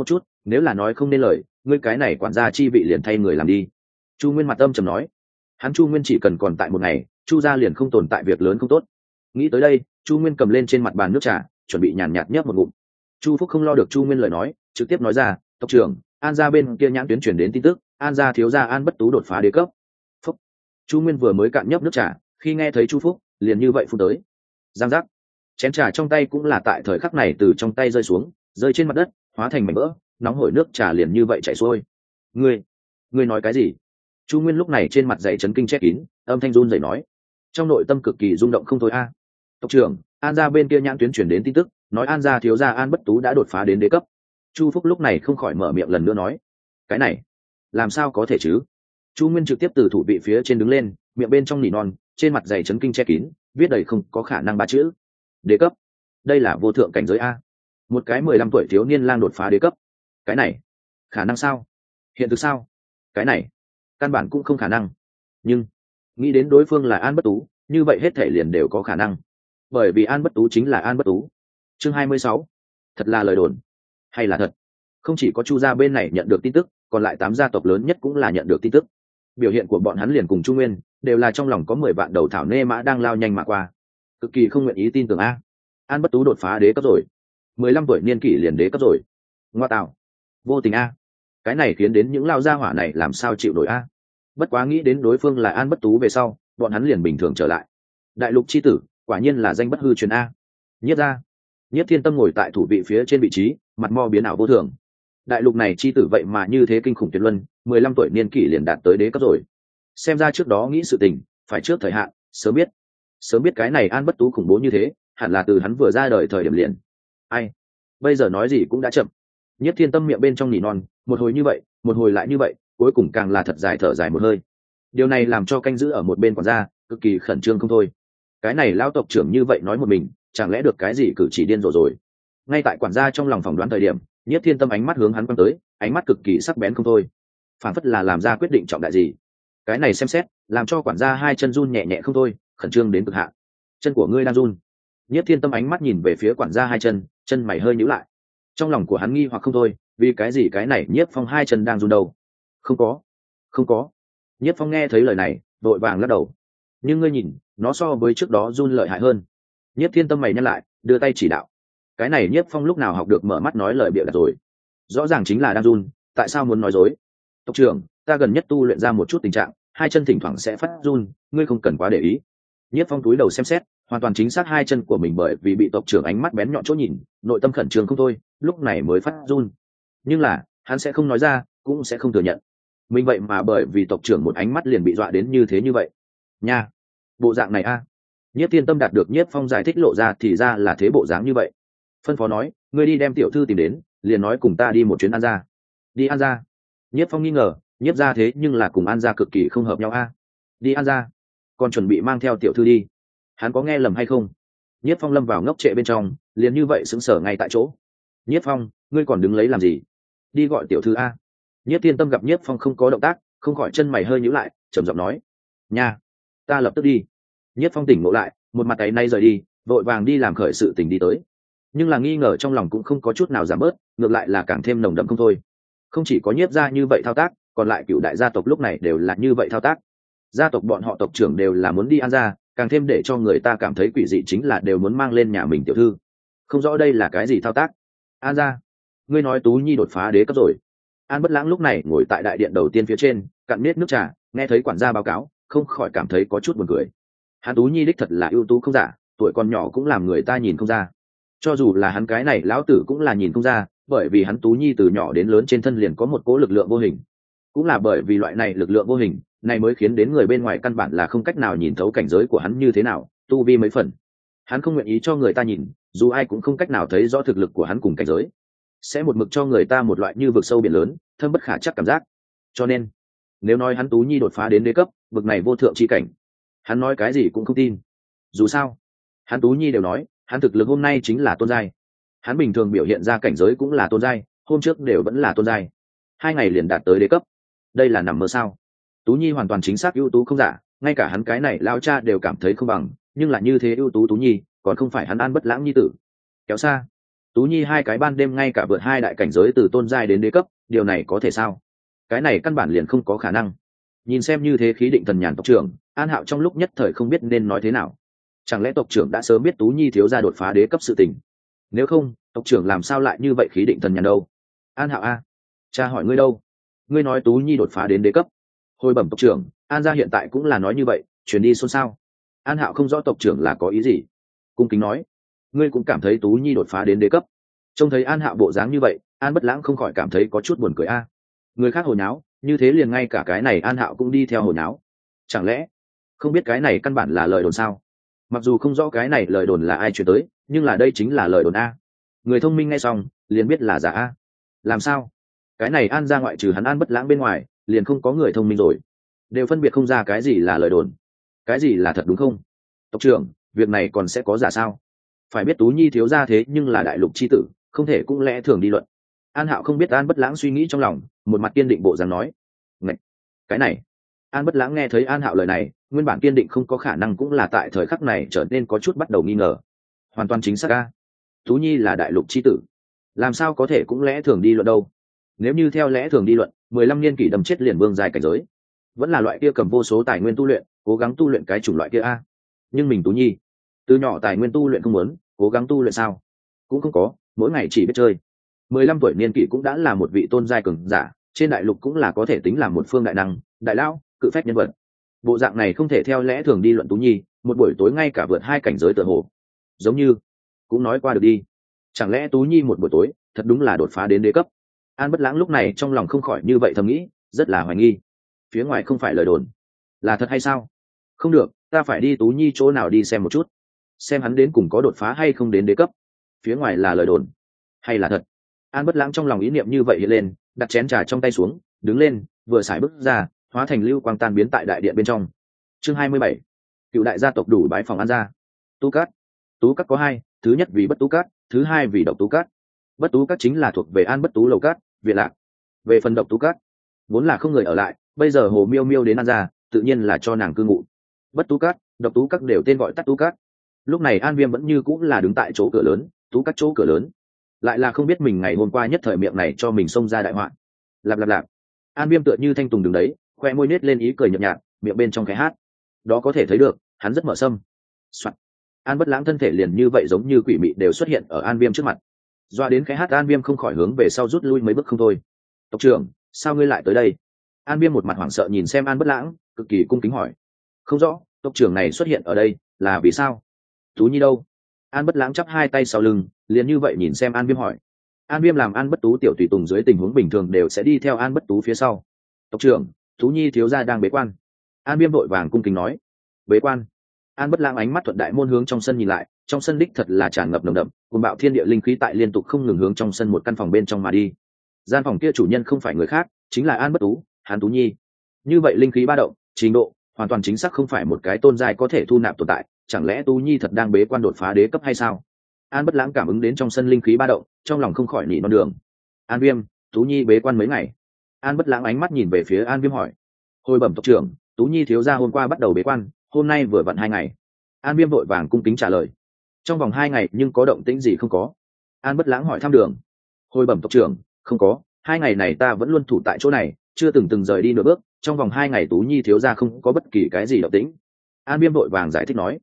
nếu là nói không nên lời, ngươi cái này quản gia chi vị liền thay người làm đi. Chu Nguyên mặt âm trầm nói. Hắn Chu Nguyên chỉ cần còn tại một ngày, Chu gia liền không tồn tại việc lớn không tốt. Nghĩ tới đây, Chu Nguyên cầm lên trên mặt bàn nước trà, chuẩn bị nhàn nhạt nhấp một ngụm. Chu Phúc không lo được Chu Nguyên lời nói, trực tiếp nói ra, tộc trưởng, An gia bên kia nhãn tuyến chuyển đến tin tức, An gia thiếu gia An Bất Tú đột phá đế cấp. Phúc. Chu Nguyên vừa mới cạn nhấp nước trà, khi nghe thấy Chu Phúc, liền như vậy phun tới. Giang giác. Chén trà trong tay cũng là tại thời khắc này từ trong tay rơi xuống, rơi trên mặt đất, hóa thành mảnh vỡ, nóng hổi nước trà liền như vậy chảy xuôi. Ngươi nói cái gì? Chu Nguyên lúc này trên mặt dày chấn kinh che kín, âm thanh run rẩy nói, trong nội tâm cực kỳ rung động không thôi a. Tộc trưởng, An gia bên kia nhãn tuyến chuyển đến tin tức, nói An gia thiếu gia An Bất Tú đã đột phá đến đế cấp. Chu Phúc lúc này không khỏi mở miệng lần nữa nói, cái này làm sao có thể chứ? Chu Nguyên trực tiếp từ thủ vị phía trên đứng lên, miệng bên trong nỉ non, trên mặt dày chấn kinh che kín, viết đầy không có khả năng ba chữ. Đế cấp? Đây là vô thượng cảnh giới a. Một cái 15 tuổi thiếu niên lang đột phá đế cấp. Cái này, khả năng sao? Hiện thực sao? Cái này, căn bản cũng không khả năng. Nhưng, nghĩ đến đối phương là An Bất Tú, như vậy hết thể liền đều có khả năng. Bởi vì An Bất Tú chính là An Bất Tú. Chương 26. Thật là lời đồn. Hay là thật? Không chỉ có Chu gia bên này nhận được tin tức, còn lại 8 gia tộc lớn nhất cũng là nhận được tin tức. Biểu hiện của bọn hắn liền cùng Chu Nguyên, đều là trong lòng có 10 vạn đầu thảo nê mã đang lao nhanh mà qua. Cực kỳ không nguyện ý tin tưởng a. An Bất Tú đột phá đế cấp rồi. 15 tuổi niên kỷ liền đế cấp rồi. Ngoa tạo. Vô tình a. Cái này khiến đến những lao gia hỏa này làm sao chịu nổi a. Bất quá nghĩ đến đối phương là An Bất Tú về sau, bọn hắn liền bình thường trở lại. Đại lục chi tử, quả nhiên là danh bất hư truyền a. Nhiếp ra. Nhiếp Thiên Tâm ngồi tại thủ vị phía trên vị trí, mặt mo biến ảo vô thường. Đại lục này chi tử vậy mà như thế kinh khủng tuyệt luân, 15 tuổi niên kỷ liền đạt tới đế cấp rồi. Xem ra trước đó nghĩ sự tình, phải trước thời hạn, sớm biết cái này An Bất Tú khủng bố như thế, hẳn là từ hắn vừa ra đời thời điểm liền. Ai, bây giờ nói gì cũng đã chậm. Nhiếp Thiên Tâm miệng bên trong nỉ non, một hồi như vậy, một hồi lại như vậy, cuối cùng càng là thật dài thở dài một hơi. Điều này làm cho canh giữ ở một bên quản gia cực kỳ khẩn trương không thôi. Cái này lão tộc trưởng như vậy nói một mình, chẳng lẽ được cái gì cử chỉ điên rồ rồi? Ngay tại quản gia trong lòng phỏng đoán thời điểm, Nhiếp Thiên Tâm ánh mắt hướng hắn quăng tới, ánh mắt cực kỳ sắc bén không thôi, phản phất là làm ra quyết định trọng đại gì. Cái này xem xét, làm cho quản gia hai chân run nhẹ nhẹ không thôi, khẩn trương đến cực hạn. Chân của ngươi đang run. Nhiếp Thiên Tâm ánh mắt nhìn về phía quản gia hai chân, chân mày hơi nhíu lại. Trong lòng của hắn nghi hoặc không thôi, vì cái gì cái này Nhiếp Phong hai chân đang run đâu? Không có. Nhiếp Phong nghe thấy lời này, vội vàng lắc đầu. Nhưng ngươi nhìn, nó so với trước đó run lợi hại hơn. Nhiếp Thiên Tâm mày nhăn lại, đưa tay chỉ đạo. Cái này Nhiếp Phong lúc nào học được mở mắt nói lời bịa đặt rồi? Rõ ràng chính là đang run, tại sao muốn nói dối? Tộc trưởng, ta gần nhất tu luyện ra một chút tình trạng, hai chân thỉnh thoảng sẽ phát run, ngươi không cần quá để ý. Nhiếp Phong túi đầu xem xét, hoàn toàn chính xác hai chân của mình bởi vì bị tộc trưởng ánh mắt bén nhọn chỗ nhìn, nội tâm khẩn trương không thôi, lúc này mới phát run. Nhưng là, hắn sẽ không nói ra, cũng sẽ không thừa nhận. Mình vậy mà bởi vì tộc trưởng một ánh mắt liền bị dọa đến như thế như vậy. Nha, bộ dạng này a. Nhiếp Thiên Tâm đạt được Nhiếp Phong giải thích lộ ra thì ra là thế bộ dáng như vậy. Phân phó nói, ngươi đi đem tiểu thư tìm đến, liền nói cùng ta đi một chuyến An gia. Đi An gia? Nhiếp Phong nghi ngờ, Nhiếp gia thế nhưng là cùng An gia cực kỳ không hợp nhau a. Đi An gia? Còn chuẩn bị mang theo tiểu thư đi? Hắn có nghe lầm hay không? Nhiếp Phong lâm vào ngốc trệ bên trong, liền như vậy sững sờ ngay tại chỗ. Nhiếp Phong, ngươi còn đứng lấy làm gì? Đi gọi tiểu thư a. Nhiếp Thiên Tâm gặp Nhiếp Phong không có động tác, không khỏi chân mày hơi nhíu lại, trầm giọng nói, nha, ta lập tức đi. Nhiếp Phong tỉnh ngộ lại, một mặt áy náy rời đi, vội vàng đi làm khởi sự tình đi tới. Nhưng là nghi ngờ trong lòng cũng không có chút nào giảm bớt, ngược lại là càng thêm nồng đậm không thôi. Không chỉ có Nhiếp gia như vậy thao tác, còn lại cựu đại gia tộc lúc này đều là như vậy thao tác. Gia tộc bọn họ tộc trưởng đều là muốn đi An gia, càng thêm để cho người ta cảm thấy quỷ dị chính là đều muốn mang lên nhà mình tiểu thư. Không rõ đây là cái gì thao tác. An gia, ngươi nói Tú Nhi đột phá đế cấp rồi? An Bất Lãng lúc này ngồi tại đại điện đầu tiên phía trên, cạn nết nước trà, nghe thấy quản gia báo cáo, không khỏi cảm thấy có chút buồn cười. Hắn Tú Nhi đích thật là ưu tú không giả, tuổi còn nhỏ cũng làm người ta nhìn không ra. Cho dù là hắn cái này lão tử cũng là nhìn không ra, bởi vì hắn Tú Nhi từ nhỏ đến lớn trên thân liền có một cỗ lực lượng vô hình. Cũng là bởi vì loại này lực lượng vô hình, này mới khiến đến người bên ngoài căn bản là không cách nào nhìn thấu cảnh giới của hắn như thế nào, tu vi mấy phần. Hắn không nguyện ý cho người ta nhìn, dù ai cũng không cách nào thấy rõ thực lực của hắn cùng cảnh giới. Sẽ một mực cho người ta một loại như vực sâu biển lớn, thâm bất khả chắc cảm giác. Cho nên, nếu nói hắn Tú Nhi đột phá đến đế cấp, vực này vô thượng chi cảnh, hắn nói cái gì cũng không tin. Dù sao, hắn Tú Nhi đều nói, hắn thực lực hôm nay chính là tôn giai. Hắn bình thường biểu hiện ra cảnh giới cũng là tôn giai, hôm trước đều vẫn là tôn giai. 2 ngày liền đạt tới đế cấp. Đây là nằm mơ sao? Tú Nhi hoàn toàn chính xác ưu tú không giả, ngay cả hắn cái này lao cha đều cảm thấy không bằng, nhưng là như thế ưu tú Tú Nhi, còn không phải hắn An Bất Lãng nhi tử. Kéo xa. Tú Nhi hai cái ban đêm ngay cả vượt hai đại cảnh giới từ tôn giai đến đế cấp, điều này có thể sao? Cái này căn bản liền không có khả năng. Nhìn xem như thế khí định thần nhàn tộc trưởng, An Hạo trong lúc nhất thời không biết nên nói thế nào. Chẳng lẽ tộc trưởng đã sớm biết Tú Nhi thiếu gia đột phá đế cấp sự tình? Nếu không, tộc trưởng làm sao lại như vậy khí định thần nhàn đâu? An Hạo a, cha hỏi ngươi đâu? Ngươi nói Tú Nhi đột phá đến đế cấp. Hồi bẩm tộc trưởng, An gia hiện tại cũng là nói như vậy, truyền đi xôn xao. An Hạo không rõ tộc trưởng là có ý gì, cung kính nói, ngươi cũng cảm thấy Tú Nhi đột phá đến đế cấp. Trông thấy An Hạo bộ dáng như vậy, An Bất Lãng không khỏi cảm thấy có chút buồn cười a. Người khác hồi nháo, như thế liền ngay cả cái này An Hạo cũng đi theo hồi nháo. Chẳng lẽ không biết cái này căn bản là lời đồn sao? Mặc dù không rõ cái này lời đồn là ai truyền tới, nhưng là đây chính là lời đồn a. Người thông minh nghe xong liền biết là giả a. Làm sao? Cái này An gia ngoại trừ hắn An Bất Lãng bên ngoài, liền không có người thông minh rồi, đều phân biệt không ra cái gì là lời đồn, cái gì là thật, đúng không? Tộc trưởng, việc này còn sẽ có giả sao? Phải biết Tú Nhi thiếu gia thế nhưng là đại lục chi tử, không thể cũng lẽ thường đi luận. An Hạo không biết An Bất Lãng suy nghĩ trong lòng, một mặt kiên định bộ dáng nói, ngạch, cái này. An Bất Lãng nghe thấy An Hạo lời này, nguyên bản kiên định không có khả năng cũng là tại thời khắc này trở nên có chút bắt đầu nghi ngờ. Hoàn toàn chính xác a. Tú Nhi là đại lục chi tử, làm sao có thể cũng lẽ thường đi luận đâu? Nếu như theo lẽ thường đi luận, 15 niên kỷ đâm chết liền vương giai cảnh giới, vẫn là loại kia cầm vô số tài nguyên tu luyện, cố gắng tu luyện cái chủng loại kia a. Nhưng mình Tú Nhi, từ nhỏ tài nguyên tu luyện không muốn, cố gắng tu luyện sao? Cũng không có, mỗi ngày chỉ biết chơi. 15 tuổi niên kỷ cũng đã là một vị tôn giai cường giả, trên đại lục cũng là có thể tính là một phương đại năng, đại lão, cự phách nhân vật. Bộ dạng này không thể theo lẽ thường đi luận Tú Nhi, một buổi tối ngay cả vượt hai cảnh giới tựa hồ. Giống như, cũng nói qua được đi. Chẳng lẽ Tú Nhi một buổi tối, thật đúng là đột phá đến đế cấp? An Bất Lãng lúc này trong lòng không khỏi như vậy thầm nghĩ, rất là hoài nghi. Phía ngoài không phải lời đồn, là thật hay sao? Không được, ta phải đi Tú Nhi chỗ nào đi xem một chút, xem hắn đến cùng có đột phá hay không đến đế cấp. Phía ngoài là lời đồn, hay là thật? An Bất Lãng trong lòng ý niệm như vậy hiện lên, đặt chén trà trong tay xuống, đứng lên, vừa xài bước ra, hóa thành lưu quang tan biến tại đại điện bên trong. Chương 27, cựu đại gia tộc đủ bái phòng An gia. Tú Cát. Tú Cát có hai, thứ nhất vì Bất Tú Cát, thứ hai vì Độc Tú Cát. Bất Tú Cát chính là thuộc về An Bất Tú lầu cát, Việt Lạc. Về phần Độc Tú Cát, vốn là không người ở lại, bây giờ Hồ Miêu Miêu đến An gia, tự nhiên là cho nàng cư ngụ. Bất Tú Cát, Độc Tú Cát đều tên gọi tắt Tú Cát. Lúc này An Viêm vẫn như cũng là đứng tại chỗ cửa lớn, Tú Cát chỗ cửa lớn, lại là không biết mình ngày hôm qua nhất thời miệng này cho mình xông ra đại họa. Lạp lạp lạp. An Viêm tựa như thanh tùng đứng đấy, khoe môi nết lên ý cười nhợt nhạt, miệng bên trong cái hát. Đó có thể thấy được, hắn rất mở sâm. Soạn. An Bất Lãng thân thể liền như vậy giống như quỷ mị đều xuất hiện ở An Viêm trước mặt. Doa đến cái hát An Viêm không khỏi hướng về sau rút lui mấy bước không thôi. Tộc trưởng, sao ngươi lại tới đây? An Viêm một mặt hoảng sợ nhìn xem An Bất Lãng, cực kỳ cung kính hỏi. Không rõ, tộc trưởng này xuất hiện ở đây là vì sao? Tú Nhi đâu? An Bất Lãng chắp hai tay sau lưng, liền như vậy nhìn xem An Viêm hỏi. An Viêm làm An Bất Tú tiểu tùy tùng dưới tình huống bình thường đều sẽ đi theo An Bất Tú phía sau. Tộc trưởng, Tú Nhi thiếu gia đang bế quan. An Viêm vội vàng cung kính nói. Bế quan? An Bất Lãng ánh mắt thuận đại môn hướng trong sân nhìn lại, trong sân đích thật là tràn ngập nồng đậm, cuồng bạo thiên địa linh khí tại liên tục không ngừng hướng trong sân một căn phòng bên trong mà đi. Gian phòng kia chủ nhân không phải người khác, chính là An Bất Tú, Hàn Tú Nhi. Như vậy linh khí ba động, trình độ, hoàn toàn chính xác không phải một cái tôn giai có thể thu nạp tồn tại, chẳng lẽ Tú Nhi thật đang bế quan đột phá đế cấp hay sao? An Bất Lãng cảm ứng đến trong sân linh khí ba động, trong lòng không khỏi nỉ non đường. An Viêm, Tú Nhi bế quan mấy ngày? An Bất Lãng ánh mắt nhìn về phía An Viêm hỏi. Hồi bẩm tộc trưởng, Tú Nhi thiếu gia hôm qua bắt đầu bế quan, hôm nay vừa vặn 2 ngày. An Viêm vội vàng cung kính trả lời. Trong vòng 2 ngày nhưng có động tĩnh gì không có? An Bất Lãng hỏi thăm đường. Hồi bẩm tộc trưởng, không có, 2 ngày này ta vẫn luôn thủ tại chỗ này, chưa từng rời đi nửa bước, trong vòng 2 ngày Tú Nhi thiếu gia không có bất kỳ cái gì động tĩnh. An Viêm vội vàng giải thích nói.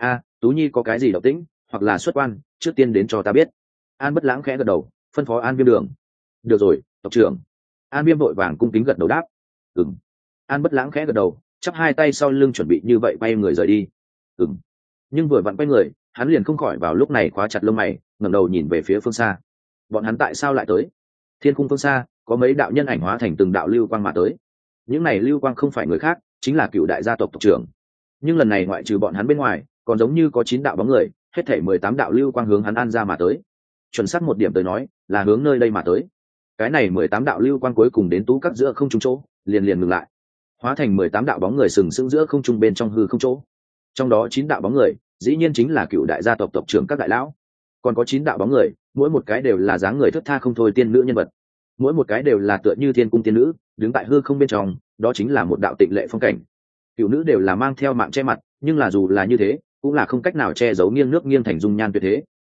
Tú Nhi có cái gì động tĩnh, hoặc là xuất quan, trước tiên đến cho ta biết. An Bất Lãng khẽ gật đầu, phân phó An Viêm đường. Được rồi, tộc trưởng. An Viêm vội vàng cung kính gật đầu đáp. Ừm. An Bất Lãng khẽ gật đầu, chắp hai tay sau lưng chuẩn bị như vậy quay người rời đi. Ừm. Nhưng vừa vặn quay người, hắn liền không khỏi vào lúc này khóa chặt lông mày, ngẩng đầu nhìn về phía phương xa. Bọn hắn tại sao lại tới? Thiên cung phương xa, có mấy đạo nhân ảnh hóa thành từng đạo lưu quang mà tới. Những này lưu quang không phải người khác, chính là cựu đại gia tộc tộc trưởng. Nhưng lần này ngoại trừ bọn hắn bên ngoài, còn giống như có 9 đạo bóng người, hết thảy 18 đạo lưu quang hướng hắn An ra mà tới. Chuẩn xác một điểm tới nói, là hướng nơi đây mà tới. Cái này 18 đạo lưu quang cuối cùng đến Tú Cát giữa không trung chỗ, liền ngừng lại, hóa thành 18 đạo bóng người sừng sững giữa không trung bên trong hư không chỗ. Trong đó 9 đạo bóng người, dĩ nhiên chính là cựu đại gia tộc tộc trưởng các đại lão. Còn có 9 đạo bóng người, mỗi một cái đều là dáng người thướt tha không thôi tiên nữ nhân vật. Mỗi một cái đều là tựa như thiên cung tiên nữ, đứng tại hư không bên trong, đó chính là một đạo tịnh lệ phong cảnh. Cựu nữ đều là mang theo mạng che mặt, nhưng là dù là như thế, cũng là không cách nào che giấu nghiêng nước nghiêng thành dung nhan tuyệt thế,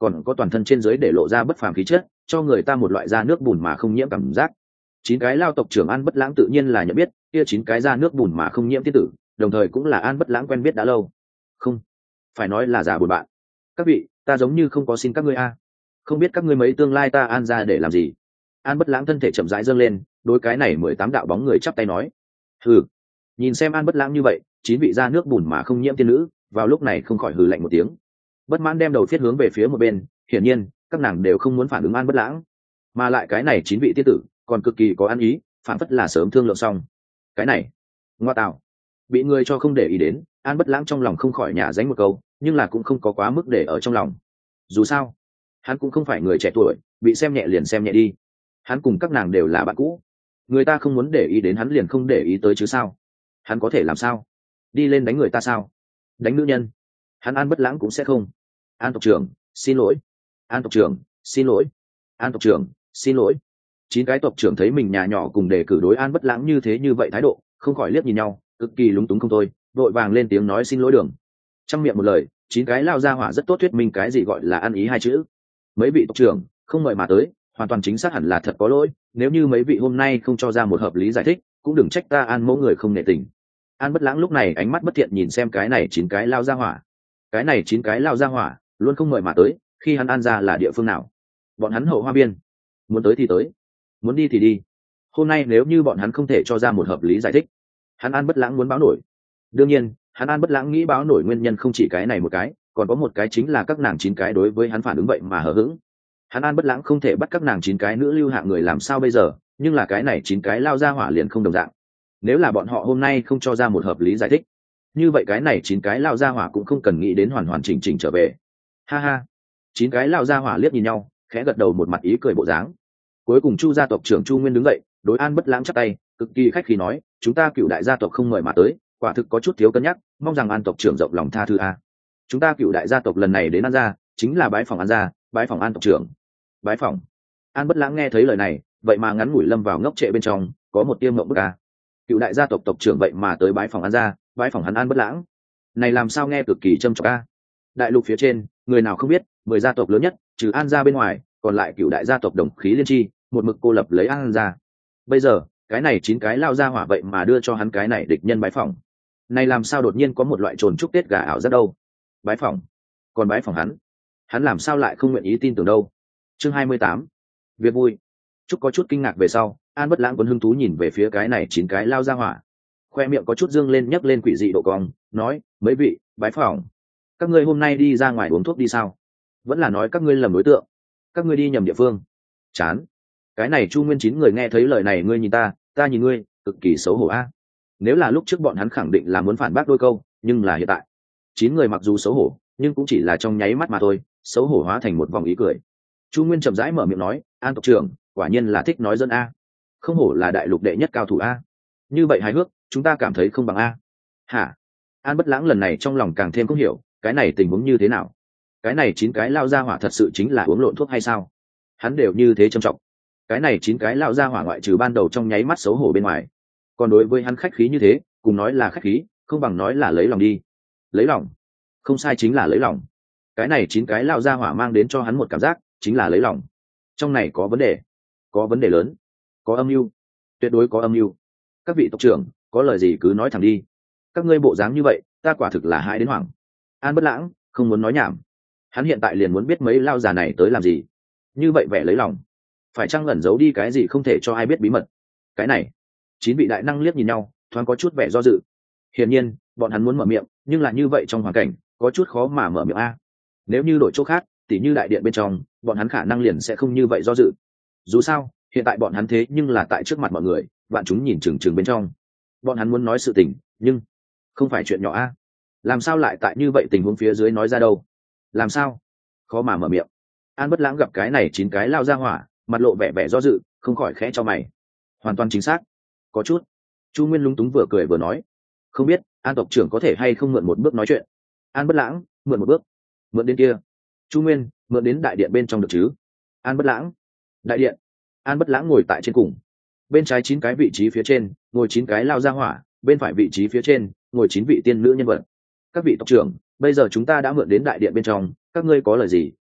còn có toàn thân trên dưới để lộ ra bất phàm khí chất, cho người ta một loại da nước bùn mà không nhiễm cảm giác. 9 cái lao tộc trưởng An Bất Lãng tự nhiên là nhận biết, kia 9 cái da nước bùn mà không nhiễm tiên tử, đồng thời cũng là An Bất Lãng quen biết đã lâu. Không, phải nói là giả buồn bạn. Các vị, ta giống như không có xin các ngươi a. Không biết các ngươi mấy tương lai ta An ra để làm gì? An Bất Lãng thân thể chậm rãi dâng lên, đối cái này 18 đạo bóng người chắp tay nói. Hừ. Nhìn xem An Bất Lãng như vậy, 9 vị da nước bùn mà không nhiễm tiên nữ, vào lúc này không khỏi hừ lạnh một tiếng. Bất mãn đem đầu thiết hướng về phía một bên, hiển nhiên, các nàng đều không muốn phản ứng An Bất Lãng. Mà lại cái này 9 vị tiên tử, còn cực kỳ có ăn ý, phản phất là sớm thương lượng xong. Cái này, ngoa tạo. Bị người cho không để ý đến, An Bất Lãng trong lòng không khỏi nhả dánh một câu, nhưng là cũng không có quá mức để ở trong lòng. Dù sao, hắn cũng không phải người trẻ tuổi, bị xem nhẹ liền xem nhẹ đi. Hắn cùng các nàng đều là bạn cũ, người ta không muốn để ý đến hắn liền không để ý tới chứ sao. Hắn có thể làm sao? Đi lên đánh người ta sao? Đánh nữ nhân? Hắn An Bất Lãng cũng sẽ không. An tộc trưởng, xin lỗi. An tộc trưởng, xin lỗi. An tộc trưởng, xin lỗi. 9 cái tộc trưởng thấy mình nhà nhỏ cùng đề cử đối An Bất Lãng như thế như vậy thái độ, không khỏi liếc nhìn nhau, cực kỳ lúng túng không thôi, vội vàng lên tiếng nói xin lỗi đường. Trong miệng một lời, 9 cái lao ra hỏa rất tốt thuyết minh cái gì gọi là ăn ý hai chữ. Mấy vị tộc trưởng không mời mà tới, hoàn toàn chính xác hẳn là thật có lỗi, nếu như mấy vị hôm nay không cho ra một hợp lý giải thích, cũng đừng trách ta An mẫu người không nể tình. An Bất Lãng lúc này ánh mắt bất thiện nhìn xem cái này 9 cái lao ra hỏa. Cái này 9 cái lao ra hỏa luôn không mời mà tới, khi hắn An ra là địa phương nào? Bọn hắn Hậu Hoa Biên, muốn tới thì tới, muốn đi thì đi. Hôm nay nếu như bọn hắn không thể cho ra một hợp lý giải thích, hắn An Bất Lãng muốn báo nổi. Đương nhiên, hắn An Bất Lãng nghĩ báo nổi nguyên nhân không chỉ cái này một cái, còn có một cái chính là các nàng 9 cái đối với hắn phản ứng vậy mà hờ hững. Hắn An Bất Lãng không thể bắt các nàng 9 cái nữ lưu hạng người làm sao bây giờ, nhưng là cái này 9 cái lao ra hỏa liền không đồng dạng. Nếu là bọn họ hôm nay không cho ra một hợp lý giải thích, như vậy cái này 9 cái lao ra hỏa cũng không cần nghĩ đến hoàn hoàn chỉnh chỉnh trở về. Ha ha. 9 cái lao ra hỏa liếc nhìn nhau, khẽ gật đầu một mặt ý cười bộ dáng. Cuối cùng Chu gia tộc trưởng Chu Nguyên đứng dậy, đối An Bất Lãng chắp tay, cực kỳ khách khí nói, chúng ta Cửu đại gia tộc không mời mà tới, quả thực có chút thiếu cân nhắc, mong rằng An tộc trưởng rộng lòng tha thứ a. Chúng ta Cửu đại gia tộc lần này đến An gia, chính là bái phỏng An gia, bái phỏng An tộc trưởng. Bái phỏng. An Bất Lãng nghe thấy lời này, vậy mà ngắn ngủi lâm vào ngốc trệ bên trong, có một tiêm mộng bức a. Cửu đại gia tộc tộc trưởng vậy mà tới bái phỏng An gia, bái phỏng hắn An Bất Lãng. Này làm sao nghe cực kỳ trâm trọng a. Đại lục phía trên, người nào không biết, 10 gia tộc lớn nhất, trừ An gia bên ngoài, còn lại Cửu đại gia tộc đồng khí liên chi, một mực cô lập lấy An gia. Bây giờ, cái này 9 cái lao ra hỏa vậy mà đưa cho hắn cái này địch nhân bái phỏng. Này làm sao đột nhiên có một loại trồn chúc Tết gà ảo giác đâu? Bái phỏng, còn bái phỏng hắn làm sao lại không nguyện ý tin tưởng đâu? Chương 28. Việc vui. Chúc có chút kinh ngạc về sau, An Bất Lãng cuốn hứng thú nhìn về phía cái này 9 cái lao ra hỏa. Khoe miệng có chút dương lên nhấc lên quỷ dị độ cong, nói, mấy vị, bái phỏng. Các ngươi hôm nay đi ra ngoài uống thuốc đi sao? Vẫn là nói các ngươi lầm đối tượng, các ngươi đi nhầm địa phương. Chán. Cái này Chu Nguyên 9 người nghe thấy lời này ngươi nhìn ta nhìn ngươi, cực kỳ xấu hổ a. Nếu là lúc trước bọn hắn khẳng định là muốn phản bác đôi câu, nhưng là hiện tại 9 người mặc dù xấu hổ, nhưng cũng chỉ là trong nháy mắt mà thôi, xấu hổ hóa thành một vòng ý cười. Chu Nguyên chậm rãi mở miệng nói, An tộc trưởng, quả nhiên là thích nói dân a. Không hổ là đại lục đệ nhất cao thủ a. Như vậy hài hước, chúng ta cảm thấy không bằng a. Hả? An Bất Lãng lần này trong lòng càng thêm không hiểu, cái này tình huống như thế nào? Cái này 9 cái lao ra hỏa thật sự chính là uống lộn thuốc hay sao? Hắn đều như thế trầm trọng. Cái này 9 cái lao ra hỏa ngoại trừ ban đầu trong nháy mắt xấu hổ bên ngoài, còn đối với hắn khách khí như thế, cùng nói là khách khí, không bằng nói là lấy lòng đi. Lấy lòng? Không sai, chính là lấy lòng. Cái này 9 cái lao ra hỏa mang đến cho hắn một cảm giác, chính là lấy lòng. Trong này có vấn đề lớn, có âm mưu, tuyệt đối có âm mưu. Các vị tộc trưởng, có lời gì cứ nói thẳng đi. Các ngươi bộ dáng như vậy, ta quả thực là hãi đến hoảng. An Bất Lãng không muốn nói nhảm, hắn hiện tại liền muốn biết mấy lao già này tới làm gì. Như vậy vẻ lấy lòng, phải chăng ẩn giấu đi cái gì không thể cho ai biết bí mật? Cái này 9 vị đại năng liếc nhìn nhau, thoáng có chút vẻ do dự. Hiển nhiên, bọn hắn muốn mở miệng, nhưng là như vậy trong hoàn cảnh, có chút khó mà mở miệng a. Nếu như đổi chỗ khác, tỉ như đại điện bên trong, bọn hắn khả năng liền sẽ không như vậy do dự. Dù sao, hiện tại bọn hắn thế nhưng là tại trước mặt mọi người, bạn chúng nhìn chừng chừng bên trong. Bọn hắn muốn nói sự tình, nhưng không phải chuyện nhỏ a. Làm sao lại tại như vậy tình huống phía dưới nói ra đâu? Làm sao? Khó mà mở miệng. An Bất Lãng gặp cái này 9 cái lao ra hỏa, mặt lộ vẻ vẻ do dự, không khỏi khẽ cho mày. Hoàn toàn chính xác, có chút. Chu Nguyên lúng túng vừa cười vừa nói, không biết An tộc trưởng có thể hay không mượn một bước nói chuyện. An Bất Lãng, mượn một bước? Mượn đến kia. Chu Nguyên, mượn đến đại điện bên trong được chứ? An Bất Lãng. Đại điện. An Bất Lãng ngồi tại trên cùng. Bên trái 9 cái vị trí phía trên ngồi 9 cái lao ra hỏa, bên phải vị trí phía trên ngồi 9 vị tiên nữ nhân vật. Các vị tộc trưởng, bây giờ chúng ta đã mượn đến đại điện bên trong, các ngươi có lời gì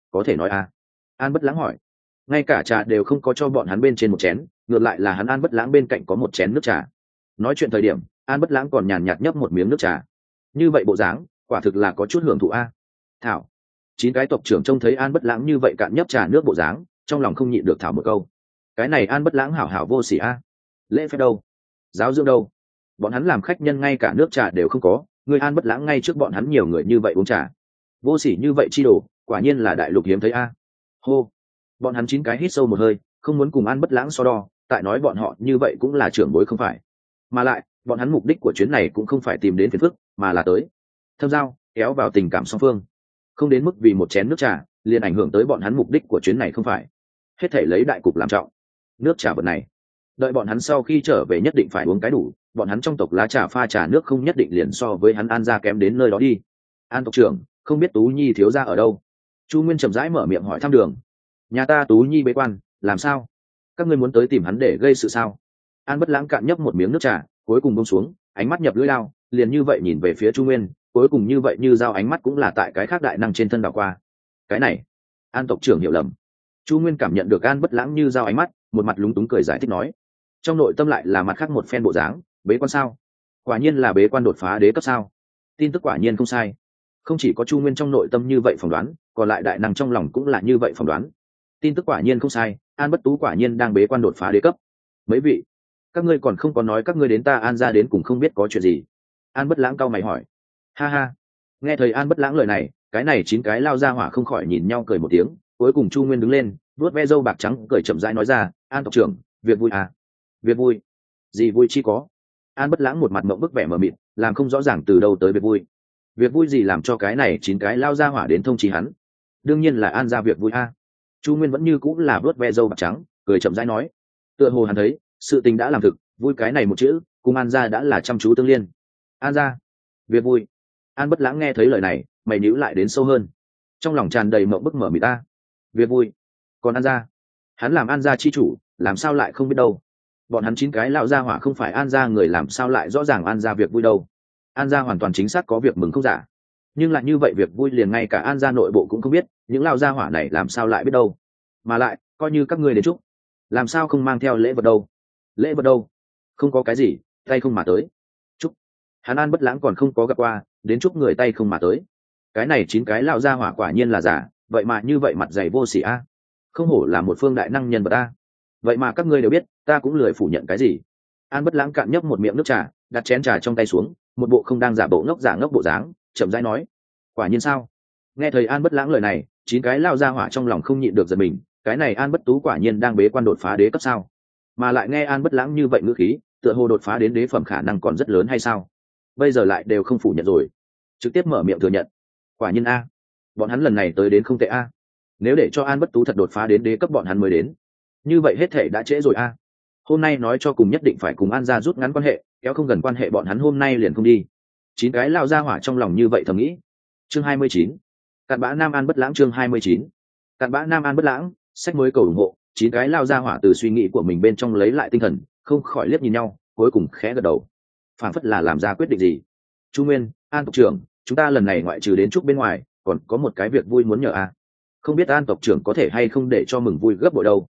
có thể nói a? An Bất Lãng hỏi. Ngay cả trà đều không có cho bọn hắn bên trên một chén, ngược lại là hắn An Bất Lãng bên cạnh có một chén nước trà. Nói chuyện thời điểm An Bất Lãng còn nhàn nhạt nhấp một miếng nước trà. Như vậy bộ dáng quả thực là có chút hưởng thụ a. Thảo. 9 cái tộc trưởng trông thấy An Bất Lãng như vậy cạn nhấp trà nước bộ dáng, trong lòng không nhịn được thảo một câu. Cái này An Bất Lãng hảo hảo vô sỉ a. Lễ phép đâu, giáo dưỡng đâu? Bọn hắn làm khách nhân ngay cả nước trà đều không có, người An Bất Lãng ngay trước bọn hắn nhiều người như vậy uống trà, vô sỉ như vậy chi đồ, quả nhiên là đại lục hiếm thấy a. Hô. Bọn hắn 9 cái hít sâu một hơi, không muốn cùng An Bất Lãng so đo, tại nói bọn họ như vậy cũng là trưởng bối không phải, mà lại bọn hắn mục đích của chuyến này cũng không phải tìm đến phiền phức, mà là tới thâm giao, kéo vào tình cảm song phương, không đến mức vì một chén nước trà liền ảnh hưởng tới bọn hắn mục đích của chuyến này không phải. Hết thể lấy đại cục làm trọng. Nước trà vật này, đợi bọn hắn sau khi trở về nhất định phải uống cái đủ, bọn hắn trong tộc lá trà pha trà nước không nhất định liền so với hắn An gia kém đến nơi đó đi. An tộc trưởng, không biết Tú Nhi thiếu gia ở đâu? Chu Nguyên chậm rãi mở miệng hỏi thăm đường. Nhà ta Tú Nhi bế quan, làm sao? Các ngươi muốn tới tìm hắn để gây sự sao? An Bất Lãng cạn nhấp một miếng nước trà, cuối cùng buông xuống, ánh mắt nhập lưỡi lao, liền như vậy nhìn về phía Chu Nguyên, cuối cùng như vậy như dao ánh mắt cũng là tại cái khác đại năng trên thân đảo qua. Cái này, An tộc trưởng hiểu lầm. Chu Nguyên cảm nhận được An Bất Lãng như dao ánh mắt, một mặt lúng túng cười giải thích nói, trong nội tâm lại là mặt khác một phen bộ dáng. Bế quan sao? Quả nhiên là bế quan đột phá đế cấp sao? Tin tức quả nhiên không sai. Không chỉ có Chu Nguyên trong nội tâm như vậy phỏng đoán, còn lại đại năng trong lòng cũng là như vậy phỏng đoán. Tin tức quả nhiên không sai, An Bất Tú quả nhiên đang bế quan đột phá đế cấp. Mấy vị, các ngươi còn không có nói các ngươi đến ta An gia đến cùng không biết có chuyện gì? An Bất Lãng cau mày hỏi. Ha ha. Nghe thấy An Bất Lãng lời này, cái này 9 cái lao ra hỏa không khỏi nhìn nhau cười một tiếng, cuối cùng Chu Nguyên đứng lên, vuốt ve râu bạc trắng cười chậm rãi nói ra, An tộc trưởng, việc vui à? Việc vui? Gì vui chi có? An Bất Lãng một mặt mộng bức vẻ mờ mịt, làm không rõ ràng từ đâu tới việc vui. Việc vui gì làm cho cái này 9 cái lao ra hỏa đến thông chí hắn? Đương nhiên là An gia việc vui a. Chu Nguyên vẫn như cũng là vuốt ve râu bạc trắng, cười chậm rãi nói, tựa hồ hắn thấy sự tình đã làm thực, vui cái này một chữ, cùng An gia đã là chăm chú tương liên. An gia, việc vui. An Bất Lãng nghe thấy lời này, mày nhíu lại đến sâu hơn, trong lòng tràn đầy mộng bức mở mịt ta. Việc vui? Còn An gia, hắn làm An gia chi chủ, làm sao lại không biết đâu? Bọn hắn 9 cái lão gia hỏa không phải An gia người, làm sao lại rõ ràng An gia việc vui đâu? An gia hoàn toàn chính xác có việc mừng không giả, nhưng lại như vậy việc vui liền ngay cả An gia nội bộ cũng không biết, những lão gia hỏa này làm sao lại biết đâu? Mà lại coi như các ngươi đến chúc, làm sao không mang theo lễ vật đâu? Lễ vật đâu? Không có cái gì, tay không mà tới. Chúc? Hắn An Bất Lãng còn không có gặp qua, đến chúc người tay không mà tới. Cái này 9 cái lão gia hỏa quả nhiên là giả, vậy mà như vậy mặt dày vô sỉ a. Không hổ là một phương đại năng nhân vật a. Vậy mà các ngươi đều biết, ta cũng lười phủ nhận cái gì. An Bất Lãng cạn nhấp một miệng nước trà, đặt chén trà trong tay xuống, một bộ không đang giả bộ ngốc giả ngốc bộ dáng, chậm rãi nói, quả nhiên sao? Nghe thấy An Bất Lãng lời này, 9 cái lao ra hỏa trong lòng không nhịn được giật mình, cái này An Bất Tú quả nhiên đang bế quan đột phá đế cấp sao? Mà lại nghe An Bất Lãng như vậy ngữ khí, tựa hồ đột phá đến đế phẩm khả năng còn rất lớn hay sao? Bây giờ lại đều không phủ nhận rồi, trực tiếp mở miệng thừa nhận. Quả nhiên a, bọn hắn lần này tới đến không tệ a. Nếu để cho An Bất Tú thật đột phá đến đế cấp bọn hắn mới đến, như vậy hết thể đã trễ rồi a. Hôm nay nói cho cùng nhất định phải cùng An gia rút ngắn quan hệ, kéo không gần quan hệ bọn hắn hôm nay liền không đi. 9 cái lao ra hỏa trong lòng như vậy thầm nghĩ. Chương 29. Cặn bã Nam An Bất Lãng. Chương 29. Cặn bã Nam An Bất Lãng. Sách mới cầu ủng hộ. 9 cái lao ra hỏa từ suy nghĩ của mình bên trong lấy lại tinh thần, không khỏi liếc nhìn nhau, cuối cùng khẽ gật đầu, phảng phất là làm ra quyết định gì. Chu Nguyên, An tộc trưởng, chúng ta lần này ngoại trừ đến chúc bên ngoài, còn có một cái việc vui muốn nhờ a. Không biết An tộc trưởng có thể hay không để cho mừng vui gấp bội đâu?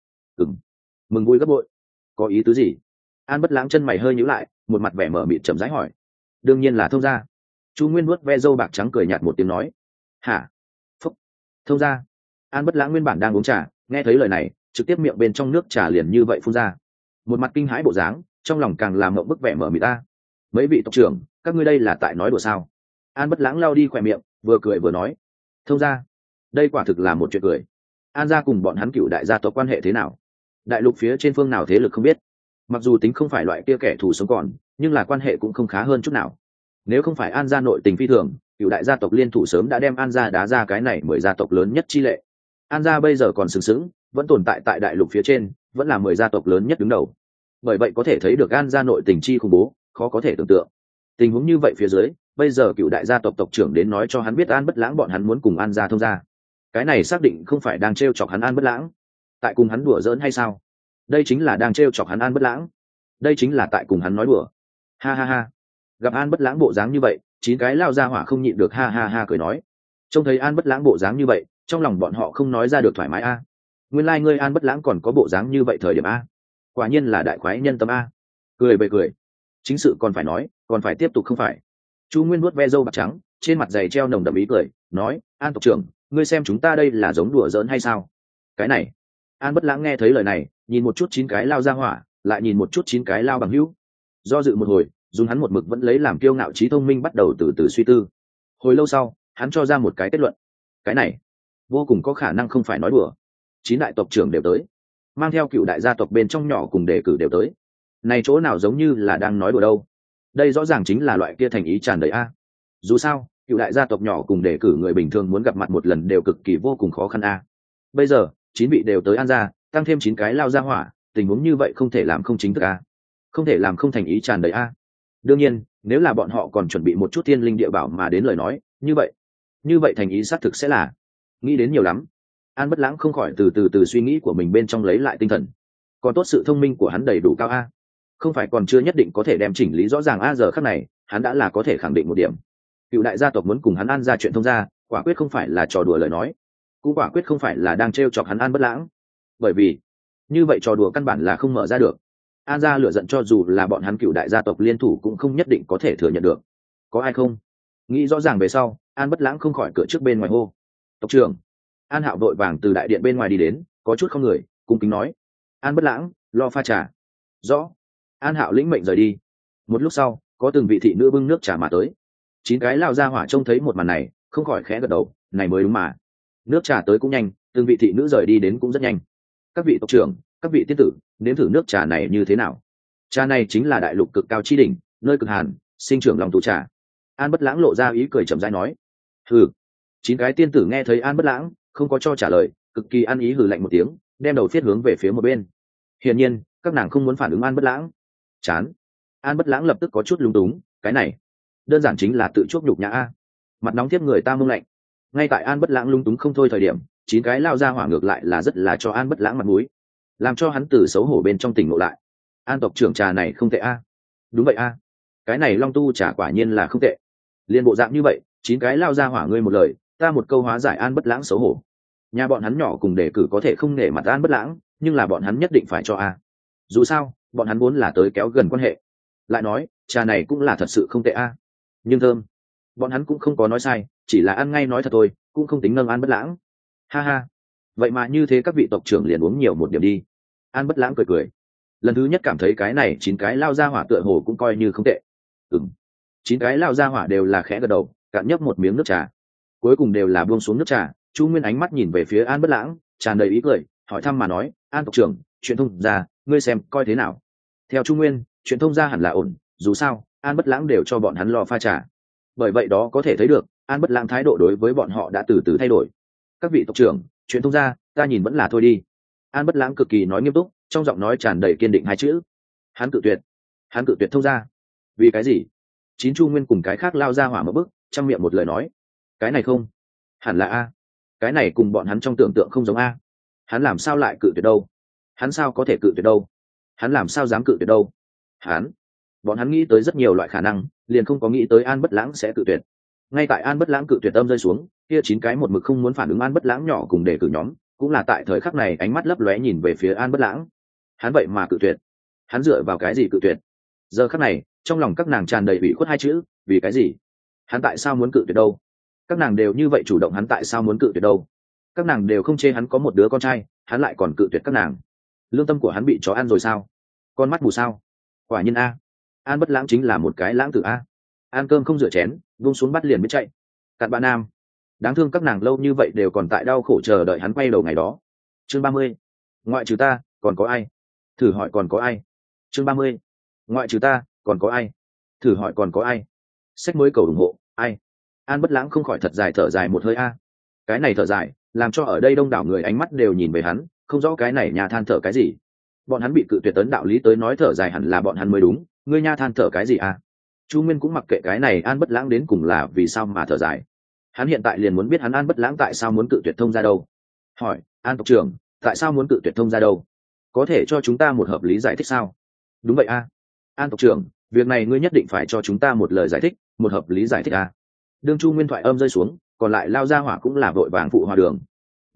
Mừng vui gấp bội? Có ý tứ gì? An Bất Lãng chân mày hơi nhíu lại, một mặt vẻ mở mịt chậm rãi hỏi. Đương nhiên là thông gia. Chu Nguyên vuốt ve râu bạc trắng cười nhạt một tiếng nói. Hả? Phúc. Thông gia? An Bất Lãng nguyên bản đang uống trà, nghe thấy lời này, trực tiếp miệng bên trong nước trà liền như vậy phun ra, một mặt kinh hãi bộ dáng, trong lòng càng làm mộng bức vẻ mở mịt ta. Mấy vị tộc trưởng, các ngươi đây là tại nói đùa sao? An Bất Lãng lau đi khỏe miệng, vừa cười vừa nói. Thông gia? Đây quả thực là một chuyện cười. An gia cùng bọn hắn Cửu đại gia tộc quan hệ thế nào? Đại lục phía trên phương nào thế lực không biết, mặc dù tính không phải loại kia kẻ thù sống còn, nhưng là quan hệ cũng không khá hơn chút nào. Nếu không phải An gia nội tình phi thường, Cửu đại gia tộc liên thủ sớm đã đem An gia đá ra cái này 10 gia tộc lớn nhất chi lệ. An gia bây giờ còn sừng sững, vẫn tồn tại tại đại lục phía trên, vẫn là 10 gia tộc lớn nhất đứng đầu. Bởi vậy có thể thấy được An gia nội tình chi khủng bố, khó có thể tưởng tượng. Tình huống như vậy phía dưới, bây giờ Cửu đại gia tộc tộc trưởng đến nói cho hắn biết An Bất Lãng bọn hắn muốn cùng An gia thông gia. Cái này xác định không phải đang trêu chọc hắn An Bất Lãng, tại cùng hắn đùa giỡn hay sao? Đây chính là đang trêu chọc hắn An Bất Lãng, đây chính là tại cùng hắn nói đùa. Ha ha ha. Gặp An Bất Lãng bộ dáng như vậy, 9 cái lao ra hỏa không nhịn được ha ha ha cười nói. Trông thấy An Bất Lãng bộ dáng như vậy, trong lòng bọn họ không nói ra được thoải mái a. Nguyên lai ngươi An Bất Lãng còn có bộ dáng như vậy thời điểm a, quả nhiên là đại khoái nhân tâm a. Cười bề cười, chính sự còn phải nói, còn phải tiếp tục không phải. Chu Nguyên vuốt ve râu bạc trắng, trên mặt dày treo nồng đậm ý cười, nói: An tộc trưởng, ngươi xem chúng ta đây là giống đùa giỡn hay sao? Cái này. An Bất Lãng nghe thấy lời này, nhìn một chút 9 cái lao ra hỏa, lại nhìn một chút 9 cái lao bằng hữu, do dự một hồi, dùng hắn một mực vẫn lấy làm kiêu ngạo trí thông minh bắt đầu từ từ suy tư. Hồi lâu sau, hắn cho ra một cái kết luận: cái này vô cùng có khả năng không phải nói đùa. 9 đại tộc trưởng đều tới, mang theo cựu đại gia tộc bên trong nhỏ cùng đề cử đều tới, này chỗ nào giống như là đang nói đùa đâu. Đây rõ ràng chính là loại kia thành ý tràn đầy a. Dù sao cựu đại gia tộc nhỏ cùng đề cử người bình thường muốn gặp mặt một lần đều cực kỳ vô cùng khó khăn a. Bây giờ 9 vị đều tới An gia, tăng thêm 9 cái lao ra hỏa, tình huống như vậy không thể làm không chính thức a, không thể làm không thành ý tràn đầy a. Đương nhiên nếu là bọn họ còn chuẩn bị một chút thiên linh địa bảo mà đến lời nói, như vậy thành ý xác thực sẽ là. Nghĩ đến nhiều lắm, An Bất Lãng không khỏi từ suy nghĩ của mình bên trong lấy lại tinh thần. Còn tốt sự thông minh của hắn đầy đủ cao a, không phải còn chưa nhất định có thể đem chỉnh lý rõ ràng a. Giờ khắc này hắn đã là có thể khẳng định một điểm: cựu đại gia tộc muốn cùng hắn An ra chuyện thông gia, quả quyết không phải là trò đùa lời nói, cũng quả quyết không phải là đang trêu chọc hắn An Bất Lãng. Bởi vì như vậy trò đùa căn bản là không mở ra được. An gia lựa giận cho dù là bọn hắn cựu đại gia tộc liên thủ cũng không nhất định có thể thừa nhận được. Có ai không? Nghĩ rõ ràng về sau, An Bất Lãng không khỏi cửa trước bên ngoài hô: tộc trưởng. An Hạo đội vàng từ đại điện bên ngoài đi đến, có chút không người, cung kính nói: An Bất Lãng, lo pha trà. Rõ. An Hạo lĩnh mệnh rời đi. Một lúc sau, có từng vị thị nữ bưng nước trà mà tới. 9 cái lao ra hỏa trông thấy một màn này, không khỏi khẽ gật đầu, này mới đúng mà. Nước trà tới cũng nhanh, từng vị thị nữ rời đi đến cũng rất nhanh. Các vị tộc trưởng, các vị tiên tử, nếm thử nước trà này như thế nào? Trà này chính là đại lục cực cao chi đỉnh, nơi cực hàn, sinh trưởng lòng tù trà. An Bất Lãng lộ ra ý cười chậm rãi nói: hừ. 9 cái tiên tử nghe thấy An Bất Lãng không có cho trả lời, cực kỳ ăn ý hừ lạnh một tiếng, đem đầu thiết hướng về phía một bên. Hiển nhiên các nàng không muốn phản ứng An Bất Lãng. Chán. An Bất Lãng lập tức có chút lúng túng, cái này đơn giản chính là tự chuốc nhục nhã a. Mặt nóng tiếp người ta mông lạnh. Ngay tại An Bất Lãng lúng túng không thôi thời điểm, 9 cái lao ra hỏa ngược lại là rất là cho An Bất Lãng mặt mũi, làm cho hắn từ xấu hổ bên trong tỉnh ngộ lại. An tộc trưởng, trà này không tệ a. Đúng vậy a, cái này long tu trà quả nhiên là không tệ. Liên bộ dạng như vậy, 9 cái lao ra hỏa ngươi một lời ta một câu hóa giải An Bất Lãng xấu hổ. Nhà bọn hắn nhỏ cùng đề cử có thể không nể mặt An Bất Lãng, nhưng là bọn hắn nhất định phải cho a. Dù sao bọn hắn vốn là tới kéo gần quan hệ. Lại nói trà này cũng là thật sự không tệ a, nhưng thơm. Bọn hắn cũng không có nói sai, chỉ là ăn ngay nói thật thôi, cũng không tính nâng An Bất Lãng. Ha ha, vậy mà như thế các vị tộc trưởng liền uống nhiều một điểm đi. An Bất Lãng cười cười, lần thứ nhất cảm thấy cái này 9 cái lao ra hỏa tựa hồ cũng coi như không tệ. 9 cái lao ra hỏa đều là khẽ gật đầu, cạn nhấp một miếng nước trà, cuối cùng đều là buông xuống nước trà. Chu Nguyên ánh mắt nhìn về phía An Bất Lãng, tràn đầy ý cười, hỏi thăm mà nói: An tộc trưởng, chuyện thông gia ngươi xem coi thế nào? Theo Chu Nguyên, chuyện thông gia hẳn là ổn, dù sao An Bất Lãng đều cho bọn hắn lo pha trà. Bởi vậy đó có thể thấy được An Bất Lãng thái độ đối với bọn họ đã từ từ thay đổi. Các vị tộc trưởng, chuyện thông gia ta nhìn vẫn là thôi đi. An Bất Lãng cực kỳ nói nghiêm túc, trong giọng nói tràn đầy kiên định 2 chữ. Hắn cự tuyệt thông gia. Vì cái gì? 9 Chu Nguyên cùng cái khác lao ra hỏa một bức, trong miệng một lời nói: cái này không hẳn là a, cái này cùng bọn hắn trong tưởng tượng không giống a. Hắn làm sao lại cự tuyệt đâu? Hắn sao có thể cự tuyệt đâu? Hắn làm sao dám cự tuyệt đâu? Bọn hắn nghĩ tới rất nhiều loại khả năng, liền không có nghĩ tới An Bất Lãng sẽ cự tuyệt. Ngay tại An Bất Lãng cự tuyệt tâm rơi xuống, kia 9 cái một mực không muốn phản ứng An Bất Lãng nhỏ cùng đề cử nhóm, cũng là tại thời khắc này ánh mắt lấp lóe nhìn về phía An Bất Lãng. Hắn vậy mà cự tuyệt? Hắn dựa vào cái gì cự tuyệt? Giờ khắc này trong lòng các nàng tràn đầy ủy khuất 2 chữ, vì cái gì? Hắn tại sao muốn cự tuyệt đâu? Các nàng đều như vậy chủ động, hắn tại sao muốn cự tuyệt đâu? Các nàng đều không chê hắn có một đứa con trai, hắn lại còn cự tuyệt các nàng. Lương tâm của hắn bị chó ăn rồi sao? Con mắt mù sao? Quả nhiên a, An Bất Lãng chính là một cái lãng tử a. Ăn cơm không rửa chén, vung xuống bắt liền biết chạy. Cặn bạn nam. Đáng thương các nàng lâu như vậy đều còn tại đau khổ chờ đợi hắn quay đầu ngày đó. Chương 30. Ngoại trừ ta còn có ai? Thử hỏi còn có ai? Chương 30. Ngoại trừ ta còn có ai? Thử hỏi còn có ai? Sách mới cầu ủng hộ ai? An Bất Lãng không khỏi thật dài thở dài một hơi a. Cái này thở dài làm cho ở đây đông đảo người ánh mắt đều nhìn về hắn, không rõ cái này nhà than thở cái gì. Bọn hắn bị cự tuyệt tấn đạo lý tới nói thở dài hẳn là bọn hắn mới đúng, ngươi nha than thở cái gì a? Chu Nguyên cũng mặc kệ cái này An Bất Lãng đến cùng là vì sao mà thở dài. Hắn hiện tại liền muốn biết hắn An Bất Lãng tại sao muốn cự tuyệt thông gia đâu. Hỏi: An tộc trưởng, tại sao muốn cự tuyệt thông gia đâu? Có thể cho chúng ta một hợp lý giải thích sao? Đúng vậy a. An tộc trưởng, việc này ngươi nhất định phải cho chúng ta một lời giải thích, một hợp lý giải thích a. Đương Chu Nguyên thoại âm rơi xuống, còn lại lao ra hỏa cũng là vội vàng phụ hòa đường.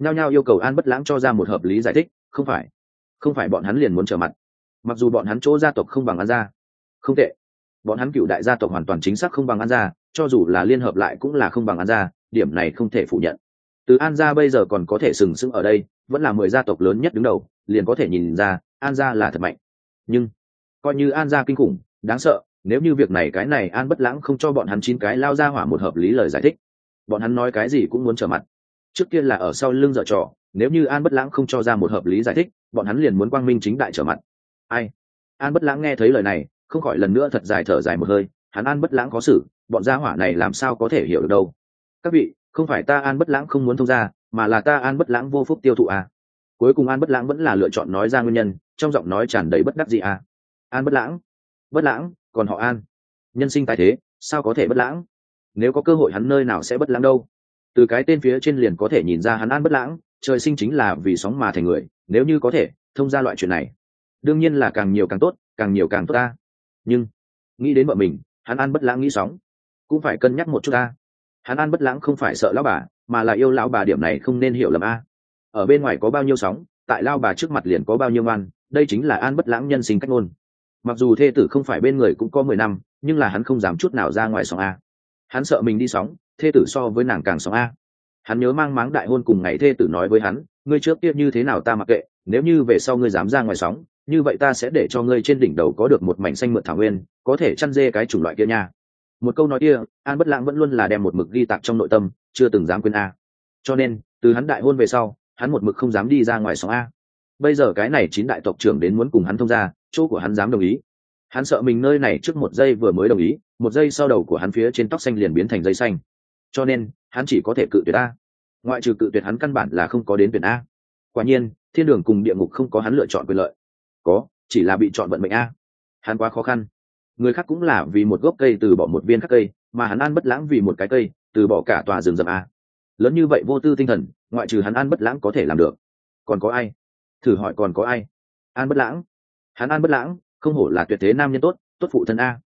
nhao nhao yêu cầu An Bất Lãng cho ra một hợp lý giải thích. Không phải bọn hắn liền muốn trở mặt. Mặc dù bọn hắn chỗ gia tộc không bằng An gia, không tệ, bọn hắn cựu đại gia tộc hoàn toàn chính xác không bằng An gia, cho dù là liên hợp lại cũng là không bằng An gia, điểm này không thể phủ nhận. Từ An gia bây giờ còn có thể sừng sững ở đây, vẫn là 10 gia tộc lớn nhất đứng đầu, liền có thể nhìn ra An gia là thật mạnh. Nhưng coi như An gia kinh khủng, đáng sợ, nếu như việc này cái này An Bất Lãng không cho bọn hắn 9 cái lao ra hỏa một hợp lý lời giải thích, bọn hắn nói cái gì cũng muốn trở mặt. Trước kia là ở sau lưng dở trò, nếu như An Bất Lãng không cho ra một hợp lý giải thích, bọn hắn liền muốn quang minh chính đại trở mặt. Ai? An Bất Lãng nghe thấy lời này, không khỏi lần nữa thật dài thở dài một hơi, hắn An Bất Lãng khó xử, bọn gia hỏa này làm sao có thể hiểu được đâu. Các vị, không phải ta An Bất Lãng không muốn thông gia, mà là ta An Bất Lãng vô phúc tiêu thụ à. Cuối cùng An Bất Lãng vẫn là lựa chọn nói ra nguyên nhân, trong giọng nói tràn đầy bất đắc dĩ à. An Bất Lãng, Bất Lãng, còn họ An. Nhân sinh tại thế, sao có thể bất lãng? Nếu có cơ hội hắn nơi nào sẽ bất lãng đâu. Từ cái tên phía trên liền có thể nhìn ra hắn An Bất Lãng, trời sinh chính là vì sóng mà thành người, nếu như có thể thông ra loại chuyện này, đương nhiên là càng nhiều càng tốt, càng nhiều càng tốt ta. Nhưng nghĩ đến vợ mình, hắn An Bất Lãng nghĩ sóng cũng phải cân nhắc một chút ta. Hắn An Bất Lãng không phải sợ lão bà, mà là yêu lão bà, điểm này không nên hiểu lầm a. Ở bên ngoài có bao nhiêu sóng, tại lao bà trước mặt liền có bao nhiêu ngoan, đây chính là An Bất Lãng nhân sinh cách ngôn. Mặc dù thê tử không phải bên người cũng có 10 năm, nhưng là hắn không dám chút nào ra ngoài sóng a. Hắn sợ mình đi sóng, thê tử so với nàng càng sóng a. Hắn nhớ mang máng đại hôn cùng ngày thê tử nói với hắn, ngươi trước kia như thế nào ta mặc kệ, nếu như về sau ngươi dám ra ngoài sóng, như vậy ta sẽ để cho ngươi trên đỉnh đầu có được một mảnh xanh mượt thảo nguyên, có thể chăn dê cái chủng loại kia nha. Một câu nói kia, An Bất Lãng vẫn luôn là đem một mực ghi tạc trong nội tâm, chưa từng dám quên a. Cho nên từ hắn đại hôn về sau, hắn một mực không dám đi ra ngoài sóng a. Bây giờ cái này 9 đại tộc trưởng đến muốn cùng hắn thông gia, chỗ của hắn dám đồng ý. Hắn sợ mình nơi này trước 1 giây vừa mới đồng ý, 1 giây sau đầu của hắn phía trên tóc xanh liền biến thành dây xanh, cho nên hắn chỉ có thể cự tuyệt a. Ngoại trừ cự tuyệt hắn căn bản là không có đến tuyển a. Quả nhiên thiên đường cùng địa ngục không có hắn lựa chọn quyền lợi, có chỉ là bị chọn vận mệnh a. Hắn quá khó khăn, người khác cũng là vì một gốc cây từ bỏ một viên khác cây, mà hắn An Bất Lãng vì một cái cây từ bỏ cả tòa rừng rậm a. Lớn như vậy vô tư tinh thần, ngoại trừ hắn An Bất Lãng có thể làm được, còn có ai? Thử hỏi còn có ai? An Bất Lãng, hắn An Bất Lãng không hổ là tuyệt thế nam nhân tốt, tốt phụ thân a.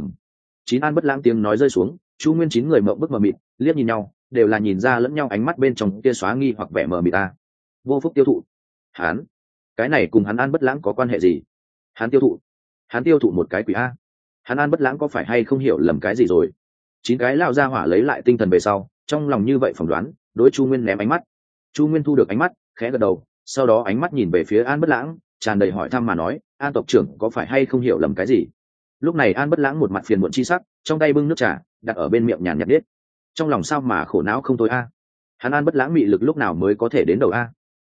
9 An Bất Lãng tiếng nói rơi xuống, Chu Nguyên 9 người mộng bức mờ mịt, liếc nhìn nhau, đều là nhìn ra lẫn nhau ánh mắt bên trong kia xóa nghi hoặc vẻ mờ mịt a. Vô phúc tiêu thụ, hắn, cái này cùng hắn An Bất Lãng có quan hệ gì? Hắn tiêu thụ một cái quỷ a. Hắn An Bất Lãng có phải hay không hiểu lầm cái gì rồi? 9 cái lao ra hỏa lấy lại tinh thần về sau, trong lòng như vậy phỏng đoán, đối Chu Nguyên ném ánh mắt. Chu Nguyên thu được ánh mắt, khẽ gật đầu, sau đó ánh mắt nhìn về phía An Bất Lãng, tràn đầy hỏi thăm mà nói, An tộc trưởng có phải hay không hiểu lầm cái gì? Lúc này An Bất Lãng một mặt phiền muộn chi sắc, trong tay bưng nước trà đặt ở bên miệng nhàn nhạt biết, trong lòng sao mà khổ não không thôi a. Hắn An Bất Lãng mị lực lúc nào mới có thể đến đầu a?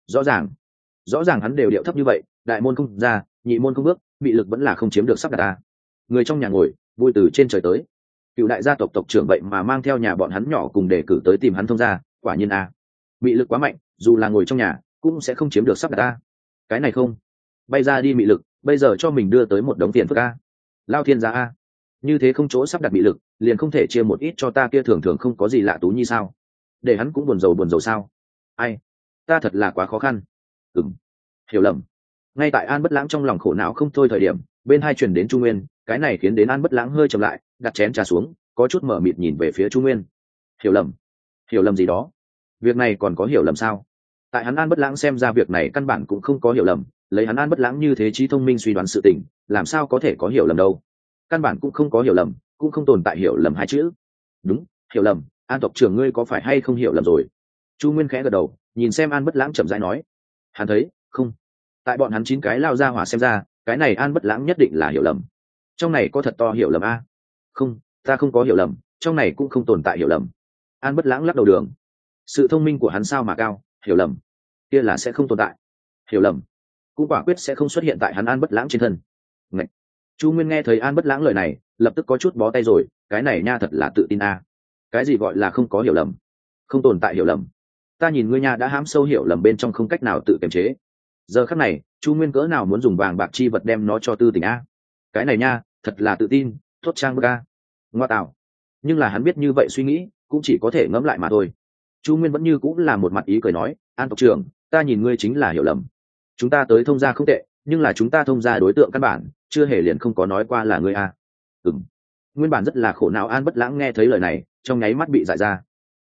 Rõ ràng hắn đều điệu thấp như vậy, đại môn không ra, nhị môn không bước, mị lực vẫn là không chiếm được sắp đặt a. Người trong nhà ngồi vui từ trên trời tới, cựu đại gia tộc tộc trưởng vậy mà mang theo nhà bọn hắn nhỏ cùng đề cử tới tìm hắn thông gia, quả nhiên a, mị lực quá mạnh, dù là ngồi trong nhà cũng sẽ không chiếm được sắp đặt a. Cái này không bay ra đi mị lực, bây giờ cho mình đưa tới một đống tiền phức a. Lao thiên gia a, như thế không chỗ sắp đặt mị lực, liền không thể chia một ít cho ta kia thường thường không có gì lạ tú nhi sao? Để hắn cũng buồn rầu sao? Ai, ta thật là quá khó khăn. Hiểu lầm. Ngay tại An Bất Lãng trong lòng khổ não không thôi thời điểm, bên hai truyền đến Chu Nguyên, cái này khiến đến An Bất Lãng hơi chậm lại, đặt chén trà xuống, có chút mở mịt nhìn về phía Chu Nguyên. Hiểu lầm gì đó? Việc này còn có hiểu lầm sao? Tại hắn An Bất Lãng xem ra việc này căn bản cũng không có hiểu lầm, lấy hắn An Bất Lãng như thế trí thông minh suy đoán sự tình, làm sao có thể có hiểu lầm đâu? Căn bản cũng không có hiểu lầm, cũng không tồn tại hiểu lầm hai chữ. Đúng, hiểu lầm, An tộc trưởng ngươi có phải hay không hiểu lầm rồi? Chu Nguyên khẽ gật đầu, nhìn xem An Bất Lãng chậm rãi nói, hắn thấy không, tại bọn hắn 9 cái lao ra hỏa xem ra, cái này An Bất Lãng nhất định là hiểu lầm. Trong này có thật to hiểu lầm a? Không, ta không có hiểu lầm, trong này cũng không tồn tại hiểu lầm. An Bất Lãng lắc đầu đường, sự thông minh của hắn sao mà cao, hiểu lầm kia là sẽ không tồn tại, hiểu lầm cũng quả quyết sẽ không xuất hiện tại hắn An Bất Lãng trên thân. Ngậy. Chu Nguyên nghe thấy An Bất Lãng lời này, lập tức có chút bó tay rồi, cái này nha thật là tự tin a. Cái gì gọi là không có hiểu lầm, không tồn tại hiểu lầm? Ta nhìn ngươi nha đã hãm sâu hiểu lầm bên trong không cách nào tự kiềm chế. Giờ khắc này Chu Nguyên cỡ nào muốn dùng vàng bạc chi vật đem nó cho tư tình a. Cái này nha thật là tự tin, thốt trang bức a. Ngoa tạo. Nhưng là hắn biết như vậy suy nghĩ cũng chỉ có thể ngẫm lại mà thôi. Chu Nguyên vẫn như cũng là một mặt ý cười nói, An tộc trưởng, ta nhìn ngươi chính là hiểu lầm. Chúng ta tới thông gia không tệ, nhưng là chúng ta thông gia đối tượng căn bản chưa hề liền không có nói qua là ngươi a. Nguyên bản rất là khổ não An Bất Lãng nghe thấy lời này, trong nháy mắt bị dại ra.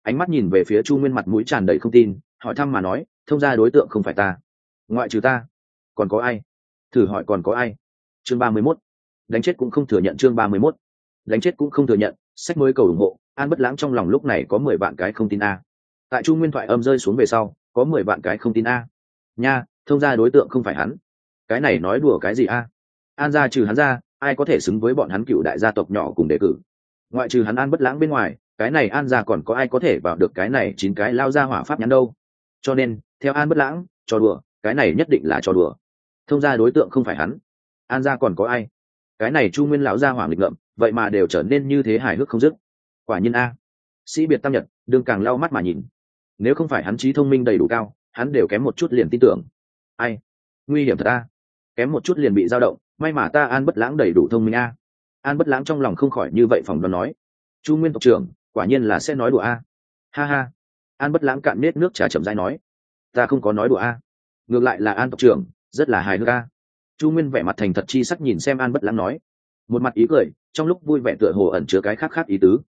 ánh mắt nhìn về phía Chu Nguyên, mặt mũi tràn đầy không tin, hỏi thăm mà nói, thông gia đối tượng không phải ta, ngoại trừ ta còn có ai? Thử hỏi còn có ai? Chương 31. Đánh chết cũng không thừa nhận. Chương 31. Đánh chết cũng không thừa nhận. Sách mới cầu ủng hộ. An Bất Lãng trong lòng lúc này có 10 vạn cái không tin a. Tại Chu Nguyên thoại âm rơi xuống về sau, có 10 vạn cái không tin a. Nha, thông gia đối tượng không phải hắn. Cái này nói đùa cái gì a? An gia trừ hắn ra, ai có thể xứng với bọn hắn cựu đại gia tộc nhỏ cùng đề cử? Ngoại trừ hắn An Bất Lãng bên ngoài, cái này An gia còn có ai có thể vào được cái này 9 cái lao ra hỏa pháp nhãn đâu? Cho nên, theo An Bất Lãng, trò đùa, cái này nhất định là trò đùa. Thông gia đối tượng không phải hắn. An gia còn có ai? Cái này Chu Nguyên lão gia hỏa nghịch ngợm, vậy mà đều trở nên như thế hài hước không dứt. Quả nhiên a. Sĩ biệt tam nhật, đương càng lau mắt mà nhìn. Nếu không phải hắn trí thông minh đầy đủ cao, hắn đều kém một chút liền tin tưởng. Ai? Nguy hiểm thật a. Kém một chút liền bị dao động, may mà ta An Bất Lãng đầy đủ thông minh a. An Bất Lãng trong lòng không khỏi như vậy phỏng đoán nói. Chu Nguyên tộc trưởng, quả nhiên là sẽ nói đùa a. Ha ha. An Bất Lãng cạn nết nước trà chậm rãi nói, ta không có nói đùa a. Ngược lại là An tộc trưởng, rất là hài hước a. Chu Nguyên vẻ mặt thành thật chi sắc nhìn xem An Bất Lãng nói, một mặt ý cười, trong lúc vui vẻ tựa hồ ẩn chứa cái khác khác ý tứ.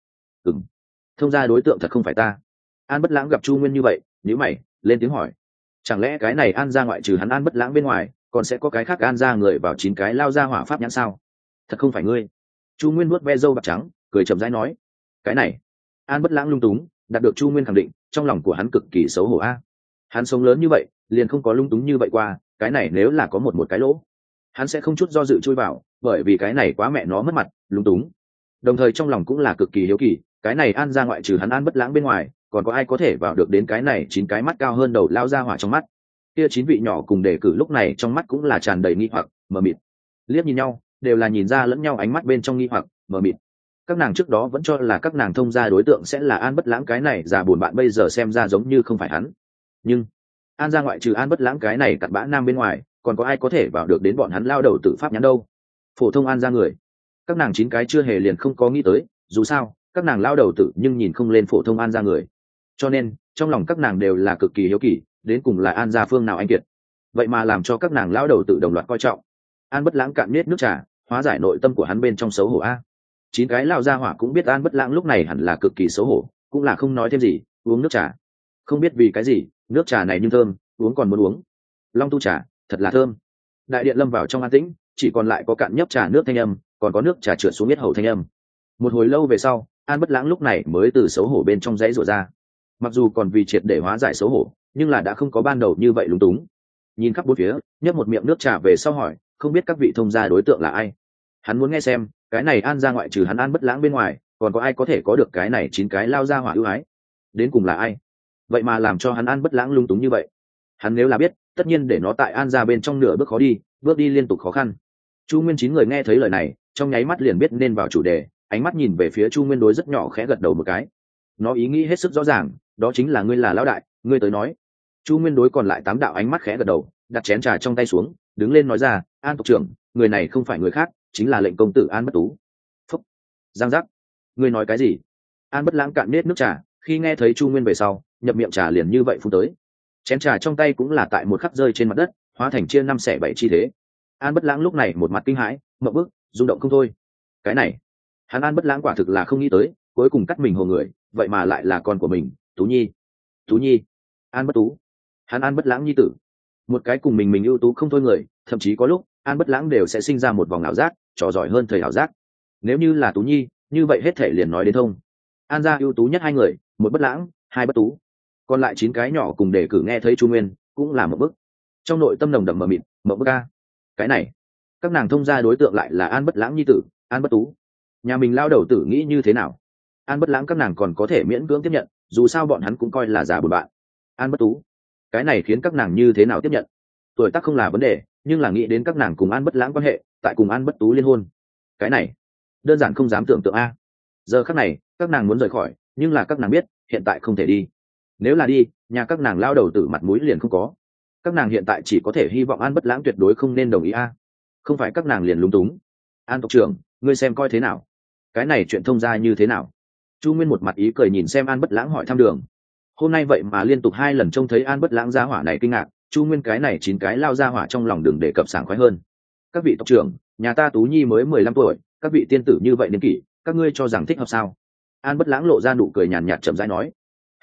Thông gia đối tượng thật không phải ta. An Bất Lãng gặp Chu Nguyên như vậy, nhíu mày, lên tiếng hỏi, chẳng lẽ cái này An gia ngoại trừ hắn An Bất Lãng bên ngoài, còn sẽ có cái khác An gia người vào 9 cái lao ra hỏa pháp nhãn sao? Thật không phải ngươi? Chu Nguyên vuốt ve râu bạc trắng, cười chậm rãi nói, cái này. An Bất Lãng lung túng, đạt được Chu Nguyên khẳng định, trong lòng của hắn cực kỳ xấu hổ a. Hắn sống lớn như vậy, liền không có lung túng như vậy qua, cái này nếu là có một cái lỗ, hắn sẽ không chút do dự chui vào, bởi vì cái này quá mẹ nó mất mặt, lung túng. Đồng thời trong lòng cũng là cực kỳ hiếu kỳ, cái này An gia ngoại trừ hắn An Bất Lãng bên ngoài, còn có ai có thể vào được đến cái này 9 cái mắt cao hơn đầu lao ra hỏa trong mắt. Kia 9 vị nhỏ cùng đề cử lúc này trong mắt cũng là tràn đầy nghi hoặc, mờ mịt. Liếc nhìn nhau, đều là nhìn ra lẫn nhau ánh mắt bên trong nghi hoặc, mờ mịt. Các nàng trước đó vẫn cho là các nàng thông gia đối tượng sẽ là An Bất Lãng, cái này già buồn bạn bây giờ xem ra giống như không phải hắn. Nhưng An gia ngoại trừ An Bất Lãng cái này cặn bã nam bên ngoài, còn có ai có thể vào được đến bọn hắn lao đầu tự pháp nhãn đâu? Phổ thông An gia người, các nàng 9 cái chưa hề liền không có nghĩ tới, dù sao các nàng lao đầu tự nhưng nhìn không lên phổ thông An gia người, cho nên trong lòng các nàng đều là cực kỳ hiếu kỳ, đến cùng là An gia phương nào anh kiệt, vậy mà làm cho các nàng lao đầu tự đồng loạt coi trọng. An Bất Lãng cạn nết nước trà, hóa giải nội tâm của hắn bên trong xấu hổ a. 9 cái lao gia hỏa cũng biết An Bất Lãng lúc này hẳn là cực kỳ xấu hổ, cũng là không nói thêm gì, uống nước trà. Không biết vì cái gì, nước trà này nhưng thơm, uống còn muốn uống. Long tu trà, thật là thơm. Đại điện lâm vào trong an tĩnh, chỉ còn lại có cạn nhấp trà nước thanh âm, còn có nước trà trượt xuống yết hầu thanh âm. Một hồi lâu về sau, An Bất Lãng lúc này mới từ xấu hổ bên trong dãy rủa ra. Mặc dù còn vì triệt để hóa giải xấu hổ, nhưng là đã không có ban đầu như vậy lúng túng. Nhìn khắp bốn phía, nhấp một miệng nước trà về sau hỏi, không biết các vị thông gia đối tượng là ai? Hắn muốn nghe xem, cái này An gia ngoại trừ hắn An Bất Lãng bên ngoài, còn có ai có thể có được cái này 9 cái lao ra hỏa ưu ái? Đến cùng là ai? Vậy mà làm cho hắn An Bất Lãng lung túng như vậy. Hắn nếu là biết, tất nhiên để nó tại An gia bên trong nửa bước khó đi, bước đi liên tục khó khăn. Chu Nguyên 9 người nghe thấy lời này, trong nháy mắt liền biết nên vào chủ đề, ánh mắt nhìn về phía Chu Nguyên đối rất nhỏ khẽ gật đầu một cái. Nó ý nghĩ hết sức rõ ràng, đó chính là ngươi là lão đại, ngươi tới nói. Chu Nguyên đối còn lại 8 đạo ánh mắt khẽ gật đầu, đặt chén trà trong tay xuống, đứng lên nói ra, An tộc trưởng, người này không phải người khác, chính là lệnh công tử An Bất Tú. Phúc, giang giác, ngươi nói cái gì? An Bất Lãng cạn nết nước trà, khi nghe thấy Chu Nguyên về sau, nhập miệng trà liền như vậy phun tới. Chén trà trong tay cũng là tại một khắc rơi trên mặt đất, hóa thành chia 5 xẻ 7 chi thế. An Bất Lãng lúc này một mặt kinh hãi, ngộp bức, rung động không thôi. Cái này, hắn An Bất Lãng quả thực là không nghĩ tới, cuối cùng cắt mình hồ người, vậy mà lại là con của mình, Tú Nhi. Tú Nhi, An Bất Tú, hắn An Bất Lãng nhi tử, một cái cùng mình ưu tú không thôi người, thậm chí có lúc An Bất Lãng đều sẽ sinh ra một vòng ảo giác, trò giỏi hơn thời ảo giác. Nếu như là Tú Nhi, như vậy hết thể liền nói đến thông. An gia ưu tú nhất 2 người, một Bất Lãng, 2 Bất Tú, còn lại 9 cái nhỏ cùng đề cử nghe thấy Chu Nguyên, cũng là một bức. Trong nội tâm nồng đậm mờ mịt, một bức a. Cái này, các nàng thông gia đối tượng lại là An Bất Lãng nhi tử, An Bất Tú. Nhà mình lao đầu tử nghĩ như thế nào? An Bất Lãng các nàng còn có thể miễn cưỡng tiếp nhận, dù sao bọn hắn cũng coi là già buồn bạn. An Bất Tú, cái này khiến các nàng như thế nào tiếp nhận? Tuổi tác không là vấn đề, nhưng là nghĩ đến các nàng cùng An Bất Lãng quan hệ, tại cùng An Bất Tú liên hôn, cái này đơn giản không dám tưởng tượng a. Giờ khắc này, các nàng muốn rời khỏi, nhưng là các nàng biết, hiện tại không thể đi. Nếu là đi, nhà các nàng lao đầu tử mặt mũi liền không có. Các nàng hiện tại chỉ có thể hy vọng An Bất Lãng tuyệt đối không nên đồng ý a. Không phải các nàng liền lúng túng. An tộc trưởng, ngươi xem coi thế nào? Cái này chuyện thông gia như thế nào? Chu Nguyên một mặt ý cười nhìn xem An Bất Lãng hỏi thăm đường. Hôm nay vậy mà liên tục 2 lần trông thấy An Bất Lãng gia hỏa này kinh ngạc, Chu Nguyên cái này 9 cái lao gia hỏa trong lòng đừng để cập sảng khoái hơn. Các vị tộc trưởng, nhà ta Tú Nhi mới 15 tuổi, các vị tiên tử như vậy niên kỷ, các ngươi cho rằng thích hợp sao? An Bất Lãng lộ ra nụ cười nhàn nhạt chậm rãi nói.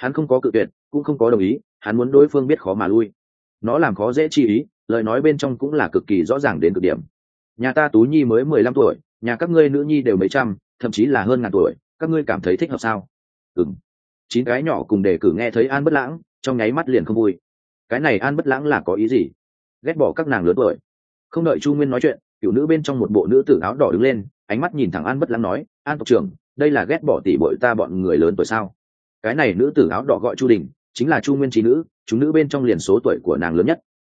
hắn không có cự tuyệt cũng không có đồng ý, hắn muốn đối phương biết khó mà lui. Nó làm khó dễ chi ý, lời nói bên trong cũng là cực kỳ rõ ràng đến cực điểm. Nhà ta Tú Nhi mới 15 tuổi, nhà các ngươi nữ nhi đều mấy trăm, thậm chí là hơn ngàn tuổi, các ngươi cảm thấy thích hợp sao? Ừm. 9 cái nhỏ cùng đề cử nghe thấy An Bất Lãng, trong nháy mắt liền không vui. Cái này An Bất Lãng là có ý gì? Ghét bỏ các nàng lớn tuổi. Không đợi Chu Nguyên nói chuyện, cựu nữ bên trong một bộ nữ tử áo đỏ đứng lên, ánh mắt nhìn thẳng An Bất Lãng nói, An tộc trưởng, đây là ghét bỏ tỷ bội ta bọn người lớn tuổi sao? Cái này nữ tử áo đỏ gọi Chu Đình, chính là Chu Nguyên trí nữ, chúng nữ bên trong liền số tuổi của nàng lớn nhất,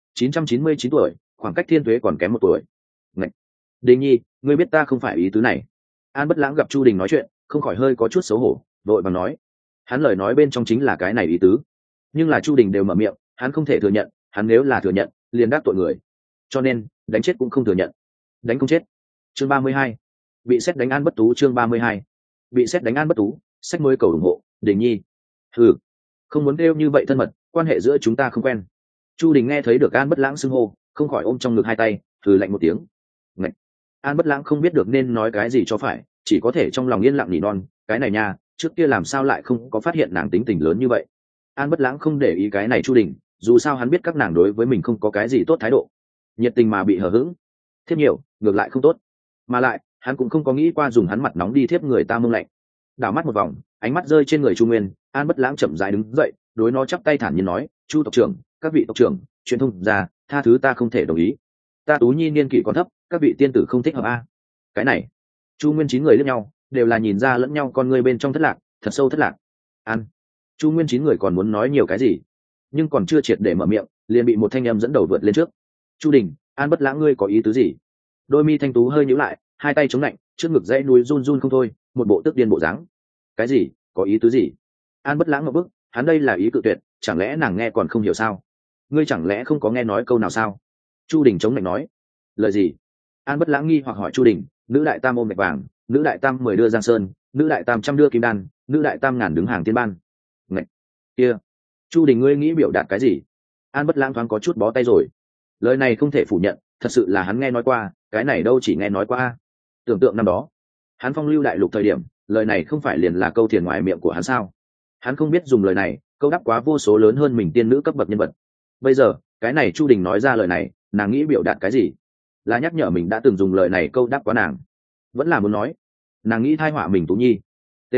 999 tuổi, khoảng cách Thiên Tuế còn kém 1 tuổi. Ngậy! Đình Nhi, ngươi biết ta không phải ý tứ này. An Bất Lãng gặp Chu Đình nói chuyện, không khỏi hơi có chút xấu hổ, vội vàng nói, hắn lời nói bên trong chính là cái này ý tứ. Nhưng là Chu Đình đều mở miệng, hắn không thể thừa nhận, hắn nếu là thừa nhận, liền đắc tội người. Cho nên, đánh chết cũng không thừa nhận. Đánh không chết. Chương 32. Bị xét đánh An Bất Tú. Chương 32. Bị xét đánh An Bất Tú, sách mới cầu ủng hộ, Đình Nhi. Ừ, không muốn kêu như vậy thân mật, quan hệ giữa chúng ta không quen. Chu Đình nghe thấy được An Bất Lãng xưng hô, không khỏi ôm trong ngực hai tay, thử lạnh một tiếng. Ngậy! An Bất Lãng không biết được nên nói cái gì cho phải, chỉ có thể trong lòng yên lặng nỉ non, cái này nha, trước kia làm sao lại không có phát hiện nàng tính tình lớn như vậy. An Bất Lãng không để ý cái này Chu Đình, dù sao hắn biết các nàng đối với mình không có cái gì tốt thái độ, nhiệt tình mà bị hờ hững, thiếp nhiều ngược lại không tốt. Mà lại hắn cũng không có nghĩ qua dùng hắn mặt nóng đi thiếp người ta mông lạnh. Đảo mắt một vòng, ánh mắt rơi trên người Chu Nguyên, An Bất Lãng chậm rãi đứng dậy, đối nó chắp tay thản nhiên nói, Chu tộc trưởng, các vị tộc trưởng, truyền thông ra, tha thứ ta không thể đồng ý. Ta Tú Nhi niên kỷ còn thấp, các vị tiên tử không thích hợp a. Cái này, Chu Nguyên 9 người liếc nhau, đều là nhìn ra lẫn nhau con người bên trong thất lạc, thật sâu thất lạc. An, Chu Nguyên 9 người còn muốn nói nhiều cái gì, nhưng còn chưa triệt để mở miệng, liền bị một thanh âm dẫn đầu vượt lên trước. Chu Đình, An Bất Lãng ngươi có ý tứ gì? Đôi mi thanh tú hơi nhíu lại, hai tay chống lạnh, trước ngực dãy núi run run không thôi, một bộ tức điên bộ dáng. Cái gì? Có ý tứ gì? An Bất Lãng ngập bức, hắn đây là ý cự tuyệt, chẳng lẽ nàng nghe còn không hiểu sao? Ngươi chẳng lẽ không có nghe nói câu nào sao? Chu Đình chống lạnh nói. Lời gì? An Bất Lãng nghi hoặc hỏi Chu Đình. Nữ đại tam ôm gạch vàng, nữ đại tam 10 đưa giang sơn, nữ đại tam trăm đưa kim đan, nữ đại tam ngàn đứng hàng tiên ban. Ngạch! Kia! Chu Đình ngươi nghĩ biểu đạt cái gì? An Bất Lãng thoáng có chút bó tay rồi. Lời này không thể phủ nhận, thật sự là hắn nghe nói qua, cái này đâu chỉ nghe nói qua. Tưởng tượng năm đó, hắn phong lưu đại lục thời điểm, lời này không phải liền là câu thiền ngoài miệng của hắn sao? Hắn không biết dùng lời này câu đáp quá vô số lớn hơn mình tiên nữ cấp bậc nhân vật. Bây giờ cái này Chu Đình nói ra lời này, nàng nghĩ biểu đạt cái gì? Là nhắc nhở mình đã từng dùng lời này câu đáp quá nàng, vẫn là muốn nói nàng nghĩ thai họa mình Tú Nhi? T.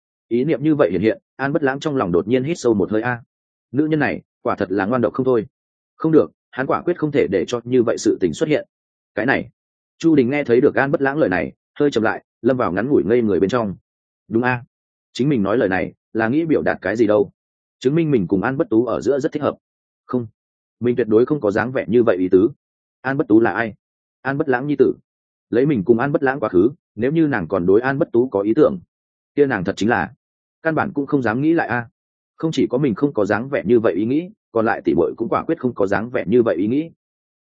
Ý niệm như vậy hiện hiện, An Bất Lãng trong lòng đột nhiên hít sâu một hơi a. Nữ nhân này quả thật là ngoan độc không thôi. Không được, hắn quả quyết không thể để cho như vậy sự tình xuất hiện. Cái này, Chu Đình nghe thấy được An Bất Lãng lời này, hơi chậm lại, lâm vào ngắn ngủi ngây người bên trong. Đúng a, chính mình nói lời này là nghĩ biểu đạt cái gì đâu? Chứng minh mình cùng An Bất Tú ở giữa rất thích hợp. Không, mình tuyệt đối không có dáng vẻ như vậy ý tứ. An Bất Tú là ai? An Bất Lãng nhi tử. Lấy mình cùng An Bất Lãng quá khứ, nếu như nàng còn đối An Bất Tú có ý tưởng, kia nàng thật chính là căn bản cũng không dám nghĩ lại a. Không chỉ có mình không có dáng vẻ như vậy ý nghĩ, còn lại tỷ muội cũng quả quyết không có dáng vẻ như vậy ý nghĩ.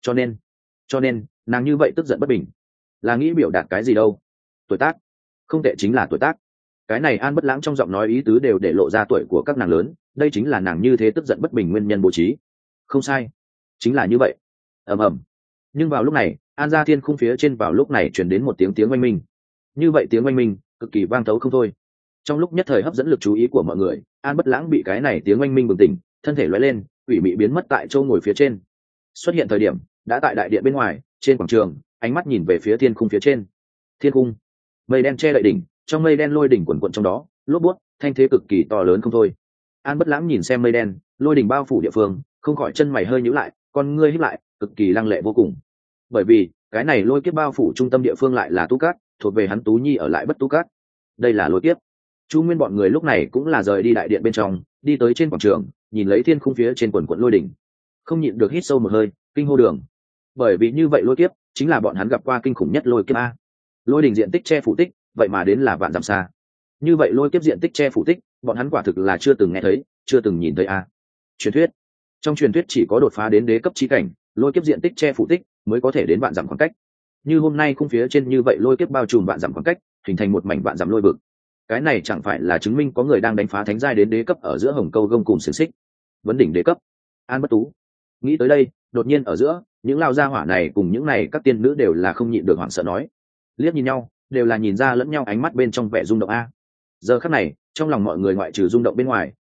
Cho nên nàng như vậy tức giận bất bình, là nghĩ biểu đạt cái gì đâu? Tuổi tác, không tệ chính là tuổi tác. Cái này An Bất Lãng trong giọng nói ý tứ đều để lộ ra tuổi của các nàng lớn, đây chính là nàng như thế tức giận bất bình nguyên nhân bố trí. Không sai, chính là như vậy. Ầm ầm. Nhưng vào lúc này, An gia thiên khung phía trên vào lúc này truyền đến một tiếng oanh minh. Như vậy tiếng oanh minh cực kỳ vang thấu không thôi. Trong lúc nhất thời hấp dẫn lực chú ý của mọi người, An Bất Lãng bị cái này tiếng oanh minh bừng tỉnh, thân thể lóe lên, quỷ mị biến mất tại chỗ ngồi phía trên. Xuất hiện thời điểm đã tại đại điện bên ngoài, trên quảng trường, ánh mắt nhìn về phía thiên khung phía trên. Thiên khung, mây đen che đậy đỉnh, trong mây đen lôi đỉnh quần quận trong đó, lốp buốt, thanh thế cực kỳ to lớn không thôi. An Bất Lãng nhìn xem mây đen, lôi đỉnh bao phủ địa phương, không khỏi chân mày hơi nhíu lại, con ngươi híp lại, cực kỳ lăng lệ vô cùng. Bởi vì cái này lôi kiếp bao phủ trung tâm địa phương lại là Tú Cát, thuộc về hắn Tú Nhi ở lại Bất Tú Cát. Đây là lôi kiếp. Chu Nguyên bọn người lúc này cũng là rời đi đại điện bên trong, đi tới trên quảng trường, nhìn lấy thiên khung phía trên quần quận lôi đỉnh, không nhịn được hít sâu một hơi, kinh hô đường. Bởi vì như vậy lôi kiếp chính là bọn hắn gặp qua kinh khủng nhất lôi kiếp a. Lôi đỉnh diện tích che phủ tích, vậy mà đến là vạn dặm xa. Như vậy lôi kiếp diện tích che phủ tích, bọn hắn quả thực là chưa từng nghe thấy, chưa từng nhìn thấy a. Truyền thuyết, trong truyền thuyết chỉ có đột phá đến đế cấp chí cảnh, lôi kiếp diện tích che phủ tích mới có thể đến vạn dặm khoảng cách. Như hôm nay khung phía trên như vậy lôi kiếp bao trùm vạn dặm khoảng cách, hình thành một mảnh vạn dặm lôi vực. Cái này chẳng phải là chứng minh có người đang đánh phá thánh giai đến đế cấp ở giữa Hồng Câu Gông cùng xiềng xích, vấn đỉnh đế cấp. An Bất Tú nghĩ tới đây, đột nhiên ở giữa, những lao gia hỏa này cùng những này các tiên nữ đều là không nhịn được hoảng sợ nói, liếc nhìn nhau, đều là nhìn ra lẫn nhau ánh mắt bên trong vẻ rung động a. Giờ khắc này, trong lòng mọi người ngoại trừ rung động bên ngoài,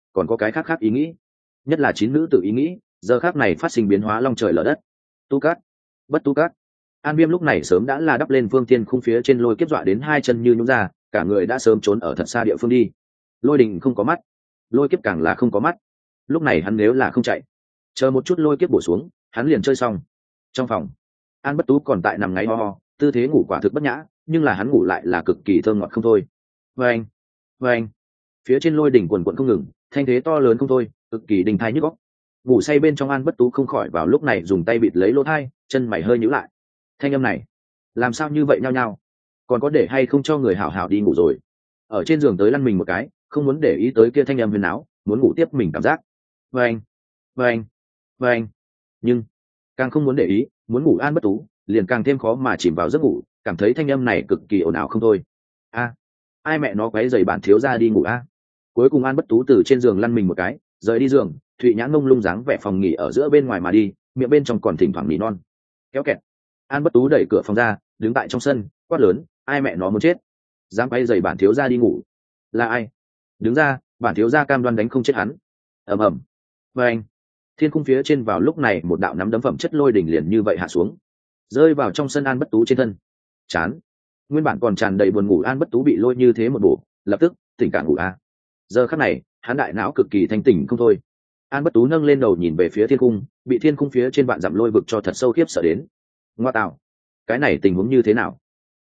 còn có cái khác khác ý nghĩ, nhất là chín nữ tự ý nghĩ giờ khác này phát sinh biến hóa long trời lở đất. Tu cát, bất tu cát. An Viêm lúc này sớm đã là đắp lên phương thiên khung phía trên lôi kiếp dọa đến hai chân như nhũn ra, cả người đã sớm trốn ở thật xa địa phương đi. Lôi đình không có mắt, lôi kiếp càng là không có mắt. Lúc này hắn nếu là không chạy, chờ một chút lôi kiếp bổ xuống, hắn liền chơi xong. Trong phòng, An Bất Tú còn tại nằm ngáy ho ho, tư thế ngủ quả thực bất nhã, nhưng là hắn ngủ lại là cực kỳ thơm ngọt không thôi. Vâng, vâng. Phía trên lôi đỉnh quần quần không ngừng, thanh thế to lớn không thôi, cực kỳ đình thai nhức óc. Ngủ say bên trong An Bất Tú không khỏi vào lúc này dùng tay bịt lấy lỗ tai, chân mày hơi nhíu lại. Thanh âm này, làm sao như vậy nhao nhao? Còn có để hay không cho người hảo hảo đi ngủ rồi? Ở trên giường tới lăn mình một cái, không muốn để ý tới kia thanh âm huyền áo, muốn ngủ tiếp mình cảm giác. Vâng, vâng, vâng. Nhưng càng không muốn để ý, muốn ngủ An Bất Tú, liền càng thêm khó mà chìm vào giấc ngủ, cảm thấy thanh âm này cực kỳ ồn ào không thôi. A, ai mẹ nó quấy rầy bản thiếu gia đi ngủ a? Cuối cùng An Bất Tú từ trên giường lăn mình một cái, rời đi giường, Thụy Nhã ngông lung dáng vẻ phòng nghỉ ở giữa bên ngoài mà đi, miệng bên trong còn thỉnh thoảng nỉ non. Kéo kẹt. An Bất Tú đẩy cửa phòng ra, đứng tại trong sân, quát lớn, ai mẹ nó muốn chết? Dám quấy rầy bản thiếu gia đi ngủ? Là ai? Đứng ra, bản thiếu gia cam đoan đánh không chết hắn. Ầm ầm. Và anh, thiên cung phía trên vào lúc này một đạo nắm đấm phẩm chất lôi đỉnh liền như vậy hạ xuống, rơi vào trong sân An Bất Tú trên thân. Chán. Nguyên bản còn tràn đầy buồn ngủ An Bất Tú bị lôi như thế một bổ, lập tức tỉnh cả ngủ a. Giờ khắc này, hắn đại não cực kỳ thanh tỉnh không thôi. An Bất Tú nâng lên đầu nhìn về phía thiên cung, bị thiên cung phía trên vạn dặm lôi vực cho thật sâu khiếp sợ đến. Ngoa tạo, cái này tình huống như thế nào?